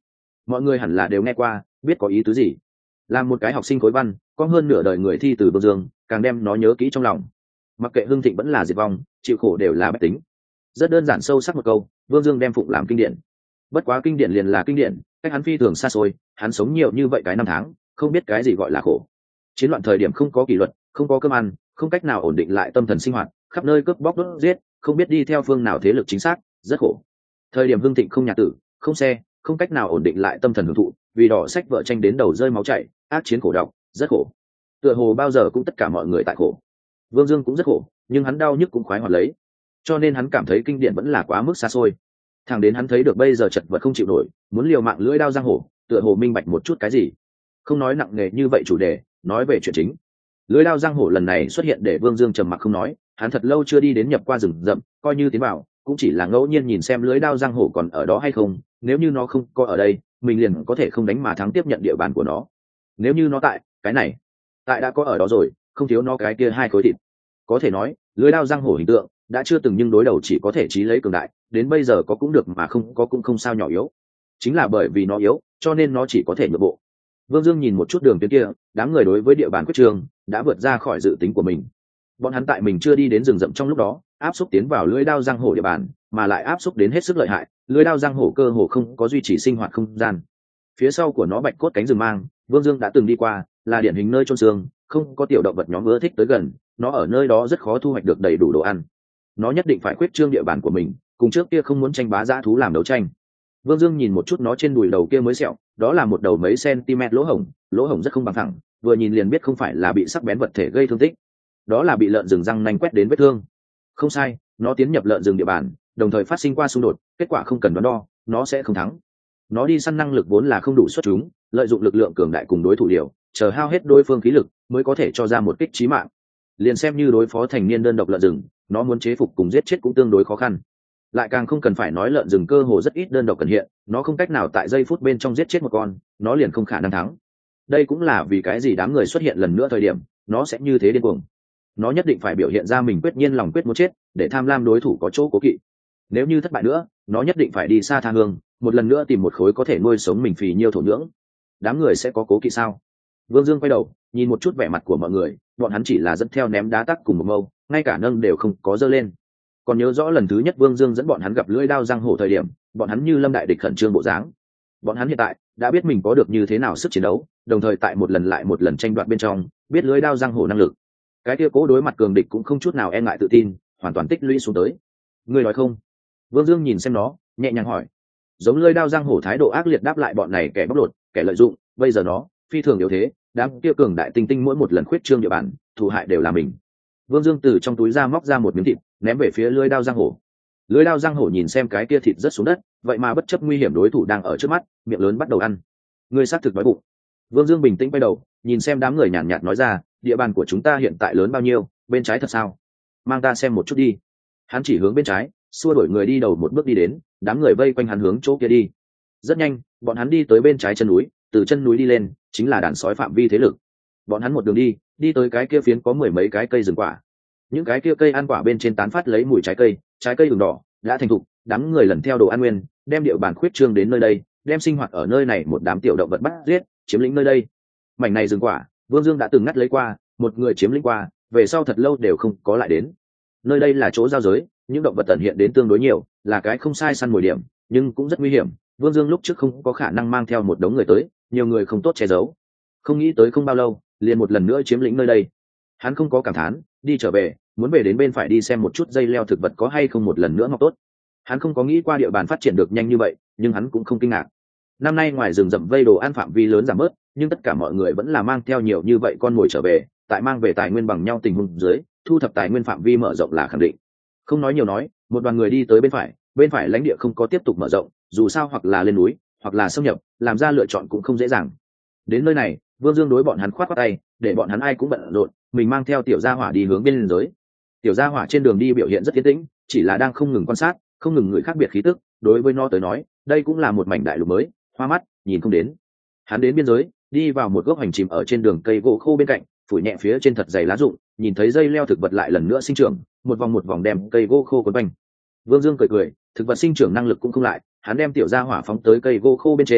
mọi người hẳn là đều nghe qua, biết có ý tứ gì. Làm một cái học sinh khối văn, có hơn nửa đời người thi từ Vương Dương, càng đem nó nhớ kỹ trong lòng. Mặc kệ hưng thịnh vẫn là diệt vong, chịu khổ đều là bách tính. Rất đơn giản sâu sắc một câu, Vương Dương đem phụng làm kinh điển. Bất quá kinh điển liền là kinh điển, cách hắn phi thường xa xôi, hắn sống nhiều như vậy cái năm tháng, không biết cái gì gọi là khổ. Chiến loạn thời điểm không có kỷ luật, không có cơm ăn, không cách nào ổn định lại tâm thần sinh hoạt, khắp nơi cướp bóc đốt giết, không biết đi theo phương nào thế lực chính xác, rất khổ. Thời điểm hưng thịnh không nhà tử, không xe, không cách nào ổn định lại tâm thần hưởng thụ, vì đỏ sách vợ tranh đến đầu rơi máu chảy, ác chiến khổ độc, rất khổ. Tựa hồ bao giờ cũng tất cả mọi người tại khổ. Vương Dương cũng rất khổ, nhưng hắn đau nhức cũng khoái hoạt lấy, cho nên hắn cảm thấy kinh điển vẫn là quá mức xa xôi. Thằng đến hắn thấy được bây giờ chật vật không chịu nổi, muốn liều mạng lưỡi đao giang hồ, tựa hồ minh bạch một chút cái gì. Không nói nặng nề như vậy chủ đề, nói về chuyện chính. Lưỡi đao giang hồ lần này xuất hiện để Vương Dương trầm mặc không nói, hắn thật lâu chưa đi đến nhập qua rừng rậm, coi như tiến vào, cũng chỉ là ngẫu nhiên nhìn xem lưỡi đao giang hồ còn ở đó hay không, nếu như nó không có ở đây, mình liền có thể không đánh mà thắng tiếp nhận địa bàn của nó. Nếu như nó tại, cái này, tại đã có ở đó rồi, không thiếu nó cái kia hai khối thịt. Có thể nói, lưỡi đao giang hồ hình tượng đã chưa từng, nhưng đối đầu chỉ có thể chí lấy cường đại, đến bây giờ có cũng được mà không có cũng không sao, nhỏ yếu. Chính là bởi vì nó yếu, cho nên nó chỉ có thể nhượng bộ. Vương Dương nhìn một chút đường tuyến kia, đám người đối với địa bàn quyết trường đã vượt ra khỏi dự tính của mình. Bọn hắn tại mình chưa đi đến rừng rậm trong lúc đó, áp xúc tiến vào lưỡi đao giang hồ địa bàn, mà lại áp xúc đến hết sức lợi hại, lưỡi đao giang hồ cơ hồ không có duy trì sinh hoạt không gian. Phía sau của nó bạch cốt cánh rừng mang, Vương Dương đã từng đi qua, là điển hình nơi chôn xương, không có tiểu động vật nhóm ưa thích tới gần, nó ở nơi đó rất khó thu hoạch được đầy đủ đồ ăn. Nó nhất định phải khuyết trương địa bàn của mình, cùng trước kia không muốn tranh bá dã thú làm đấu tranh. Vương Dương nhìn một chút nó trên đùi đầu kia mới sẹo, đó là một đầu mấy cm lỗ hổng rất không bằng phẳng, vừa nhìn liền biết không phải là bị sắc bén vật thể gây thương tích, đó là bị lợn rừng răng nanh quét đến vết thương. Không sai, nó tiến nhập lợn rừng địa bàn, đồng thời phát sinh qua xung đột, kết quả không cần đoán đo, nó sẽ không thắng. Nó đi săn năng lực vốn là không đủ xuất chúng, lợi dụng lực lượng cường đại cùng đối thủ điều, chờ hao hết đối phương khí lực mới có thể cho ra một kích chí mạng. Liền xem như đối phó thành niên đơn độc lợn rừng, nó muốn chế phục cùng giết chết cũng tương đối khó khăn. Lại càng không cần phải nói lợn rừng cơ hồ rất ít đơn độc cần hiện, nó không cách nào tại giây phút bên trong giết chết một con, nó liền không khả năng thắng. Đây cũng là vì cái gì đám người xuất hiện lần nữa thời điểm, nó sẽ như thế điên cuồng. Nó nhất định phải biểu hiện ra mình quyết nhiên lòng quyết muốn chết, để tham lam đối thủ có chỗ cố kỵ. Nếu như thất bại nữa, nó nhất định phải đi xa tha hương, một lần nữa tìm một khối có thể nuôi sống mình phì nhiêu thổ nhưỡng. Đám người sẽ có cố kỵ sao? Vương Dương quay đầu nhìn một chút vẻ mặt của mọi người, bọn hắn chỉ là dẫn theo ném đá tắc cùng một mâu, ngay cả nâng đều không có dơ lên. Còn nhớ rõ lần thứ nhất Vương Dương dẫn bọn hắn gặp lưỡi đao giang hồ thời điểm, bọn hắn như lâm đại địch khẩn trương bộ dáng. Bọn hắn hiện tại đã biết mình có được như thế nào sức chiến đấu, đồng thời tại một lần lại một lần tranh đoạt bên trong, biết lưỡi đao giang hồ năng lực. Cái kia cố đối mặt cường địch cũng không chút nào e ngại tự tin, hoàn toàn tích lũy xuống tới. Ngươi nói không? Vương Dương nhìn xem nó, nhẹ nhàng hỏi. Giống lưỡi đao giang hồ thái độ ác liệt đáp lại bọn này kẻ bóc lột, kẻ lợi dụng, bây giờ nó phi thường yếu thế, đám kia cường đại tinh tinh mỗi một lần khuyết trương địa bàn, thù hại đều là mình. Vương Dương từ trong túi ra móc ra một miếng thịt, ném về phía lưỡi đao giang hồ. Lưỡi đao giang hồ nhìn xem cái kia thịt rớt xuống đất, vậy mà bất chấp nguy hiểm đối thủ đang ở trước mắt, miệng lớn bắt đầu ăn. Ngươi xác thực đói bụng. Vương Dương bình tĩnh quay đầu, nhìn xem đám người nhàn nhạt nói ra, địa bàn của chúng ta hiện tại lớn bao nhiêu, bên trái thật sao? Mang ta xem một chút đi. Hắn chỉ hướng bên trái, xua đuổi người đi đầu một bước đi đến, đám người vây quanh hắn hướng chỗ kia đi. Rất nhanh, bọn hắn đi tới bên trái chân núi, từ chân núi đi lên, chính là đàn sói phạm vi thế lực. Bọn hắn một đường đi, đi tới cái kia phiến có mười mấy cái cây rừng quả. Những cái kia cây ăn quả bên trên tán phát lấy mùi trái cây ửng đỏ, đã thành thục, đám người lần theo đồ ăn nguyên, đem địa bàn khuyết trương đến nơi đây, đem sinh hoạt ở nơi này một đám tiểu động vật bắt giết, chiếm lĩnh nơi đây. Mảnh này rừng quả, Vương Dương đã từng ngắt lấy qua, một người chiếm lĩnh qua, về sau thật lâu đều không có lại đến. Nơi đây là chỗ giao giới, những động vật tận hiện đến tương đối nhiều, là cái không sai săn mồi điểm, nhưng cũng rất nguy hiểm. Vương Dương lúc trước không có khả năng mang theo một đống người tới, nhiều người không tốt che giấu. Không nghĩ tới không bao lâu, liền một lần nữa chiếm lĩnh nơi đây. Hắn không có cảm thán, đi trở về, muốn về đến bên phải đi xem một chút dây leo thực vật có hay không một lần nữa mọc tốt. Hắn không có nghĩ qua địa bàn phát triển được nhanh như vậy, nhưng hắn cũng không kinh ngạc. Năm nay ngoài rừng rậm vây đồ ăn phạm vi lớn giảm bớt, nhưng tất cả mọi người vẫn là mang theo nhiều như vậy con mồi trở về, tại mang về tài nguyên bằng nhau tình huống dưới, thu thập tài nguyên phạm vi mở rộng là khẳng định. Không nói nhiều nói, một đoàn người đi tới bên phải lãnh địa không có tiếp tục mở rộng, dù sao hoặc là lên núi, hoặc là xâm nhập, làm ra lựa chọn cũng không dễ dàng. Đến nơi này, Vương Dương đối bọn hắn khoát khoát tay, để bọn hắn ai cũng bận rộn, mình mang theo tiểu gia hỏa đi hướng bên giới. Tiểu gia hỏa trên đường đi biểu hiện rất tiến tĩnh, chỉ là đang không ngừng quan sát, không ngừng người khác biệt khí tức, đối với nó tới nói, đây cũng là một mảnh đại lục mới, hoa mắt, nhìn không đến. Hắn đến biên giới, đi vào một gốc hành chìm ở trên đường cây gỗ khô bên cạnh, phủi nhẹ phía trên thật dày lá rụng, nhìn thấy dây leo thực vật lại lần nữa sinh trưởng, một vòng đem cây gỗ khô quấn quanh. Vương Dương cười cười, thực vật sinh trưởng năng lực cũng không lại, hắn đem tiểu gia hỏa phóng tới cây gỗ khô bên trên,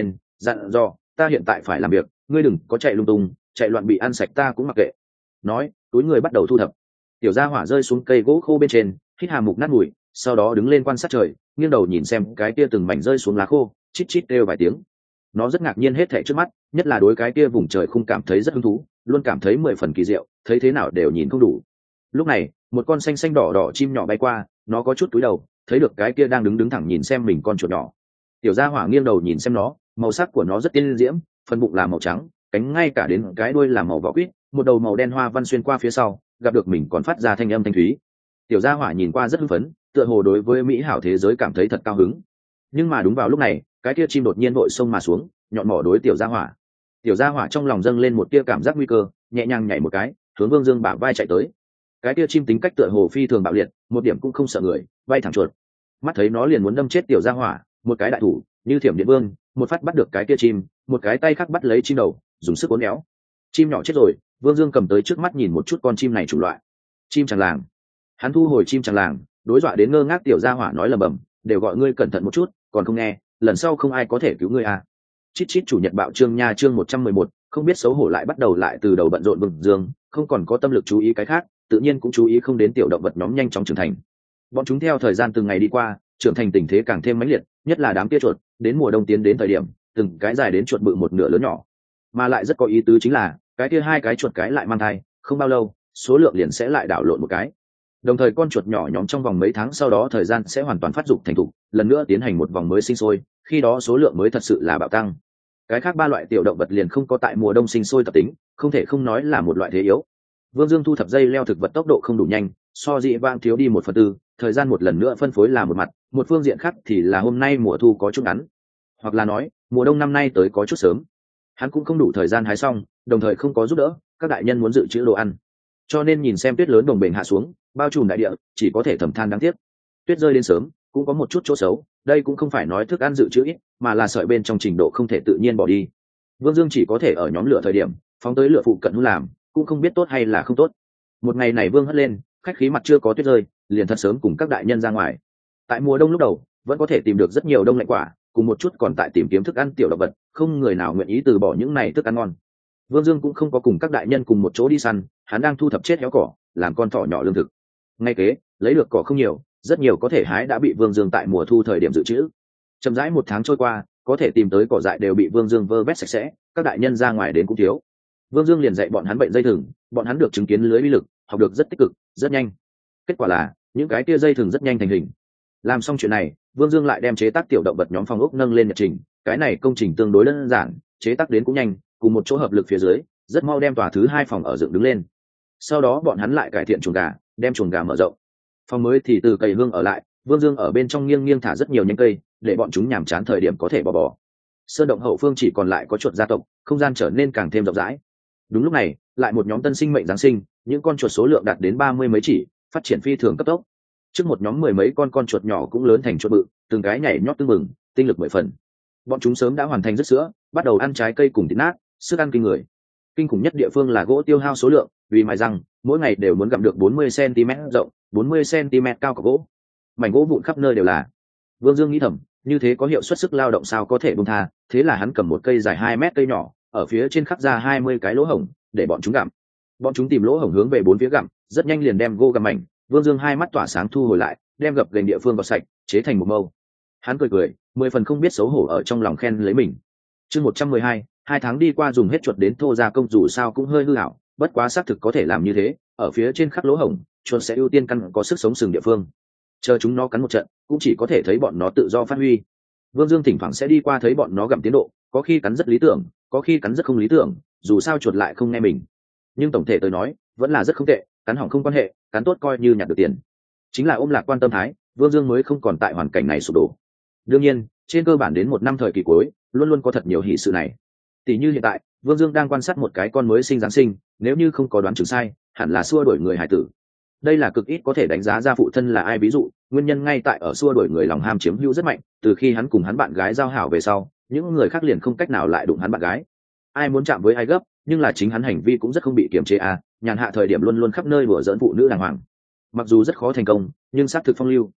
dặn dò ta hiện tại phải làm việc, ngươi đừng có chạy lung tung, chạy loạn bị ăn sạch ta cũng mặc kệ. Nói túi người bắt đầu thu thập. Tiểu gia hỏa rơi xuống cây gỗ khô bên trên, hít hà mục nát mùi, sau đó đứng lên quan sát trời, nghiêng đầu nhìn xem cái kia từng mảnh rơi xuống lá khô, chít chít kêu vài tiếng. Nó rất ngạc nhiên hết thảy trước mắt, nhất là đối cái kia vùng trời khung cảm thấy rất hứng thú, luôn cảm thấy 10 phần kỳ diệu, thấy thế nào đều nhìn không đủ. Lúc này một con xanh xanh đỏ đỏ chim nhỏ bay qua, nó có chút cúi đầu, thấy được cái kia đang đứng thẳng nhìn xem mình con chuột nhỏ. Tiểu gia hỏa nghiêng đầu nhìn xem nó, màu sắc của nó rất tiên diễm, phần bụng là màu trắng, cánh ngay cả đến cái đuôi là màu vỏ quýt, một đầu màu đen hoa văn xuyên qua phía sau, gặp được mình còn phát ra thanh âm thanh thúy. Tiểu gia hỏa nhìn qua rất hưng phấn, tựa hồ đối với mỹ hảo thế giới cảm thấy thật cao hứng. Nhưng mà đúng vào lúc này, cái kia chim đột nhiên vội xông mà xuống, nhọn mỏ đối tiểu gia hỏa. Tiểu gia hỏa trong lòng dâng lên một tia cảm giác nguy cơ, nhẹ nhàng nhảy một cái, hướng Vương Dương bả vai chạy tới. Cái kia chim tính cách tựa hồ phi thường bạo liệt, một điểm cũng không sợ người, bay thẳng chuột. Mắt thấy nó liền muốn đâm chết tiểu gia hỏa, một cái đại thủ như thiểm điện vương, một phát bắt được cái kia chim, một cái tay khác bắt lấy chim đầu, dùng sức uốn éo. Chim nhỏ chết rồi. Vương Dương cầm tới trước mắt nhìn một chút con chim này chủng loại. Chim tràng làng. Hắn thu hồi chim tràng làng, đối dọa đến ngơ ngác tiểu gia hỏa nói lầm bầm, đều gọi ngươi cẩn thận một chút, còn không nghe, lần sau không ai có thể cứu ngươi à. Chít chít chủ nhật bạo chương nha, chương 111, không biết xấu hổ lại bắt đầu lại từ đầu bận rộn. Vương Dương không còn có tâm lực chú ý cái khác, tự nhiên cũng chú ý không đến tiểu động vật nhóm nhanh chóng trưởng thành. Bọn chúng theo thời gian từng ngày đi qua, trưởng thành tình thế càng thêm mãnh liệt, nhất là đám kia chuột, đến mùa đông tiến đến thời điểm, từng cái dài đến chuột bự một nửa lớn nhỏ. Mà lại rất có ý tứ chính là, cái kia hai cái chuột cái lại mang thai, không bao lâu, số lượng liền sẽ lại đảo lộn một cái. Đồng thời con chuột nhỏ nhóm trong vòng mấy tháng sau đó thời gian sẽ hoàn toàn phát dục thành thục, lần nữa tiến hành một vòng mới sinh sôi, khi đó số lượng mới thật sự là bạo tăng. Cái khác ba loại tiểu động vật liền không có tại mùa đông sinh sôi tập tính, không thể không nói là một loại thế yếu. Vương Dương thu thập dây leo thực vật tốc độ không đủ nhanh, so dị vãng thiếu đi 1/4, thời gian một lần nữa phân phối là một mặt, một phương diện khác thì là hôm nay mùa thu có chút ngắn, hoặc là nói mùa đông năm nay tới có chút sớm. Hắn cũng không đủ thời gian hái xong, đồng thời không có giúp đỡ các đại nhân muốn dự trữ đồ ăn, cho nên nhìn xem tuyết lớn đồng bền hạ xuống, bao trùm đại địa, chỉ có thể thầm than đáng tiếc. Tuyết rơi đến sớm cũng có một chút chỗ xấu, đây cũng không phải nói thức ăn dự trữ ít, mà là sợi bên trong trình độ không thể tự nhiên bỏ đi. Vương Dương chỉ có thể ở nhóm lửa thời điểm phóng tới lửa phụ cận hút làm, cũng không biết tốt hay là không tốt. Một ngày này Vương hất lên, khách khí mặt chưa có tuyết rơi, liền thật sớm cùng các đại nhân ra ngoài. Tại mùa đông lúc đầu vẫn có thể tìm được rất nhiều đông lạnh quả, cùng một chút còn tại tìm kiếm thức ăn tiểu động vật, không người nào nguyện ý từ bỏ những này thức ăn ngon. Vương Dương cũng không có cùng các đại nhân cùng một chỗ đi săn, hắn đang thu thập chết héo cỏ, làm con thỏ nhỏ lương thực. Ngay kế, lấy được cỏ không nhiều, rất nhiều có thể hái đã bị Vương Dương tại mùa thu thời điểm dự trữ. Chậm rãi một tháng trôi qua, có thể tìm tới cỏ dại đều bị Vương Dương vơ vét sạch sẽ, các đại nhân ra ngoài đến cũng thiếu. Vương Dương liền dạy bọn hắn bệnh dây thừng, bọn hắn được chứng kiến lưới uy lực, học được rất tích cực, rất nhanh. Kết quả là, những cái tia dây thừng rất nhanh thành hình. Làm xong chuyện này, Vương Dương lại đem chế tác tiểu động vật nhóm phòng ốc nâng lên nhật trình, cái này công trình tương đối đơn giản, chế tác đến cũng nhanh, cùng một chỗ hợp lực phía dưới, rất mau đem tòa thứ 2 phòng ở dựng đứng lên. Sau đó bọn hắn lại cải thiện chuồng gà, đem chuồng gà mở rộng. Phòng mới thì từ cày hương ở lại, Vương Dương ở bên trong nghiêng nghiêng thả rất nhiều nhánh cây, để bọn chúng nhàm chán thời điểm có thể bò. Sơn động hậu phương chỉ còn lại có chuột gia tộc, không gian trở nên càng thêm rộng rãi. Đúng lúc này, lại một nhóm tân sinh mệnh giáng sinh, những con chuột số lượng đạt đến 30 mấy chỉ, phát triển phi thường cấp tốc. Trước một nhóm 10 mấy con chuột nhỏ cũng lớn thành chuột bự, từng cái nhảy nhót tưng bừng, tinh lực 10 phần. Bọn chúng sớm đã hoàn thành rứt sữa, bắt đầu ăn trái cây cùng thịt nát, sức ăn kinh người. Kinh khủng nhất địa phương là gỗ tiêu hao số lượng, vì mài răng, mỗi ngày đều muốn gặm được 40 cm rộng, 40 cm cao của gỗ. Mảnh gỗ vụn khắp nơi đều là. Vương Dương nghĩ thầm, như thế có hiệu suất sức lao động sao có thể buông tha, thế là hắn cầm một cây dài 2 mét cây nhỏ, ở phía trên khắc ra 20 cái lỗ hổng, để bọn chúng gặm. Bọn chúng tìm lỗ hổng hướng về bốn phía gặm, rất nhanh liền đem gỗ gặm mảnh. Vương Dương hai mắt tỏa sáng thu hồi lại, đem gập gành địa phương gọt sạch, chế thành một mâu. Hắn cười cười, 10 phần không biết xấu hổ ở trong lòng khen lấy mình. Chương 112, 2 tháng đi qua dùng hết chuột đến thô gia công dù sao cũng hơi hư hảo, bất quá xác thực có thể làm như thế, ở phía trên khắc lỗ hổng, chuột sẽ ưu tiên căn có sức sống sừng địa phương. Chờ chúng nó cắn một trận, cũng chỉ có thể thấy bọn nó tự do phát huy. Vương Dương thỉnh thoảng sẽ đi qua thấy bọn nó gặm tiến độ, có khi cắn rất lý tưởng, có khi cắn rất không lý tưởng, dù sao chuột lại không nghe mình. Nhưng tổng thể tôi nói, vẫn là rất không tệ, cắn hỏng không quan hệ, cắn tốt coi như nhặt được tiền. Chính là ôm lạc quan tâm thái, Vương Dương mới không còn tại hoàn cảnh này sụp đổ. Đương nhiên, trên cơ bản đến một năm thời kỳ cuối, luôn luôn có thật nhiều hỷ sự này. Tỷ như hiện tại, Vương Dương đang quan sát một cái con mới sinh Giáng sinh, nếu như không có đoán chừng sai, hẳn là xua đuổi người hải tử. Đây là cực ít có thể đánh giá ra phụ thân là ai, ví dụ, nguyên nhân ngay tại ở xua đuổi người lòng ham chiếm hữu rất mạnh, từ khi hắn cùng hắn bạn gái giao hảo về sau, những người khác liền không cách nào lại đụng hắn bạn gái. Ai muốn chạm với ai gấp, nhưng là chính hắn hành vi cũng rất không bị kiềm chế nhàn hạ thời điểm luôn luôn khắp nơi đùa giỡn phụ nữ đàng hoàng. Mặc dù rất khó thành công, nhưng xác thực phong lưu.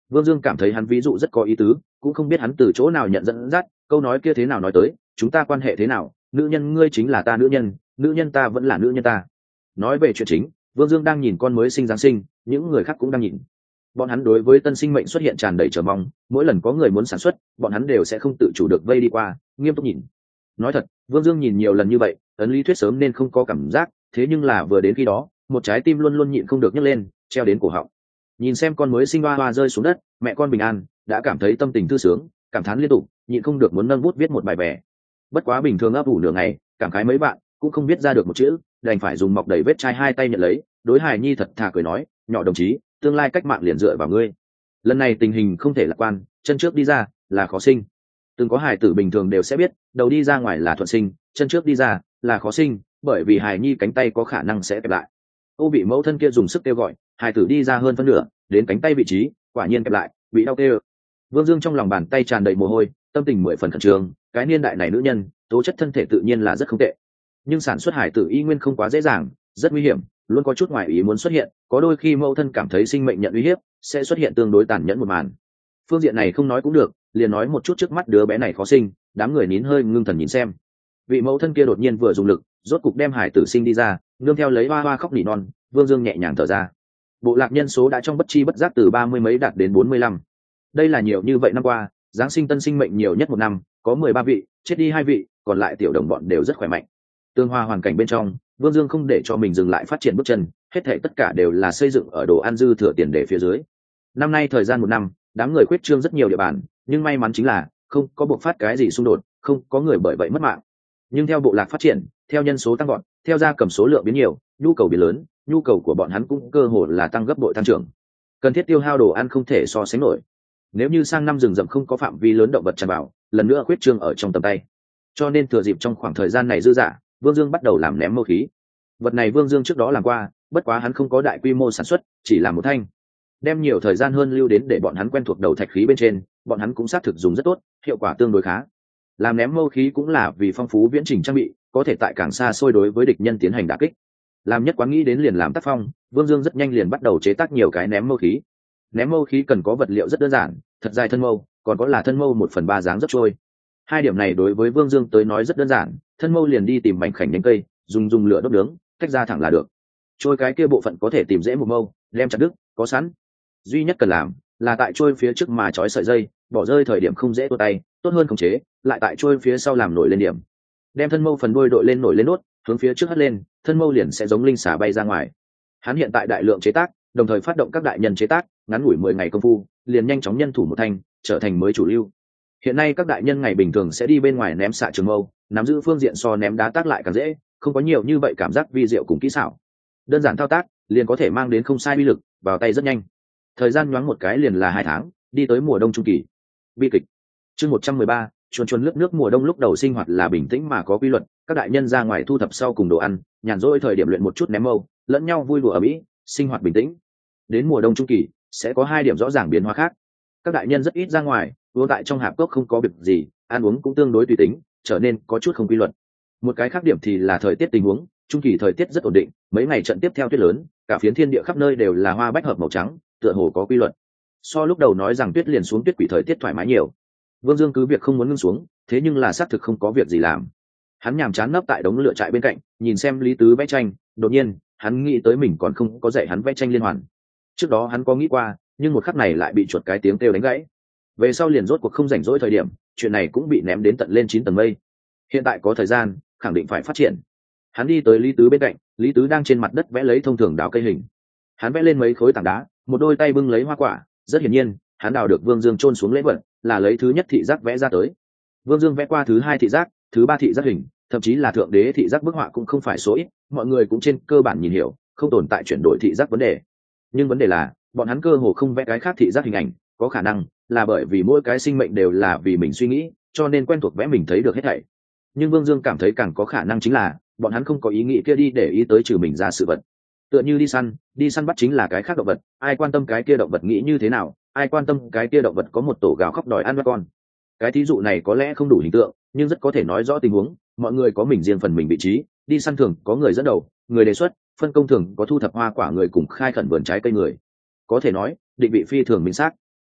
Vương Dương cảm thấy hắn ví dụ rất có ý tứ, cũng không biết hắn từ chỗ nào nhận dẫn dắt, câu nói kia thế nào nói tới, chúng ta quan hệ thế nào, nữ nhân ngươi chính là ta nữ nhân ta vẫn là nữ nhân ta. Nói về chuyện chính, Vương Dương đang nhìn con mới sinh Giáng sinh, những người khác cũng đang nhìn. Bọn hắn đối với tân sinh mệnh xuất hiện tràn đầy chờ mong, mỗi lần có người muốn sản xuất, bọn hắn đều sẽ không tự chủ được vây đi qua, nghiêm túc nhìn. Nói thật, Vương Dương nhìn nhiều lần như vậy, ấn lý thuyết sớm nên không có cảm giác, thế nhưng là vừa đến khi đó, một trái tim luôn luôn nhịn không được nhấc lên, treo đến cổ họng. Nhìn xem con mới sinh hoa hoa rơi xuống đất, mẹ con bình an, đã cảm thấy tâm tình thư sướng, cảm thán liên tục, nhịn không được muốn nâng bút viết một bài vẽ. Bất quá bình thường ấp ủ nửa ngày, cảm khái mấy bạn cũng không biết ra được một chữ, đành phải dùng mọc đầy vết chai hai tay nhận lấy, đối hài nhi thật thà cười nói, nhỏ đồng chí, tương lai cách mạng liền dựa vào ngươi. Lần này tình hình không thể lạc quan, chân trước đi ra là khó sinh. Từng có hài tử bình thường đều sẽ biết, đầu đi ra ngoài là thuận sinh, chân trước đi ra là khó sinh, bởi vì hài nhi cánh tay có khả năng sẽ kẹp lại. Ô bị mẫu thân kia dùng sức kêu gọi, hài tử đi ra hơn phân nửa, đến cánh tay vị trí, quả nhiên kẹp lại, bị đau kêu. Vương Dương trong lòng bàn tay tràn đầy mồ hôi, tâm tình 10 phần khẩn trương, cái niên đại này nữ nhân, tố chất thân thể tự nhiên là rất không tệ. Nhưng sản xuất hài tử y nguyên không quá dễ dàng, rất nguy hiểm, luôn có chút ngoài ý muốn xuất hiện, có đôi khi mẫu thân cảm thấy sinh mệnh nhận uy hiếp, sẽ xuất hiện tương đối tàn nhẫn một màn. Phương diện này không nói cũng được, liền nói một chút trước mắt đứa bé này khó sinh, đám người nín hơi ngưng thần nhìn xem. Vị mẫu thân kia đột nhiên vừa dùng lực, rốt cục đem hài tử sinh đi ra, nương theo lấy hoa hoa khóc nỉ non, Vương Dương nhẹ nhàng thở ra. Bộ lạc nhân số đã trong bất chi bất giác từ 30 mấy đạt đến 45. Đây là nhiều như vậy năm qua, giáng sinh tân sinh mệnh nhiều nhất một năm, có 13 vị, chết đi 2 vị, còn lại tiểu đồng bọn đều rất khỏe mạnh. Tương hòa hoàn cảnh bên trong, Vương Dương không để cho mình dừng lại phát triển bước chân, hết thảy tất cả đều là xây dựng ở đồ ăn dư thừa tiền để phía dưới. Năm nay thời gian một năm, đám người khuyết trương rất nhiều địa bàn, nhưng may mắn chính là không có buộc phát cái gì xung đột, không có người bởi vậy mất mạng. Nhưng theo bộ lạc phát triển, theo nhân số tăng gọn, theo gia cầm số lượng biến nhiều, nhu cầu biến lớn, nhu cầu của bọn hắn cũng cơ hồ là tăng gấp bội tăng trưởng. Cần thiết tiêu hao đồ ăn không thể so sánh nổi. Nếu như sang năm rừng rậm không có phạm vi lớn động vật tràn vào, lần nữa khuyết trương ở trong tầm tay. Cho nên thừa dịp trong khoảng thời gian này dư dả, Vương Dương bắt đầu làm ném mâu khí. Vật này Vương Dương trước đó làm qua, bất quá hắn không có đại quy mô sản xuất, chỉ làm một thanh. Đem nhiều thời gian hơn lưu đến để bọn hắn quen thuộc đầu thạch khí bên trên, bọn hắn cũng xác thực dùng rất tốt, hiệu quả tương đối khá. Làm ném mâu khí cũng là vì phong phú viễn trình trang bị, có thể tại càng xa xôi đối với địch nhân tiến hành đả kích. Làm nhất quán nghĩ đến liền làm tác phong, Vương Dương rất nhanh liền bắt đầu chế tác nhiều cái ném mâu khí. Ném mâu khí cần có vật liệu rất đơn giản, thật dài thân mâu, còn có là thân mâu 1/3 dáng rất trôi. Hai điểm này đối với Vương Dương tới nói rất đơn giản, thân mâu liền đi tìm mảnh khảnh nhánh cây, dùng lửa đốt nướng, tách ra thẳng là được. Trôi cái kia bộ phận có thể tìm dễ một mâu, đem chặt đứt, có sẵn. Duy nhất cần làm là tại trôi phía trước mà trói sợi dây, bỏ rơi thời điểm không dễ tua tay, tốt hơn khống chế, lại tại trôi phía sau làm nổi lên điểm. Đem thân mâu phần đuôi đội lên nổi lên nốt, hướng phía trước hất lên, thân mâu liền sẽ giống linh xà bay ra ngoài. Hắn hiện tại đại lượng chế tác, đồng thời phát động các đại nhân chế tác, ngắn ngủi 10 ngày công phu, liền nhanh chóng nhân thủ một thanh, trở thành mới chủ lưu. Hiện nay các đại nhân ngày bình thường sẽ đi bên ngoài ném xạ trường mâu, nắm giữ phương diện so ném đá tác lại càng dễ, không có nhiều như vậy cảm giác vi diệu cùng kỹ xảo. Đơn giản thao tác, liền có thể mang đến không sai uy lực, vào tay rất nhanh. Thời gian nhoáng một cái liền là 2 tháng, đi tới mùa đông trung kỳ. Bi kịch. Chương 113, chuồn lướt nước mùa đông lúc đầu sinh hoạt là bình tĩnh mà có quy luật, các đại nhân ra ngoài thu thập sau cùng đồ ăn, nhàn rỗi thời điểm luyện một chút ném mâu, lẫn nhau vui đùa ở mỹ, sinh hoạt bình tĩnh. Đến mùa đông trung kỳ, sẽ có 2 điểm rõ ràng biến hóa khác. Các đại nhân rất ít ra ngoài, uống tại trong hạp cốc không có việc gì, ăn uống cũng tương đối tùy tính, trở nên có chút không quy luật. Một cái khác điểm thì là thời tiết tình huống, trung kỳ thời tiết rất ổn định, mấy ngày trận tiếp theo tuyết lớn, cả phiến thiên địa khắp nơi đều là hoa bách hợp màu trắng, tựa hồ có quy luật. So lúc đầu nói rằng tuyết liền xuống tuyết quỷ thời tiết thoải mái nhiều. Vương Dương cứ việc không muốn ngưng xuống, thế nhưng là xác thực không có việc gì làm. Hắn nhàm chán nấp tại đống lửa trại bên cạnh, nhìn xem Lý Tứ vẽ tranh, đột nhiên, hắn nghĩ tới mình còn không có dạy hắn vẽ tranh liên hoàn. Trước đó hắn có nghĩ qua, nhưng một khắc này lại bị chuột cái tiếng kêu đánh gãy. Về sau liền rốt cuộc không rảnh rỗi thời điểm, chuyện này cũng bị ném đến tận lên 9 tầng mây. Hiện tại có thời gian, khẳng định phải phát triển. Hắn đi tới Lý Tứ bên cạnh, Lý Tứ đang trên mặt đất vẽ lấy thông thường đào cây hình. Hắn vẽ lên mấy khối tảng đá, một đôi tay bưng lấy hoa quả, rất hiển nhiên, hắn đào được Vương Dương chôn xuống lễ vật, là lấy thứ nhất thị giác vẽ ra tới. Vương Dương vẽ qua thứ 2 thị giác, thứ 3 thị giác hình, thậm chí là thượng đế thị giác bức họa cũng không phải số ít, mọi người cũng trên cơ bản nhìn hiểu, không tồn tại chuyển đổi thị giác vấn đề. Nhưng vấn đề là, bọn hắn cơ hồ không vẽ cái khác thị giác hình ảnh, có khả năng là bởi vì mỗi cái sinh mệnh đều là vì mình suy nghĩ, cho nên quen thuộc vẽ mình thấy được hết thảy. Nhưng Vương Dương cảm thấy càng có khả năng chính là, bọn hắn không có ý nghĩ kia đi để ý tới trừ mình ra sự vật. Tựa như đi săn bắt chính là cái khác động vật, ai quan tâm cái kia động vật nghĩ như thế nào, ai quan tâm cái kia động vật có một tổ gào khóc đòi ăn con. Cái thí dụ này có lẽ không đủ hình tượng, nhưng rất có thể nói rõ tình huống, mọi người có mình riêng phần mình vị trí, đi săn thường có người dẫn đầu, người đề xuất, phân công thường có thu thập hoa quả người cùng khai khẩn vườn trái cây người. Có thể nói, định vị phi thường minh xác.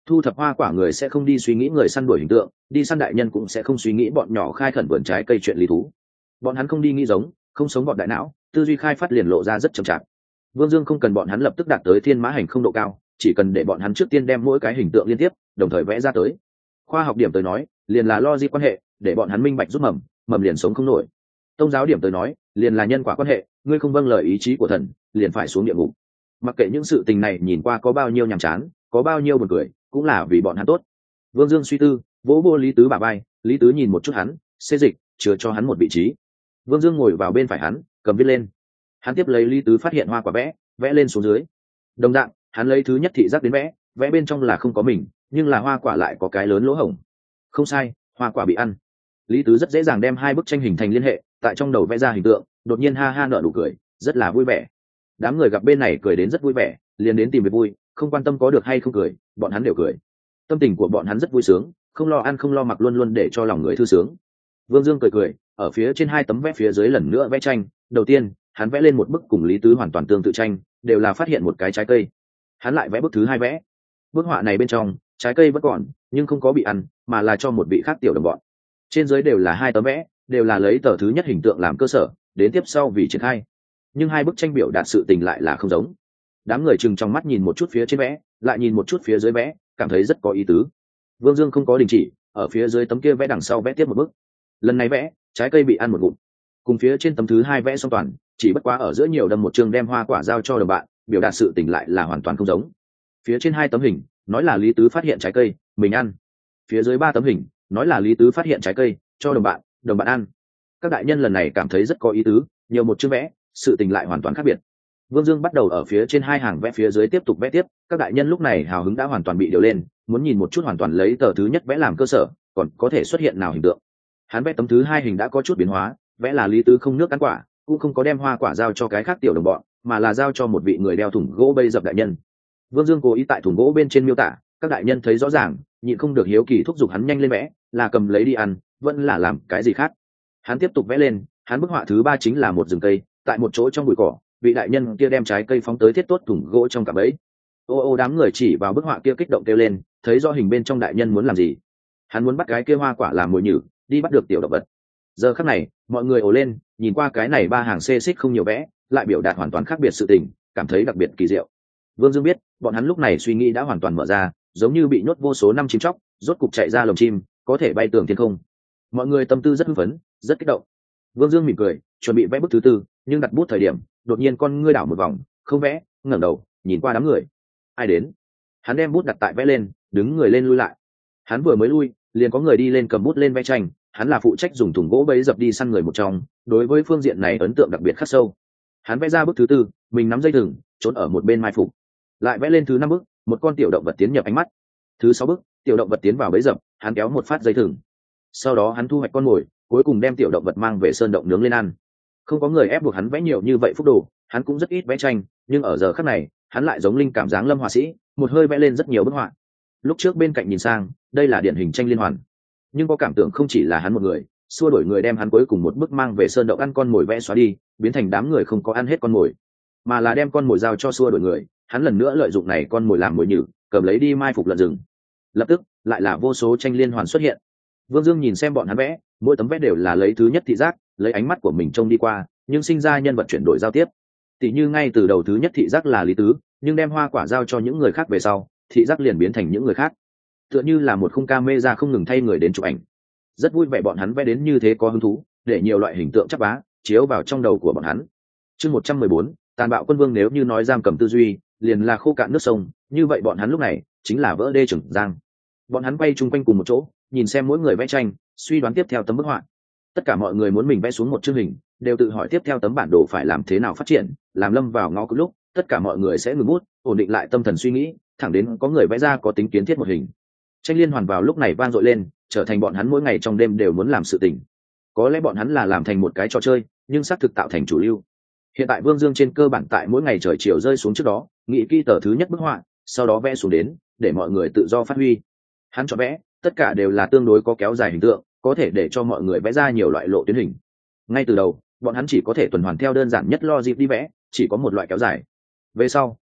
thu thập hoa quả người sẽ không đi suy nghĩ người săn đuổi hình tượng, đi săn đại nhân cũng sẽ không suy nghĩ bọn nhỏ khai khẩn vườn trái cây chuyện lý thú. Bọn hắn không đi nghĩ giống, không sống bọn đại não, tư duy khai phát liền lộ ra rất chậm chạp. Vương Dương không cần bọn hắn lập tức đạt tới thiên mã hành không độ cao, chỉ cần để bọn hắn trước tiên đem mỗi cái hình tượng liên tiếp đồng thời vẽ ra tới. Khoa học điểm tới nói liền là logic quan hệ, để bọn hắn minh bạch rút mầm liền sống không nổi. Tôn giáo điểm tới nói liền là nhân quả quan hệ, ngươi không vâng lời ý chí của thần liền phải xuống địa ngục. Mặc kệ những sự tình này nhìn qua có bao nhiêu nhàm chán, có bao nhiêu buồn cười, cũng là vì bọn hắn tốt. Vương Dương suy tư, vỗ vô Lý Tứ bả vai, Lý Tứ nhìn một chút hắn, xê dịch chừa cho hắn một vị trí. Vương Dương ngồi vào bên phải hắn, cầm viết lên. Hắn tiếp lấy Lý Tứ phát hiện hoa quả vẽ lên xuống dưới. Đồng dạng, hắn lấy thứ nhất thị giác đến vẽ bên trong là không có mình, nhưng là hoa quả lại có cái lớn lỗ hổng. Không sai, hoa quả bị ăn. Lý Tứ rất dễ dàng đem hai bức tranh hình thành liên hệ, tại trong đầu vẽ ra hình tượng, đột nhiên ha ha nở nụ cười, rất là vui vẻ. Đám người gặp bên này cười đến rất vui vẻ, liền đến tìm việc vui, không quan tâm có được hay không cười, bọn hắn đều cười. Tâm tình của bọn hắn rất vui sướng, không lo ăn không lo mặc, luôn luôn để cho lòng người thư sướng. Vương Dương cười, ở phía trên hai tấm vẽ phía dưới lần nữa vẽ tranh. Đầu tiên, hắn vẽ lên một bức cùng Lý Tứ hoàn toàn tương tự tranh, đều là phát hiện một cái trái cây. Hắn lại vẽ bức thứ hai vẽ. Bức họa này bên trong, trái cây vẫn còn, nhưng không có bị ăn, mà là cho một vị khác tiểu đồng bọn. Trên dưới đều là hai tấm vẽ, đều là lấy tờ thứ nhất hình tượng làm cơ sở, đến tiếp sau vì triển khai. Nhưng hai bức tranh biểu đạt sự tình lại là không giống. Đám người chừng trong mắt nhìn một chút phía trên vẽ, lại nhìn một chút phía dưới vẽ, cảm thấy rất có ý tứ. Vương Dương không có đình chỉ, ở phía dưới tấm kia vẽ đằng sau vẽ tiếp một bức. Lần này vẽ, trái cây bị ăn một ngụm. Cùng phía trên tấm thứ hai vẽ xong toàn, chỉ bất quá ở giữa nhiều đâm một chương đem hoa quả giao cho đồng bạn, biểu đạt sự tình lại là hoàn toàn không giống. Phía trên hai tấm hình, nói là Lý Tứ phát hiện trái cây, mình ăn. Phía dưới ba tấm hình, nói là Lý Tứ phát hiện trái cây, cho đồng bạn ăn. Các đại nhân lần này cảm thấy rất có ý tứ, nhiều một chương vẽ, sự tình lại hoàn toàn khác biệt. Vương Dương bắt đầu ở phía trên hai hàng vẽ phía dưới tiếp tục vẽ tiếp, các đại nhân lúc này hào hứng đã hoàn toàn bị điều lên, muốn nhìn một chút hoàn toàn lấy tờ thứ nhất vẽ làm cơ sở, còn có thể xuất hiện nào hình tượng. Hắn vẽ tấm thứ hai hình đã có chút biến hóa, vẽ là Lý Tứ không nước ăn quả, cũng không có đem hoa quả giao cho cái khác tiểu đồng bọn, mà là giao cho một vị người đeo thùng gỗ bây dập đại nhân. Vương Dương cố ý tại thùng gỗ bên trên miêu tả, các đại nhân thấy rõ ràng, nhịn không được hiếu kỳ thúc giục hắn nhanh lên vẽ, là cầm lấy đi ăn, vẫn là làm cái gì khác. Hắn tiếp tục vẽ lên, hắn bức họa thứ ba chính là một rừng cây, tại một chỗ trong bụi cỏ, vị đại nhân kia đem trái cây phóng tới thiết tốt thùng gỗ trong cạm bẫy. Ô đám người chỉ vào bức họa kia kích động kêu lên, thấy rõ hình bên trong đại nhân muốn làm gì. Hắn muốn bắt cái kia hoa quả làm mồi nhử, đi bắt được tiểu động vật. Giờ khắc này, mọi người ồ lên, nhìn qua cái này ba hàng xê xích không nhiều vẽ, lại biểu đạt hoàn toàn khác biệt sự tình, cảm thấy đặc biệt kỳ diệu. Vương Dương biết, bọn hắn lúc này suy nghĩ đã hoàn toàn mở ra, giống như bị nhốt vô số năm chim chóc, rốt cục chạy ra lồng chim, có thể bay tường thiên không. Mọi người tâm tư rất hưng phấn, rất kích động. Vương Dương mỉm cười, chuẩn bị vẽ bức thứ tư, nhưng đặt bút thời điểm, đột nhiên con ngươi đảo một vòng, không vẽ, ngẩng đầu, nhìn qua đám người. Ai đến? Hắn đem bút đặt tại vẽ lên, đứng người lên lui lại. Hắn vừa mới lui, liền có người đi lên cầm bút lên vẽ tranh. Hắn là phụ trách dùng thùng gỗ bấy dập đi săn người một trong, đối với phương diện này ấn tượng đặc biệt khắc sâu. Hắn vẽ ra bức thứ tư, mình nắm dây thừng, trốn ở một bên mai phục. Lại vẽ lên thứ năm bức, một con tiểu động vật tiến nhập ánh mắt. Thứ sáu bức, tiểu động vật tiến vào bấy dập, hắn kéo một phát dây thừng. Sau đó hắn thu hoạch con mồi, cuối cùng đem tiểu động vật mang về sơn động nướng lên ăn. Không có người ép buộc hắn vẽ nhiều như vậy phúc đồ, hắn cũng rất ít vẽ tranh, nhưng ở giờ khắc này, hắn lại giống linh cảm dáng lâm họa sĩ, một hơi vẽ lên rất nhiều bức họa. Lúc trước bên cạnh nhìn sang, đây là điển hình tranh liên hoàn, nhưng có cảm tưởng không chỉ là hắn một người, xua đuổi người đem hắn cuối cùng một bức mang về sơn động ăn con mồi vẽ xóa đi, biến thành đám người không có ăn hết con mồi, mà là đem con mồi giao cho xua đuổi người. Hắn lần nữa lợi dụng này con mồi làm mồi nhử, cầm lấy đi mai phục lợn rừng. Lập tức lại là vô số tranh liên hoàn xuất hiện. Vương Dương nhìn xem bọn hắn vẽ, mỗi tấm vẽ đều là lấy thứ nhất thị giác, lấy ánh mắt của mình trông đi qua, nhưng sinh ra nhân vật chuyển đổi giao tiếp. Tỷ như ngay từ đầu thứ nhất thị giác là Lý Tứ, nhưng đem hoa quả giao cho những người khác về sau, thị giác liền biến thành những người khác. Tựa như là một khung camera không ngừng thay người đến chụp ảnh. Rất vui vẻ bọn hắn vẽ đến như thế có hứng thú, để nhiều loại hình tượng chắp vá chiếu vào trong đầu của bọn hắn. Chương 114, tàn bạo quân vương nếu như nói giam cầm tư duy, liền là khô cạn nước sông, như vậy bọn hắn lúc này chính là vỡ đê trưởng giang. Bọn hắn quay chung quanh cùng một chỗ, nhìn xem mỗi người vẽ tranh, suy đoán tiếp theo tấm bức họa. Tất cả mọi người muốn mình vẽ xuống một chương hình, đều tự hỏi tiếp theo tấm bản đồ phải làm thế nào phát triển, làm lâm vào ngõ cụt lúc, tất cả mọi người sẽ ngừng bút, ổn định lại tâm thần suy nghĩ, thẳng đến có người vẽ ra có tính kiến thiết một hình. Tranh liên hoàn vào lúc này vang dội lên, trở thành bọn hắn mỗi ngày trong đêm đều muốn làm sự tình. Có lẽ bọn hắn là làm thành một cái trò chơi, nhưng xác thực tạo thành chủ lưu. Hiện tại Vương Dương trên cơ bản tại mỗi ngày trời chiều rơi xuống trước đó, nghĩ kỹ tờ thứ nhất bức họa, sau đó vẽ xuống đến, để mọi người tự do phát huy. Hắn cho vẽ, tất cả đều là tương đối có kéo dài hình tượng, có thể để cho mọi người vẽ ra nhiều loại lộ tuyến hình. Ngay từ đầu, bọn hắn chỉ có thể tuần hoàn theo đơn giản nhất logic đi vẽ, chỉ có một loại kéo dài. Về sau,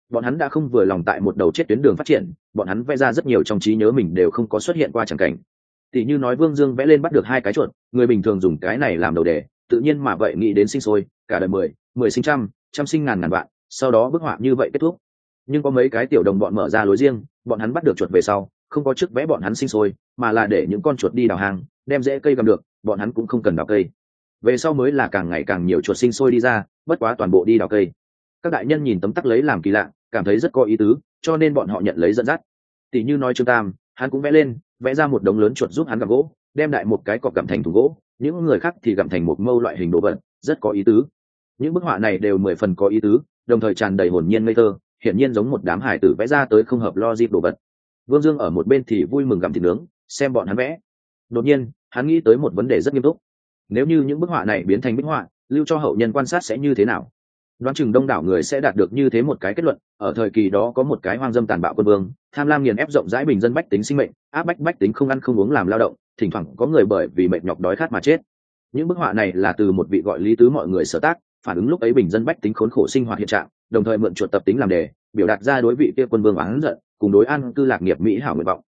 Bọn hắn đã không vừa lòng tại một đầu chết tuyến đường phát triển, bọn hắn vẽ ra rất nhiều trong trí nhớ mình đều không có xuất hiện qua chẳng cảnh. Tỷ như nói Vương Dương vẽ lên bắt được 2 cái chuột, người bình thường dùng cái này làm đầu đề, tự nhiên mà vậy nghĩ đến sinh sôi, cả đời 10 sinh trăm, trăm sinh ngàn ngàn vạn, sau đó bức họa như vậy kết thúc. Nhưng có mấy cái tiểu đồng bọn mở ra lối riêng, bọn hắn bắt được chuột về sau, không có trước vẽ bọn hắn sinh sôi, mà là để những con chuột đi đào hang, đem rễ cây gặm được, bọn hắn cũng không cần đào cây. Về sau mới là càng ngày càng nhiều chuột sinh sôi đi ra, bất quá toàn bộ đi đào cây. Các đại nhân nhìn tấm tắc lấy làm kỳ lạ, cảm thấy rất có ý tứ, cho nên bọn họ nhận lấy dẫn dắt. Tỷ như nói Trương Tam, hắn cũng vẽ ra một đống lớn chuột giúp hắn gặm gỗ, đem đại một cái cọc gặm thành thùng gỗ, những người khác thì gặm thành một mâu loại hình đồ vật, rất có ý tứ. Những bức họa này đều 10 phần có ý tứ, đồng thời tràn đầy hồn nhiên ngây thơ, hiển nhiên giống một đám hải tử vẽ ra tới không hợp logic đồ vật. Vương Dương ở một bên thì vui mừng gặm thịt nướng, xem bọn hắn vẽ. Đột nhiên, hắn nghĩ tới một vấn đề rất nghiêm túc. Nếu như những bức họa này biến thành bích họa, lưu cho hậu nhân quan sát sẽ như thế nào? Đoán chừng đông đảo người sẽ đạt được như thế một cái kết luận: ở thời kỳ đó có một cái hoang dâm tàn bạo quân vương, tham lam nghiền ép rộng rãi bình dân bách tính sinh mệnh, áp bách bách tính không ăn không uống làm lao động, thỉnh thoảng có người bởi vì mệt nhọc đói khát mà chết. Những bức họa này là từ một vị gọi Lý Tứ mọi người sở tác, phản ứng lúc ấy bình dân bách tính khốn khổ sinh hoạt hiện trạng, đồng thời mượn chuột tập tính làm đề, biểu đạt ra đối vị kia quân vương oán giận, cùng đối an cư lạc nghiệp mỹ hảo nguyện vọng.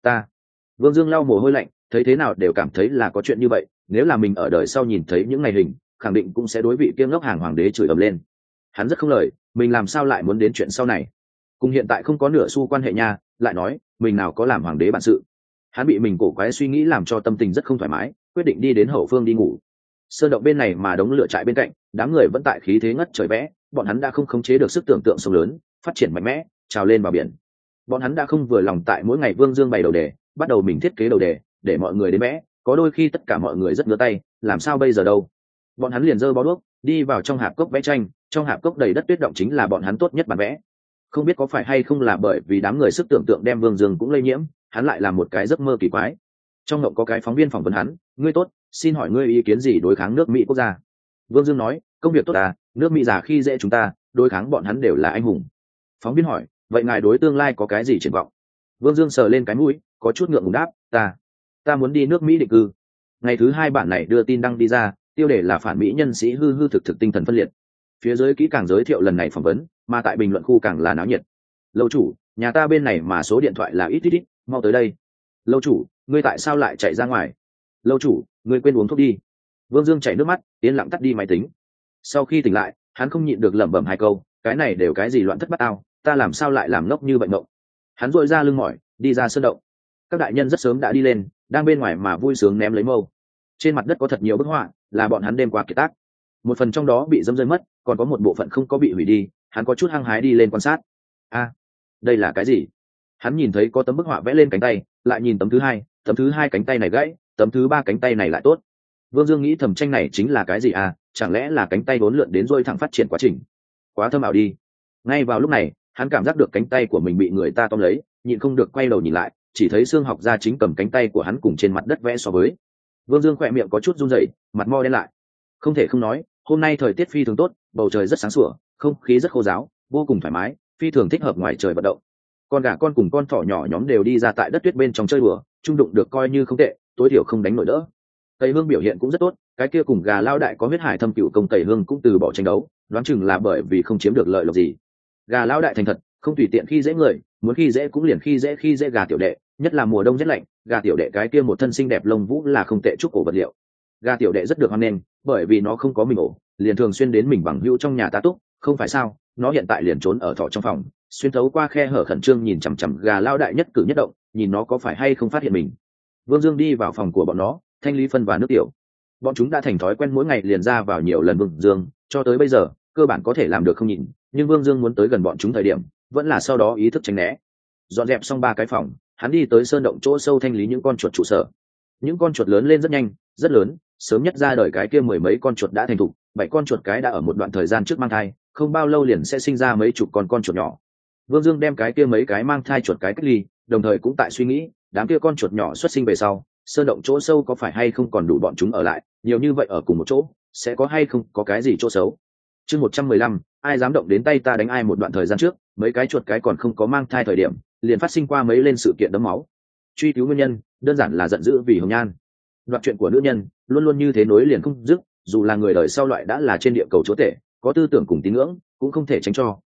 Vương Dương lau mồ hôi lạnh, thấy thế nào đều cảm thấy là có chuyện như vậy, nếu là mình ở đời sau nhìn thấy những ngày hình, khẳng định cũng sẽ đối vị kia ngốc hàng hoàng đế chửi ầm lên. Hắn rất không lời, mình làm sao lại muốn đến chuyện sau này, cùng hiện tại không có nửa xu quan hệ nha, lại nói mình nào có làm hoàng đế bản sự. Hắn bị mình cổ quái suy nghĩ làm cho tâm tình rất không thoải mái, quyết định đi đến hậu phương đi ngủ. Sơn động bên này mà đống lửa trại bên cạnh, đám người vẫn tại khí thế ngất trời vẽ, bọn hắn đã không khống chế được sức tưởng tượng sông lớn phát triển mạnh mẽ, trào lên vào biển. Bọn hắn đã không vừa lòng tại mỗi ngày Vương Dương bày đầu đề, bắt đầu mình thiết kế đầu đề để mọi người đến vẽ, có đôi khi tất cả mọi người rất ngứa tay, làm sao bây giờ đâu. Bọn hắn liền giơ bó đuốc đi vào trong hạp cốc vẽ tranh, trong hạp cốc đầy đất tuyết động chính là bọn hắn tốt nhất bản vẽ. Không biết có phải hay không là bởi vì đám người sức tưởng tượng đem Vương Dương cũng lây nhiễm, hắn lại làm một cái giấc mơ kỳ quái. Trong ngộng có cái phóng viên phỏng vấn hắn: ngươi tốt, xin hỏi ngươi ý kiến gì đối kháng nước Mỹ quốc gia? Vương Dương nói: công việc tốt à, nước Mỹ già khi dễ chúng ta, đối kháng bọn hắn đều là anh hùng. Phóng viên hỏi: vậy ngài đối tương lai có cái gì triển vọng? Vương Dương sờ lên cái mũi, có chút ngượng ngùng đáp: ta muốn đi nước Mỹ định cư. Ngày thứ 2 bản này đưa tin đăng đi ra, tiêu đề là phản Mỹ nhân sĩ hư hư thực thực tinh thần phân liệt. Phía dưới kỹ càng giới thiệu lần này phỏng vấn, mà tại bình luận khu càng là náo nhiệt. Lâu chủ, nhà ta bên này mà số điện thoại là ít, mau tới đây. Lâu chủ, ngươi tại sao lại chạy ra ngoài? Lâu chủ, ngươi quên uống thuốc đi. Vương Dương chảy nước mắt, yên lặng tắt đi máy tính. Sau khi tỉnh lại, hắn không nhịn được lẩm bẩm 2 câu: cái này đều cái gì loạn thất bát ao, ta làm sao lại làm ngốc như vậy ngộng. Hắn dội ra lưng mỏi, đi ra sơn động. Các đại nhân rất sớm đã đi lên, đang bên ngoài mà vui sướng ném lấy mâu. Trên mặt đất có thật nhiều bức họa, là bọn hắn đêm qua kiệt tác. Một phần trong đó bị dẫm rơi mất, còn có một bộ phận không có bị hủy đi. Hắn có chút hăng hái đi lên quan sát. Đây là cái gì? Hắn nhìn thấy có tấm bức họa vẽ lên cánh tay, lại nhìn tấm thứ hai cánh tay này gãy, tấm thứ 3 cánh tay này lại tốt. Vương Dương nghĩ thầm tranh này chính là cái gì chẳng lẽ là cánh tay vốn lượn đến dôi thẳng phát triển quá trình? Quá thâm ảo đi. Ngay vào lúc này, hắn cảm giác được cánh tay của mình bị người ta tóm lấy, nhịn không được quay đầu nhìn lại, chỉ thấy xương học gia chính cầm cánh tay của hắn cùng trên mặt đất vẽ so với. Vương Dương khỏe miệng có chút run rẩy, mặt mo đen lại. Không thể không nói, hôm nay thời tiết phi thường tốt, bầu trời rất sáng sủa, không khí rất khô ráo, vô cùng thoải mái, phi thường thích hợp ngoài trời vận động. Con gà con cùng con thỏ nhỏ nhóm đều đi ra tại đất tuyết bên trong chơi đùa, trung đụng được coi như không tệ, tối thiểu không đánh nổi đỡ. Tây Hương biểu hiện cũng rất tốt, cái kia cùng gà lao đại có huyết hải thâm cựu công Tây Hương cũng từ bỏ tranh đấu, đoán chừng là bởi vì không chiếm được lợi lộc gì. Gà lao đại thành thật, không tùy tiện khi dễ người, muốn khi dễ cũng liền khi dễ gà tiểu đệ, nhất là mùa đông rét lạnh, gà tiểu đệ cái kia một thân xinh đẹp lông vũ là không tệ trúc ổ vật liệu. Gà tiểu đệ rất được hoan nghênh, bởi vì nó không có mình ổ, liền thường xuyên đến mình bằng hữu trong nhà tá túc, không phải sao? Nó hiện tại liền trốn ở thỏ trong phòng, xuyên thấu qua khe hở khẩn trương nhìn chằm chằm gà lao đại nhất cử nhất động, nhìn nó có phải hay không phát hiện mình. Vương Dương đi vào phòng của bọn nó, thanh lý phân và nước tiểu. Bọn chúng đã thành thói quen mỗi ngày liền ra vào nhiều lần Vương Dương, cho tới bây giờ cơ bản có thể làm được không nhìn, nhưng Vương Dương muốn tới gần bọn chúng thời điểm, vẫn là sau đó ý thức tránh né. Dọn dẹp xong 3 cái phòng, hắn đi tới sơn động chỗ sâu thanh lý những con chuột trụ sở. Những con chuột lớn lên rất nhanh, rất lớn, sớm nhất ra đời cái kia 10 mấy con chuột đã thành thục, 7 con chuột cái đã ở một đoạn thời gian trước mang thai, không bao lâu liền sẽ sinh ra mấy chục con chuột nhỏ. Vương Dương đem cái kia mấy cái mang thai chuột cái cách ly, đồng thời cũng tại suy nghĩ, đám kia con chuột nhỏ xuất sinh về sau, sơn động chỗ sâu có phải hay không còn đủ bọn chúng ở lại, nhiều như vậy ở cùng một chỗ, sẽ có hay không có cái gì chỗ xấu. Chương 115, ai dám động đến tay ta đánh ai. Một đoạn thời gian trước, mấy cái chuột cái còn không có mang thai thời điểm, liền phát sinh qua mấy lên sự kiện đẫm máu. Truy cứu nguyên nhân, đơn giản là giận dữ vì hồng nhan. Đoạn chuyện của nữ nhân luôn luôn như thế nối liền không dứt, dù là người đời sau loại đã là trên địa cầu chúa tể, có tư tưởng cùng tín ngưỡng, cũng không thể tránh cho,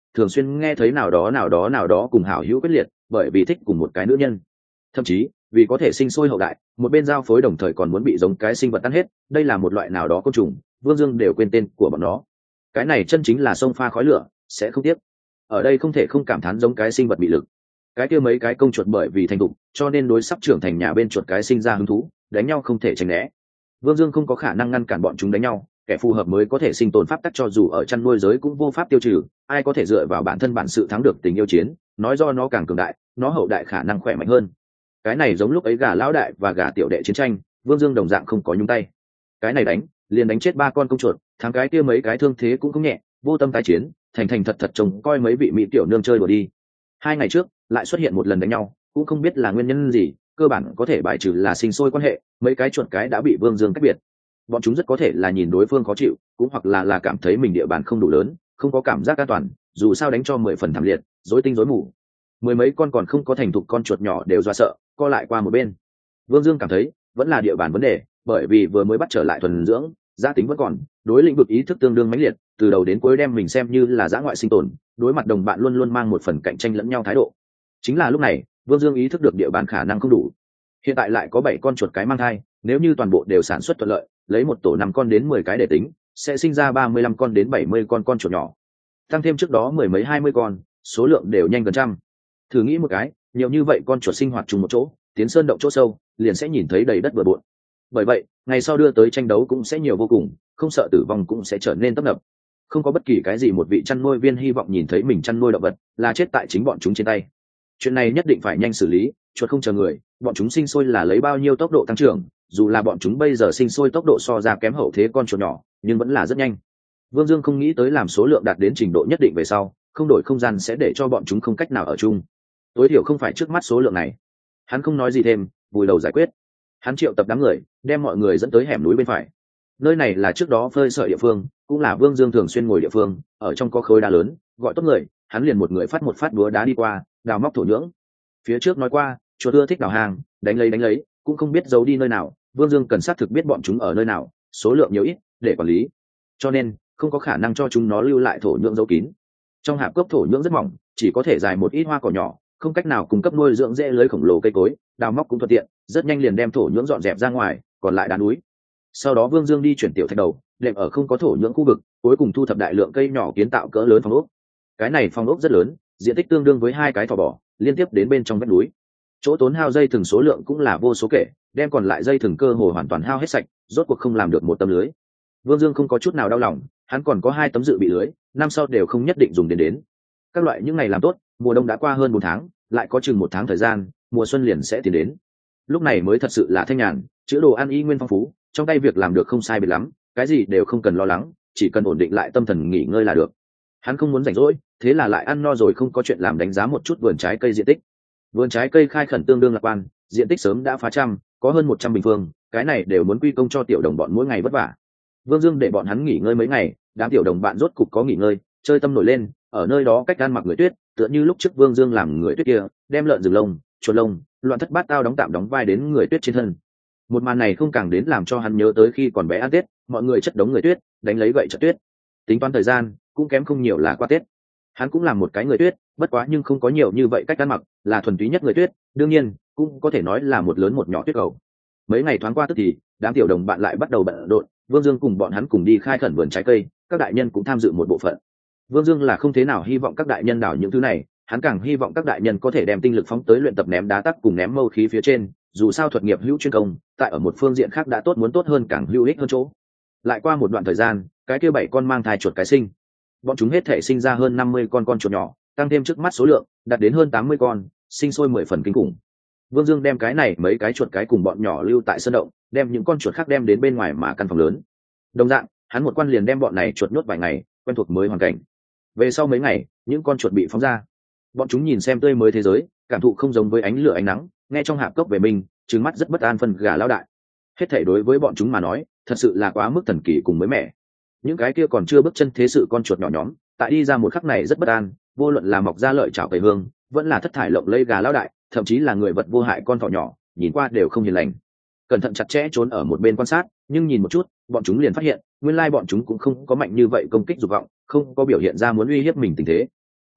thường xuyên nghe thấy nào đó cùng hảo hữu quyết liệt bởi vì thích cùng một cái nữ nhân, thậm chí vì có thể sinh sôi hậu đại một bên giao phối đồng thời còn muốn bị giống cái sinh vật tan hết. Đây là một loại nào đó côn trùng, Vương Dương đều quên tên của bọn nó. Cái này chân chính là sông pha khói lửa sẽ không tiếc. Ở đây không thể không cảm thán giống cái sinh vật bị lực. Cái kia mấy cái công chuột bởi vì thành thục cho nên đối sắp trưởng thành nhà bên chuột cái sinh ra hứng thú, đánh nhau không thể tránh né. Vương Dương không có khả năng ngăn cản bọn chúng đánh nhau, kẻ phù hợp mới có thể sinh tồn, pháp tắc cho dù ở chăn nuôi giới cũng vô pháp tiêu trừ. Ai có thể dựa vào bản thân bản sự thắng được tình yêu chiến, nói do nó càng cường đại, nó hậu đại khả năng khỏe mạnh hơn. Cái này giống lúc ấy gà lão đại và gà tiểu đệ chiến tranh, Vương Dương đồng dạng không có nhúng tay. Cái này đánh liền đánh chết 3 con công chuột, thắng cái kia mấy cái thương thế cũng không nhẹ, vô tâm tái chiến, thành thành thật thật trông coi mấy vị mỹ tiểu nương chơi đùa đi. 2 ngày trước lại xuất hiện một lần đánh nhau, cũng không biết là nguyên nhân gì, cơ bản có thể bài trừ là sinh sôi quan hệ, mấy cái chuột cái đã bị Vương Dương cách biệt. Bọn chúng rất có thể là nhìn đối phương khó chịu, cũng hoặc là cảm thấy mình địa bàn không đủ lớn, không có cảm giác an toàn, dù sao đánh cho 10 phần thảm liệt, rối tinh rối mù. Mười mấy con còn không có thành thục con chuột nhỏ đều do sợ, co lại qua một bên. Vương Dương cảm thấy vẫn là địa bàn vấn đề, bởi vì vừa mới bắt trở lại thuần dưỡng, gia tính vẫn còn, đối lĩnh vực ý thức tương đương mãnh liệt, từ đầu đến cuối đem mình xem như là dã ngoại sinh tồn, đối mặt đồng bạn luôn luôn mang một phần cạnh tranh lẫn nhau thái độ. Chính là lúc này, Vương Dương ý thức được địa bàn khả năng không đủ. Hiện tại lại có 7 con chuột cái mang thai, nếu như toàn bộ đều sản xuất thuận lợi, lấy một tổ 5 con đến 10 cái để tính, sẽ sinh ra 35 con đến 70 con chuột nhỏ. Tăng thêm trước đó mười mấy 20 con, số lượng đều nhanh gần trăm. Thử nghĩ một cái, nhiều như vậy con chuột sinh hoạt chung một chỗ, tiến sơn động chỗ sâu, liền sẽ nhìn thấy đầy đất bừa bộn. Bởi vậy, ngày sau đưa tới tranh đấu cũng sẽ nhiều vô cùng, không sợ tử vong cũng sẽ trở nên tấp nập. Không có bất kỳ cái gì một vị chăn nuôi viên hy vọng nhìn thấy mình chăn nuôi động vật là chết tại chính bọn chúng trên tay. Chuyện này nhất định phải nhanh xử lý, chuột không chờ người, bọn chúng sinh sôi là lấy bao nhiêu tốc độ tăng trưởng, dù là bọn chúng bây giờ sinh sôi tốc độ so ra kém hậu thế con chuột nhỏ, nhưng vẫn là rất nhanh. Vương Dương không nghĩ tới làm số lượng đạt đến trình độ nhất định về sau, không đổi không gian sẽ để cho bọn chúng không cách nào ở chung. Tối thiểu không phải trước mắt số lượng này. Hắn không nói gì thêm, vùi đầu giải quyết. Hắn triệu tập đám người, đem mọi người dẫn tới hẻm núi bên phải. Nơi này là trước đó phơi sợi địa phương, cũng là Vương Dương thường xuyên ngồi địa phương, ở trong có khối đá lớn, gọi tốt người, hắn liền một người phát một phát búa đá đi qua, đào móc thổ nhưỡng. Phía trước nói qua, chuột ưa thích đào hàng, đánh lấy, cũng không biết giấu đi nơi nào, Vương Dương cần xác thực biết bọn chúng ở nơi nào, số lượng nhiều ít để quản lý. Cho nên, không có khả năng cho chúng nó lưu lại thổ nhưỡng giấu kín. Trong hạp cốc thổ nhưỡng rất mỏng, chỉ có thể dài một ít hoa cỏ nhỏ, không cách nào cung cấp nuôi dưỡng rễ lưới khổng lồ cây cối, đào móc cũng thuận tiện, rất nhanh liền đem thổ nhưỡng dọn dẹp ra ngoài, còn lại đá núi. Sau đó Vương Dương đi chuyển tiểu thạch đầu, đệm ở không có thổ nhưỡng khu vực, cuối cùng thu thập đại lượng cây nhỏ kiến tạo cỡ lớn phòng ốc. Cái này phòng ốc rất lớn, diện tích tương đương với 2 cái thỏ bò, liên tiếp đến bên trong vách núi. Chỗ tốn hao dây thừng số lượng cũng là vô số kể, đem còn lại dây thừng cơ hồ hoàn toàn hao hết sạch, rốt cuộc không làm được một tấm lưới. Vương Dương không có chút nào đau lòng, hắn còn có 2 tấm dự bị lưới, năm sau đều không nhất định dùng đến. Các loại những ngày làm tốt, mùa đông đã qua hơn 4 tháng, lại có chừng 1 tháng thời gian, mùa xuân liền sẽ tiến đến. Lúc này mới thật sự là thanh nhàn, chữ đồ ăn y nguyên phong phú, trong tay việc làm được không sai biệt lắm, cái gì đều không cần lo lắng, chỉ cần ổn định lại tâm thần nghỉ ngơi là được. Hắn không muốn rảnh rỗi, thế là lại ăn no rồi không có chuyện làm đánh giá một chút vườn trái cây diện tích. Vườn trái cây khai khẩn tương đương lạc quan, diện tích sớm đã phá trăm, có hơn 100 bình phương, cái này đều muốn quy công cho tiểu đồng bọn mỗi ngày vất vả. Vương Dương để bọn hắn nghỉ ngơi mấy ngày, đám tiểu đồng bạn rốt cục có nghỉ ngơi, chơi tâm nổi lên, ở nơi đó cách gan mặc người tuyết, tựa như lúc trước Vương Dương làm người tuyết kia, đem lợn rừng lông, chuột lông, loạn thất bát tao đóng tạm đóng vai đến người tuyết trên thân. Một màn này không càng đến làm cho hắn nhớ tới khi còn bé ăn Tết, mọi người chất đống người tuyết, đánh lấy gậy trận tuyết. Tính toán thời gian, cũng kém không nhiều là qua Tết. Hắn cũng làm một cái người tuyết, bất quá nhưng không có nhiều như vậy cách ăn mặc, là thuần túy nhất người tuyết, đương nhiên, cũng có thể nói là một lớn một nhỏ tuyết cầu. Mấy ngày thoáng qua tức thì, đám tiểu đồng bạn lại bắt đầu bận rộn, Vương Dương cùng bọn hắn cùng đi khai khẩn vườn trái cây, các đại nhân cũng tham dự một bộ phận. Vương Dương là không thế nào hy vọng các đại nhân đào những thứ này, hắn càng hy vọng các đại nhân có thể đem tinh lực phóng tới luyện tập ném đá tắc cùng ném mâu khí phía trên, dù sao thuật nghiệp hữu chuyên công, tại ở một phương diện khác đã tốt muốn tốt hơn càng hữu ích hơn chỗ. Lại qua một đoạn thời gian, cái kia 7 con mang thai chuột cái sinh. Bọn chúng hết thể sinh ra hơn 50 con chuột nhỏ, tăng thêm trước mắt số lượng, đạt đến hơn 80 con, sinh sôi 10 phần kinh khủng. Vương Dương đem cái này mấy cái chuột cái cùng bọn nhỏ lưu tại sân động, đem những con chuột khác đem đến bên ngoài mà căn phòng lớn. Đồng dạng, hắn một quan liền đem bọn này chuột nhốt vài ngày, quen thuộc mới hoàn cảnh. Về sau mấy ngày, những con chuột bị phóng ra. Bọn chúng nhìn xem tươi mới thế giới, cảm thụ không giống với ánh lửa ánh nắng, nghe trong hạp cốc về mình, trừng mắt rất bất an phân gà lão đại. Hết thảy đối với bọn chúng mà nói, thật sự là quá mức thần kỳ cùng mới mẻ. Những cái kia còn chưa bước chân thế sự con chuột nhỏ nhóm, tại đi ra một khắc này rất bất an, vô luận là mọc ra lợi chảo cầy hương, vẫn là thất thải lộng lây gà lão đại, thậm chí là người vật vô hại con thỏ nhỏ, nhìn qua đều không hiền lành. Cẩn thận chặt chẽ trốn ở một bên quan sát, nhưng nhìn một chút, bọn chúng liền phát hiện, nguyên lai bọn chúng cũng không có mạnh như vậy công kích dục vọng, không có biểu hiện ra muốn uy hiếp mình tình thế.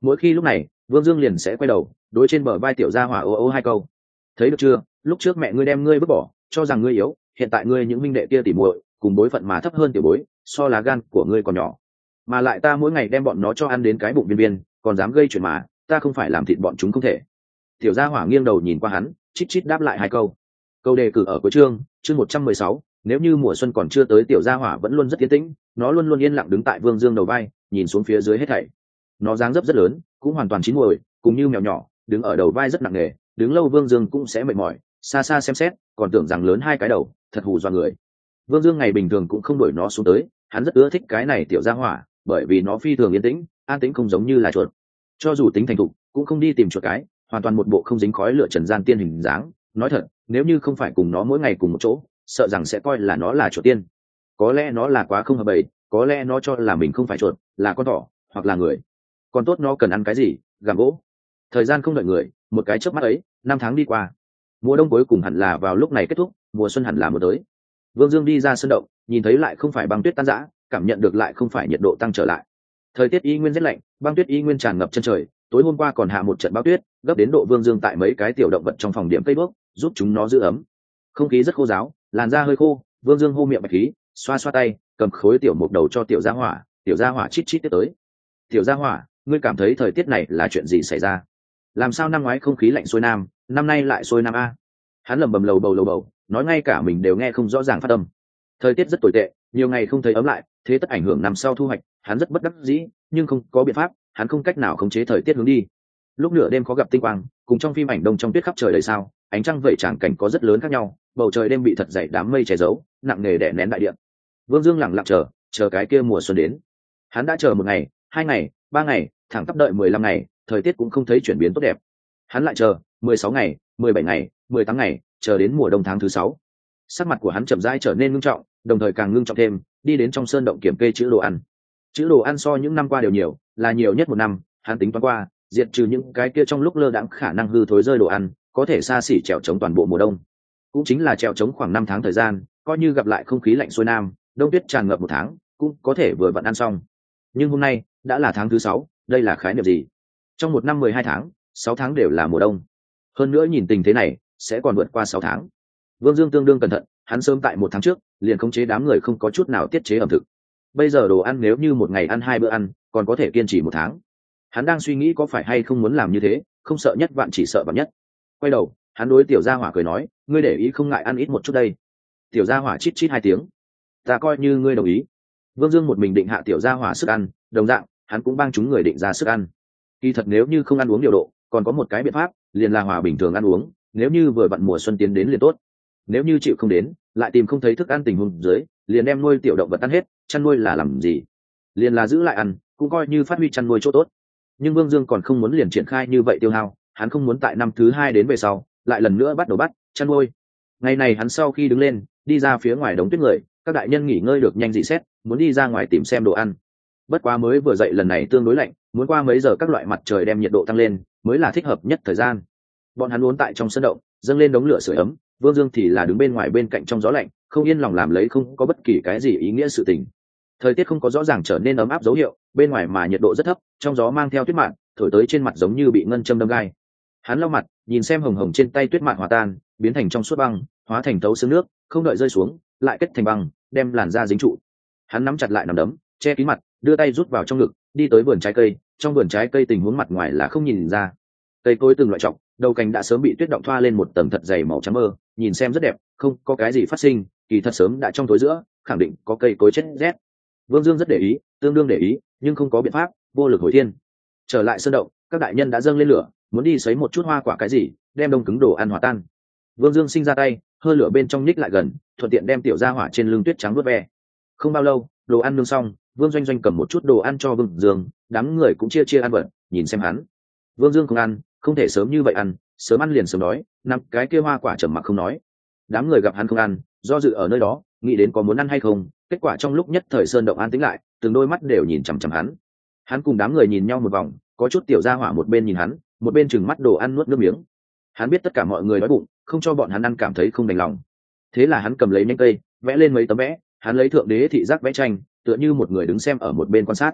Mỗi khi lúc này Vương Dương liền sẽ quay đầu đối trên bờ vai tiểu gia hỏa ô ô hai câu. Thấy được chưa, lúc trước mẹ ngươi đem ngươi vứt bỏ cho rằng ngươi yếu, hiện tại ngươi những minh đệ kia tỉ muội cùng bối phận mà thấp hơn tiểu bối, so lá gan của ngươi còn nhỏ, mà lại ta mỗi ngày đem bọn nó cho ăn đến cái bụng viên viên, còn dám gây chuyện mà ta không phải làm thịt bọn chúng không thể. Tiểu gia hỏa nghiêng đầu nhìn qua hắn, chít chít đáp lại hai câu. Câu đề cử ở cuối chương 116, nếu như mùa xuân còn chưa tới tiểu gia hỏa vẫn luôn rất tiến tĩnh, nó luôn luôn yên lặng đứng tại Vương Dương đầu vai, nhìn xuống phía dưới hết thảy. Nó dáng dấp rất lớn, cũng hoàn toàn chín muồi, cũng như mèo nhỏ, đứng ở đầu vai rất nặng nề, đứng lâu Vương Dương cũng sẽ mệt mỏi, xa xa xem xét, còn tưởng rằng lớn hai cái đầu, thật hù dọa người. Vương Dương ngày bình thường cũng không đuổi nó xuống tới, hắn rất ưa thích cái này tiểu gia hỏa, bởi vì nó phi thường yên tĩnh, an tĩnh không giống như là chuột. Cho dù tính thành thục, cũng không đi tìm chuột cái, hoàn toàn một bộ không dính khói lửa trần gian tiên hình dáng. Nói thật, nếu như không phải cùng nó mỗi ngày cùng một chỗ, sợ rằng sẽ coi là nó là chuột tiên. Có lẽ nó là quá không hợp bầy, có lẽ nó cho là mình không phải chuột, là con thỏ, hoặc là người. Còn tốt nó cần ăn cái gì, gặm gỗ. Thời gian không đợi người, một cái chớp mắt ấy, 5 tháng đi qua. Mùa đông cuối cùng hẳn là vào lúc này kết thúc, mùa xuân hẳn là mới tới. Vương Dương đi ra sân động, nhìn thấy lại không phải băng tuyết tan rã, cảm nhận được lại không phải nhiệt độ tăng trở lại. Thời tiết y nguyên rất lạnh, băng tuyết y nguyên tràn ngập chân trời. Tối hôm qua còn hạ một trận bão tuyết, gấp đến độ Vương Dương tại mấy cái tiểu động vật trong phòng điểm cây bước, giúp chúng nó giữ ấm. Không khí rất khô ráo, làn da hơi khô, Vương Dương hô miệng bạch khí, xoa xoa tay, cầm khối tiểu mục đầu cho tiểu gia hỏa chít chít tiếp tới. Tiểu gia hỏa, ngươi cảm thấy thời tiết này là chuyện gì xảy ra? Làm sao năm ngoái không khí lạnh xuôi nam, năm nay lại xuôi nam a? Hắn lẩm bẩm lầu bầu, nói ngay cả mình đều nghe không rõ ràng phát âm. Thời tiết rất tồi tệ, nhiều ngày không thấy ấm lại, thế tất ảnh hưởng năm sau thu hoạch, hắn rất bất đắc dĩ, nhưng không có biện pháp, hắn không cách nào khống chế thời tiết hướng đi. Lúc nửa đêm có gặp tinh quang, cùng trong phim ảnh đông trong tuyết khắp trời đầy sao, ánh trăng vậy tràng cảnh có rất lớn khác nhau, bầu trời đêm bị thật dày đám mây che giấu, nặng nề đè nén đại địa. Vương Dương lặng lặng chờ cái kia mùa xuân đến. Hắn đã chờ 1 ngày, 2 ngày, 3 ngày, thẳng tắp đợi 15 ngày, thời tiết cũng không thấy chuyển biến tốt đẹp. Hắn lại chờ 16 ngày, 17 ngày, 18 ngày, chờ đến mùa đông tháng thứ 6. Sắc mặt của hắn chậm rãi trở nên ngưng trọng, đồng thời càng ngưng trọng thêm, đi đến trong sơn động kiểm kê chữ đồ ăn. Chữ đồ ăn so những năm qua đều nhiều, là nhiều nhất 1 năm, hắn tính toán qua, diệt trừ những cái kia trong lúc lơ đãng khả năng hư thối rơi đồ ăn, có thể xa xỉ trèo chống toàn bộ mùa đông. Cũng chính là trèo chống khoảng 5 tháng thời gian, coi như gặp lại không khí lạnh xuôi nam, đông tuyết tràn ngập 1 tháng, cũng có thể vừa vặn ăn xong. Nhưng hôm nay đã là tháng thứ 6, đây là khái niệm gì? Trong 1 năm 12 tháng, 6 tháng đều là mùa đông. Hơn nữa nhìn tình thế này, sẽ còn vượt qua 6 tháng. Vương Dương tương đương cẩn thận, hắn sớm tại 1 tháng trước, liền khống chế đám người không có chút nào tiết chế ẩm thực. Bây giờ đồ ăn nếu như 1 ngày ăn 2 bữa ăn, còn có thể kiên trì 1 tháng. Hắn đang suy nghĩ có phải hay không muốn làm như thế, không sợ nhất vạn chỉ sợ vạn nhất. Quay đầu, hắn đối tiểu gia hỏa cười nói, ngươi để ý không ngại ăn ít một chút đây. Tiểu gia hỏa chít chít 2 tiếng. Ta coi như ngươi đồng ý. Vương Dương một mình định hạ tiểu gia hỏa sức ăn, đồng dạng, hắn cũng bang chúng người định ra sức ăn. Kỳ thật nếu như không ăn uống điều độ, còn có một cái biện pháp, liền là hòa bình thường ăn uống, nếu như vừa vặn mùa xuân tiến đến liền tốt. Nếu như chịu không đến, lại tìm không thấy thức ăn tình huống dưới, liền đem nuôi tiểu động vật ăn hết, chăn nuôi là làm gì? Liền là giữ lại ăn, cũng coi như phát huy chăn nuôi chỗ tốt. Nhưng Vương Dương còn không muốn liền triển khai như vậy tiêu hao, hắn không muốn tại năm thứ 2 đến về sau, lại lần nữa bắt đầu chăn nuôi. Ngày này hắn sau khi đứng lên, đi ra phía ngoài đống tuyết người, các đại nhân nghỉ ngơi được nhanh dị xét, muốn đi ra ngoài tìm xem đồ ăn. Bất quá mới vừa dậy lần này tương đối lạnh, muốn qua mấy giờ các loại mặt trời đem nhiệt độ tăng lên, mới là thích hợp nhất thời gian. Bọn hắn uốn tại trong sân động, dâng lên đống lửa sưởi ấm, Vương Dương thì là đứng bên ngoài bên cạnh trong gió lạnh, không yên lòng làm lấy không có bất kỳ cái gì ý nghĩa sự tình. Thời tiết không có rõ ràng trở nên ấm áp dấu hiệu, bên ngoài mà nhiệt độ rất thấp, trong gió mang theo tuyết mạn, thổi tới trên mặt giống như bị ngân châm đâm gai. Hắn lau mặt, nhìn xem hồng hồng trên tay tuyết mạn hòa tan, biến thành trong suốt băng, hóa thành tấu xương nước, không đợi rơi xuống, lại kết thành băng, đem làn da dính trụ. Hắn nắm chặt lại nắm đấm, che kín mặt, đưa tay rút vào trong ngực, đi tới vườn trái cây. Trong vườn trái cây tình huống mặt ngoài là không nhìn ra, cây cối từng loại trọng, đầu cành đã sớm bị tuyết động thoa lên một tầng thật dày màu trắng mơ, nhìn xem rất đẹp, không có cái gì phát sinh, kỳ thật sớm đã trong tối giữa, khẳng định có cây cối chết rét. Vương Dương rất để ý, tương đương để ý, nhưng không có biện pháp, vô lực hồi thiên. Trở lại sơn động, các đại nhân đã dâng lên lửa, muốn đi sấy một chút hoa quả cái gì, đem đông cứng đồ ăn hòa tan. Vương Dương sinh ra tay, hơi lửa bên trong nhích lại gần, thuận tiện đem tiểu gia hỏa trên lưng tuyết trắng vớt ve. Không bao lâu, đồ ăn nướng xong, Vương Doanh Doanh cầm một chút đồ ăn cho Vương Dương, đám người cũng chia ăn vật, nhìn xem hắn. Vương Dương không ăn, không thể sớm như vậy ăn, sớm ăn liền sớm đói, nằm cái kia hoa quả trầm mặc không nói. Đám người gặp hắn không ăn, do dự ở nơi đó, nghĩ đến có muốn ăn hay không, kết quả trong lúc nhất thời sơn động an tĩnh lại, từng đôi mắt đều nhìn chằm chằm hắn. Hắn cùng đám người nhìn nhau một vòng, có chút tiểu gia hỏa một bên nhìn hắn, một bên trừng mắt đồ ăn nuốt nước miếng. Hắn biết tất cả mọi người đói bụng, không cho bọn hắn ăn cảm thấy không đành lòng. Thế là hắn cầm lấy nhánh cây, vẽ lên mấy tấm vẽ, hắn lấy thượng đế thị giác vẽ tranh, tựa như một người đứng xem ở một bên quan sát.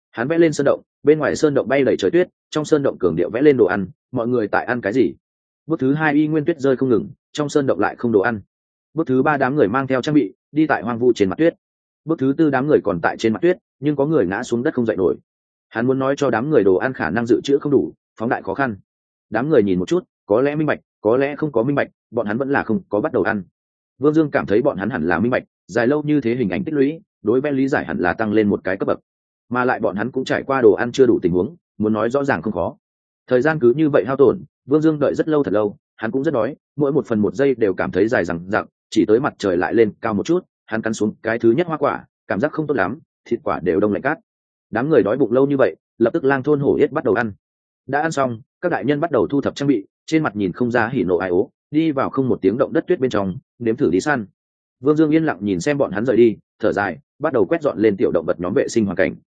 Hắn vẽ lên sơn động, bên ngoài sơn động bay đầy trời tuyết, trong sơn động cường điệu vẽ lên đồ ăn, mọi người tại ăn cái gì. Bước thứ 2 y nguyên tuyết rơi không ngừng, trong sơn động lại không đồ ăn. Bước thứ 3 đám người mang theo trang bị đi tại hoang vu trên mặt tuyết. Bước thứ 4 đám người còn tại trên mặt tuyết, nhưng có người ngã xuống đất không dậy nổi. Hắn muốn nói cho đám người đồ ăn khả năng dự trữ không đủ, phóng đại khó khăn. Đám người nhìn một chút, có lẽ minh bạch, có lẽ không có minh bạch, bọn hắn vẫn là không có bắt đầu ăn. Vương Dương cảm thấy bọn hắn hẳn là minh bạch, dài lâu như thế hình ảnh tích lũy, đối với lý giải hẳn là tăng lên một cái cấp bậc. Mà lại bọn hắn cũng trải qua đồ ăn chưa đủ tình huống, muốn nói rõ ràng không khó. Thời gian cứ như vậy hao tổn, Vương Dương đợi rất lâu thật lâu, hắn cũng rất đói, mỗi một phần một giây đều cảm thấy dài dằng dặc, chỉ tới mặt trời lại lên cao một chút, hắn cắn xuống cái thứ nhất hoa quả, cảm giác không tốt lắm, thịt quả đều đông lạnh cát. Đám người đói bụng lâu như vậy, lập tức lang thôn hổ yết bắt đầu ăn. Đã ăn xong, các đại nhân bắt đầu thu thập trang bị, trên mặt nhìn không ra hỉ nộ ai ố, đi vào không một tiếng động đất tuyết bên trong, nếm thử đi săn. Vương Dương yên lặng nhìn xem bọn hắn rời đi, thở dài, bắt đầu quét dọn lên tiểu động vật nhóm vệ sinh hoàn cảnh.